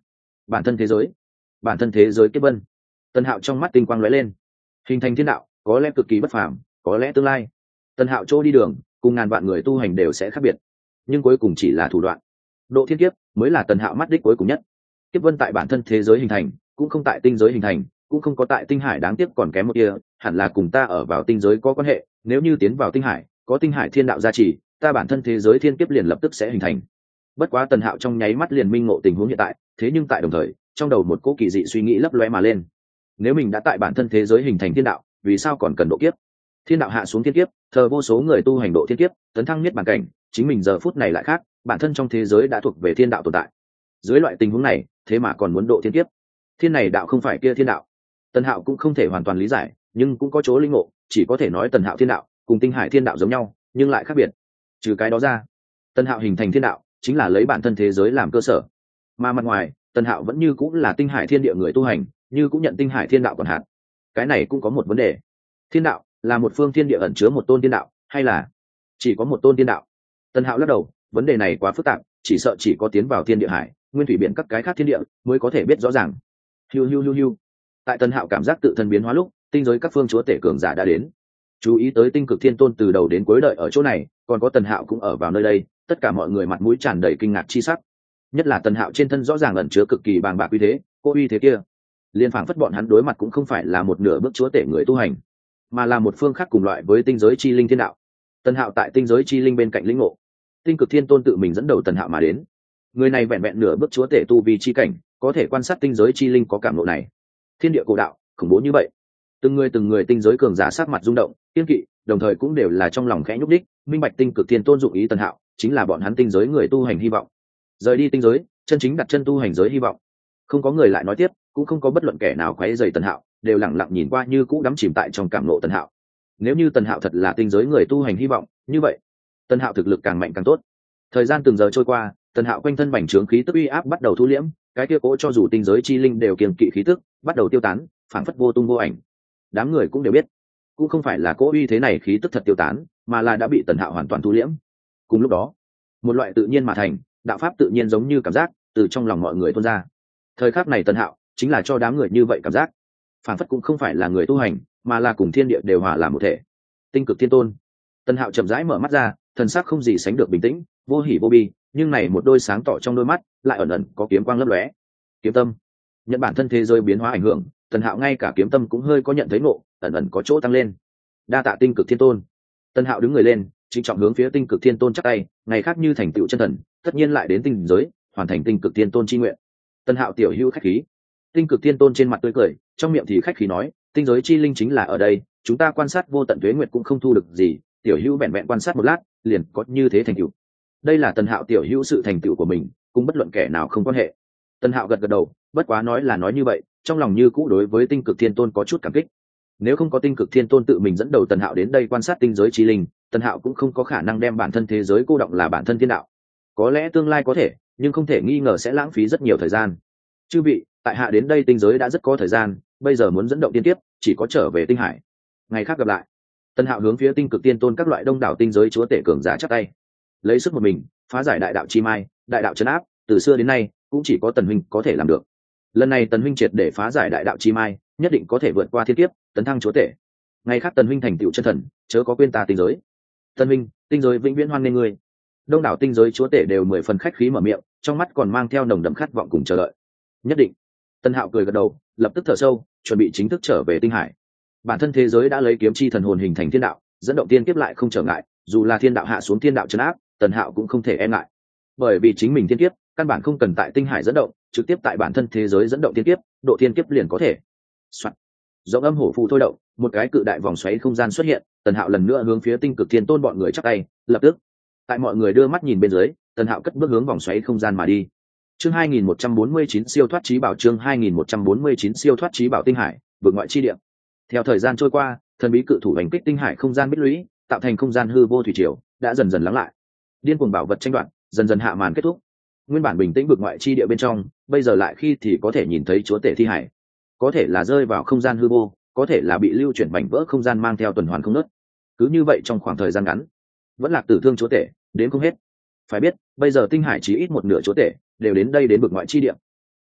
bản thân thế giới, bản thân thế giới kiếp vân. Tần Hạo trong mắt tinh quang lóe lên, hình thành thiên đạo có lẽ cực kỳ bất phàm, có lẽ tương lai Tần Hạo chỗ đi đường cùng ngàn vạn người tu hành đều sẽ khác biệt, nhưng cuối cùng chỉ là thủ đoạn. Độ thiên kiếp mới là Tần Hạo mắt đích cuối cùng nhất. Kiếp vân tại bản thân thế giới hình thành, cũng không tại tinh giới hình thành, cũng không có tại tinh hải, đáng tiếc còn kém một kia, hẳn là cùng ta ở vào tinh giới có quan hệ. Nếu như tiến vào tinh hải, có tinh hải thiên đạo gia trì, ta bản thân thế giới thiên kiếp liền lập tức sẽ hình thành. Bất quá Tần Hạo trong nháy mắt liền minh ngộ tình huống hiện tại, thế nhưng tại đồng thời, trong đầu một cỗ kỳ dị suy nghĩ lấp lóe mà lên. Nếu mình đã tại bản thân thế giới hình thành thiên đạo, vì sao còn cần độ kiếp? Thiên đạo hạ xuống thiên kiếp, thờ vô số người tu hành độ thiên kiếp, tấn thăng nhất bản cảnh, chính mình giờ phút này lại khác, bản thân trong thế giới đã thuộc về thiên đạo tồn tại. Dưới loại tình huống này, thế mà còn muốn độ thiên kiếp. Thiên này đạo không phải kia thiên đạo. Tần Hạo cũng không thể hoàn toàn lý giải, nhưng cũng có chỗ linh ngộ, chỉ có thể nói Tần Hạo thiên đạo cùng tinh hải thiên đạo giống nhau, nhưng lại khác biệt. Trừ cái đó ra, Tần Hạo hình thành thiên đạo chính là lấy bản thân thế giới làm cơ sở, mà mặt ngoài Tần Hạo vẫn như cũng là tinh hải thiên địa người tu hành, như cũng nhận tinh hải thiên đạo còn hạn. Cái này cũng có một vấn đề. Thiên đạo là một phương thiên địa ẩn chứa một tôn thiên đạo, hay là chỉ có một tôn thiên đạo? Tần Hạo lắc đầu, vấn đề này quá phức tạp, chỉ sợ chỉ có tiến vào thiên địa hải, nguyên thủy biển các cái khác thiên địa mới có thể biết rõ ràng. Hiu hiu hiu hiu. Tại Tần Hạo cảm giác tự thân biến hóa lúc, tinh giới các phương chúa tể cường giả đã đến. Chú ý tới tinh cực thiên tôn từ đầu đến cuối đợi ở chỗ này, còn có Tần Hạo cũng ở vào nơi đây, tất cả mọi người mặt mũi tràn đầy kinh ngạc chi sắc. Nhất là Tần Hạo trên thân rõ ràng ẩn chứa cực kỳ bàng bạc uy thế, cô uy thế kia, liên phảng phất bọn hắn đối mặt cũng không phải là một nửa bước chúa tể người tu hành, mà là một phương khác cùng loại với tinh giới chi linh thiên đạo. Tần Hạo tại tinh giới chi linh bên cạnh lĩnh ngộ, tinh cực thiên tôn tự mình dẫn đầu Tần Hạo mà đến. Người này vẹn vẹn nửa bước chúa tể tu vi chi cảnh, có thể quan sát tinh giới chi linh có cảm ngộ này. Thiên địa cổ đạo khủng bố như vậy, từng người từng người tinh giới cường giả sát mặt rung động, kiên kỵ, đồng thời cũng đều là trong lòng khẽ nhúc đích, minh bạch tinh cực thiên tôn dụng ý Tần Hạo chính là bọn hắn tinh giới người tu hành hy vọng. Rời đi tinh giới, chân chính đặt chân tu hành giới hy vọng. Không có người lại nói tiếp, cũng không có bất luận kẻ nào quấy rầy Tần Hạo, đều lặng lặng nhìn qua như cũ đắm chìm tại trong cảm ngộ Tần Hạo. Nếu như Tần Hạo thật là tinh giới người tu hành hy vọng, như vậy Tần Hạo thực lực càng mạnh càng tốt. Thời gian từng giờ trôi qua, Tần Hạo quanh thân bành trướng khí tức uy áp bắt đầu thu liễm, cái kia cố cho dù tinh giới chi linh đều kiềm kỵ khí tức bắt đầu tiêu tán, phảng phất vô tung vô ảnh. Đám người cũng đều biết, cũng không phải là cố uy thế này khí tức thật tiêu tán, mà là đã bị Tần Hạo hoàn toàn thu liễm. Cùng lúc đó, một loại tự nhiên mà thành đạo pháp tự nhiên giống như cảm giác từ trong lòng mọi người tuôn ra. Thời khắc này Tần Hạo chính là cho đám người như vậy cảm giác, phảng phất cũng không phải là người tu hành, mà là cùng thiên địa đều hòa làm một thể. Tinh cực thiên tôn. Tần Hạo chậm rãi mở mắt ra, thần sắc không gì sánh được bình tĩnh, vô hỉ vô bi, nhưng này một đôi sáng tỏ trong đôi mắt lại ẩn ẩn có kiếm quang lấp lóe. Kiếm tâm. Nhận bản thân thế giới biến hóa ảnh hưởng, Tần Hạo ngay cả kiếm tâm cũng hơi có nhận thấy ngộ, ẩn ẩn có chỗ tăng lên. Đa tạ tinh cực thiên tôn. Tần Hạo đứng người lên, trịnh trọng hướng phía tinh cực thiên tôn chắp tay, ngày khác như thành tựu chân thần, tất nhiên lại đến tinh giới, hoàn thành tinh cực thiên tôn chi nguyện. Tần Hạo tiểu hữu khách khí. Tinh cực thiên tôn trên mặt tươi cười, trong miệng thì khách khí nói, tinh giới chi linh chính là ở đây, chúng ta quan sát vô tận tuế nguyệt cũng không thu được gì, tiểu hữu vẹn vẹn quan sát một lát, liền có như thế thành tựu. Đây là Tần Hạo tiểu hữu sự thành tựu của mình, cùng bất luận kẻ nào không quan hệ. Tần Hạo gật gật đầu, bất quá nói là nói như vậy, trong lòng như cũ đối với tinh cực thiên tôn có chút cảm kích. Nếu không có tinh cực thiên tôn tự mình dẫn đầu Tần Hạo đến đây quan sát tinh giới chi linh, Tần Hạo cũng không có khả năng đem bản thân thế giới cô động là bản thân thiên đạo. Có lẽ tương lai có thể, nhưng không thể nghi ngờ sẽ lãng phí rất nhiều thời gian. Chư vị, tại hạ đến đây tinh giới đã rất có thời gian, bây giờ muốn dẫn động tiên tiếp, chỉ có trở về tinh hải. Ngày khác gặp lại. Tần Hạo hướng phía tinh cực tiên tôn các loại đông đảo tinh giới chúa tể cường giả chắp tay, lấy sức một mình phá giải đại đạo chi mai, đại đạo trấn áp, từ xưa đến nay cũng chỉ có Tần huynh có thể làm được. Lần này Tần huynh triệt để phá giải đại đạo chi mai, nhất định có thể vượt qua thiên kiếp, tấn thăng chúa tể. Ngày khác Tần huynh thành tựu chân thần, chớ có quên ta tinh giới. Tần huynh, tinh giới vĩnh viễn hoan nghênh ngươi. Đông đảo tinh giới chúa tể đều mười phần khách khí mở miệng, trong mắt còn mang theo nồng đậm khát vọng cùng chờ đợi. Nhất định. Tần Hạo cười gật đầu, lập tức thở sâu, chuẩn bị chính thức trở về tinh hải. Bản thân thế giới đã lấy kiếm chi thần hồn hình thành thiên đạo, dẫn động tiên kiếp lại không trở ngại, dù là thiên đạo hạ xuống thiên đạo trấn áp, Tần Hạo cũng không thể e ngại. Bởi vì chính mình thiên kiếp, căn bản không cần tại tinh hải dẫn động, trực tiếp tại bản thân thế giới dẫn động thiên kiếp, độ thiên kiếp liền có thể. Soạn. Rộng âm hổ phù thôi động, một cái cự đại vòng xoáy không gian xuất hiện, Tần Hạo lần nữa hướng phía tinh cực thiên tôn bọn người chắp tay, lập tức, tại mọi người đưa mắt nhìn bên dưới, Tần Hạo cất bước hướng vòng xoáy không gian mà đi. Chương hai nghìn một trăm bốn mươi chín siêu thoát trí bảo, chương hai nghìn một trăm bốn mươi chín siêu thoát trí bảo tinh hải, vực ngoại chi địa. Theo thời gian trôi qua, thần bí cự thủ hành kích tinh hải không gian bích lũy, tạo thành không gian hư vô thủy triều, đã dần dần lắng lại. Điên cuồng bảo vật tranh đoạt, dần dần hạ màn kết thúc. Nguyên bản bình tĩnh vực ngoại chi địa bên trong, bây giờ lại khi thì có thể nhìn thấy chúa tể thi hải. Có thể là rơi vào không gian hư vô, có thể là bị lưu chuyển mảnh vỡ không gian mang theo tuần hoàn không ngớt. Cứ như vậy trong khoảng thời gian ngắn, vẫn là tử thương chúa tể, đến không hết. Phải biết, bây giờ tinh hải chỉ ít một nửa chúa tể đều đến đây đến vực ngoại chi địa.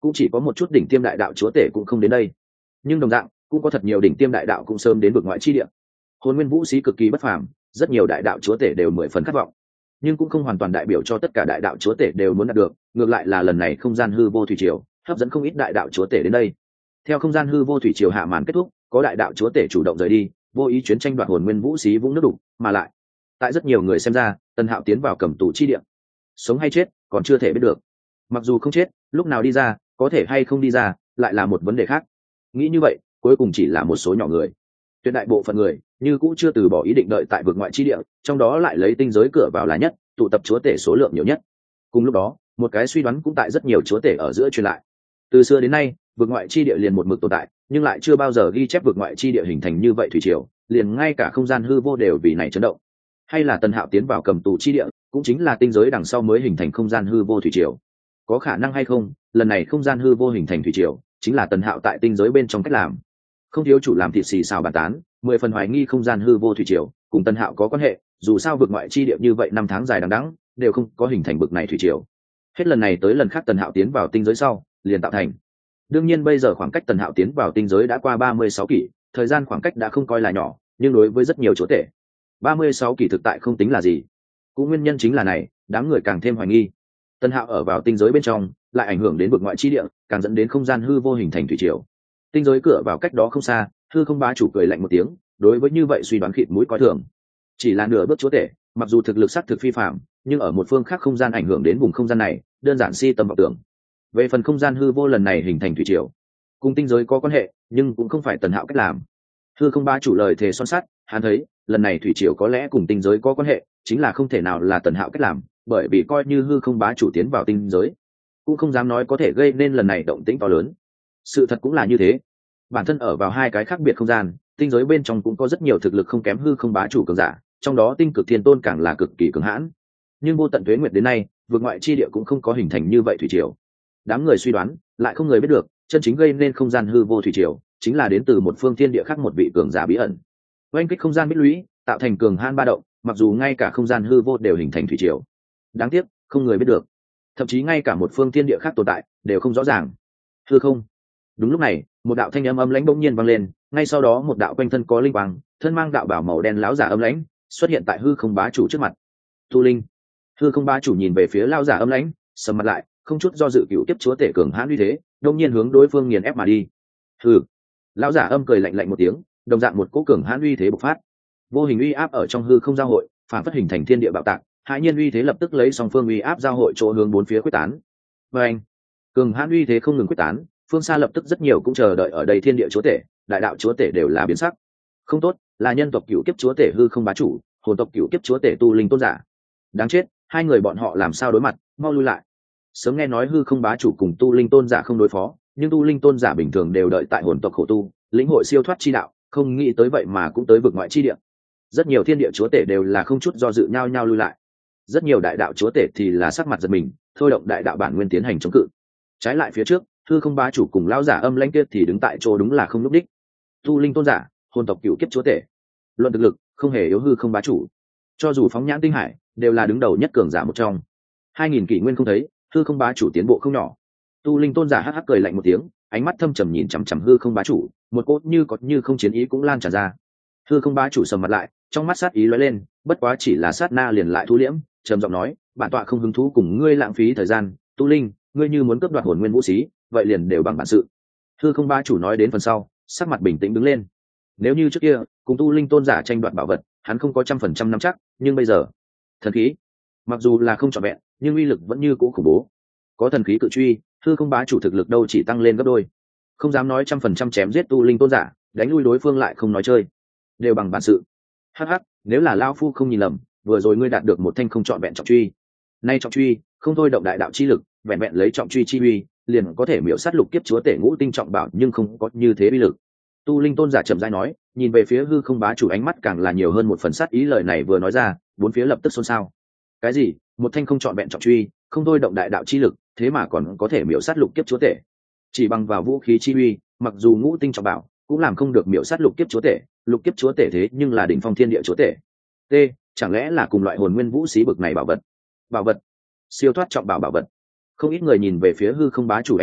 cũng chỉ có một chút đỉnh tiêm đại đạo chúa tể cũng không đến đây. Nhưng đồng dạng cũng có thật nhiều đỉnh tiêm đại đạo cũng sớm đến vực ngoại chi địa. Hồn nguyên vũ sĩ cực kỳ bất phàm, rất nhiều đại đạo chúa tể đều mười phần khát vọng, nhưng cũng không hoàn toàn đại biểu cho tất cả đại đạo chúa tể đều muốn đạt được. Ngược lại là lần này không gian hư vô thủy triều hấp dẫn không ít đại đạo chúa tể đến đây. Theo không gian hư vô thủy triều hạ màn kết thúc, có đại đạo chúa tể chủ động rời đi, vô ý chuyến tranh đoạt hồn nguyên vũ sĩ vũng nước đục. Mà lại tại rất nhiều người xem ra, Tần Hạo tiến vào cầm tù chi địa, sống hay chết còn chưa thể biết được. Mặc dù không chết, lúc nào đi ra, có thể hay không đi ra lại là một vấn đề khác. Nghĩ như vậy, cuối cùng chỉ là một số nhỏ người. Tuyệt đại bộ phận người như cũ chưa từ bỏ ý định đợi tại vực ngoại chi địa, trong đó lại lấy tinh giới cửa vào là nhất, tụ tập chúa tể số lượng nhiều nhất. Cùng lúc đó, một cái suy đoán cũng tại rất nhiều chúa tể ở giữa truyền lại. Từ xưa đến nay, vực ngoại chi địa liền một mực tồn tại, nhưng lại chưa bao giờ ghi chép vực ngoại chi địa hình thành như vậy thủy triều, liền ngay cả không gian hư vô đều vì này chấn động. Hay là Tần Hạo tiến vào cầm tù chi địa, cũng chính là tinh giới đằng sau mới hình thành không gian hư vô thủy triều. Có khả năng hay không, lần này không gian hư vô hình thành thủy triều, chính là Tần Hạo tại tinh giới bên trong cách làm. Không thiếu chủ làm thịt xì xào bàn tán, mười phần hoài nghi không gian hư vô thủy triều cùng Tần Hạo có quan hệ, dù sao vực ngoại chi địa như vậy năm tháng dài đằng đẵng đều không có hình thành bực này thủy triều. Hết lần này tới lần khác Tần Hạo tiến vào tinh giới sau, liền tạo thành. Đương nhiên bây giờ khoảng cách Tần Hạo tiến vào tinh giới đã qua ba mươi sáu kỷ, thời gian khoảng cách đã không coi là nhỏ, nhưng đối với rất nhiều chúa tể, ba mươi sáu kỷ thực tại không tính là gì. Cũng nguyên nhân chính là này, đám người càng thêm hoài nghi. Tần Hạo ở vào tinh giới bên trong, lại ảnh hưởng đến vực ngoại chi địa, càng dẫn đến không gian hư vô hình thành thủy triều. Tinh giới cửa vào cách đó không xa, hư không bá chủ cười lạnh một tiếng, đối với như vậy suy đoán khịt mũi coi thường. Chỉ là nửa bước chúa tể, mặc dù thực lực sát thực phi phàm, nhưng ở một phương khác không gian ảnh hưởng đến vùng không gian này, đơn giản si tâm vọng tưởng. Về phần không gian hư vô lần này hình thành thủy triều, cùng tinh giới có quan hệ, nhưng cũng không phải Tần Hạo cách làm. Hư không bá chủ lời thề son sắt, hắn thấy lần này thủy triều có lẽ cùng tinh giới có quan hệ, chính là không thể nào là Tần Hạo cách làm, bởi vì coi như hư không bá chủ tiến vào tinh giới, cũng không dám nói có thể gây nên lần này động tĩnh to lớn. Sự thật cũng là như thế. Bản thân ở vào hai cái khác biệt không gian, tinh giới bên trong cũng có rất nhiều thực lực không kém hư không bá chủ cường giả, trong đó tinh cực thiên tôn càng là cực kỳ cường hãn. Nhưng vô tận tuế nguyệt đến nay, vượt ngoại chi địa cũng không có hình thành như vậy thủy triều. Đám người suy đoán, lại không người biết được, chân chính gây nên không gian hư vô thủy triều, chính là đến từ một phương thiên địa khác một vị cường giả bí ẩn. Oanh kích không gian bích lũy, tạo thành cường hãn ba động, mặc dù ngay cả không gian hư vô đều hình thành thủy triều. Đáng tiếc, không người biết được. Thậm chí ngay cả một phương thiên địa khác tồn tại, đều không rõ ràng. Hư không. Đúng lúc này, một đạo thanh âm âm lãnh bỗng nhiên vang lên, ngay sau đó một đạo quanh thân có linh quang, thân mang đạo bảo màu đen lão giả âm lãnh, xuất hiện tại hư không bá chủ trước mặt. Tu Linh. Hư không bá chủ nhìn về phía lão giả âm lãnh, sầm mặt lại, không chút do dự cựu tiếp chúa tể cường hãn uy thế, đông nhiên hướng đối phương nghiền ép mà đi. Hừ. Lão giả âm cười lạnh lạnh một tiếng, đồng dạng một cỗ cường hãn uy thế bộc phát. Vô hình uy áp ở trong hư không giao hội, phản phất hình thành thiên địa bạo tạc, hãi nhiên uy thế lập tức lấy song phương uy áp giao hội chỗ hướng bốn phía quyết tán. Và anh, cường hãn uy thế không ngừng quyết tán, phương xa lập tức rất nhiều cũng chờ đợi ở đây thiên địa chúa tể, đại đạo chúa tể đều là biến sắc. Không tốt, là nhân tộc cựu kiếp chúa tể hư không bá chủ, hồn tộc cựu kiếp chúa tể tu linh tôn giả. Đáng chết, hai người bọn họ làm sao đối mặt, mau lui lại. Sớm nghe nói hư không bá chủ cùng tu linh tôn giả không đối phó, nhưng tu linh tôn giả bình thường đều đợi tại hồn tộc khổ tu, lĩnh hội siêu thoát chi đạo, không nghĩ tới vậy mà cũng tới vực ngoại chi địa. Rất nhiều thiên địa chúa tể đều là không chút do dự nhau nhau lui lại. Rất nhiều đại đạo chúa tể thì là sắc mặt giật mình, thôi động đại đạo bản nguyên tiến hành chống cự. Trái lại phía trước, hư không bá chủ cùng lão giả âm lãnh kia thì đứng tại chỗ đúng là không lúc đích. Tu linh tôn giả, hồn tộc cựu kiếp chúa tể, luận thực lực không hề yếu hư không bá chủ, cho dù phóng nhãn tinh hải đều là đứng đầu nhất cường giả một trong. Hai nghìn kỷ nguyên không thấy, hư không bá chủ tiến bộ không nhỏ. Tu linh tôn giả hắc hắc cười lạnh một tiếng, ánh mắt thâm trầm nhìn chằm chằm hư không bá chủ, một cốt như có như không chiến ý cũng lan tràn ra. Hư không bá chủ sầm mặt lại, trong mắt sát ý lóe lên, bất quá chỉ là sát na liền lại thu liễm, trầm giọng nói, bản tọa không hứng thú cùng ngươi lãng phí thời gian. Tu linh, ngươi như muốn cướp đoạt hồn nguyên vũ xí, vậy liền đều bằng bản sự. Hư không bá chủ nói đến phần sau, sắc mặt bình tĩnh đứng lên. Nếu như trước kia cùng tu linh tôn giả tranh đoạt bảo vật, hắn không có trăm phần trăm nắm chắc, nhưng bây giờ thần khí mặc dù là không trọn vẹn, nhưng uy lực vẫn như cũ khủng bố. Có thần khí cự truy, hư không bá chủ thực lực đâu chỉ tăng lên gấp đôi. Không dám nói trăm phần trăm chém giết tu linh tôn giả, đánh lui đối phương lại không nói chơi, đều bằng bản sự. Hắc hắc, nếu là lao phu không nhìn lầm, vừa rồi ngươi đạt được một thanh không trọn vẹn trọng truy. Nay trọng truy không thôi động đại đạo chi lực, vẹn vẹn lấy trọng truy chi uy, liền có thể miểu sát lục kiếp chúa tể ngũ tinh trọng bảo, nhưng không có như thế uy lực. Tu linh tôn giả chậm rãi nói, nhìn về phía hư không bá chủ ánh mắt càng là nhiều hơn một phần sát ý. Lời này vừa nói ra, bốn phía lập tức xôn xao. Cái gì? Một thanh không trọn vẹn trọng truy, không thôi động đại đạo chi lực, thế mà còn có thể miểu sát lục kiếp chúa tể? Chỉ bằng vào vũ khí chi uy, mặc dù ngũ tinh trọng bảo, cũng làm không được miểu sát lục kiếp chúa tể. Lục kiếp chúa tể thế nhưng là đỉnh phong thiên địa chúa tể. T, chẳng lẽ là cùng loại hồn nguyên vũ xí bực này bảo vật? Bảo vật? Siêu thoát trọng bảo bảo vật? Không ít người nhìn về phía hư không bá chủ ánh mắt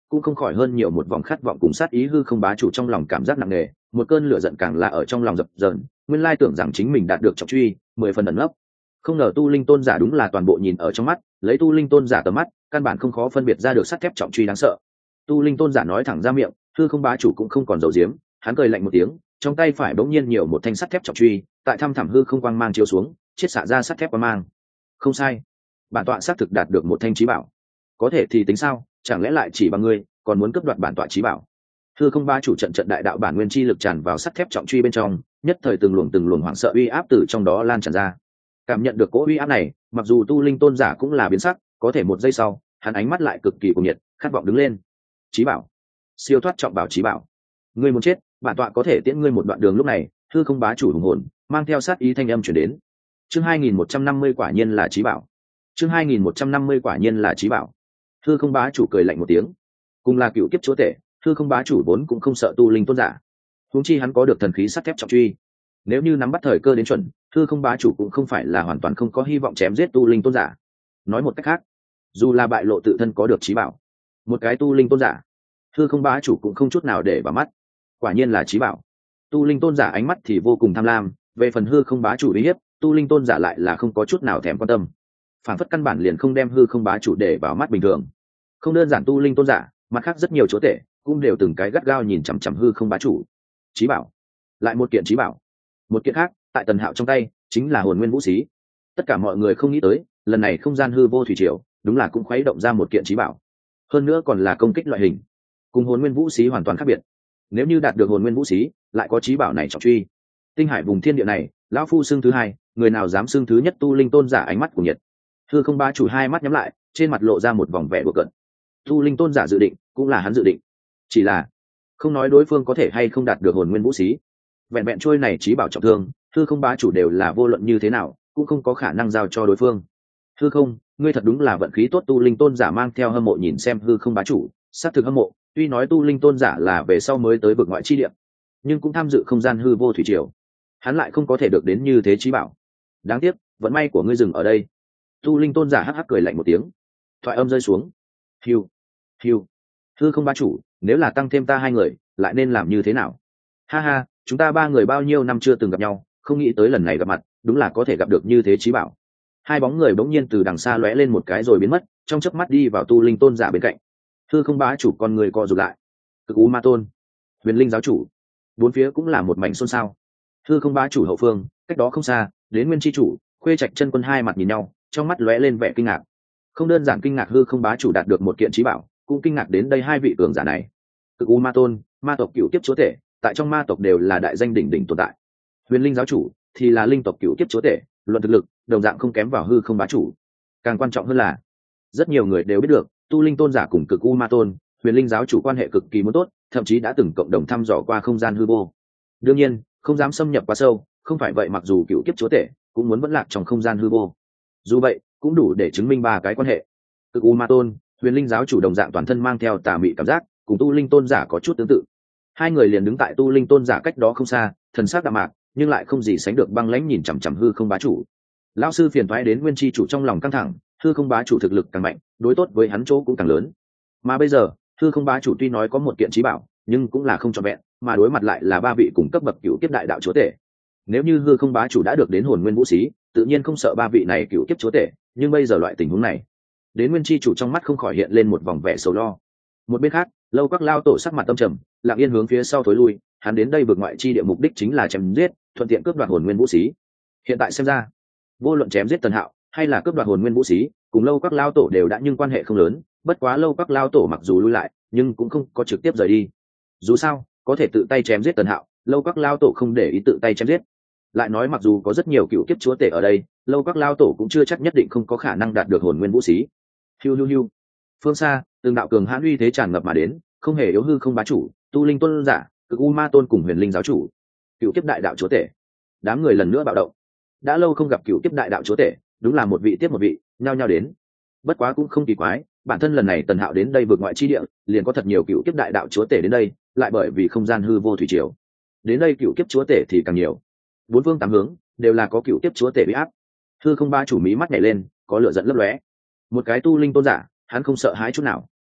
cũng không khỏi hơn nhiều một vòng khát vọng cùng sát ý. Hư không bá chủ trong lòng cảm giác nặng nề, một cơn lửa giận càng là ở trong lòng dập dờn. Nguyên lai tưởng rằng chính mình đạt được trọng truy, mười phần ẩn nấp, không ngờ tu linh tôn giả đúng là toàn bộ nhìn ở trong mắt. Lấy tu linh tôn giả tầm mắt, căn bản không khó phân biệt ra được sắt thép trọng truy đáng sợ. Tu linh tôn giả nói thẳng ra miệng, hư không bá chủ cũng không còn giấu giếm, hắn cười lạnh một tiếng, trong tay phải bỗng nhiên nhiều một thanh sắt thép trọng truy, tại thăm thẳm hư không quang mang chiếu xuống, chiết xạ ra sắt thép quang mang. Không sai, bản tọa xác thực đạt được một thanh chí bảo. Có thể thì tính sao, chẳng lẽ lại chỉ bằng ngươi còn muốn cướp đoạt bản tọa chí bảo? Hư không bá chủ trận trận đại đạo bản nguyên chi lực tràn vào sắt thép trọng truy bên trong, nhất thời từng luồng từng luồng hoảng sợ uy áp từ trong đó lan tràn ra. Cảm nhận được cỗ uy áp này, mặc dù tu linh tôn giả cũng là biến sắc, có thể một giây sau, hắn ánh mắt lại cực kỳ cuồng nhiệt, khát vọng đứng lên. Chí bảo, siêu thoát trọng bảo chí bảo, ngươi muốn chết, bản tọa có thể tiễn ngươi một đoạn đường. Lúc này, hư không bá chủ hùng hồn mang theo sát ý thanh âm chuyển đến. Chương hai nghìn một trăm năm mươi quả nhiên là chí bảo. Chương hai nghìn một trăm năm mươi quả nhiên là chí bảo. Hư không bá chủ cười lạnh một tiếng, cùng là cựu kiếp chúa tể, hư không bá chủ vốn cũng không sợ tu linh tôn giả, huống chi hắn có được thần khí sắt thép trọng truy. Nếu như nắm bắt thời cơ đến chuẩn, hư không bá chủ cũng không phải là hoàn toàn không có hy vọng chém giết tu linh tôn giả. Nói một cách khác, dù là bại lộ tự thân có được chí bảo, một cái tu linh tôn giả, hư không bá chủ cũng không chút nào để vào mắt. Quả nhiên là chí bảo. Tu linh tôn giả ánh mắt thì vô cùng tham lam, về phần hư không bá chủ uy hiếp, tu linh tôn giả lại là không có chút nào thèm quan tâm, phản phất căn bản liền không đem hư không bá chủ để vào mắt bình thường. Không đơn giản tu linh tôn giả, mặt khác rất nhiều chúa tể cũng đều từng cái gắt gao nhìn chằm chằm hư không bá chủ. Chí bảo, lại một kiện chí bảo. Một kiện khác tại Tần Hạo trong tay chính là hồn nguyên vũ xí. Tất cả mọi người không nghĩ tới, lần này không gian hư vô thủy triều đúng là cũng khuấy động ra một kiện chí bảo, hơn nữa còn là công kích loại hình, cùng hồn nguyên vũ xí hoàn toàn khác biệt. Nếu như đạt được hồn nguyên vũ xí, lại có chí bảo này trọng truy, tinh hải vùng thiên địa này, lão phu xưng thứ hai, người nào dám xưng thứ nhất? Tu linh tôn giả ánh mắt của nhiệt. Hư không bá chủ hai mắt nhắm lại, trên mặt lộ ra một vòng vẻ đùa cợt. Tu linh tôn giả dự định cũng là hắn dự định, chỉ là không nói đối phương có thể hay không đạt được hồn nguyên vũ xí, vẹn vẹn trôi này chí bảo trọng thương, hư không bá chủ đều là vô luận như thế nào cũng không có khả năng giao cho đối phương. Hư không, ngươi thật đúng là vận khí tốt. Tu linh tôn giả mang theo hâm mộ nhìn xem hư không bá chủ, xác thực hâm mộ. Tuy nói tu linh tôn giả là về sau mới tới vực ngoại chi địa, nhưng cũng tham dự không gian hư vô thủy triều, hắn lại không có thể được đến như thế chí bảo. Đáng tiếc, vận may của ngươi dừng ở đây. Tu linh tôn giả hắc hắc cười lạnh một tiếng, thoại âm rơi xuống. Hiu, hiu, hư không bá chủ, nếu là tăng thêm ta hai người, lại nên làm như thế nào? Ha ha, chúng ta ba người bao nhiêu năm chưa từng gặp nhau, không nghĩ tới lần này gặp mặt, đúng là có thể gặp được như thế chí bảo. Hai bóng người bỗng nhiên từ đằng xa lóe lên một cái rồi biến mất, trong chớp mắt đi vào tu linh tôn giả bên cạnh. Hư không bá chủ con người co rụt lại. Cực U Ma Tôn, Huyền Linh giáo chủ, bốn phía cũng là một mảnh xôn xao. Hư không bá chủ hậu phương, cách đó không xa, đến Nguyên chi chủ, Khuê Trạch chân quân hai mặt nhìn nhau, trong mắt lóe lên vẻ kinh ngạc. Không đơn giản kinh ngạc hư không bá chủ đạt được một kiện chí bảo, cũng kinh ngạc đến đây hai vị cường giả này. Cực U Ma Tôn, ma tộc cửu kiếp chúa tể, tại trong ma tộc đều là đại danh đỉnh đỉnh tồn tại. Huyền Linh giáo chủ thì là linh tộc cửu kiếp chúa tể, luận thực lực đồng dạng không kém vào hư không bá chủ. Càng quan trọng hơn là, rất nhiều người đều biết được, tu linh tôn giả cùng Cực U Ma Tôn, Huyền Linh giáo chủ quan hệ cực kỳ muốn tốt, thậm chí đã từng cộng đồng thăm dò qua không gian hư vô. Đương nhiên, không dám xâm nhập quá sâu, không phải vậy mặc dù cửu kiếp chúa tể cũng muốn vẫn lạc trong không gian hư vô. Dù vậy, cũng đủ để chứng minh ba cái quan hệ. Cực U Ma Tôn, Huyền Linh giáo chủ đồng dạng toàn thân mang theo tà mị cảm giác, cùng tu linh tôn giả có chút tương tự. Hai người liền đứng tại tu linh tôn giả cách đó không xa, thần sắc đạm mạc, nhưng lại không gì sánh được băng lãnh nhìn chằm chằm hư không bá chủ. Lão sư phiền toái đến Nguyên chi chủ trong lòng căng thẳng, hư không bá chủ thực lực càng mạnh, đối tốt với hắn chỗ cũng càng lớn. Mà bây giờ, hư không bá chủ tuy nói có một kiện chí bảo, nhưng cũng là không trọn vẹn, mà đối mặt lại là ba vị cùng cấp bậc cửu kiếp đại đạo chúa tể. Nếu như hư không bá chủ đã được đến hồn nguyên vũ xí, tự nhiên không sợ ba vị này cửu kiếp chúa tể, nhưng bây giờ loại tình huống này, đến Nguyên chi chủ trong mắt không khỏi hiện lên một vòng vẻ sầu lo. Một bên khác, Lâu Các lao tổ sắc mặt tâm trầm, lặng yên hướng phía sau thối lui, hắn đến đây vượt ngoại chi địa mục đích chính là chém giết, thuận tiện cướp đoạt hồn nguyên vũ xí. Hiện tại xem ra, vô luận chém giết Tần Hạo hay là cướp đoạt hồn nguyên vũ xí, cùng Lâu Các lao tổ đều đã nhưng quan hệ không lớn, bất quá Lâu Các lao tổ mặc dù lui lại, nhưng cũng không có trực tiếp rời đi. Dù sao, có thể tự tay chém giết Tần Hạo, Lâu Các lao tổ không để ý tự tay chém giết. Lại nói mặc dù có rất nhiều cựu kiếp chúa tể ở đây, Lâu Các lao tổ cũng chưa chắc nhất định không có khả năng đạt được hồn nguyên vũ xí. Hiu hiu hiu. Phương xa, từng đạo cường hãn uy thế tràn ngập mà đến, không hề yếu hư không bá chủ, tu linh tôn giả, Cực U Ma Tôn cùng Huyền Linh giáo chủ, cựu kiếp đại đạo chúa tể. Đám người lần nữa bạo động. Đã lâu không gặp cựu kiếp đại đạo chúa tể, đúng là một vị tiếp một vị, nhao nhao đến. Bất quá cũng không kỳ quái, bản thân lần này Tần Hạo đến đây vượt ngoại chi địa, liền có thật nhiều cựu kiếp đại đạo chúa tể đến đây, lại bởi vì không gian hư vô thủy triều, đến đây cựu kiếp chúa tể thì càng nhiều. Bốn phương tám hướng đều là có cựu kiếp chúa tể uy áp. Hư không bá chủ mí mắt nhảy lên, có lửa giận lấp lóe. Một cái tu linh tôn giả, hắn không sợ hãi chút nào.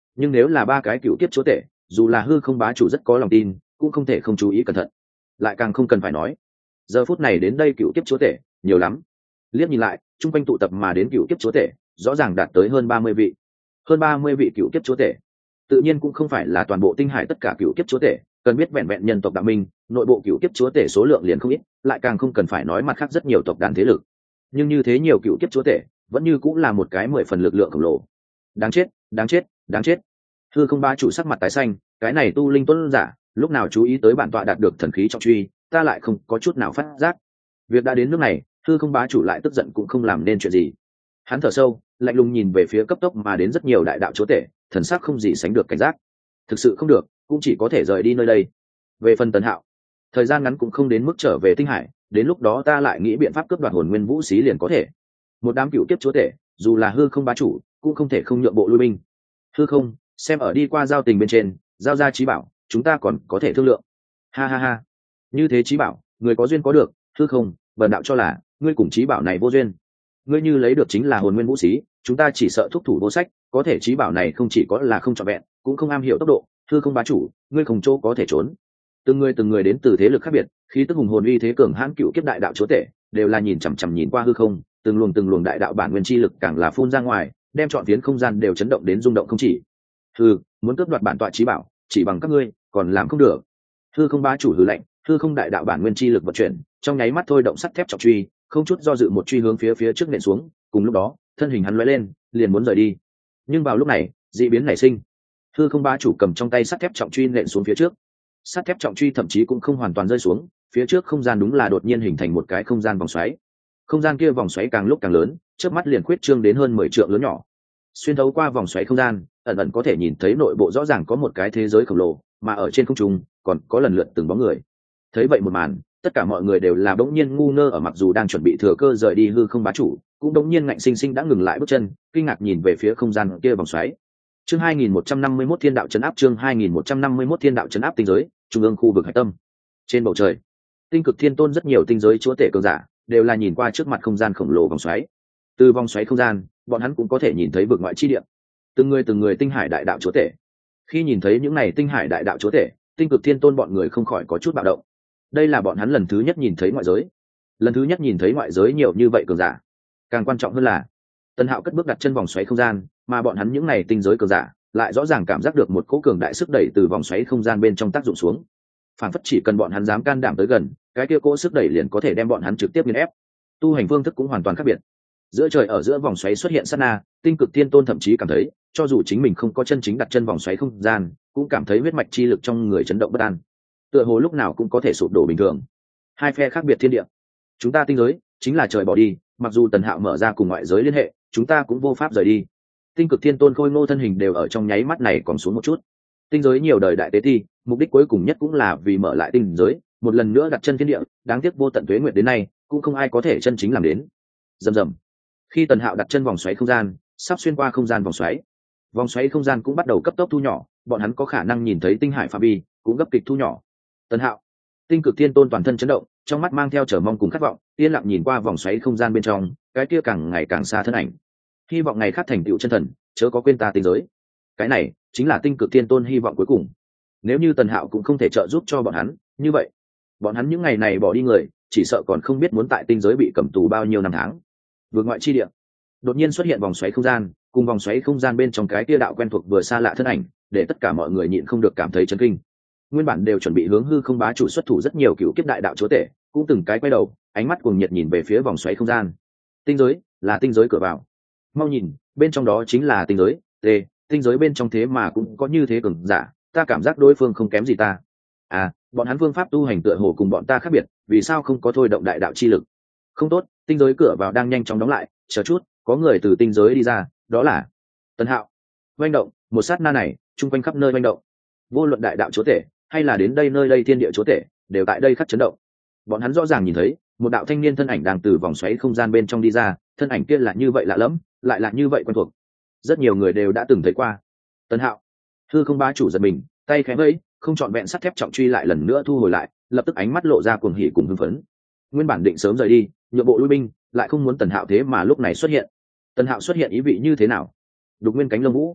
nhưng nếu là ba cái cựu kiếp chúa tể, dù là hư không bá chủ rất có lòng tin cũng không thể không chú ý cẩn thận, lại càng không cần phải nói giờ phút này đến đây cựu kiếp chúa tể nhiều lắm. Liếc nhìn lại chung quanh tụ tập mà đến cựu kiếp chúa tể rõ ràng đạt tới hơn ba mươi vị. Hơn ba mươi vị cựu kiếp chúa tể tự nhiên cũng không phải là toàn bộ tinh hải tất cả cựu kiếp chúa tể, cần biết vẹn vẹn nhân tộc đạo minh nội bộ cựu kiếp chúa tể số lượng liền không ít, lại càng không cần phải nói mặt khác rất nhiều tộc đàn thế lực. Nhưng như thế nhiều cựu kiếp chúa tể vẫn như cũng là một cái mười phần lực lượng khổng lồ. Đáng chết, đáng chết, đáng chết. Hư không ba chủ sắc mặt tái xanh, cái này tu linh tuấn giả lúc nào chú ý tới bản tọa đạt được thần khí trọng truy, ta lại không có chút nào phát giác. Việc đã đến nước này, hư không bá chủ lại tức giận cũng không làm nên chuyện gì. Hắn thở sâu, lạnh lùng nhìn về phía cấp tốc mà đến rất nhiều đại đạo chúa tể, thần sắc không gì sánh được cảnh giác. Thực sự không được, cũng chỉ có thể rời đi nơi đây. Về phần Tần Hạo, thời gian ngắn cũng không đến mức trở về tinh hải, đến lúc đó ta lại nghĩ biện pháp cướp đoạt hồn nguyên vũ xí liền có thể. Một đám cựu kiếp chúa tể, dù là hư không bá chủ, cũng không thể không nhượng bộ lui binh. Hư không, xem ở đi qua giao tình bên trên, giao ra trí bảo, chúng ta còn có thể thương lượng. Ha ha ha, như thế trí bảo, người có duyên có được. Hư không, bần đạo cho là ngươi cùng trí bảo này vô duyên. Ngươi như lấy được chính là hồn nguyên vũ xí, chúng ta chỉ sợ thúc thủ vô sách, có thể trí bảo này không chỉ có là không trọn vẹn, cũng không am hiểu tốc độ. Hư không bá chủ, ngươi không chỗ có thể trốn. Từng người từng người đến từ thế lực khác biệt, khí tức hùng hồn uy thế cường hãn cựu kiếp đại đạo chúa tể đều là nhìn chằm chằm nhìn qua hư không, từng luồng từng luồng đại đạo bản nguyên chi lực càng là phun ra ngoài, đem trọn phiến không gian đều chấn động đến rung động không chỉ. Hư, muốn cướp đoạt bản tọa trí bảo, chỉ bằng các ngươi, còn làm không được. Hư không bá chủ hừ lạnh, hư không đại đạo bản nguyên chi lực vận chuyển, trong nháy mắt thôi động sắt thép trọng truy, không chút do dự một truy hướng phía phía trước nện xuống, cùng lúc đó, thân hình hắn lóe lên, liền muốn rời đi. Nhưng vào lúc này, dị biến nảy sinh. Hư không bá chủ cầm trong tay sắt thép trọng truy nện xuống phía trước. Sắt thép trọng truy thậm chí cũng không hoàn toàn rơi xuống, phía trước không gian đúng là đột nhiên hình thành một cái không gian vòng xoáy. Không gian kia vòng xoáy càng lúc càng lớn, chớp mắt liền khuyết trương đến hơn mười trượng lớn nhỏ. Xuyên thấu qua vòng xoáy không gian, ẩn ẩn có thể nhìn thấy nội bộ rõ ràng có một cái thế giới khổng lồ, mà ở trên không trung còn có lần lượt từng bóng người. Thấy vậy một màn, tất cả mọi người đều là bỗng nhiên ngu ngơ, ở mặc dù đang chuẩn bị thừa cơ rời đi hư không bá chủ, cũng bỗng nhiên ngạnh sinh sinh đã ngừng lại bước chân, kinh ngạc nhìn về phía không gian kia vòng xoáy. Chương hai nghìn một trăm năm mươi mốt Thiên đạo trấn áp, chương hai nghìn một trăm năm mươi mốt Thiên đạo trấn áp tinh giới, trung ương khu vực hải tâm. Trên bầu trời, Tinh Cực Thiên Tôn rất nhiều tinh giới chúa tể cường giả, đều là nhìn qua trước mặt không gian khổng lồ vòng xoáy. Từ vòng xoáy không gian, bọn hắn cũng có thể nhìn thấy vực ngoại chi địa. Từng người từng người tinh hải đại đạo chúa tể. Khi nhìn thấy những này tinh hải đại đạo chúa tể, Tinh Cực Thiên Tôn bọn người không khỏi có chút bạo động. Đây là bọn hắn lần thứ nhất nhìn thấy ngoại giới, lần thứ nhất nhìn thấy ngoại giới nhiều như vậy cường giả. Càng quan trọng hơn là, Tần Hạo cất bước đặt chân vòng xoáy không gian, mà bọn hắn những này tinh giới cường giả lại rõ ràng cảm giác được một cỗ cường đại sức đẩy từ vòng xoáy không gian bên trong tác dụng xuống. Phản phất chỉ cần bọn hắn dám can đảm tới gần, cái kia cỗ sức đẩy liền có thể đem bọn hắn trực tiếp nghiền ép. Tu hành phương thức cũng hoàn toàn khác biệt. Giữa trời ở giữa vòng xoáy xuất hiện sát na, Tinh Cực Thiên Tôn thậm chí cảm thấy, cho dù chính mình không có chân chính đặt chân vòng xoáy không gian, cũng cảm thấy huyết mạch chi lực trong người chấn động bất an, tựa hồ lúc nào cũng có thể sụp đổ bình thường. Hai phe khác biệt thiên địa, chúng ta tinh giới chính là trời bỏ đi, mặc dù Tần Hạo mở ra cùng ngoại giới liên hệ, chúng ta cũng vô pháp rời đi. Tinh Cực Thiên Tôn khôi ngô thân hình đều ở trong nháy mắt này còn xuống một chút. Tinh giới nhiều đời đại tế thi, mục đích cuối cùng nhất cũng là vì mở lại tinh giới, một lần nữa đặt chân thiên địa, đáng tiếc vô tận tuế nguyệt đến nay, cũng không ai có thể chân chính làm đến. Rầm rầm. Khi Tần Hạo đặt chân vòng xoáy không gian, sắp xuyên qua không gian vòng xoáy, vòng xoáy không gian cũng bắt đầu cấp tốc thu nhỏ, bọn hắn có khả năng nhìn thấy tinh hải phạm vi cũng gấp kịch thu nhỏ. Tần Hạo, Tinh Cực Thiên Tôn toàn thân chấn động, trong mắt mang theo chờ mong cùng khát vọng, yên lặng nhìn qua vòng xoáy không gian bên trong, cái kia càng ngày càng xa thân ảnh. Hy vọng ngày khác thành tựu chân thần, chớ có quên ta tinh giới. Cái này chính là Tinh Cực Thiên Tôn hy vọng cuối cùng. Nếu như Tần Hạo cũng không thể trợ giúp cho bọn hắn, như vậy, bọn hắn những ngày này bỏ đi người, chỉ sợ còn không biết muốn tại tinh giới bị cầm tù bao nhiêu năm tháng. Vượt ngoại chi địa, đột nhiên xuất hiện vòng xoáy không gian, cùng vòng xoáy không gian bên trong cái kia đạo quen thuộc vừa xa lạ thân ảnh, để tất cả mọi người nhịn không được cảm thấy chấn kinh. Nguyên bản đều chuẩn bị hướng hư không bá chủ xuất thủ rất nhiều cựu kiếp đại đạo chúa tể, cũng từng cái quay đầu, ánh mắt cuồng nhiệt nhìn về phía vòng xoáy không gian. Tinh giới, là tinh giới cửa vào. Mau nhìn, bên trong đó chính là tinh giới. T, tinh giới bên trong thế mà cũng có như thế cường giả, ta cảm giác đối phương không kém gì ta. À, bọn hắn phương pháp tu hành tựa hồ cùng bọn ta khác biệt, vì sao không có thôi động đại đạo chi lực? Không tốt, tinh giới cửa vào đang nhanh chóng đóng lại, chờ chút, có người từ tinh giới đi ra, đó là Tần Hạo. Oanh động, một sát na này, chung quanh khắp nơi oanh động. Vô luận đại đạo chúa tể, hay là đến đây nơi đây thiên địa chúa tể, đều tại đây khắc chấn động. Bọn hắn rõ ràng nhìn thấy, một đạo thanh niên thân ảnh đang từ vòng xoáy không gian bên trong đi ra, thân ảnh kia là như vậy lạ lẫm, lại là như vậy quen thuộc. Rất nhiều người đều đã từng thấy qua. Tần Hạo. Hư không bá chủ giật mình, tay khẽ vẫy, không chọn vẹn sắt thép trọng truy lại lần nữa thu hồi lại, lập tức ánh mắt lộ ra cuồng hỉ cùng hưng phấn. Nguyên bản định sớm rời đi, nhượng bộ lui binh, lại không muốn Tần Hạo thế mà lúc này xuất hiện. Tần Hạo xuất hiện ý vị như thế nào? Đục nguyên cánh lông vũ,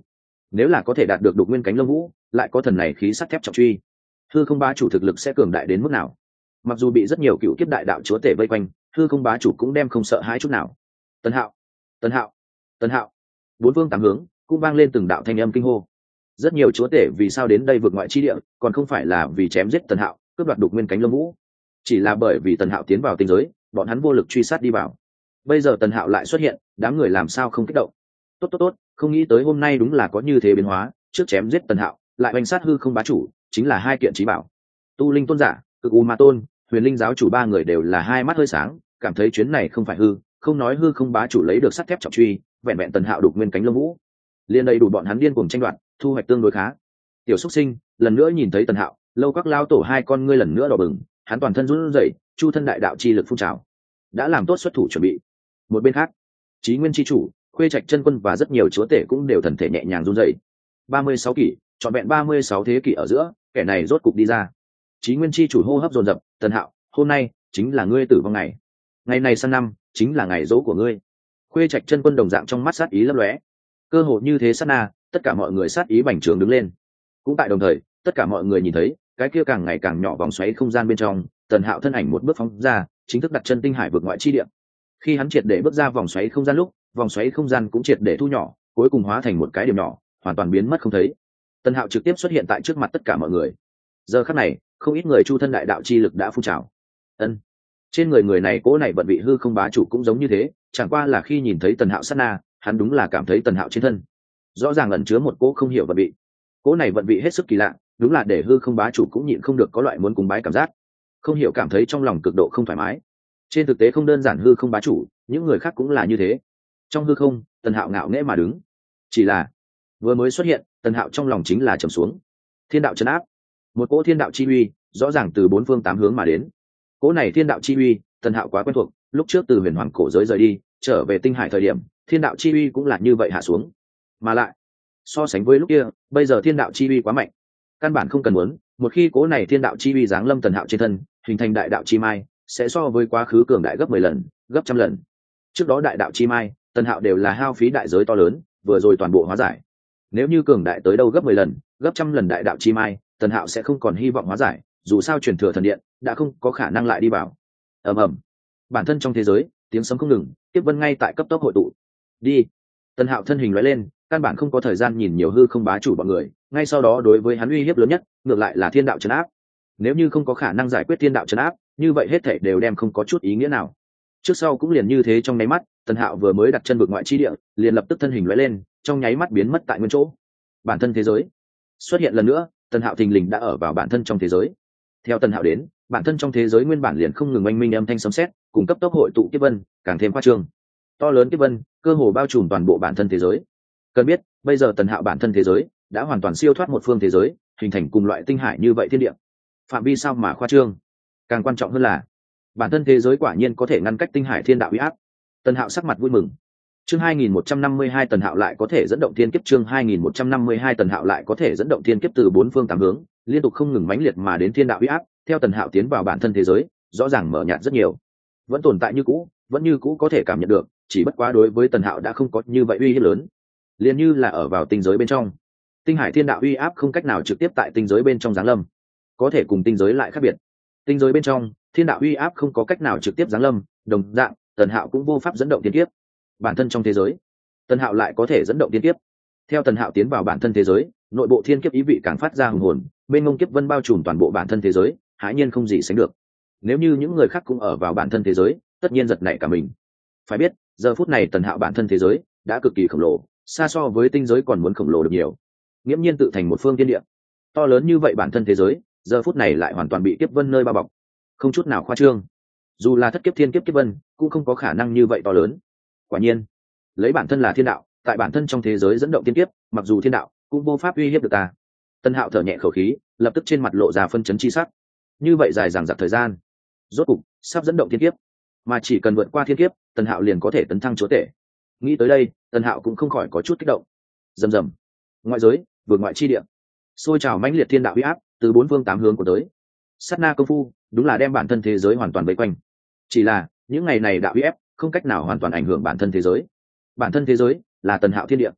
nếu là có thể đạt được đục nguyên cánh lông vũ, lại có thần này khí sắt thép trọng truy, hư không bá chủ thực lực sẽ cường đại đến mức nào? Mặc dù bị rất nhiều cựu kiếp đại đạo chúa tể vây quanh, hư không bá chủ cũng đem không sợ hãi chút nào. Tần Hạo, Tần Hạo, Tần Hạo, bốn phương tám hướng cũng vang lên từng đạo thanh âm kinh hô. Rất nhiều chúa tể vì sao đến đây vượt ngoại chi địa, còn không phải là vì chém giết Tần Hạo, cướp đoạt đục nguyên cánh lông vũ, chỉ là bởi vì Tần Hạo tiến vào tinh giới, bọn hắn vô lực truy sát đi vào. Bây giờ Tần Hạo lại xuất hiện, đám người làm sao không kích động? Tốt tốt tốt, không nghĩ tới hôm nay đúng là có như thế biến hóa, trước chém giết Tần Hạo, lại oanh sát hư không bá chủ, chính là hai kiện chí bảo. Tu linh tôn giả, cực u ma tôn, huyền linh giáo chủ ba người đều là hai mắt hơi sáng, cảm thấy chuyến này không phải hư, không nói hư không bá chủ lấy được sắt thép trọng truy, vẹn vẹn Tần Hạo đục nguyên cánh lông vũ, liền đầy đủ bọn hắn điên cuồng tranh đoạt, thu hoạch tương đối khá. Tiểu Súc Sinh lần nữa nhìn thấy Tần Hạo, lâu các lao tổ hai con ngươi lần nữa đỏ bừng, hắn toàn thân run rẩy, chu thân đại đạo chi lực phun trào, đã làm tốt xuất thủ chuẩn bị. Một bên khác, Chí Nguyên chi chủ, Khuê Trạch chân quân và rất nhiều chúa tể cũng đều thần thể nhẹ nhàng run rẩy. ba mươi sáu kỷ, trọn vẹn ba mươi sáu thế kỷ ở giữa, kẻ này rốt cục đi ra. Chí Nguyên chi chủ hô hấp dồn dập, Tần Hạo, hôm nay chính là ngươi tử vong ngày. Ngày này sang năm chính là ngày dỗ của ngươi. Khuê Trạch chân quân đồng dạng trong mắt sát ý lấp lóe. Cơ hội như thế sát na, tất cả mọi người sát ý bành trướng đứng lên. Cũng tại đồng thời, tất cả mọi người nhìn thấy, cái kia càng ngày càng nhỏ vòng xoáy không gian bên trong, Tần Hạo thân ảnh một bước phóng ra, chính thức đặt chân tinh hải vực ngoại chi địa. Khi hắn triệt để bước ra vòng xoáy không gian lúc, vòng xoáy không gian cũng triệt để thu nhỏ, cuối cùng hóa thành một cái điểm nhỏ, hoàn toàn biến mất không thấy. Tần Hạo trực tiếp xuất hiện tại trước mặt tất cả mọi người. Giờ khắc này, không ít người chu thân đại đạo chi lực đã phun trào. Ân, trên người người này cố này vận vị hư không bá chủ cũng giống như thế, chẳng qua là khi nhìn thấy Tần Hạo sát na, hắn đúng là cảm thấy Tần Hạo trên thân rõ ràng ẩn chứa một cỗ không hiểu vận vị. Cỗ này vận vị hết sức kỳ lạ, đúng là để hư không bá chủ cũng nhịn không được có loại muốn cúng bái cảm giác, không hiểu cảm thấy trong lòng cực độ không thoải mái. Trên thực tế không đơn giản hư không bá chủ, những người khác cũng là như thế. Trong hư không, Tần Hạo ngạo nghễ mà đứng, chỉ là vừa mới xuất hiện, Tần Hạo trong lòng chính là trầm xuống. Thiên đạo trấn áp, một cỗ thiên đạo chi uy rõ ràng từ bốn phương tám hướng mà đến. Cỗ này thiên đạo chi uy, Tần Hạo quá quen thuộc, lúc trước từ huyền hoàng cổ giới rời đi, trở về tinh hải thời điểm, thiên đạo chi uy cũng là như vậy hạ xuống. Mà lại, so sánh với lúc kia, bây giờ thiên đạo chi uy quá mạnh, căn bản không cần muốn, một khi cỗ này thiên đạo chi uy giáng lâm Tần Hạo trên thân, hình thành đại đạo chi mai, sẽ so với quá khứ cường đại gấp mười lần, gấp trăm lần. Trước đó đại đạo chi mai, Tần Hạo đều là hao phí đại giới to lớn, vừa rồi toàn bộ hóa giải. Nếu như cường đại tới đâu gấp mười lần, gấp trăm lần đại đạo chi mai, Tần Hạo sẽ không còn hy vọng hóa giải, dù sao truyền thừa thần điện đã không có khả năng lại đi vào. Ầm ầm, bản thân trong thế giới, tiếng sấm không ngừng, tiếp vân ngay tại cấp tốc hội tụ. Đi. Tần Hạo thân hình lóe lên, căn bản không có thời gian nhìn nhiều hư không bá chủ bọn người, ngay sau đó đối với hắn uy hiếp lớn nhất, ngược lại là thiên đạo trấn áp. Nếu như không có khả năng giải quyết thiên đạo trấn áp, như vậy hết thảy đều đem không có chút ý nghĩa nào. Trước sau cũng liền như thế, trong nháy mắt, Tần Hạo vừa mới đặt chân vực ngoại chi địa, liền lập tức thân hình lóe lên, trong nháy mắt biến mất tại nguyên chỗ. Bản thân thế giới xuất hiện lần nữa, Tần Hạo thình lình đã ở vào bản thân trong thế giới. Theo Tần Hạo đến, bản thân trong thế giới nguyên bản liền không ngừng oanh minh âm thanh sấm sét, cùng cấp tốc hội tụ kiếp vân, càng thêm khoa trương. To lớn kiếp vân, cơ hồ bao trùm toàn bộ bản thân thế giới. Cần biết, bây giờ Tần Hạo bản thân thế giới đã hoàn toàn siêu thoát một phương thế giới, hình thành cùng loại tinh hải như vậy thiên địa. Phạm vi sao mà khoa trương. Càng quan trọng hơn là, bản thân thế giới quả nhiên có thể ngăn cách tinh hải thiên đạo uy áp. Tần Hạo sắc mặt vui mừng. Chương hai nghìn một trăm năm mươi hai Tần Hạo lại có thể dẫn động thiên kiếp, chương hai nghìn một trăm năm mươi hai Tần Hạo lại có thể dẫn động thiên kiếp từ bốn phương tám hướng, liên tục không ngừng mãnh liệt mà đến thiên đạo uy áp, theo Tần Hạo tiến vào bản thân thế giới, rõ ràng mở nhạt rất nhiều. Vẫn tồn tại như cũ, vẫn như cũ có thể cảm nhận được, chỉ bất quá đối với Tần Hạo đã không có như vậy uy hiếp lớn. Liền như là ở vào tinh giới bên trong, tinh hải thiên đạo uy áp không cách nào trực tiếp tại tinh giới bên trong giáng lâm, có thể cùng tinh giới lại khác biệt. Tinh giới bên trong, thiên đạo uy áp không có cách nào trực tiếp giáng lâm, đồng dạng, Tần Hạo cũng vô pháp dẫn động thiên kiếp. Bản thân trong thế giới, Tần Hạo lại có thể dẫn động thiên kiếp. Theo Tần Hạo tiến vào bản thân thế giới, nội bộ thiên kiếp ý vị càng phát ra hùng hồn, bên ngông kiếp vân bao trùm toàn bộ bản thân thế giới, hãi nhiên không gì sánh được. Nếu như những người khác cũng ở vào bản thân thế giới, tất nhiên giật nảy cả mình. Phải biết, giờ phút này Tần Hạo bản thân thế giới đã cực kỳ khổng lồ, xa so với tinh giới còn muốn khổng lồ được nhiều. Nghiễm nhiên tự thành một phương thiên địa. To lớn như vậy bản thân thế giới, giờ phút này lại hoàn toàn bị kiếp vân nơi bao bọc, không chút nào khoa trương. Dù là thất kiếp thiên kiếp kiếp vân, cũng không có khả năng như vậy to lớn. Quả nhiên, lấy bản thân là thiên đạo, tại bản thân trong thế giới dẫn động thiên kiếp, mặc dù thiên đạo cũng vô pháp uy hiếp được ta. Tần Hạo thở nhẹ khẩu khí, lập tức trên mặt lộ ra phân chấn chi sắc. Như vậy dài dằng dặc thời gian, rốt cục sắp dẫn động thiên kiếp, mà chỉ cần vượt qua thiên kiếp, Tần Hạo liền có thể tấn thăng chúa tể. Nghĩ tới đây, Tần Hạo cũng không khỏi có chút kích động. Rầm rầm, ngoại giới, vượt ngoại chi địa, xôi trào mãnh liệt thiên đạo uy áp từ bốn phương tám hướng của tới. Sát na công phu, đúng là đem bản thân thế giới hoàn toàn vây quanh. Chỉ là những ngày này đạo uy áp không cách nào hoàn toàn ảnh hưởng bản thân thế giới. Bản thân thế giới là Tần Hạo thiên địa,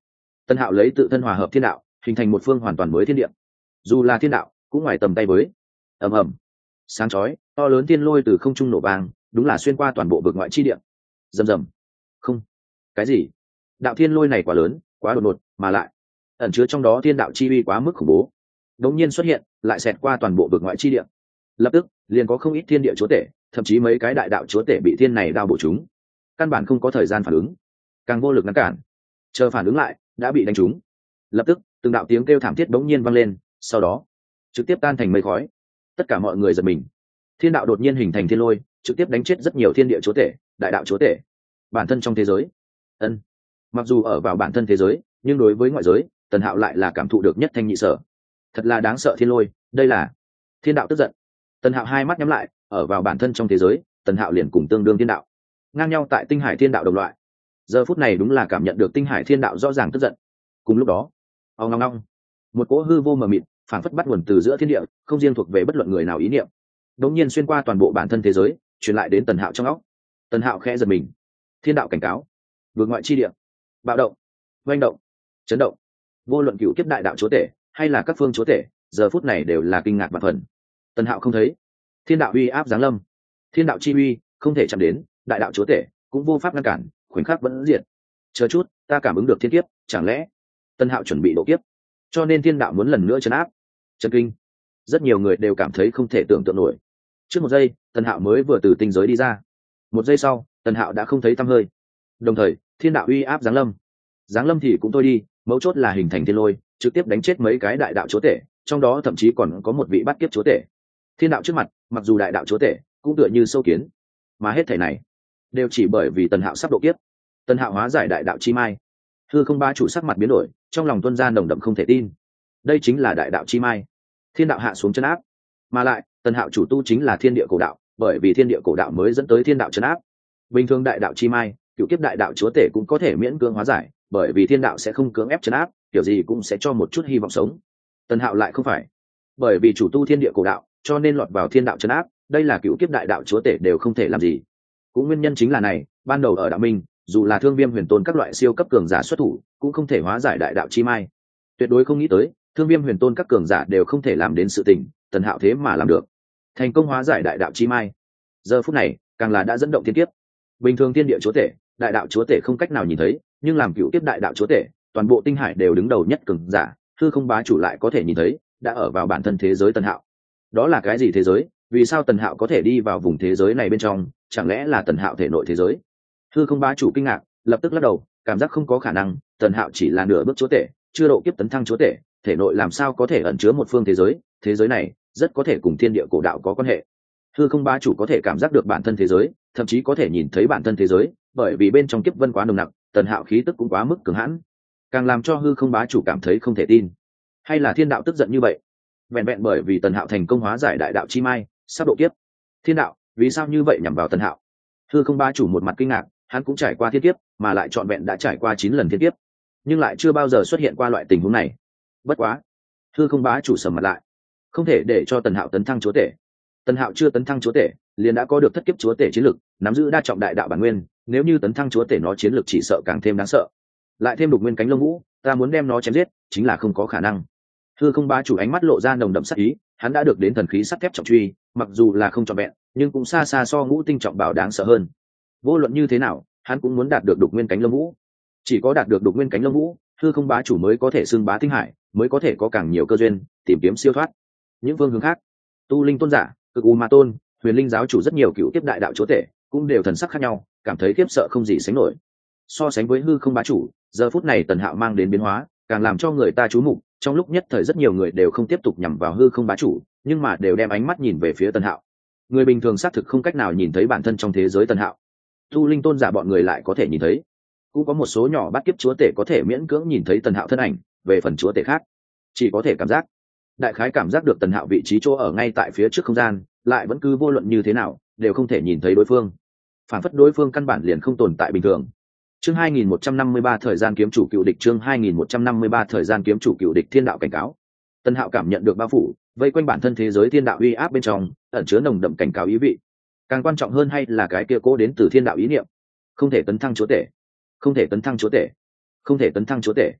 Tần Hạo lấy tự thân hòa hợp thiên đạo, hình thành một phương hoàn toàn mới thiên địa. Dù là thiên đạo, cũng ngoài tầm tay với. Ầm ầm, sáng chói, to lớn thiên lôi từ không trung nổ vang, đúng là xuyên qua toàn bộ vực ngoại chi địa. Rầm rầm. Không, cái gì? Đạo thiên lôi này quá lớn, quá đột ngột, mà lại ẩn chứa trong đó thiên đạo chi uy quá mức khủng bố. Đột nhiên xuất hiện, lại xẹt qua toàn bộ vực ngoại chi địa. Lập tức, liền có không ít thiên địa chúa tể, thậm chí mấy cái đại đạo chúa tể bị thiên này đao bổ chúng. Căn bản không có thời gian phản ứng, càng vô lực ngăn cản. Chờ phản ứng lại, đã bị đánh trúng. Lập tức, từng đạo tiếng kêu thảm thiết bỗng nhiên vang lên, sau đó trực tiếp tan thành mây khói. Tất cả mọi người giật mình. Thiên đạo đột nhiên hình thành thiên lôi, trực tiếp đánh chết rất nhiều thiên địa chúa tể, đại đạo chúa tể. Bản thân trong thế giới, ân, mặc dù ở vào bản thân thế giới, nhưng đối với ngoại giới, Tần Hạo lại là cảm thụ được nhất thanh nhị sở. Thật là đáng sợ thiên lôi, đây là thiên đạo tức giận. Tần Hạo hai mắt nhắm lại, ở vào bản thân trong thế giới, Tần Hạo liền cùng tương đương thiên đạo, ngang nhau tại tinh hải thiên đạo đồng loại. Giờ phút này đúng là cảm nhận được tinh hải thiên đạo rõ ràng tức giận. Cùng lúc đó, ong ong ong, một cỗ hư vô mờ mịt, phảng phất bắt nguồn từ giữa thiên địa, không riêng thuộc về bất luận người nào ý niệm, đột nhiên xuyên qua toàn bộ bản thân thế giới, truyền lại đến Tần Hạo trong óc. Tần Hạo khẽ giật mình. Thiên đạo cảnh cáo, vượt ngoại chi địa, bạo động, oanh động, chấn động. Vô luận cựu kiếp đại đạo chúa tể hay là các phương chúa tể, giờ phút này đều là kinh ngạc và phần. Tần Hạo không thấy thiên đạo uy áp giáng lâm, thiên đạo chi uy không thể chạm đến, đại đạo chúa tể cũng vô pháp ngăn cản, khoảnh khắc vẫn diệt. Chờ chút, ta cảm ứng được thiên kiếp, chẳng lẽ Tần Hạo chuẩn bị độ kiếp, cho nên thiên đạo muốn lần nữa chấn áp? Chấn kinh. Rất nhiều người đều cảm thấy không thể tưởng tượng nổi. Trước một giây, Tần Hạo mới vừa từ tinh giới đi ra. Một giây sau, Tần Hạo đã không thấy tăm hơi. Đồng thời, thiên đạo uy áp giáng lâm. Giáng lâm thì cũng thôi đi, mấu chốt là hình thành thiên lôi, trực tiếp đánh chết mấy cái đại đạo chúa tể, trong đó thậm chí còn có một vị bát kiếp chúa tể. Thiên đạo trước mặt, mặc dù đại đạo chúa tể cũng tựa như sâu kiến, mà hết thảy này đều chỉ bởi vì Tần Hạo sắp độ kiếp. Tần Hạo hóa giải đại đạo chi mai. Hư Không Ba chủ sắc mặt biến đổi, trong lòng tuôn ra nồng đậm không thể tin. Đây chính là đại đạo chi mai. Thiên đạo hạ xuống chân áp, mà lại Tần Hạo chủ tu chính là thiên địa cổ đạo, bởi vì thiên địa cổ đạo mới dẫn tới thiên đạo chân áp. Bình thường đại đạo chi mai, cựu kiếp đại đạo chúa tể cũng có thể miễn cưỡng hóa giải, bởi vì thiên đạo sẽ không cưỡng ép chân áp, kiểu gì cũng sẽ cho một chút hy vọng sống. Tần Hạo lại không phải, bởi vì chủ tu thiên địa cổ đạo, cho nên lọt vào thiên đạo chân áp, đây là cựu kiếp đại đạo chúa tể đều không thể làm gì. Cũng nguyên nhân chính là này, ban đầu ở đạo minh, dù là Thương Viêm Huyền Tôn các loại siêu cấp cường giả xuất thủ, cũng không thể hóa giải đại đạo chi mai. Tuyệt đối không nghĩ tới, Thương Viêm Huyền Tôn các cường giả đều không thể làm đến sự tình, Tần Hạo thế mà làm được, thành công hóa giải đại đạo chi mai. Giờ phút này, càng là đã dẫn động thiên kiếp. Bình thường thiên địa chúa tể, đại đạo chúa tể không cách nào nhìn thấy, nhưng làm cựu kiếp đại đạo chúa tể, toàn bộ tinh hải đều đứng đầu nhất cường giả, Hư Không Bá chủ lại có thể nhìn thấy, đã ở vào bản thân thế giới Tần Hạo. Đó là cái gì thế giới? Vì sao Tần Hạo có thể đi vào vùng thế giới này bên trong? Chẳng lẽ là Tần Hạo thể nội thế giới? Hư Không Bá chủ kinh ngạc, lập tức lắc đầu, cảm giác không có khả năng, Tần Hạo chỉ là nửa bước chúa tể, chưa độ kiếp tấn thăng chúa tể, thể nội làm sao có thể ẩn chứa một phương thế giới? Thế giới này rất có thể cùng thiên địa cổ đạo có quan hệ. Hư Không Bá chủ có thể cảm giác được bản thân thế giới, thậm chí có thể nhìn thấy bản thân thế giới, bởi vì bên trong kiếp vân quá nồng nặc, Tần Hạo khí tức cũng quá mức cường hãn, càng làm cho Hư Không Bá chủ cảm thấy không thể tin. Hay là thiên đạo tức giận như vậy? Vẹn vẹn bởi vì Tần Hạo thành công hóa giải đại đạo chi mai, sắp độ kiếp. Thiên đạo vì sao như vậy nhằm vào Tần Hạo? Hư Không Bá chủ một mặt kinh ngạc, hắn cũng trải qua thiên kiếp, mà lại trọn vẹn đã trải qua chín lần thiên kiếp, nhưng lại chưa bao giờ xuất hiện qua loại tình huống này. Bất quá, Hư Không Bá chủ sầm mặt lại, không thể để cho Tần Hạo tấn thăng chúa tể. Tần Hạo chưa tấn thăng chúa tể, liền đã có được thất kiếp chúa tể chiến lực, nắm giữ đa trọng đại đạo bản nguyên, nếu như tấn thăng chúa tể nó chiến lực chỉ sợ càng thêm đáng sợ. Lại thêm đục nguyên cánh lông vũ, ta muốn đem nó chém giết, chính là không có khả năng. Hư Không Bá chủ ánh mắt lộ ra nồng đậm sát ý, hắn đã được đến thần khí sắt thép trọng truy, mặc dù là không trọn vẹn, nhưng cũng xa xa so ngũ tinh trọng bảo đáng sợ hơn. Vô luận như thế nào, hắn cũng muốn đạt được đục nguyên cánh lông vũ. Chỉ có đạt được đục nguyên cánh lông vũ, Hư Không Bá chủ mới có thể xưng bá tinh hải, mới có thể có càng nhiều cơ duyên, tìm kiếm siêu thoát. Những phương hướng khác, Tu Linh tôn giả, Cực U Ma tôn, Huyền Linh giáo chủ rất nhiều cựu tiếp đại đạo chúa tể, cũng đều thần sắc khác nhau, cảm thấy khiếp sợ không gì sánh nổi. So sánh với Hư Không Bá chủ, giờ phút này Tần Hạo mang đến biến hóa, càng làm cho người ta chú mục. Trong lúc nhất thời rất nhiều người đều không tiếp tục nhằm vào Hư Không Bá chủ, nhưng mà đều đem ánh mắt nhìn về phía Tần Hạo. Người bình thường xác thực không cách nào nhìn thấy bản thân trong thế giới Tần Hạo, Tu Linh tôn giả bọn người lại có thể nhìn thấy. Cũng có một số nhỏ bát kiếp chúa tể có thể miễn cưỡng nhìn thấy Tần Hạo thân ảnh, về phần chúa tể khác, chỉ có thể cảm giác. Đại khái cảm giác được Tần Hạo vị trí chỗ ở ngay tại phía trước không gian, lại vẫn cứ vô luận như thế nào, đều không thể nhìn thấy đối phương. Phản phất đối phương căn bản liền không tồn tại bình thường. Chương hai nghìn một trăm năm mươi ba thời gian kiếm chủ cựu địch, chương hai nghìn một trăm năm mươi ba thời gian kiếm chủ cựu địch, thiên đạo cảnh cáo. Tần Hạo cảm nhận được bao phủ, vây quanh bản thân thế giới thiên đạo uy áp bên trong, ẩn chứa nồng đậm cảnh cáo ý vị. Càng quan trọng hơn hay là cái kia cố đến từ thiên đạo ý niệm, không thể tấn thăng chúa tể, không thể tấn thăng chúa tể, không thể tấn thăng chúa tể.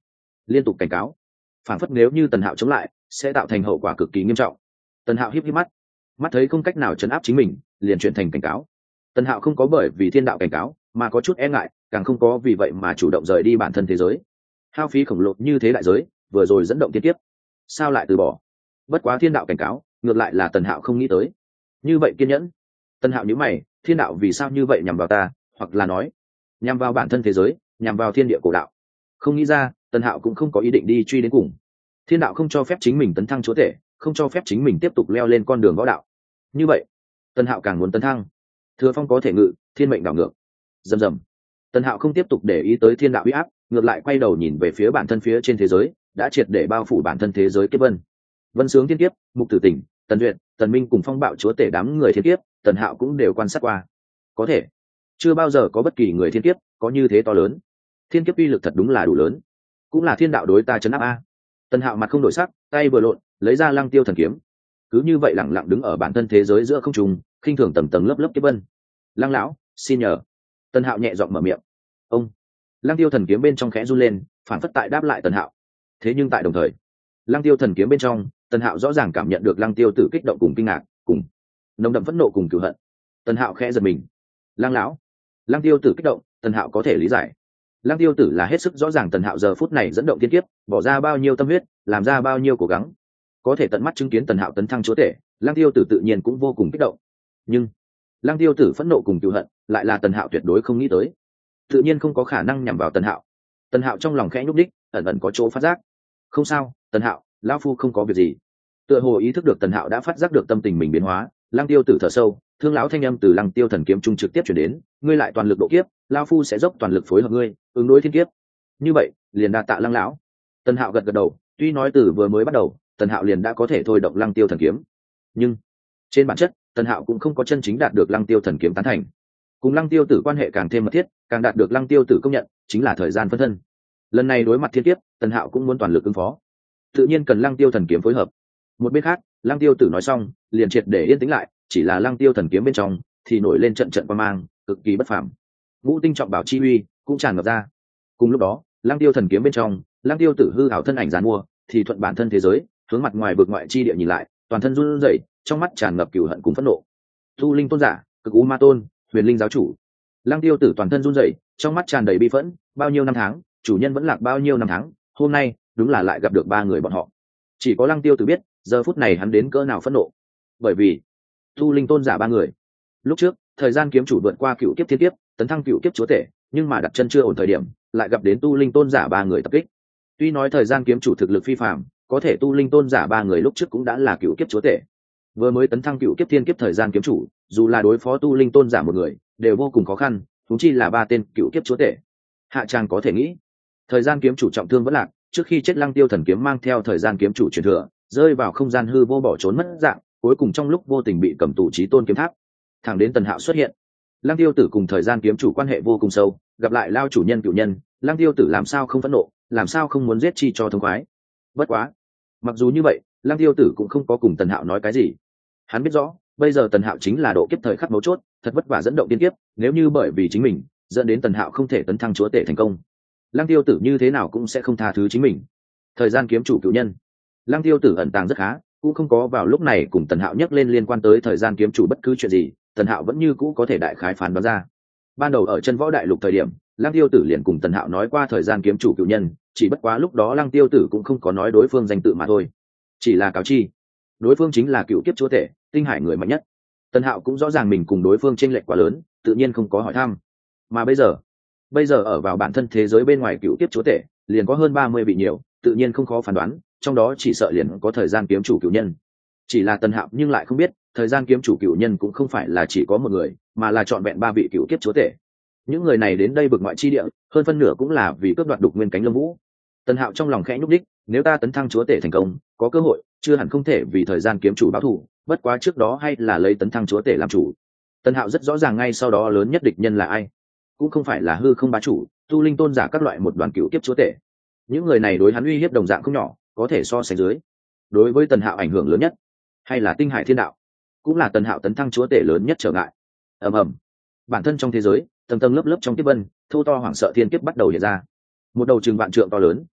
liên tục cảnh cáo, phản phất nếu như Tần Hạo chống lại sẽ tạo thành hậu quả cực kỳ nghiêm trọng. Tần Hạo híp híp mắt, mắt thấy không cách nào chấn áp chính mình, liền chuyển thành cảnh cáo. Tần Hạo không có bởi vì thiên đạo cảnh cáo mà có chút e ngại, càng không có vì vậy mà chủ động rời đi bản thân thế giới. Hao phí khổng lồ như thế đại giới, vừa rồi dẫn động thiên kiếp, sao lại từ bỏ? Bất quá thiên đạo cảnh cáo, ngược lại là Tần Hạo không nghĩ tới. Như vậy kiên nhẫn. Tần Hạo nhíu mày, thiên đạo vì sao như vậy nhằm vào ta, hoặc là nói, nhằm vào bản thân thế giới, nhằm vào thiên địa cổ đạo. Không nghĩ ra, Tần Hạo cũng không có ý định đi truy đến cùng. Thiên đạo không cho phép chính mình tấn thăng chúa tể, không cho phép chính mình tiếp tục leo lên con đường võ đạo. Như vậy, Tần Hạo càng muốn tấn thăng. Thừa phong có thể ngự, thiên mệnh đảo ngược. Rầm rầm. Tần Hạo không tiếp tục để ý tới thiên đạo uy áp, ngược lại quay đầu nhìn về phía bản thân phía trên thế giới, đã triệt để bao phủ bản thân thế giới kiếp vân. Vân sướng thiên kiếp, mục tử tỉnh, Tần Duyệt, Tần Minh cùng phong bạo chúa tể đám người thiên kiếp, Tần Hạo cũng đều quan sát qua. Có thể, chưa bao giờ có bất kỳ người thiên kiếp có như thế to lớn. Thiên kiếp uy lực thật đúng là đủ lớn, cũng là thiên đạo đối ta trấn áp a. Tần Hạo mặt không đổi sắc, tay vừa lộn, lấy ra Lăng Tiêu thần kiếm, cứ như vậy lẳng lặng đứng ở bản thân thế giới giữa không trung, khinh thường tầng tầng lớp lớp kiếp vân. Lăng lão, xin nhờ. Tần Hạo nhẹ giọng mở miệng. Ông. Lăng Tiêu thần kiếm bên trong khẽ run lên, phản phất tại đáp lại Tần Hạo. Thế nhưng tại đồng thời, Lăng Tiêu thần kiếm bên trong, Tần Hạo rõ ràng cảm nhận được Lăng Tiêu tử kích động cùng kinh ngạc, cùng nồng đậm phẫn nộ cùng cửu hận. Tần Hạo khẽ giật mình. Lăng lão. Lăng Tiêu tử kích động, Tần Hạo có thể lý giải. Lăng Tiêu tử là hết sức rõ ràng Tần Hạo giờ phút này dẫn động thiên kiếp, bỏ ra bao nhiêu tâm huyết, làm ra bao nhiêu cố gắng. Có thể tận mắt chứng kiến Tần Hạo tấn thăng chúa tể, Lăng Tiêu tử tự nhiên cũng vô cùng kích động. Nhưng Lăng Tiêu tử phẫn nộ cùng cửu hận, lại là Tần Hạo tuyệt đối không nghĩ tới. Tự nhiên không có khả năng nhằm vào Tần Hạo. Tần Hạo trong lòng khẽ nhúc đích, ẩn ẩn có chỗ phát giác. Không sao, Tần Hạo, lão phu không có việc gì. Tựa hồ ý thức được Tần Hạo đã phát giác được tâm tình mình biến hóa, Lăng Tiêu tử thở sâu, thương lão thanh âm từ Lăng Tiêu thần kiếm trung trực tiếp truyền đến, ngươi lại toàn lực độ kiếp, lão phu sẽ dốc toàn lực phối hợp ngươi, ứng đối thiên kiếp. Như vậy, liền đa tạ Lăng lão. Tần Hạo gật gật đầu, tuy nói từ vừa mới bắt đầu, Tần Hạo liền đã có thể thôi động Lăng Tiêu thần kiếm, nhưng trên bản chất, Tần Hạo cũng không có chân chính đạt được Lăng Tiêu thần kiếm tán thành. Cùng Lăng Tiêu tử quan hệ càng thêm mật thiết, càng đạt được Lăng Tiêu tử công nhận, chính là thời gian phân thân. Lần này đối mặt thiên kiếp, Tần Hạo cũng muốn toàn lực ứng phó, tự nhiên cần Lăng Tiêu thần kiếm phối hợp. Một bên khác, Lăng Tiêu tử nói xong, liền triệt để yên tĩnh lại, chỉ là Lăng Tiêu thần kiếm bên trong thì nổi lên trận trận quang mang, cực kỳ bất phàm. Ngũ tinh trọng bảo chi uy cũng tràn ngập ra. Cùng lúc đó, Lăng Tiêu thần kiếm bên trong, Lăng Tiêu tử hư ảo thân ảnh giàn mua, thì thuận bản thân thế giới, hướng mặt ngoài vực ngoại chi địa nhìn lại, toàn thân run rẩy, trong mắt tràn ngập cừu hận cùng phẫn nộ. Tu linh tôn giả, cực u ma tôn, huyền linh giáo chủ. Lăng Tiêu tử toàn thân run rẩy, trong mắt tràn đầy bi phẫn, bao nhiêu năm tháng, chủ nhân vẫn lạc bao nhiêu năm tháng, hôm nay đúng là lại gặp được ba người bọn họ. Chỉ có Lăng Tiêu tử biết, giờ phút này hắn đến cỡ nào phẫn nộ. Bởi vì tu linh tôn giả ba người, lúc trước thời gian kiếm chủ vượt qua cựu kiếp thiên kiếp, tấn thăng cựu kiếp chúa tể, nhưng mà đặt chân chưa ổn thời điểm, lại gặp đến tu linh tôn giả ba người tập kích. Tuy nói thời gian kiếm chủ thực lực phi phàm, có thể tu linh tôn giả ba người lúc trước cũng đã là cựu kiếp chúa tể. Vừa mới tấn thăng cựu kiếp thiên kiếp thời gian kiếm chủ, dù là đối phó tu linh tôn giả một người, đều vô cùng khó khăn, huống chi là ba tên cựu kiếp chúa tể. Hạ Trang có thể nghĩ, thời gian kiếm chủ trọng thương vẫn lạc, trước khi chết Lăng Tiêu thần kiếm mang theo thời gian kiếm chủ truyền thừa, rơi vào không gian hư vô bỏ trốn mất dạng, cuối cùng trong lúc vô tình bị cầm tù chí tôn kiếm tháp. Thẳng đến Tần Hạo xuất hiện, Lăng Tiêu tử cùng thời gian kiếm chủ quan hệ vô cùng sâu, gặp lại lao chủ nhân cựu nhân, Lăng Tiêu tử làm sao không phẫn nộ, làm sao không muốn giết chi cho thông khoái. Bất quá, mặc dù như vậy, Lăng Tiêu tử cũng không có cùng Tần Hạo nói cái gì. Hắn biết rõ, bây giờ Tần Hạo chính là độ kiếp thời khắc mấu chốt, thật vất vả dẫn động tiên kiếp, nếu như bởi vì chính mình dẫn đến Tần Hạo không thể tấn thăng chúa tể thành công, Lăng Tiêu tử như thế nào cũng sẽ không tha thứ chính mình. Thời gian kiếm chủ cựu nhân, Lăng Tiêu tử ẩn tàng rất khá, cũng không có vào lúc này cùng Tần Hạo nhắc lên liên quan tới thời gian kiếm chủ bất cứ chuyện gì, Tần Hạo vẫn như cũ có thể đại khái phán đoán ra. Ban đầu ở chân võ đại lục thời điểm, Lăng Tiêu tử liền cùng Tần Hạo nói qua thời gian kiếm chủ cựu nhân, chỉ bất quá lúc đó Lăng Tiêu tử cũng không có nói đối phương danh tự mà thôi, chỉ là cáo chi đối phương chính là cựu kiếp chúa tể, tinh hải người mạnh nhất. Tần Hạo cũng rõ ràng mình cùng đối phương chênh lệch quá lớn, tự nhiên không có hỏi thăm. Mà bây giờ, bây giờ ở vào bản thân thế giới bên ngoài cựu kiếp chúa tể, liền có hơn ba mươi vị nhiều, tự nhiên không khó phán đoán, trong đó chỉ sợ liền có thời gian kiếm chủ cựu nhân. Chỉ là Tần Hạo nhưng lại không biết, thời gian kiếm chủ cựu nhân cũng không phải là chỉ có một người, mà là trọn vẹn ba vị cựu kiếp chúa tể. Những người này đến đây vực ngoại chi địa, hơn phân nửa cũng là vì cướp đoạt đục nguyên cánh lông vũ. Tần Hạo trong lòng khẽ nhúc đích, nếu ta tấn thăng chúa tể thành công, có cơ hội, chưa hẳn không thể vì thời gian kiếm chủ báo thù, bất quá trước đó hay là lấy tấn thăng chúa tể làm chủ. Tần Hạo rất rõ ràng ngay sau đó lớn nhất địch nhân là ai, cũng không phải là hư không bá chủ, tu linh tôn giả các loại một đoàn cựu kiếp chúa tể. Những người này đối hắn uy hiếp đồng dạng không nhỏ, có thể so sánh dưới. Đối với Tần Hạo ảnh hưởng lớn nhất, hay là tinh hải thiên đạo, cũng là Tần Hạo tấn thăng chúa tể lớn nhất trở ngại. ầm ầm, bản thân trong thế giới, tầng tầng lớp lớp trong kiếp vân, thô to hoảng sợ thiên kiếp bắt đầu hiện ra. Một đầu trường vạn trượng to lớn,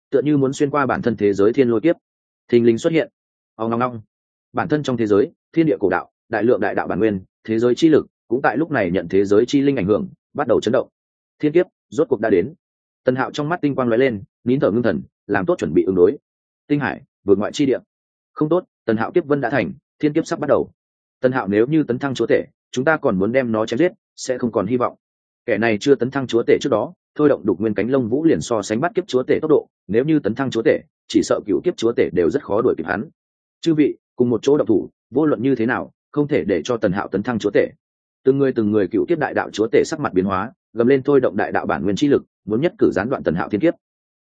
tựa như muốn xuyên qua bản thân thế giới thiên lôi kiếp thình lình xuất hiện. Ông ngong ngong, bản thân trong thế giới thiên địa cổ đạo, đại lượng đại đạo bản nguyên, thế giới chi lực cũng tại lúc này nhận thế giới chi linh ảnh hưởng, bắt đầu chấn động. Thiên kiếp rốt cuộc đã đến. Tần Hạo trong mắt tinh quang lóe lên, nín thở ngưng thần, làm tốt chuẩn bị ứng đối. Tinh hải vượt ngoại chi địa. Không tốt, Tần Hạo kiếp vân đã thành, thiên kiếp sắp bắt đầu. Tần Hạo nếu như tấn thăng chúa tể, chúng ta còn muốn đem nó chém giết, sẽ không còn hy vọng. Kẻ này chưa tấn thăng chúa tể trước đó, thôi động đục nguyên cánh lông vũ liền so sánh bắt kiếp chúa tể tốc độ, nếu như tấn thăng chúa tể, chỉ sợ cựu kiếp chúa tể đều rất khó đuổi kịp hắn. Chư vị, cùng một chỗ động thủ, vô luận như thế nào, không thể để cho Tần Hạo tấn thăng chúa tể. Từng người từng người cựu kiếp đại đạo chúa tể sắc mặt biến hóa, gầm lên thôi động đại đạo bản nguyên chi lực, muốn nhất cử gián đoạn Tần Hạo thiên kiếp.